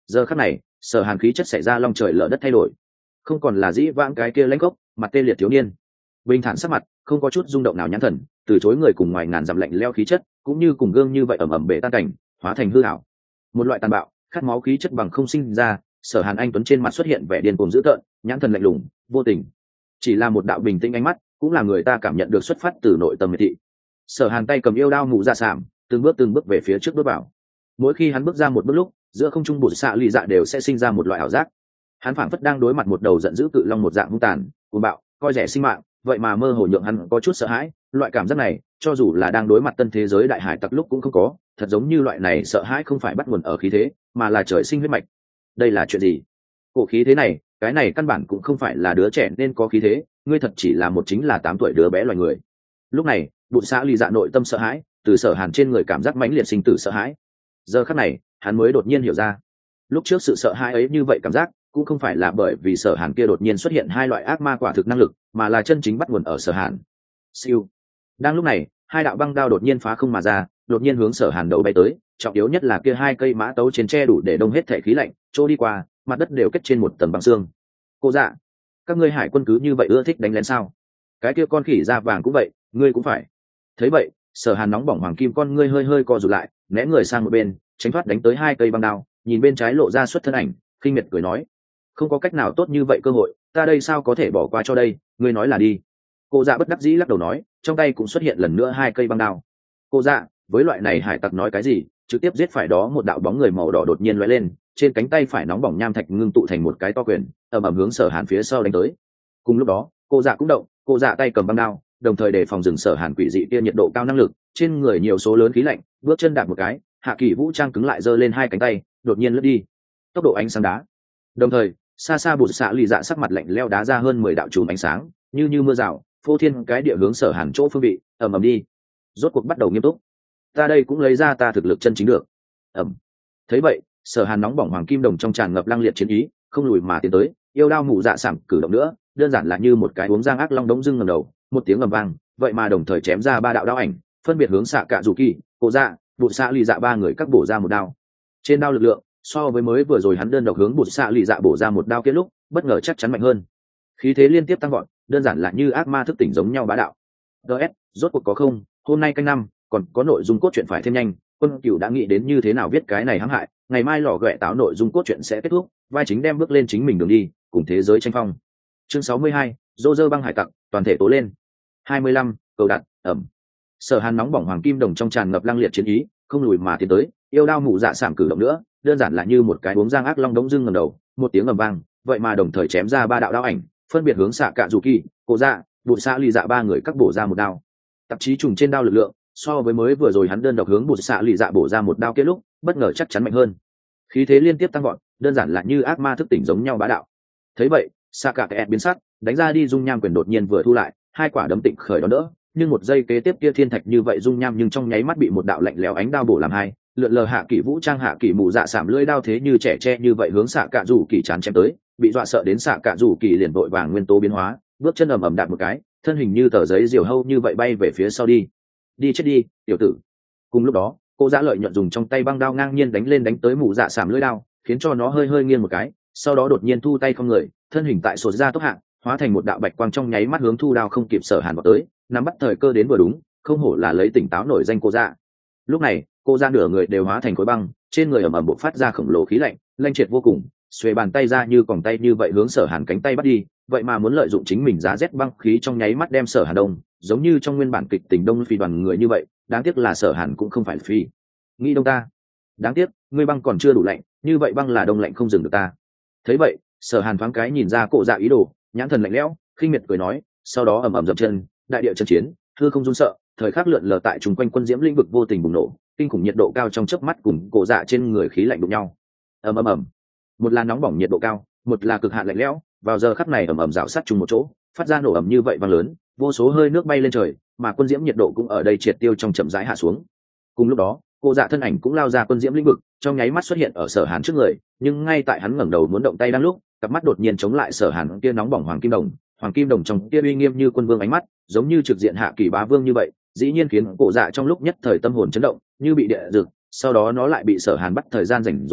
Speaker 1: giờ khắc này sở hàn khí chất xảy ra long trời lở đất thay đổi, không còn là dĩ vãng cái kia lãnh gốc mặt tê liệt thiếu niên, bình thản sắc mặt không có chút rung động nào, nhãn thần từ chối người cùng ngoài ngàn dặm lạnh leo khí chất cũng như cùng gương như vậy ẩm ẩm bể tan cảnh, hóa thành hư ảo. Một loại tàn bạo khát máu khí chất bằng không sinh ra, sở hàn anh tuấn trên mặt xuất hiện vẻ điên cuồng dữ tợn, nhãn thần lạnh lùng vô tình, chỉ là một đạo bình tĩnh ánh mắt cũng là người ta cảm nhận được xuất phát từ nội tâm miệt thị. Sở hàn tay cầm yêu đao mù ra sảm, từng bước về phía trước bước vào. Mỗi khi hắn bước ra một bước lúc, giữa không trung bụt xạ lì dạ đều sẽ sinh ra một loại ảo giác, hắn phảng phất đang đối mặt một đầu giận dữ cự long một dạng hung tàn cuồng bạo coi rẻ sinh mạng, vậy mà mơ hồ nhượng hắn có chút sợ hãi. Loại cảm giác này cho dù là đang đối mặt tân thế giới đại hải tặc lúc cũng không có, thật giống như loại này sợ hãi không phải bắt nguồn ở khí thế mà là trời sinh huyết mạch. Đây là chuyện gì? Cổ khí thế này, cái này căn bản cũng không phải là đứa trẻ nên có khí thế, ngươi thật chỉ là một chính là 8 tuổi đứa bé loài người. Lúc này bụt xã lì dạ nội tâm sợ hãi, từ sở hàn trên người cảm giác mãnh liệt sinh tử sợ hãi. Giờ khắc này hắn mới đột nhiên hiểu ra, lúc trước sự sợ hãi ấy như vậy cảm giác cũng không phải là bởi vì sở hàn kia đột nhiên xuất hiện hai loại ác ma quả thực năng lực, mà là chân chính bắt nguồn ở sở hàn. Siêu. Đang lúc này hai đạo băng đao đột nhiên phá không mà ra, đột nhiên hướng sở hàn đầu bay tới, trọng yếu nhất là kia hai cây mã tấu trên tre đủ để đông hết thể khí lạnh, chỗ đi qua mặt đất đều kết trên một tầng băng xương. Cô dạ, các ngươi hải quân cứ như vậy ưa thích đánh lén sao? Cái kia con khỉ da vàng cũng vậy, ngươi cũng phải. Thấy vậy sở hàn nóng bỏng hoàng kim con ngươi hơi hơi co rụt lại, né người sang một bên tránh thoát đánh tới hai cây băng đao, nhìn bên trái lộ ra xuất thân ảnh khinh miệt cười nói, không có cách nào tốt như vậy cơ hội, ta đây sao có thể bỏ qua cho đây, ngươi nói là đi. Cô dạ bất đắc dĩ lắc đầu nói, trong tay cũng xuất hiện lần nữa hai cây băng đao. Cô dạ với loại này hải tặc nói cái gì, trực tiếp giết phải đó. Một đạo bóng người màu đỏ đột nhiên lóe lên, trên cánh tay phải nóng bỏng nham thạch ngưng tụ thành một cái to quyền, ầm ầm hướng sở hàn phía sau đánh tới. Cùng lúc đó cô dạ cũng động, cô dạ tay cầm băng đao, đồng thời để phòng dừng sở hàn quỷ dị kia nhiệt độ cao năng lực, trên người nhiều số lớn khí lạnh, bước chân đạp một cái, hạ kỳ vũ trang cứng lại giơ lên hai cánh tay, đột nhiên lướt đi. Tốc độ ánh sáng đá. Đồng thời xa xa bụt xạ lì dạ sắc mặt lạnh leo đá ra hơn 10 đạo chùm ánh sáng, như mưa rào phô thiên cái địa hướng sở hàn chỗ phương vị ầm ầm đi. Rốt cuộc bắt đầu nghiêm túc, ta đây cũng lấy ra ta thực lực chân chính được. ầm. Thấy vậy sở hàn nóng bỏng hoàng kim đồng trong tràn ngập lăng liệt chiến ý, không lùi mà tiến tới, yêu đao mù dạ sảm cử động nữa, đơn giản là như một cái uống giang ác long đống dưng ngầm đầu, một tiếng ầm vang, vậy mà đồng thời chém ra 3 đạo đao ảnh, phân biệt hướng xạ cạ dù kỳ, cổ dạ, bụt xạ lì dạ ba người các bổ ra một đao. Trên đao lực lượng so với mới vừa rồi hắn đơn độc hướng bụt xạ lì dạ bổ ra một đao kia lúc bất ngờ chắc chắn mạnh hơn, khí thế liên tiếp tăng gọn, đơn giản là như ác ma thức tỉnh giống nhau bá đạo. ds rốt cuộc có không, hôm nay canh năm còn có nội dung cốt truyện phải thêm nhanh, quân cửu đã nghĩ đến như thế nào viết cái này hãm hại, ngày mai lò ghẹ táo nội dung cốt truyện sẽ kết thúc, vai chính đem bước lên chính mình đường đi cùng thế giới tranh phong. Chương 62, dô dơ băng hải tặc toàn thể tố lên. 25, cầu đặt ẩm. Sở hàn nóng bỏng hoàng kim đồng trong tràn ngập lăng liệt chiến ý, không lùi mà tiến tới, yêu đao mù dạ sảm cử động nữa, đơn giản là như một cái uống giang ác long đống dưng ngầm đầu, một tiếng ầm vang, vậy mà đồng thời chém ra 3 đạo đao ảnh, phân biệt hướng xạ cạ dù kỳ, cổ dạ, bụt xạ lì dạ ba người các bổ ra một đao. Tạp chí trùng trên đao lực lượng so với mới vừa rồi hắn đơn độc hướng bụt xạ lì dạ bổ ra một đao kia lúc bất ngờ chắc chắn mạnh hơn, khí thế liên tiếp tăng gọn, đơn giản là như ác ma thức tỉnh giống nhau bá đạo. Thấy vậy xạ cạ kẹt biến sắc, đánh ra đi dung nham quyền đột nhiên vừa thu lại, hai quả đấm tịnh khởi đón đỡ, nhưng một giây kế tiếp kia thiên thạch như vậy dung nham nhưng trong nháy mắt bị một đạo lạnh lẽo ánh đao bổ làm hai, lượn lờ hạ kỳ vũ trang hạ kỳ mù dạ sảm lưỡi đao thế như trẻ tre như vậy hướng xạ cạ rủ kỳ chán chém tới, bị dọa sợ đến xạ cạ rủ kỳ liền vội vàng nguyên tố biến hóa, bước chân ầm ầm đạp một cái, thân hình như tờ giấy diều hâu như vậy bay về phía sau đi. Đi chết đi tiểu tử. Cùng lúc đó cô dạ lợi nhuận dùng trong tay băng đao ngang nhiên đánh lên đánh tới mù dạ sảm lưỡi đao, khiến cho nó hơi hơi nghiêng một cái, sau đó đột nhiên thu tay không người, thân hình tại sột ra tốc hạng hóa thành một đạo bạch quang trong nháy mắt hướng thu đao không kịp sở hàn vào tới, nắm bắt thời cơ đến vừa đúng, không hổ là lấy tỉnh táo nổi danh cô dạ. Lúc này cô dạ nửa người đều hóa thành khối băng, trên người ẩm ẩm bộc phát ra khổng lồ khí lạnh, lanh triệt vô cùng, xuề bàn tay ra như còng tay như vậy hướng sở hàn cánh tay bắt đi, vậy mà muốn lợi dụng chính mình giá rét băng khí trong nháy mắt đem sở hàn đông, giống như trong nguyên bản kịch tình đông phi đoàn người như vậy, đáng tiếc là sở hàn cũng không phải phi nghĩ đông ta, đáng tiếc ngươi băng còn chưa đủ lạnh, như vậy băng là đông lạnh không dừng được ta. Thấy vậy sở hàn thoáng cái nhìn ra cô dạ ý đồ, nhãn thần lạnh lẽo khinh miệt cười nói, sau đó ầm ầm dậm chân, đại địa chân chiến, hư không run sợ, thời khắc lượn lờ tại chung quanh quân diễm lĩnh vực vô tình bùng nổ, kinh khủng nhiệt độ cao trong chớp mắt cùng cổ dạ trên người khí lạnh đụng nhau. ầm ầm ầm, một là nóng bỏng nhiệt độ cao, một là cực hạn lạnh lẽo, vào giờ khắc này ầm ầm rào sát chung một chỗ, phát ra nổ ầm như vậy vang lớn, vô số hơi nước bay lên trời, mà quân diễm nhiệt độ cũng ở đây triệt tiêu trong chậm rãi hạ xuống. Cùng lúc đó cô dạ thân ảnh cũng lao ra quân diễm lĩnh vực, trong nháy mắt xuất hiện ở sở hàn trước người, nhưng ngay tại hắn ngẩng đầu muốn động tay đang lúc, cặp mắt đột nhiên chống lại sở hàn kia nóng bỏng hoàng kim đồng trong kia uy nghiêm như quân vương ánh mắt, giống như trực diện hạ kỳ bá vương như vậy, dĩ nhiên khiến cổ dạ trong lúc nhất thời tâm hồn chấn động, như bị địa rực, sau đó nó lại bị sở hàn bắt thời gian rảnh rỗi,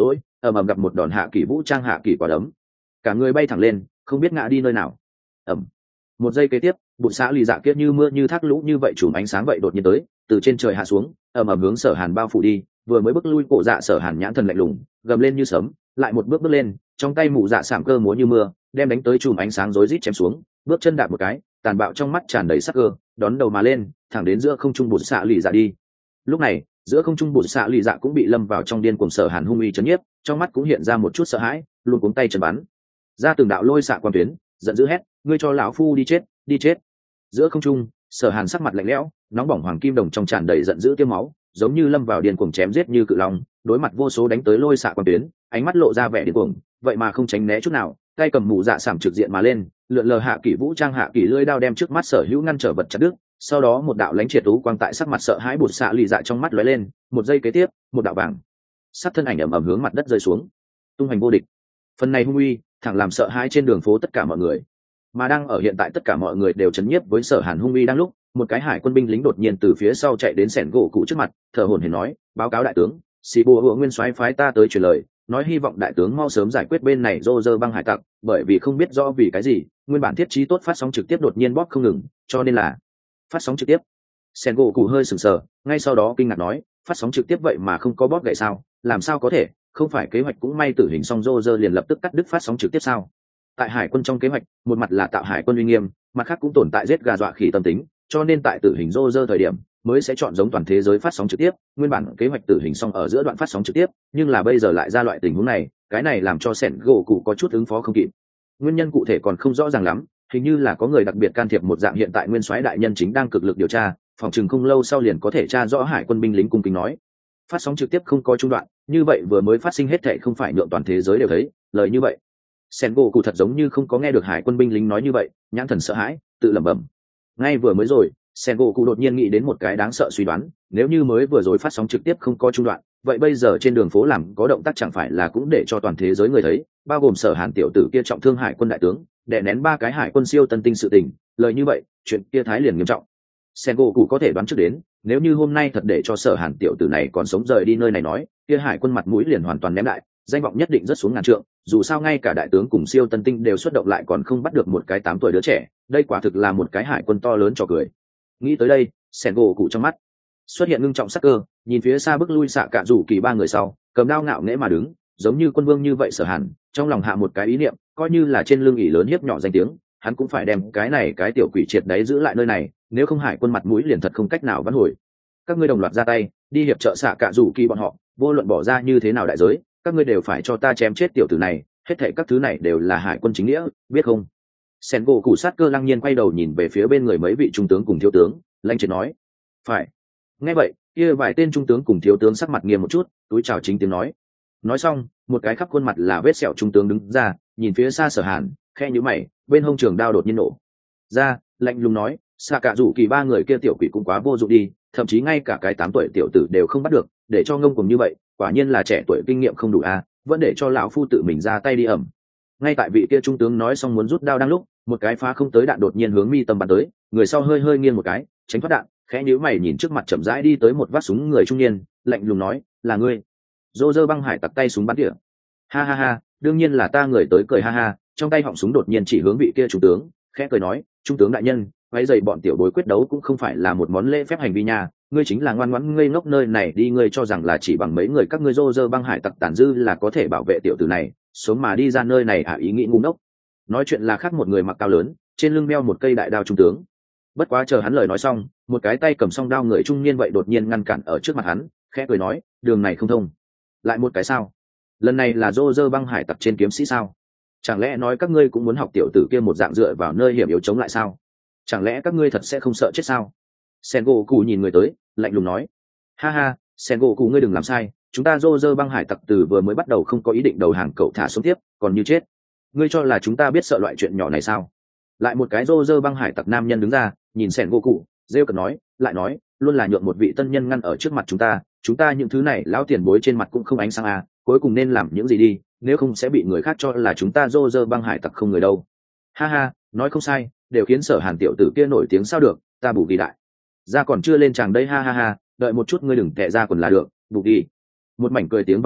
Speaker 1: ầm gặp một đòn hạ kỳ vũ trang hạ kỳ quả đấm, cả người bay thẳng lên, không biết ngã đi nơi nào. ầm Một giây kế tiếp, bụt xã lì dạ kia như mưa như thác lũ như vậy chùm ánh sáng vậy đột nhiên tới, từ trên trời hạ xuống, hướng Sở Hàn bao phủ đi. Vừa mới bước lui cổ dạ Sở Hàn nhãn thần lạnh lùng, gầm lên như sấm, lại một bước lên, trong tay mụ dạ sảm cơ múa như mưa, đem đánh tới chùm ánh sáng rối rít chém xuống, bước chân đạp một cái, tàn bạo trong mắt tràn đầy sắc cơ, đón đầu mà lên, thẳng đến giữa không trung bụt xã lì dạ đi. Lúc này, giữa không trung bụt xã lì dạ cũng bị lâm vào trong điên cuồng Sở Hàn hung uy chấn nhiếp, trong mắt cũng hiện ra một chút sợ hãi, luôn cuống tay chân bắn ra từng đạo lôi xạ quang tuyến, giận dữ hét, ngươi cho lão phu đi chết, đi chết. Giữa không trung, Sở Hàn sắc mặt lạnh lẽo, nóng bỏng hoàng kim đồng trong tràn đầy giận dữ tiêm máu, giống như lâm vào điên cuồng chém giết như cự long, đối mặt vô số đánh tới lôi xạ quang tuyến, ánh mắt lộ ra vẻ điên cuồng, vậy mà không tránh né chút nào, tay cầm mũ dạ sảm trực diện mà lên, lượn lờ hạ kỷ vũ trang hạ kỷ lưỡi đao đem trước mắt Sở Hữu ngăn trở vật chặt đứt. Sau đó một đạo lãnh triệt tú quang tại sắc mặt sợ hãi bụt xạ lì dạ trong mắt lóe lên, một giây kế tiếp, một đạo vàng sắc thân ảnh ầm hướng mặt đất rơi xuống, tung hoành vô địch. Phần này hung uy thẳng làm sợ hãi trên đường phố tất cả mọi người, mà đang ở hiện tại tất cả mọi người đều chấn nhiếp với Sở Hàn hung uy. Đang lúc một cái hải quân binh lính đột nhiên từ phía sau chạy đến sẻn gỗ cụ trước mặt, thở hổn hển nói, báo cáo đại tướng, xì bùa hựa nguyên soái phái ta tới truyền lời, nói hy vọng đại tướng mau sớm giải quyết bên này rô rơ băng hải tặc, bởi vì không biết rõ vì cái gì nguyên bản thiết trí tốt phát sóng trực tiếp đột nhiên bóp không ngừng, cho nên là phát sóng trực tiếp. Sẻn gỗ cụ hơi sừng sờ, ngay sau đó kinh ngạc nói, phát sóng trực tiếp vậy mà không có bóp gậy sao, làm sao có thể, không phải kế hoạch cũng may tử hình xong rô rơ liền lập tức cắt đứt phát sóng trực tiếp sao? Tại hải quân trong kế hoạch, một mặt là tạo hải quân uy nghiêm, mặt khác cũng tồn tại giết gà dọa khỉ tâm tính, cho nên tại tử hình rô rơ thời điểm mới sẽ chọn giống toàn thế giới phát sóng trực tiếp. Nguyên bản kế hoạch tử hình xong ở giữa đoạn phát sóng trực tiếp, nhưng là bây giờ lại ra loại tình huống này, cái này làm cho sẻn gỗ cụ có chút ứng phó không kịp. Nguyên nhân cụ thể còn không rõ ràng lắm, hình như là có người đặc biệt can thiệp một dạng, hiện tại nguyên soái đại nhân chính đang cực lực điều tra, phòng chừng không lâu sau liền có thể tra rõ hải quân binh lính cung kính nói. Phát sóng trực tiếp không có trung đoạn, như vậy vừa mới phát sinh hết thảy không phải nhượng toàn thế giới đều thấy, lời như vậy. Sen gỗ cụ thật giống như không có nghe được hải quân binh lính nói như vậy, nhãn thần sợ hãi, tự lẩm bẩm. Ngay vừa mới rồi, Sen gỗ cụ đột nhiên nghĩ đến một cái đáng sợ suy đoán, nếu như mới vừa rồi phát sóng trực tiếp không có trung đoạn, vậy bây giờ trên đường phố làm có động tác chẳng phải là cũng để cho toàn thế giới người thấy, bao gồm Sở Hàn tiểu tử kia trọng thương hải quân đại tướng, đè nén 3 cái hải quân siêu tân tinh sự tình, lời như vậy, chuyện kia thái liền nghiêm trọng. Sen gỗ cụ có thể đoán trước đến, nếu như hôm nay thật để cho Sở Hàn tiểu tử này còn sống rời đi nơi này nói, kia hải quân mặt mũi liền hoàn toàn ném lại, danh vọng nhất định rất xuống ngàn trượng, dù sao ngay cả đại tướng cùng siêu tân tinh đều xuất động lại còn không bắt được một cái 8 tuổi đứa trẻ, đây quả thực là một cái hải quân to lớn cho cười. Nghĩ tới đây, Sen gỗ cụ trong mắt xuất hiện ngưng trọng sắc cơ, nhìn phía xa bước lui xạ cả rủ kỳ 3 người sau, cầm đao ngạo nghễ mà đứng, giống như quân vương như vậy. Sở Hàn trong lòng hạ một cái ý niệm, coi như là trên lưng ỷ lớn hiếp nhỏ danh tiếng, hắn cũng phải đem cái này cái tiểu quỷ triệt đấy giữ lại nơi này, nếu không hải quân mặt mũi liền thật không cách nào vãn hồi. Các ngươi đồng loạt ra tay, đi hiệp trợ xạ cả rủ kỳ bọn họ, vô luận bỏ ra như thế nào đại giới, các ngươi đều phải cho ta chém chết tiểu tử này, hết thảy các thứ này đều là hải quân chính nghĩa, biết không? Sen gỗ cụ sát cơ lăng nhiên quay đầu nhìn về phía bên người mấy vị trung tướng cùng thiếu tướng, lanh triệt nói, phải. Nghe vậy, kia vài tên trung tướng cùng thiếu tướng sắc mặt nghiêm một chút, túi chào chính tiếng nói xong, một cái khắp khuôn mặt là vết sẹo trung tướng đứng ra, nhìn phía xa Sở Hàn, khe nhíu mày, bên hông trường đao đột nhiên nổ ra, lạnh lùng nói, xạ cả rủ kỳ 3 người kia tiểu quỷ cũng quá vô dụng đi, thậm chí ngay cả cái 8 tuổi tiểu tử đều không bắt được, để cho ngông cuồng như vậy, quả nhiên là trẻ tuổi kinh nghiệm không đủ à, vẫn để cho lão phu tự mình ra tay đi ẩm. Ngay tại vị kia trung tướng nói xong muốn rút đao đang lúc, một cái phá không tới đạn đột nhiên hướng mi tâm bắn tới, người sau hơi nghiêng một cái, tránh thoát đạn, khẽ nhíu mày nhìn trước mặt chậm rãi đi tới một vác súng người trung niên, lạnh lùng nói, là ngươi? Dô dơ băng hải tặc tay súng bắn tỉa. Ha ha ha, đương nhiên là ta. Người tới cười ha ha, trong tay họng súng đột nhiên chỉ hướng vị kia trung tướng, khẽ cười nói, trung tướng đại nhân, váy dày bọn tiểu bối quyết đấu cũng không phải là một món lễ phép hành vi nha, ngươi chính là ngoan ngoãn ngây ngốc nơi này đi, ngươi cho rằng là chỉ bằng mấy người các ngươi dô dơ băng hải tặc tàn dư là có thể bảo vệ tiểu tử này sống mà đi ra nơi này à? Ý nghĩ ngu ngốc. Nói chuyện là khác một người mặc cao lớn, trên lưng đeo một cây đại đao trung tướng. Bất quá chờ hắn lời nói xong, một cái tay cầm song đao người trung niên vậy đột nhiên ngăn cản ở trước mặt hắn, khẽ cười nói, đường này không thông. Lại một cái sao? Lần này là dô dơ băng hải tặc trên kiếm sĩ sao? Chẳng lẽ nói các ngươi cũng muốn học tiểu tử kia một dạng dựa vào nơi hiểm yếu chống lại sao? Chẳng lẽ các ngươi thật sẽ không sợ chết sao? Sen gỗ cụ nhìn người tới, lạnh lùng nói, ha ha, Sen gỗ cụ ngươi đừng làm sai, chúng ta dô dơ băng hải tặc từ vừa mới bắt đầu không có ý định đầu hàng cậu thả xuống tiếp, còn như chết. Ngươi cho là chúng ta biết sợ loại chuyện nhỏ này sao? Lại một cái dô dơ băng hải tặc nam nhân đứng ra, nhìn Sen gỗ cụ, rêu cợt nói, lại nói, luôn là nhượng một vị tân nhân ngăn ở trước mặt chúng ta những thứ này lão tiền bối trên mặt cũng không ánh sáng à, cuối cùng nên làm những gì đi, nếu không sẽ bị người khác cho là chúng ta dô dơ băng hải tặc không người đâu. Ha ha, nói không sai, đều khiến Sở Hàn tiểu tử kia nổi tiếng sao được, ta bù ghi đại. Ra còn chưa lên tràng đây, ha ha ha, đợi một chút ngươi đừng tệ ra quần là được, bù ghi. Một mảnh cười tiếng vang lên,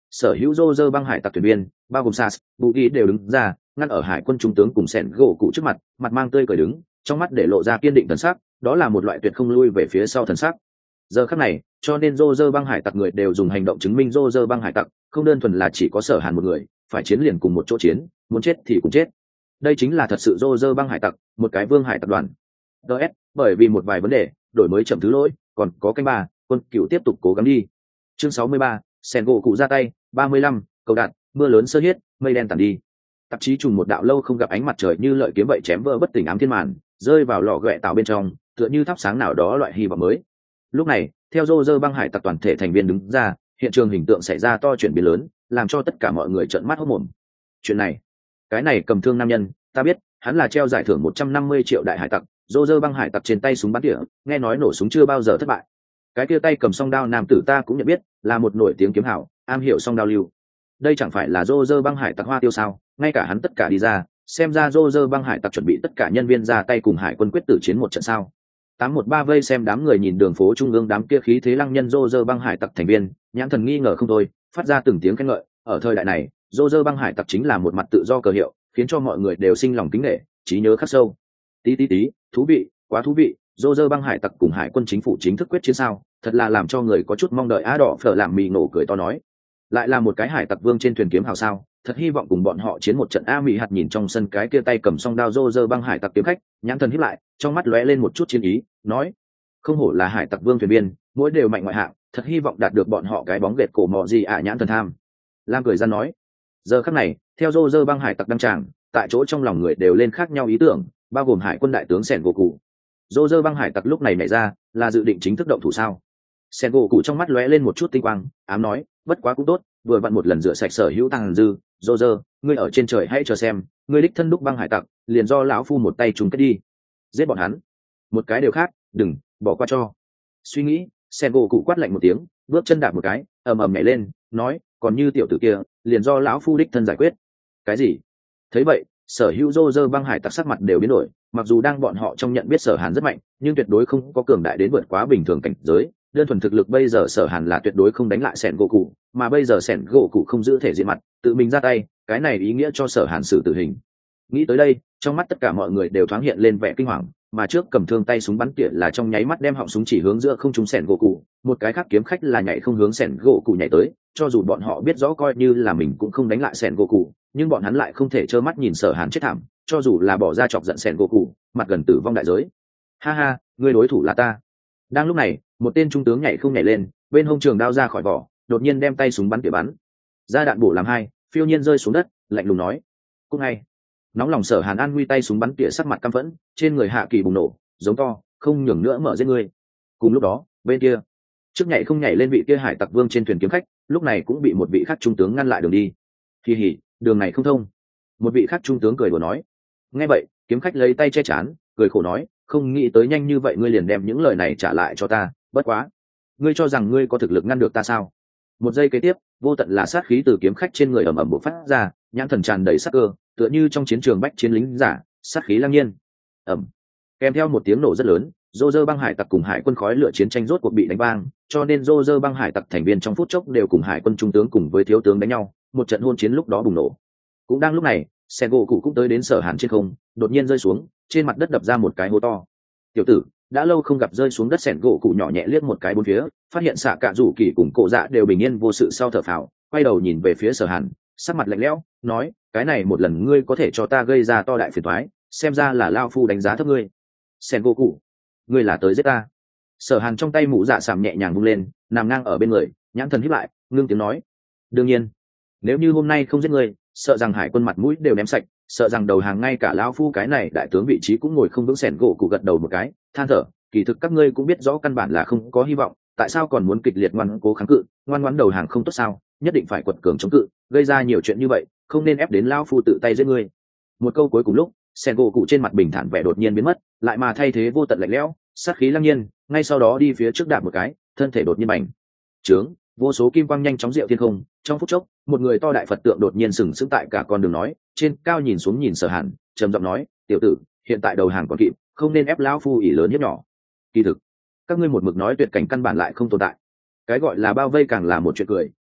Speaker 1: sở hữu Roger băng hải tặc thuyền viên bao gồm Sas, Buggy đều đứng ra ngăn ở hải quân trung tướng cùng sẻn gỗ cụ trước mặt, mặt mang tươi cười đứng, trong mắt để lộ ra kiên định thần sắc, đó là một loại tuyệt không lui về phía sau thần sắc. Giờ khắc này, cho nên Roger băng hải tặc người đều dùng hành động chứng minh Roger băng hải tặc không đơn thuần là chỉ có Sở Hàn một người, phải chiến liền cùng một chỗ chiến, muốn chết thì cùng chết. Đây chính là thật sự Roger băng hải tặc, một cái vương hải tập đoàn. DS, bởi vì một vài vấn đề, đổi mới chậm thứ lỗi, còn có canh ba, quân cựu tiếp tục cố gắng đi. Chương 63, sẻn gỗ cụ ra tay, 35, cầu đạt, mưa lớn sơ hiết, mây đen tản đi. Tạp chí trùng một đạo lâu không gặp ánh mặt trời như lợi kiếm vậy chém vỡ bất tỉnh ám thiên màn, rơi vào lò ghẹ tạo bên trong, tựa như thắp sáng nào đó loại hy vọng mới. Lúc này, theo Roger băng hải tặc toàn thể thành viên đứng ra, hiện trường hình tượng xảy ra to chuyển biến lớn, làm cho tất cả mọi người trợn mắt hốt mồm. Chuyện này, cái này cầm thương nam nhân, ta biết, hắn là treo giải thưởng 150 triệu đại hải tặc, Roger băng hải tặc trên tay súng bắn tỉa, nghe nói nổ súng chưa bao giờ thất bại. Cái kia tay cầm song đao nam tử ta cũng nhận biết, là một nổi tiếng kiếm hảo, am hiểu song đao lưu. Đây chẳng phải là Roger băng hải tặc Hoa Tiêu sao? Ngay cả hắn tất cả đi ra, xem ra Roger băng hải tặc chuẩn bị tất cả nhân viên ra tay cùng hải quân quyết tử chiến một trận sao? 813 vây xem đám người nhìn đường phố trung ương đám kia khí thế lăng nhân Roger băng hải tặc thành viên, nhãn thần nghi ngờ không thôi, phát ra từng tiếng khen ngợi. Ở thời đại này, Roger băng hải tặc chính là một mặt tự do cờ hiệu, khiến cho mọi người đều sinh lòng kính nể, trí nhớ khắc sâu. Tí, thú vị, quá thú vị. Roger băng hải tặc cùng hải quân chính phủ chính thức quyết chiến sao? Thật là làm cho người có chút mong đợi. Á Đỏ Phở làm mì nổ cười to nói, lại là một cái hải tặc vương trên thuyền kiếm hào sao? Thật hy vọng cùng bọn họ chiến một trận. A Mỹ hạt nhìn trong sân cái kia tay cầm song đao Roger băng hải tặc kiếm khách, nhãn thần híp lại, trong mắt lóe lên một chút chiến ý, nói, không hổ là hải tặc vương thuyền viên, mỗi đều mạnh ngoại hạng, thật hy vọng đạt được bọn họ cái bóng ghệt cổ mọ gì nhãn thần tham. Lam cười ra nói, giờ khắc này, theo Roger băng hải tặc đăng tràng, tại chỗ trong lòng người đều lên khác nhau ý tưởng, bao gồm hải quân đại tướng sẻn gỗ cụ. Roger băng hải tặc lúc này nảy ra, là dự định chính thức động thủ sao? Sẻn gỗ cụ trong mắt lóe lên một chút tinh quang, ám nói, bất quá cũng tốt, vừa vặn một lần rửa sạch sở hữu tàng dư. Roger, ngươi ở trên trời hãy chờ xem, ngươi đích thân đúc băng hải tặc, liền do lão phu một tay trùng kết đi, giết bọn hắn, một cái đều khác, đừng bỏ qua cho. Suy nghĩ, sẻn gỗ cụ quát lạnh một tiếng, bước chân đạp một cái, ầm ầm nhảy lên, nói, còn như tiểu tử kia, liền do lão phu đích thân giải quyết. Cái gì? Thấy vậy, sở hữu Roger băng hải tặc sắc mặt đều biến đổi, mặc dù đang bọn họ trong nhận biết Sở Hàn rất mạnh, nhưng tuyệt đối không có cường đại đến vượt quá bình thường cảnh giới. Đơn thuần thực lực bây giờ Sở Hàn là tuyệt đối không đánh lại sẻn gỗ cụ, mà bây giờ sẻn gỗ cụ không giữ thể diện mặt, tự mình ra tay, cái này ý nghĩa cho Sở Hàn xử tử hình. Nghĩ tới đây, trong mắt tất cả mọi người đều thoáng hiện lên vẻ kinh hoàng, mà trước cầm thương tay súng bắn tỉa là trong nháy mắt đem họng súng chỉ hướng giữa không trung sẻn gỗ cụ, một cái khác kiếm khách là nhảy không hướng sẻn gỗ cụ nhảy tới. Cho dù bọn họ biết rõ coi như là mình cũng không đánh lại sẻn gỗ cụ, nhưng bọn hắn lại không thể trơ mắt nhìn Sở Hàn chết thảm, cho dù là bỏ ra chọc giận sẻn gỗ cụ, mặt gần tử vong đại giới. Ha ha, người đối thủ là ta. Đang lúc này, một tên trung tướng nhảy không nhảy lên, bên hông trường đao ra khỏi vỏ, đột nhiên đem tay súng bắn tỉa bắn ra, đạn bổ làm hai, phiêu nhiên rơi xuống đất, lạnh lùng nói, cũng ngay. Nóng lòng Sở Hàn an nguy tay súng bắn tỉa sắc mặt căm phẫn, trên người hạ kỳ bùng nổ, giống to, không nhường nữa mở giết ngươi. Cùng lúc đó, bên kia, trước nhảy không nhảy lên vị kia hải tặc vương trên thuyền kiếm khách, lúc này cũng bị một vị khác trung tướng ngăn lại đường đi. Kỳ hỉ, đường này không thông. Một vị khác trung tướng cười đùa nói. Nghe vậy, kiếm khách lấy tay che chán, cười khổ nói, không nghĩ tới nhanh như vậy ngươi liền đem những lời này trả lại cho ta, bất quá, ngươi cho rằng ngươi có thực lực ngăn được ta sao? Một giây kế tiếp, vô tận là sát khí từ kiếm khách trên người ầm ầm bộc phát ra, nhãn thần tràn đầy sát cơ, tựa như trong chiến trường bách chiến lính giả, sát khí lăng nhiên. Ầm. Kèm theo một tiếng nổ rất lớn, Roger băng hải tặc cùng hải quân khói lửa chiến tranh rốt cuộc bị đánh vang, cho nên Roger băng hải tặc thành viên trong phút chốc đều cùng hải quân trung tướng cùng với thiếu tướng đánh nhau, một trận hôn chiến lúc đó bùng nổ. Cũng đang lúc này, xe gỗ cụ cũng tới đến Sở Hàn trên không, đột nhiên rơi xuống, trên mặt đất đập ra một cái hố to. Tiểu tử, đã lâu không gặp. Rơi xuống đất sẻn gỗ cụ nhỏ nhẹ liếc một cái bốn phía, phát hiện xạ cả rủ kỳ cùng cổ dạ đều bình yên vô sự sau thở phào, quay đầu nhìn về phía Sở Hàn, sắc mặt lạnh lẽo, nói, cái này một lần ngươi có thể cho ta gây ra to đại phiền toái, xem ra là lao phu đánh giá thấp ngươi. Sẻn gỗ cụ, ngươi là tới giết ta? Sở Hàn trong tay mũ dạ sảm nhẹ nhàng vung lên, nằm ngang ở bên người, nhãn thần híp lại, ngưng tiếng nói, đương nhiên, nếu như hôm nay không giết ngươi, sợ rằng hải quân mặt mũi đều ném sạch, sợ rằng đầu hàng ngay cả lão phu cái này đại tướng vị trí cũng ngồi không vững. Sẻn gỗ cụ gật đầu một cái, than thở, kỳ thực các ngươi cũng biết rõ căn bản là không có hy vọng, tại sao còn muốn kịch liệt ngoan cố kháng cự, ngoan ngoãn đầu hàng không tốt sao? Nhất định phải quật cường chống cự, gây ra nhiều chuyện như vậy, không nên ép đến lão phu tự tay giết ngươi. Một câu cuối cùng lúc, sẻn gỗ cụ trên mặt bình thản vẻ đột nhiên biến mất, lại mà thay thế vô tận lạnh lẽo, sát khí lăng nhiên, ngay sau đó đi phía trước đạp một cái, thân thể đột nhiên bành trướng, vô số kim quang nhanh chóng diệu thiên không. Trong phút chốc, một người to đại Phật tượng đột nhiên sừng sững tại cả con đường nói, trên cao nhìn xuống nhìn Sở Hàn, trầm giọng nói, tiểu tử, hiện tại đầu hàng còn kịp, không nên ép lão phu ỷ lớn hiếp nhỏ. Kỳ thực, các ngươi một mực nói tuyệt cảnh căn bản lại không tồn tại, cái gọi là bao vây càng là một chuyện cười,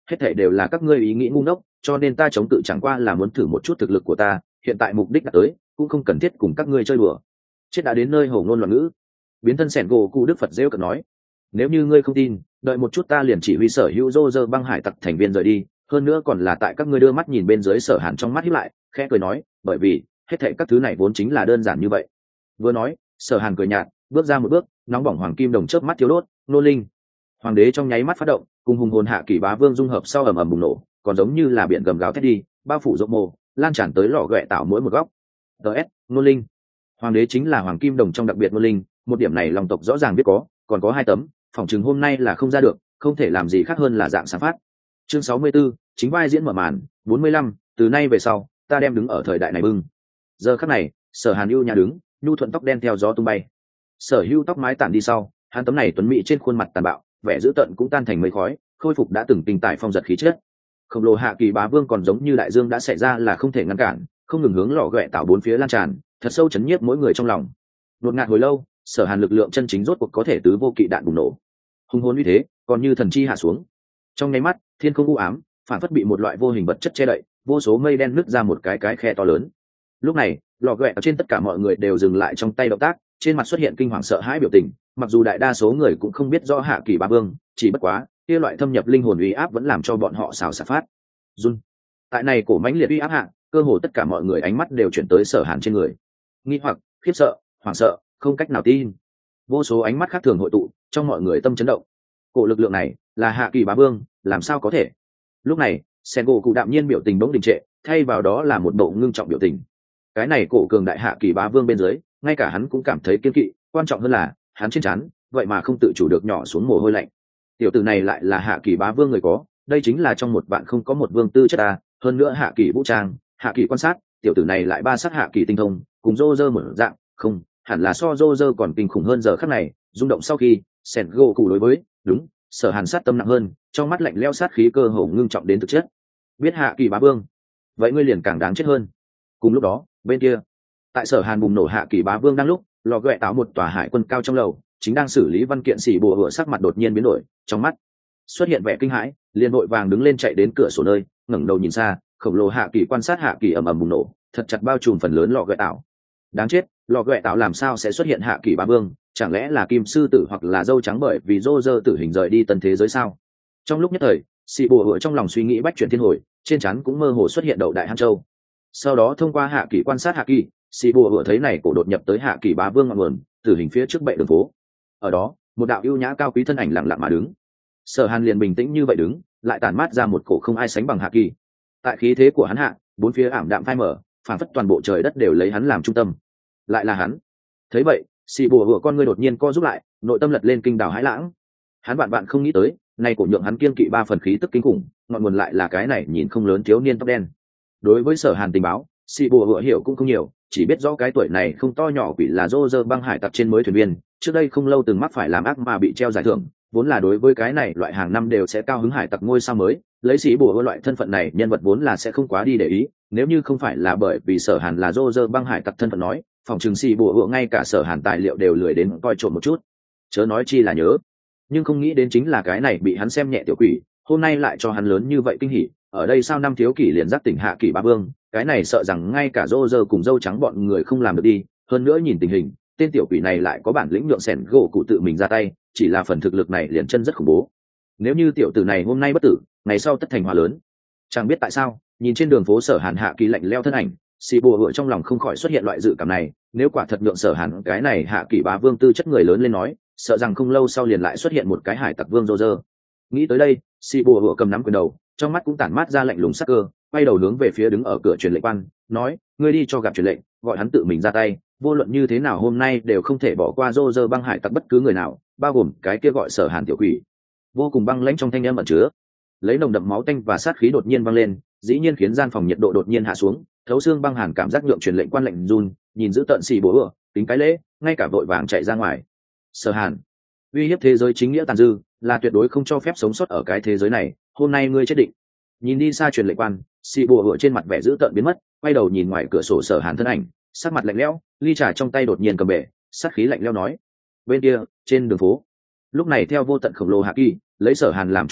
Speaker 1: hết thể đều là các ngươi ý nghĩ ngu ngốc, cho nên ta chống cự chẳng qua là muốn thử một chút thực lực của ta, hiện tại mục đích đã tới, cũng không cần thiết cùng các ngươi chơi đùa. Chết đã đến nơi hổ ngôn loạn ngữ. Biến thân sẻn gỗ cụ đức Phật rêu cợt nói, nếu như ngươi không tin, đợi một chút ta liền chỉ huy sở hữu Roger băng hải tặc thành viên rời đi, hơn nữa còn là tại các ngươi đưa mắt nhìn bên dưới. Sở Hàn trong mắt híp lại, khẽ cười nói, bởi vì hết thảy các thứ này vốn chính là đơn giản như vậy. Vừa nói, Sở Hàn cười nhạt, bước ra một bước, nóng bỏng hoàng kim đồng chớp mắt thiếu đốt, nô linh. Hoàng đế trong nháy mắt phát động, cùng hùng hồn hạ kỳ bá vương dung hợp sau ầm ầm bùng nổ, còn giống như là biển gầm gào thét đi, bao phủ rộng mồ, lan tràn tới lò ghẹ tạo mỗi một góc. DS, nô linh. Hoàng đế chính là hoàng kim đồng trong đặc biệt nô linh, một điểm này lòng tộc rõ ràng biết có, còn có 2 tấm, phòng chừng hôm nay là không ra được, không thể làm gì khác hơn là dạng sáng phát. Chương 64, chính vai diễn mở màn. 45, từ nay về sau, ta đem đứng ở thời đại này bưng. Giờ khắc này, Sở Hàn ưu nhà đứng, nhu thuận tóc đen theo gió tung bay. Sở hữu tóc mái tản đi sau, hắn tấm này tuấn mỹ trên khuôn mặt tàn bạo, vẻ dữ tợn cũng tan thành mây khói, khôi phục đã từng tinh tài phong giật khí chất. Khổng lồ hạ kỳ bá vương còn giống như đại dương đã xảy ra là không thể ngăn cản, không ngừng hướng lò ghẹ tạo bốn phía lan tràn, thật sâu chấn nhiếp mỗi người trong lòng. Đột ngạt hồi lâu, Sở Hàn lực lượng chân chính rốt cuộc có thể tứ vô kỵ đạn bùng nổ. Hung hồn uy thế, còn như thần chi hạ xuống. Trong nháy mắt, thiên không u ám, phản phất bị một loại vô hình vật chất che đậy, vô số mây đen nứt ra một cái khe to lớn. Lúc này, lò ghẹ ở trên tất cả mọi người đều dừng lại trong tay động tác, trên mặt xuất hiện kinh hoàng sợ hãi biểu tình. Mặc dù đại đa số người cũng không biết rõ hạ kỳ bá vương, chỉ bất quá kia loại thâm nhập linh hồn uy áp vẫn làm cho bọn họ xào xạc phát run. Tại này cổ mãnh liệt uy áp hạ, cơ hồ tất cả mọi người ánh mắt đều chuyển tới Sở Hàn trên người, nghi hoặc, khiếp sợ, hoảng sợ, không cách nào tin. Vô số ánh mắt khác thường hội tụ trong mọi người, tâm chấn động. Cổ lực lượng này là hạ kỳ bá vương, làm sao có thể? Lúc này, sen gỗ cụ đạm nhiên biểu tình bỗng đình trệ, thay vào đó là một bộ ngưng trọng biểu tình. Cái này cổ cường đại hạ kỳ bá vương bên dưới, ngay cả hắn cũng cảm thấy kiên kỵ, quan trọng hơn là hắn trên trán vậy mà không tự chủ được nhỏ xuống mồ hôi lạnh. Tiểu tử này lại là hạ kỳ bá vương người có, đây chính là trong một bạn không có một vương tư chất à, hơn nữa hạ kỳ vũ trang, hạ kỳ quan sát, tiểu tử này lại 3 sắc hạ kỳ tinh thông, cùng Roger một dạng, không, hẳn là so Roger còn kinh khủng hơn. Giờ khắc này, rung động sau khi, sen gỗ cụ đối với, đúng, Sở Hàn sát tâm nặng hơn, trong mắt lạnh lẽo sát khí cơ hồ ngưng trọng đến thực chất. Biết hạ kỳ bá vương, vậy ngươi liền càng đáng chết hơn. Cùng lúc đó, bên kia, tại Sở Hàn bùng nổ hạ kỳ bá vương đang lúc, lò ghẹ tạo một tòa hải quân cao trong lầu, chính đang xử lý văn kiện. Xỉ bùa hựa sắc mặt đột nhiên biến đổi, trong mắt xuất hiện vẻ kinh hãi, liền vội vàng đứng lên chạy đến cửa sổ nơi, ngẩng đầu nhìn xa, khổng lồ hạ kỳ quan sát hạ kỳ ầm ầm bùng nổ, thật chặt bao trùm phần lớn lò ghẹ tạo. Đáng chết, lò ghẹ tạo làm sao sẽ xuất hiện hạ kỳ bá vương? Chẳng lẽ là kim sư tử hoặc là dâu trắng bởi vì Roger tử hình rời đi tân thế giới sao? Trong lúc nhất thời, xì bùa hựa trong lòng suy nghĩ bách chuyển thiên hồi, trên trán cũng mơ hồ xuất hiện đậu đại hang châu. Sau đó thông qua hạ kỳ quan sát hạ kỳ, xì bùa hựa thấy này cổ đột nhập tới hạ kỳ bá vương ngọn nguồn, tử hình phía trước bệ đường phố. Ở đó, một đạo ưu nhã cao quý thân ảnh lặng lặng mà đứng. Sở Hàn liền bình tĩnh như vậy đứng, lại tản mát ra một cổ không ai sánh bằng hạ kỳ. Tại khí thế của hắn hạ, bốn phía ảm đạm phai mở, phản phất toàn bộ trời đất đều lấy hắn làm trung tâm. Lại là hắn. Thấy vậy, xì bùa hựa con ngươi đột nhiên co rút lại, nội tâm lật lên kinh đảo hãi lãng. Hắn bạn không nghĩ tới, nay cổ nhượng hắn kiên kỵ 3 phần khí tức kinh khủng, ngọn nguồn lại là cái này nhìn không lớn thiếu niên tóc đen. Đối với Sở Hàn tình báo, xì bùa hựa hiểu cũng không nhiều, chỉ biết rõ cái tuổi này không to nhỏ quỷ là Roger băng hải tặc trên mới thuyền viên, trước đây không lâu từng mắc phải làm ác mà bị treo giải thưởng, vốn là đối với cái này loại hàng năm đều sẽ cao hứng hải tặc ngôi sao mới, lấy xì bùa hựa loại thân phận này nhân vật vốn là sẽ không quá đi để ý, nếu như không phải là bởi vì Sở Hàn là Roger băng hải tặc thân phận nói, phòng trường xì bùa hựa ngay cả Sở Hàn tài liệu đều lười đến coi trộm một chút, chớ nói chi là nhớ. Nhưng không nghĩ đến chính là cái này bị hắn xem nhẹ tiểu quỷ, hôm nay lại cho hắn lớn như vậy kinh hỉ. Ở đây sao năm thiếu kỷ liền giác tỉnh hạ kỷ bá vương, cái này sợ rằng ngay cả Roger cùng dâu trắng bọn người không làm được đi. Hơn nữa nhìn tình hình, tên tiểu quỷ này lại có bản lĩnh nhượng sẻn gỗ cụ tự mình ra tay, chỉ là phần thực lực này liền chân rất khủng bố. Nếu như tiểu tử này hôm nay bất tử, ngày sau tất thành hòa lớn. Chẳng biết tại sao, nhìn trên đường phố Sở Hàn hạ kỳ lạnh leo thân ảnh, xì bùa hựa trong lòng không khỏi xuất hiện loại dự cảm này. Nếu quả thật nhượng Sở Hàn cái này hạ kỷ bá vương tư chất người lớn lên nói, sợ rằng không lâu sau liền lại xuất hiện một cái hải tặc vương Roger. Nghĩ tới đây, xì bùa hựa cầm nắm quyền đầu, trong mắt cũng tản mát ra lạnh lùng sắc cơ, quay đầu hướng về phía đứng ở cửa truyền lệnh quan, nói: ngươi đi cho gặp truyền lệnh, gọi hắn tự mình ra tay, vô luận như thế nào hôm nay đều không thể bỏ qua Roger băng hải tặc bất cứ người nào, bao gồm cái kia gọi Sở Hàn tiểu quỷ. Vô cùng băng lãnh trong thanh âm ẩn chứa lấy nồng đậm máu tanh và sát khí đột nhiên vang lên, dĩ nhiên khiến gian phòng nhiệt độ đột nhiên hạ xuống, thấu xương băng hàn cảm giác nhượng truyền lệnh quan lạnh run, nhìn giữ tận xì bùa hựa, tính cái lễ, ngay cả vội vàng chạy ra ngoài. Sở Hàn, uy hiếp thế giới chính nghĩa tàn dư, là tuyệt đối không cho phép sống sót ở cái thế giới này, hôm nay ngươi chết định. Nhìn đi xa truyền lệnh quan, xì bùa hựa trên mặt vẻ dữ tợn biến mất, quay đầu nhìn ngoài cửa sổ Sở Hàn thân ảnh, sắc mặt lạnh lẽo, ly trà trong tay đột nhiên cầm bể, sát khí lạnh lẽo nói: bên kia trên đường phố, lúc này theo vô tận khổng lồ hạ kỳ lấy Sở Hàn làm trung tâm,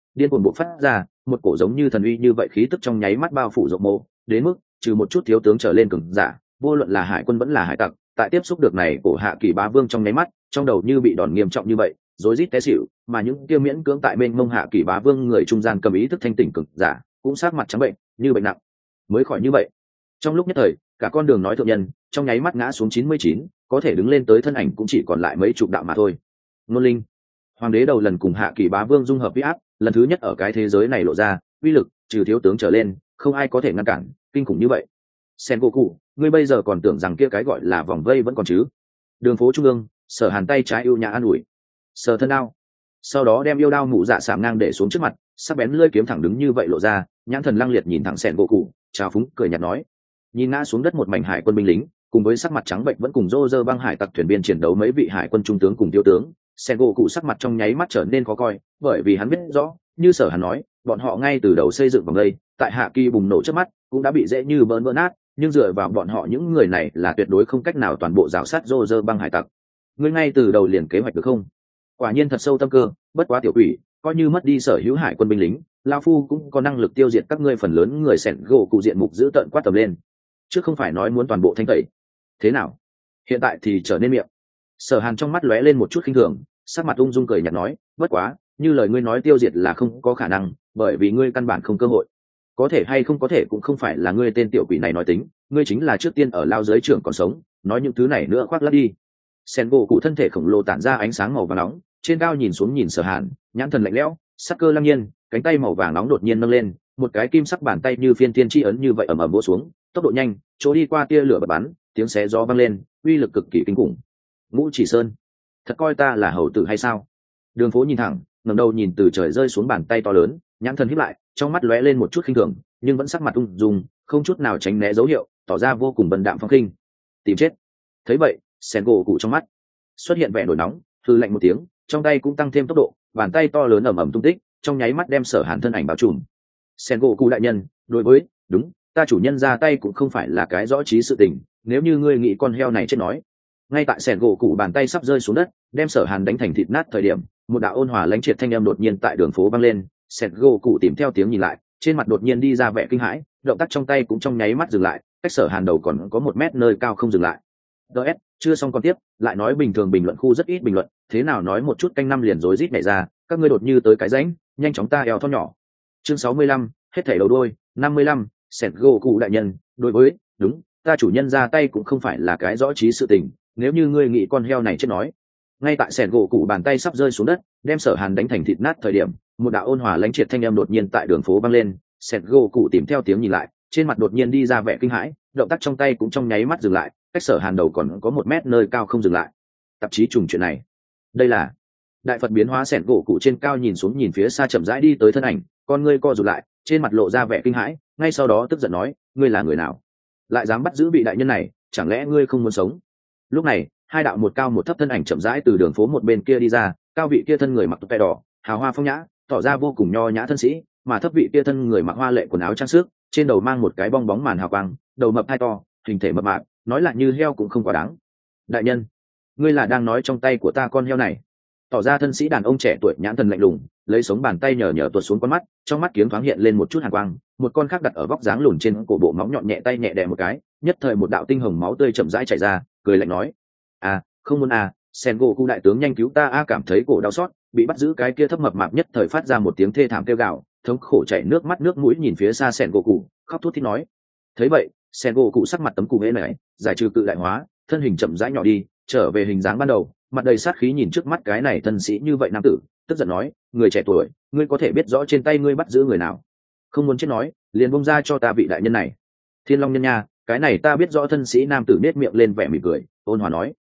Speaker 1: điên cuồng bộc phát ra một cổ giống như thần uy như vậy khí tức trong nháy mắt bao phủ rộng mộ, đến mức trừ một chút thiếu tướng trở lên cường giả, vô luận là hải quân vẫn là hải tặc, tại tiếp xúc được này cổ Hạ Kỳ Bá Vương trong nháy mắt, trong đầu như bị đòn nghiêm trọng như vậy, rối rít té xỉu, mà những kia miễn cưỡng tại bên mông Hạ Kỳ Bá Vương người trung gian cầm ý thức thanh tỉnh cực giả, cũng sát mặt trắng bệnh, như bệnh nặng, mới khỏi như vậy. Trong lúc nhất thời, cả con đường nói thượng nhân, trong nháy mắt ngã xuống 99, có thể đứng lên tới thân ảnh cũng chỉ còn lại mấy chục đạo mà thôi. Nôn linh, hoàng đế đầu lần cùng Hạ Kỳ Bá Vương dung hợp uy áp, lần thứ nhất ở cái thế giới này lộ ra, uy lực, trừ thiếu tướng trở lên, không ai có thể ngăn cản, kinh khủng như vậy. Sengoku, ngươi bây giờ còn tưởng rằng kia cái gọi là vòng vây vẫn còn chứ? Đường phố trung ương, Sở Hàn tay trái ưu nhã an ủi, sờ thân đao, sau đó đem yêu đao mụ dạ sạm ngang để xuống trước mặt, sắc bén lưỡi kiếm thẳng đứng như vậy lộ ra, nhãn thần lăng liệt nhìn thẳng Sengoku, chào phúng cười nhạt nói, nhìn ngã xuống đất một mảnh hải quân binh lính, cùng với sắc mặt trắng bệnh vẫn cùng rô rơ băng hải tặc thuyền viên chiến đấu mấy vị hải quân trung tướng cùng thiếu tướng, Sengoku sắc mặt trong nháy mắt trở nên khó coi, bởi vì hắn biết rõ, như Sở Hàn nói, bọn họ ngay từ đầu xây dựng vòng đây, tại Hạ Kỳ bùng nổ trước mắt, cũng đã bị dễ như bỡn vỡ nát, nhưng dựa vào bọn họ những người này là tuyệt đối không cách nào toàn bộ rào sát rô rơ băng hải tặc. Ngươi ngay từ đầu liền kế hoạch được không? Quả nhiên thật sâu tâm cơ, bất quá tiểu quỷ, coi như mất đi sở hữu hải quân binh lính, lao phu cũng có năng lực tiêu diệt các ngươi phần lớn người sẻn gỗ cụ diện mục giữ tận quát tầm lên. Chứ không phải nói muốn toàn bộ thanh tẩy. Thế nào? Hiện tại thì trở nên miệng. Sở Hàn trong mắt lóe lên một chút khinh thường, sắc mặt ung dung cười nhạt nói, bất quá, như lời ngươi nói tiêu diệt là không có khả năng, bởi vì ngươi căn bản không cơ hội. Có thể hay không có thể cũng không phải là ngươi tên tiểu quỷ này nói tính, ngươi chính là trước tiên ở lao giới trưởng còn sống, nói những thứ này nữa khoác lác đi. Sen gỗ cụ thân thể khổng lồ tản ra ánh sáng màu vàng nóng, trên cao nhìn xuống nhìn Sở Hàn, nhãn thần lạnh lẽo, sắc cơ lăng nhiên, cánh tay màu vàng nóng đột nhiên nâng lên, một cái kim sắc bàn tay như phiên thiên chi ấn như vậy ầm ầm vỗ xuống, tốc độ nhanh, chỗ đi qua tia lửa bật bắn, tiếng xé gió vang lên, uy lực cực kỳ kinh khủng. Ngũ Chỉ Sơn, thật coi ta là hầu tử hay sao? Đường Phố nhìn thẳng, ngẩng đầu nhìn từ trời rơi xuống bàn tay to lớn, nhãn thần híp lại, trong mắt lóe lên một chút khinh thường, nhưng vẫn sắc mặt ung dung, không chút nào tránh né dấu hiệu, tỏ ra vô cùng bần đạm phong khinh. Tìm chết. Thấy vậy, Sen gỗ cụ trong mắt xuất hiện vẻ nổi nóng, hừ lạnh một tiếng, trong tay cũng tăng thêm tốc độ, bàn tay to lớn ầm ầm tung tích, trong nháy mắt đem Sở Hàn thân ảnh bao trùm. Sen gỗ cụ đại nhân, đối với, đúng, ta chủ nhân ra tay cũng không phải là cái rõ trí sự tình, nếu như ngươi nghĩ con heo này chết nói. Ngay tại Sen gỗ cụ bàn tay sắp rơi xuống đất, đem Sở Hàn đánh thành thịt nát thời điểm, một đạo ôn hòa lãnh triệt thanh âm đột nhiên tại đường phố vang lên, Sen gỗ cụ tìm theo tiếng nhìn lại, trên mặt đột nhiên đi ra vẻ kinh hãi, động tác trong tay cũng trong nháy mắt dừng lại, cách Sở Hàn đầu còn có 1 mét nơi cao không dừng lại. DS, chưa xong còn tiếp, lại nói bình thường bình luận khu rất ít bình luận, thế nào nói một chút canh năm liền rối rít nhảy ra, các ngươi đột như tới cái rãnh, nhanh chóng ta eo thon nhỏ. Chương 65, hết thảy đầu đuôi, 55, Sẹt gỗ cụ đại nhân, đối với, đúng, ta chủ nhân ra tay cũng không phải là cái rõ trí sự tình, nếu như ngươi nghĩ con heo này chết nói. Ngay tại Sẹt gỗ cụ bàn tay sắp rơi xuống đất, đem Sở Hàn đánh thành thịt nát thời điểm, một đạo ôn hòa lãnh triệt thanh âm đột nhiên tại đường phố vang lên, Sẹt gỗ cụ tìm theo tiếng nhìn lại, trên mặt đột nhiên đi ra vẻ kinh hãi, động tác trong tay cũng trong nháy mắt dừng lại, cách Sở Hàn đầu còn có 1 mét nơi cao không dừng lại. Tạp chí trùng chuyện này, đây là đại Phật biến hóa. Sẹt gỗ cụ trên cao nhìn xuống nhìn phía xa chậm rãi đi tới thân ảnh, con ngươi co rụt lại, trên mặt lộ ra vẻ kinh hãi, ngay sau đó tức giận nói, ngươi là người nào, lại dám bắt giữ vị đại nhân này, chẳng lẽ ngươi không muốn sống? Lúc này, hai đạo một cao một thấp thân ảnh chậm rãi từ đường phố một bên kia đi ra, cao vị kia thân người mặc tóc đỏ, hào hoa phong nhã, tỏ ra vô cùng nho nhã thân sĩ, mà thấp vị kia thân người mặc hoa lệ quần áo trang sức, trên đầu mang một cái bong bóng màn hào quang, đầu mập hai to, hình thể mập mạp, nói là như heo cũng không quá đáng. Đại nhân, ngươi là đang nói trong tay của ta con heo này? Tỏ ra thân sĩ đàn ông trẻ tuổi nhãn thần lạnh lùng, lấy sống bàn tay nhờ tuột xuống con mắt, trong mắt kiếm thoáng hiện lên một chút hàn quang, một con khác đặt ở vóc dáng lùn trên cổ bộ móng nhọn nhẹ tay nhẹ đè một cái, nhất thời một đạo tinh hồng máu tươi chậm rãi chảy ra, cười lạnh nói, không muốn Sengoku đại tướng nhanh cứu ta cảm thấy cổ đau xót, bị bắt giữ cái kia thấp mập mạp nhất thời phát ra một tiếng thê thảm kêu gào, thống khổ chảy nước mắt nước mũi nhìn phía xa Sengoku, khóc thút thít nói. Thấy vậy, Sengoku sắc mặt tấm cù hễ này, giải trừ cự đại hóa, thân hình chậm rãi nhỏ đi, trở về hình dáng ban đầu, mặt đầy sát khí nhìn trước mắt cái này thân sĩ như vậy nam tử, tức giận nói, người trẻ tuổi, ngươi có thể biết rõ trên tay ngươi bắt giữ người nào? Không muốn chết nói, liền buông ra cho ta vị đại nhân này. Thiên Long nhân nha, cái này ta biết rõ. Thân sĩ nam tử nết miệng lên vẻ mỉm cười, ôn hòa nói,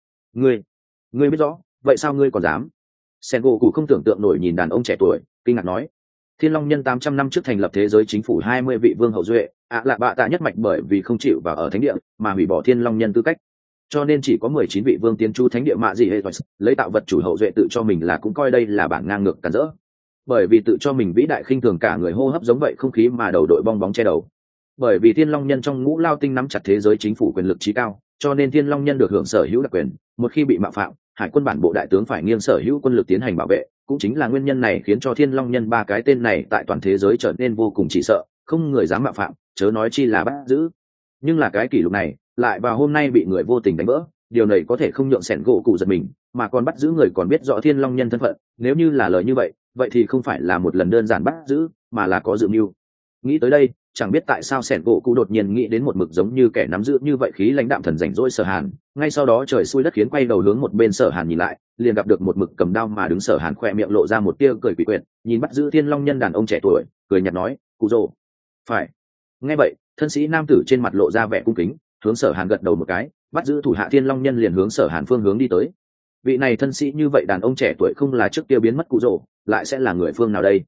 Speaker 1: ngươi biết rõ, vậy sao ngươi còn dám? Sengoku không tưởng tượng nổi nhìn đàn ông trẻ tuổi, kinh ngạc nói, Thiên Long nhân 800 năm trước thành lập thế giới chính phủ 20 vị vương hậu duệ, lạ bạ tạ nhất mạch bởi vì không chịu vào ở thánh địa mà hủy bỏ Thiên Long nhân tư cách, cho nên chỉ có 19 vị vương tiến chu thánh địa mạ gì hệ lấy tạo vật chủ hậu duệ tự cho mình là cũng coi đây là bản ngang ngược cản rỡ, bởi vì tự cho mình vĩ đại khinh thường cả người hô hấp giống vậy không khí mà đầu đội bong bóng che đầu. Bởi vì Thiên Long nhân trong ngũ lao tinh nắm chặt thế giới chính phủ quyền lực trí cao, cho nên Thiên Long nhân được hưởng sở hữu đặc quyền, một khi bị mạo phạm, hải quân bản bộ đại tướng phải nghiêng sở hữu quân lực tiến hành bảo vệ, cũng chính là nguyên nhân này khiến cho thiên long nhân ba cái tên này tại toàn thế giới trở nên vô cùng chỉ sợ, không người dám mạo phạm, chớ nói chi là bắt giữ. Nhưng là cái kỷ lục này lại vào hôm nay bị người vô tình đánh vỡ, điều này có thể không nhượng sẻn gỗ cụ giật mình, mà còn bắt giữ người còn biết rõ thiên long nhân thân phận. Nếu như là lời như vậy, vậy thì không phải là một lần đơn giản bắt giữ, mà là có dự mưu. Nghĩ tới đây, chẳng biết tại sao sẻn gỗ cụ đột nhiên nghĩ đến một mực giống như kẻ nắm giữ như vậy khí lãnh đạm thần rảnh rỗi Sở Hàn. Ngay sau đó trời xui đất khiến quay đầu hướng một bên Sở Hàn nhìn lại, liền gặp được một mực cầm đao mà đứng Sở Hàn, khỏe miệng lộ ra một tia cười quỷ quyệt, nhìn bắt giữ thiên long nhân đàn ông trẻ tuổi, cười nhạt nói: "Cụ rồ." "Phải." Nghe vậy, thân sĩ nam tử trên mặt lộ ra vẻ cung kính, hướng Sở Hàn gật đầu một cái, bắt giữ thủ hạ thiên long nhân liền hướng Sở Hàn phương hướng đi tới. Vị này thân sĩ như vậy đàn ông trẻ tuổi không là trước kia biến mất cụ rồ, lại sẽ là người phương nào đây?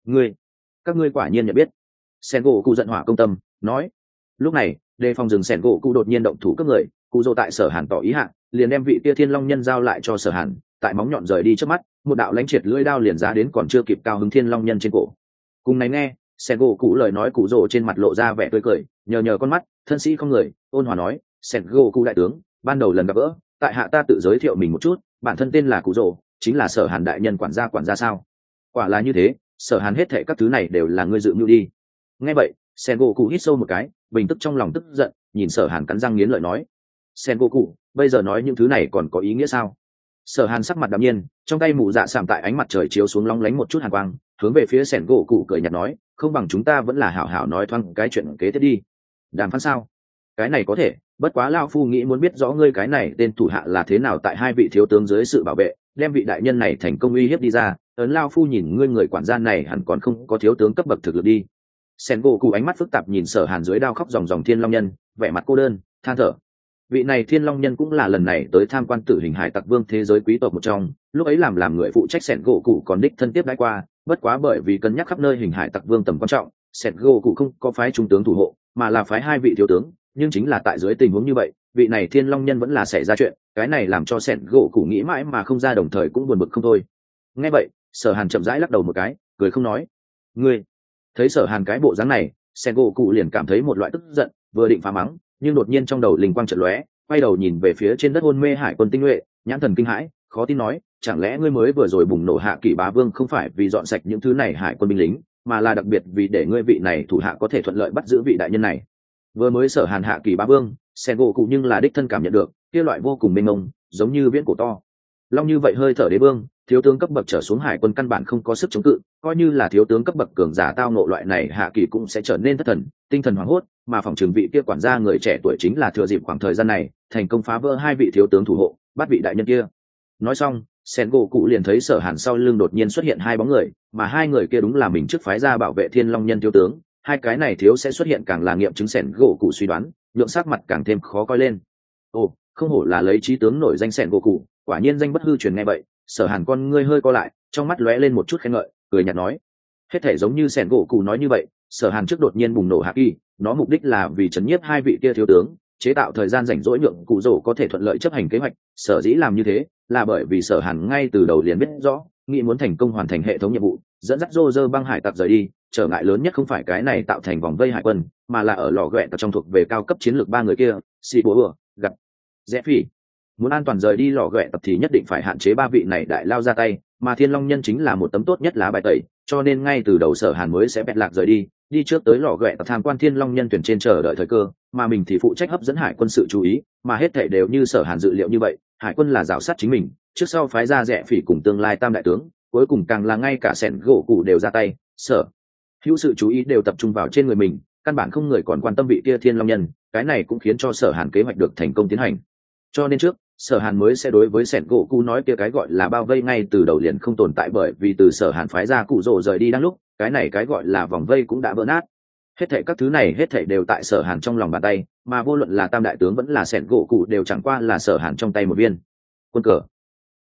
Speaker 1: Các ngươi quả nhiên nhận biết. Sen gỗ cụ giận hỏa công tâm nói. Lúc này đề phòng rừng Sen gỗ cụ đột nhiên động thủ cướp người, cụ rồ tại Sở Hàn tỏ ý hạ, liền đem vị kia thiên long nhân giao lại cho Sở Hàn, tại móng nhọn rời đi trước mắt, một đạo lãnh triệt lưỡi đao liền giá đến còn chưa kịp cao hứng thiên long nhân trên cổ. Cùng này nghe, Sen gỗ cụ lời nói cụ rồ trên mặt lộ ra vẻ tươi cười, nhờ con mắt, thân sĩ không người, ôn hòa nói: "Sen gỗ cụ đại tướng, ban đầu lần gặp gỡ, tại hạ ta tự giới thiệu mình một chút, bản thân tên là cụ rồ, chính là Sở Hàn đại nhân quản gia sao?" Quả là như thế, Sở Hàn hết thệ các thứ này đều là ngươi dự mưu đi. Nghe vậy, Sengoku hít sâu một cái, bình tức trong lòng tức giận, nhìn Sở Hàn cắn răng nghiến lợi nói: "Sengoku, bây giờ nói những thứ này còn có ý nghĩa sao?" Sở Hàn sắc mặt đạm nhiên, trong tay mụ dạ sạm tại ánh mặt trời chiếu xuống long lánh một chút hàn quang, hướng về phía Sengoku cười nhạt nói: "Không bằng chúng ta vẫn là hảo hảo nói thoáng cái chuyện kế tiếp đi." "Đàm phán sao?" "Cái này có thể, bất quá lão phu nghĩ muốn biết rõ ngươi cái này tên thủ hạ là thế nào tại hai vị thiếu tướng dưới sự bảo vệ, đem vị đại nhân này thành công uy hiếp đi ra, ấn lão phu nhìn ngươi người quản gia này hẳn còn không có thiếu tướng cấp bậc thực lực đi." Sengoku ánh mắt phức tạp nhìn Sở Hàn dưới đao khóc ròng ròng thiên long nhân, vẻ mặt cô đơn, than thở. Vị này thiên long nhân cũng là lần này tới tham quan tử hình hải tặc vương thế giới quý tộc một trong, lúc ấy làm người phụ trách Sengoku còn đích thân tiếp đãi qua, bất quá bởi vì cân nhắc khắp nơi hình hải tặc vương tầm quan trọng, Sengoku không có phái trung tướng thủ hộ, mà là phái hai vị thiếu tướng, nhưng chính là tại dưới tình huống như vậy, vị này thiên long nhân vẫn là xảy ra chuyện, cái này làm cho Sengoku nghĩ mãi mà không ra, đồng thời cũng buồn bực không thôi. Nghe vậy, Sở Hàn chậm rãi lắc đầu một cái, cười không nói. "Ngươi..." Thấy Sở Hàn cái bộ dáng này, Sengoku liền cảm thấy một loại tức giận, vừa định phá mắng, nhưng đột nhiên trong đầu linh quang chợt lóe, quay đầu nhìn về phía trên đất hôn mê hải quân tinh nhuệ, nhãn thần kinh hãi, khó tin nói: "Chẳng lẽ ngươi mới vừa rồi bùng nổ hạ kỳ bá vương không phải vì dọn sạch những thứ này hải quân binh lính, mà là đặc biệt vì để ngươi vị này thủ hạ có thể thuận lợi bắt giữ vị đại nhân này?" Vừa mới Sở Hàn hạ kỳ bá vương, Sengoku nhưng là đích thân cảm nhận được, kia loại vô cùng mênh mông, giống như viễn cổ to long như vậy hơi thở đế vương, thiếu tướng cấp bậc trở xuống hải quân căn bản không có sức chống cự, coi như là thiếu tướng cấp bậc cường giả tao nộ loại này hạ kỳ cũng sẽ trở nên thất thần, tinh thần hoảng hốt, mà phòng trường vị kia quản gia người trẻ tuổi chính là thừa dịp khoảng thời gian này, thành công phá vỡ hai vị thiếu tướng thủ hộ, bắt vị đại nhân kia. Nói xong, Sengoku liền thấy Sở Hàn sau lưng đột nhiên xuất hiện hai bóng người, mà hai người kia đúng là mình trước phái ra bảo vệ thiên long nhân thiếu tướng, hai cái này thiếu sẽ xuất hiện càng là nghiệm chứng Sengoku suy đoán, lượng sắc mặt càng thêm khó coi lên. Ồ, không hổ là lấy trí tướng nổi danh Sengoku, quả nhiên danh bất hư truyền. Nghe vậy, Sở Hàn con ngươi hơi co lại, trong mắt lóe lên một chút khen ngợi, cười nhạt nói: "Hết thể giống như Sengoku nói như vậy, Sở Hàn trước đột nhiên bùng nổ hạ kỳ, nó mục đích là vì chấn nhiếp hai vị kia thiếu tướng, chế tạo thời gian rảnh rỗi nhượng cụ rồ có thể thuận lợi chấp hành kế hoạch. Sở dĩ làm như thế, là bởi vì Sở Hàn ngay từ đầu liền biết rõ, nghĩ muốn thành công hoàn thành hệ thống nhiệm vụ, dẫn dắt Roger băng hải tặc rời đi, trở ngại lớn nhất không phải cái này tạo thành vòng vây hải quân, mà là ở lò ghẹn trong thuộc về cao cấp chiến lược ba người kia, Sĩ Búa, gặp Rẽ Phỉ. Muốn an toàn rời đi lò ghẹn tập thì nhất định phải hạn chế ba vị này đại lao ra tay, mà thiên long nhân chính là một tấm tốt nhất lá bài tẩy, cho nên ngay từ đầu Sở Hàn mới sẽ bẹt lạc rời đi trước tới lò ghẹn tập tham quan thiên long nhân tuyển trên chờ đợi thời cơ, mà mình thì phụ trách hấp dẫn hải quân sự chú ý, mà hết thảy đều như Sở Hàn dự liệu như vậy, hải quân là rào sát chính mình, trước sau phái ra Rẽ Phỉ cùng tương lai tam đại tướng, cuối cùng càng là ngay cả sẻn gỗ cụ đều ra tay, sở hữu sự chú ý đều tập trung vào trên người mình, căn bản không người còn quan tâm vị kia thiên long nhân, cái này cũng khiến cho Sở Hàn kế hoạch được thành công tiến hành. Cho nên trước Sở Hàn mới sẽ đối với sẻn gỗ cụ nói kia cái gọi là bao vây ngay từ đầu liền không tồn tại, bởi vì từ Sở Hàn phái ra cụ rồ rời đi đang lúc, cái này cái gọi là vòng vây cũng đã vỡ nát. Hết thảy các thứ này hết thảy đều tại Sở Hàn trong lòng bàn tay, mà vô luận là tam đại tướng vẫn là sẻn gỗ cụ đều chẳng qua là Sở Hàn trong tay một viên quân cờ.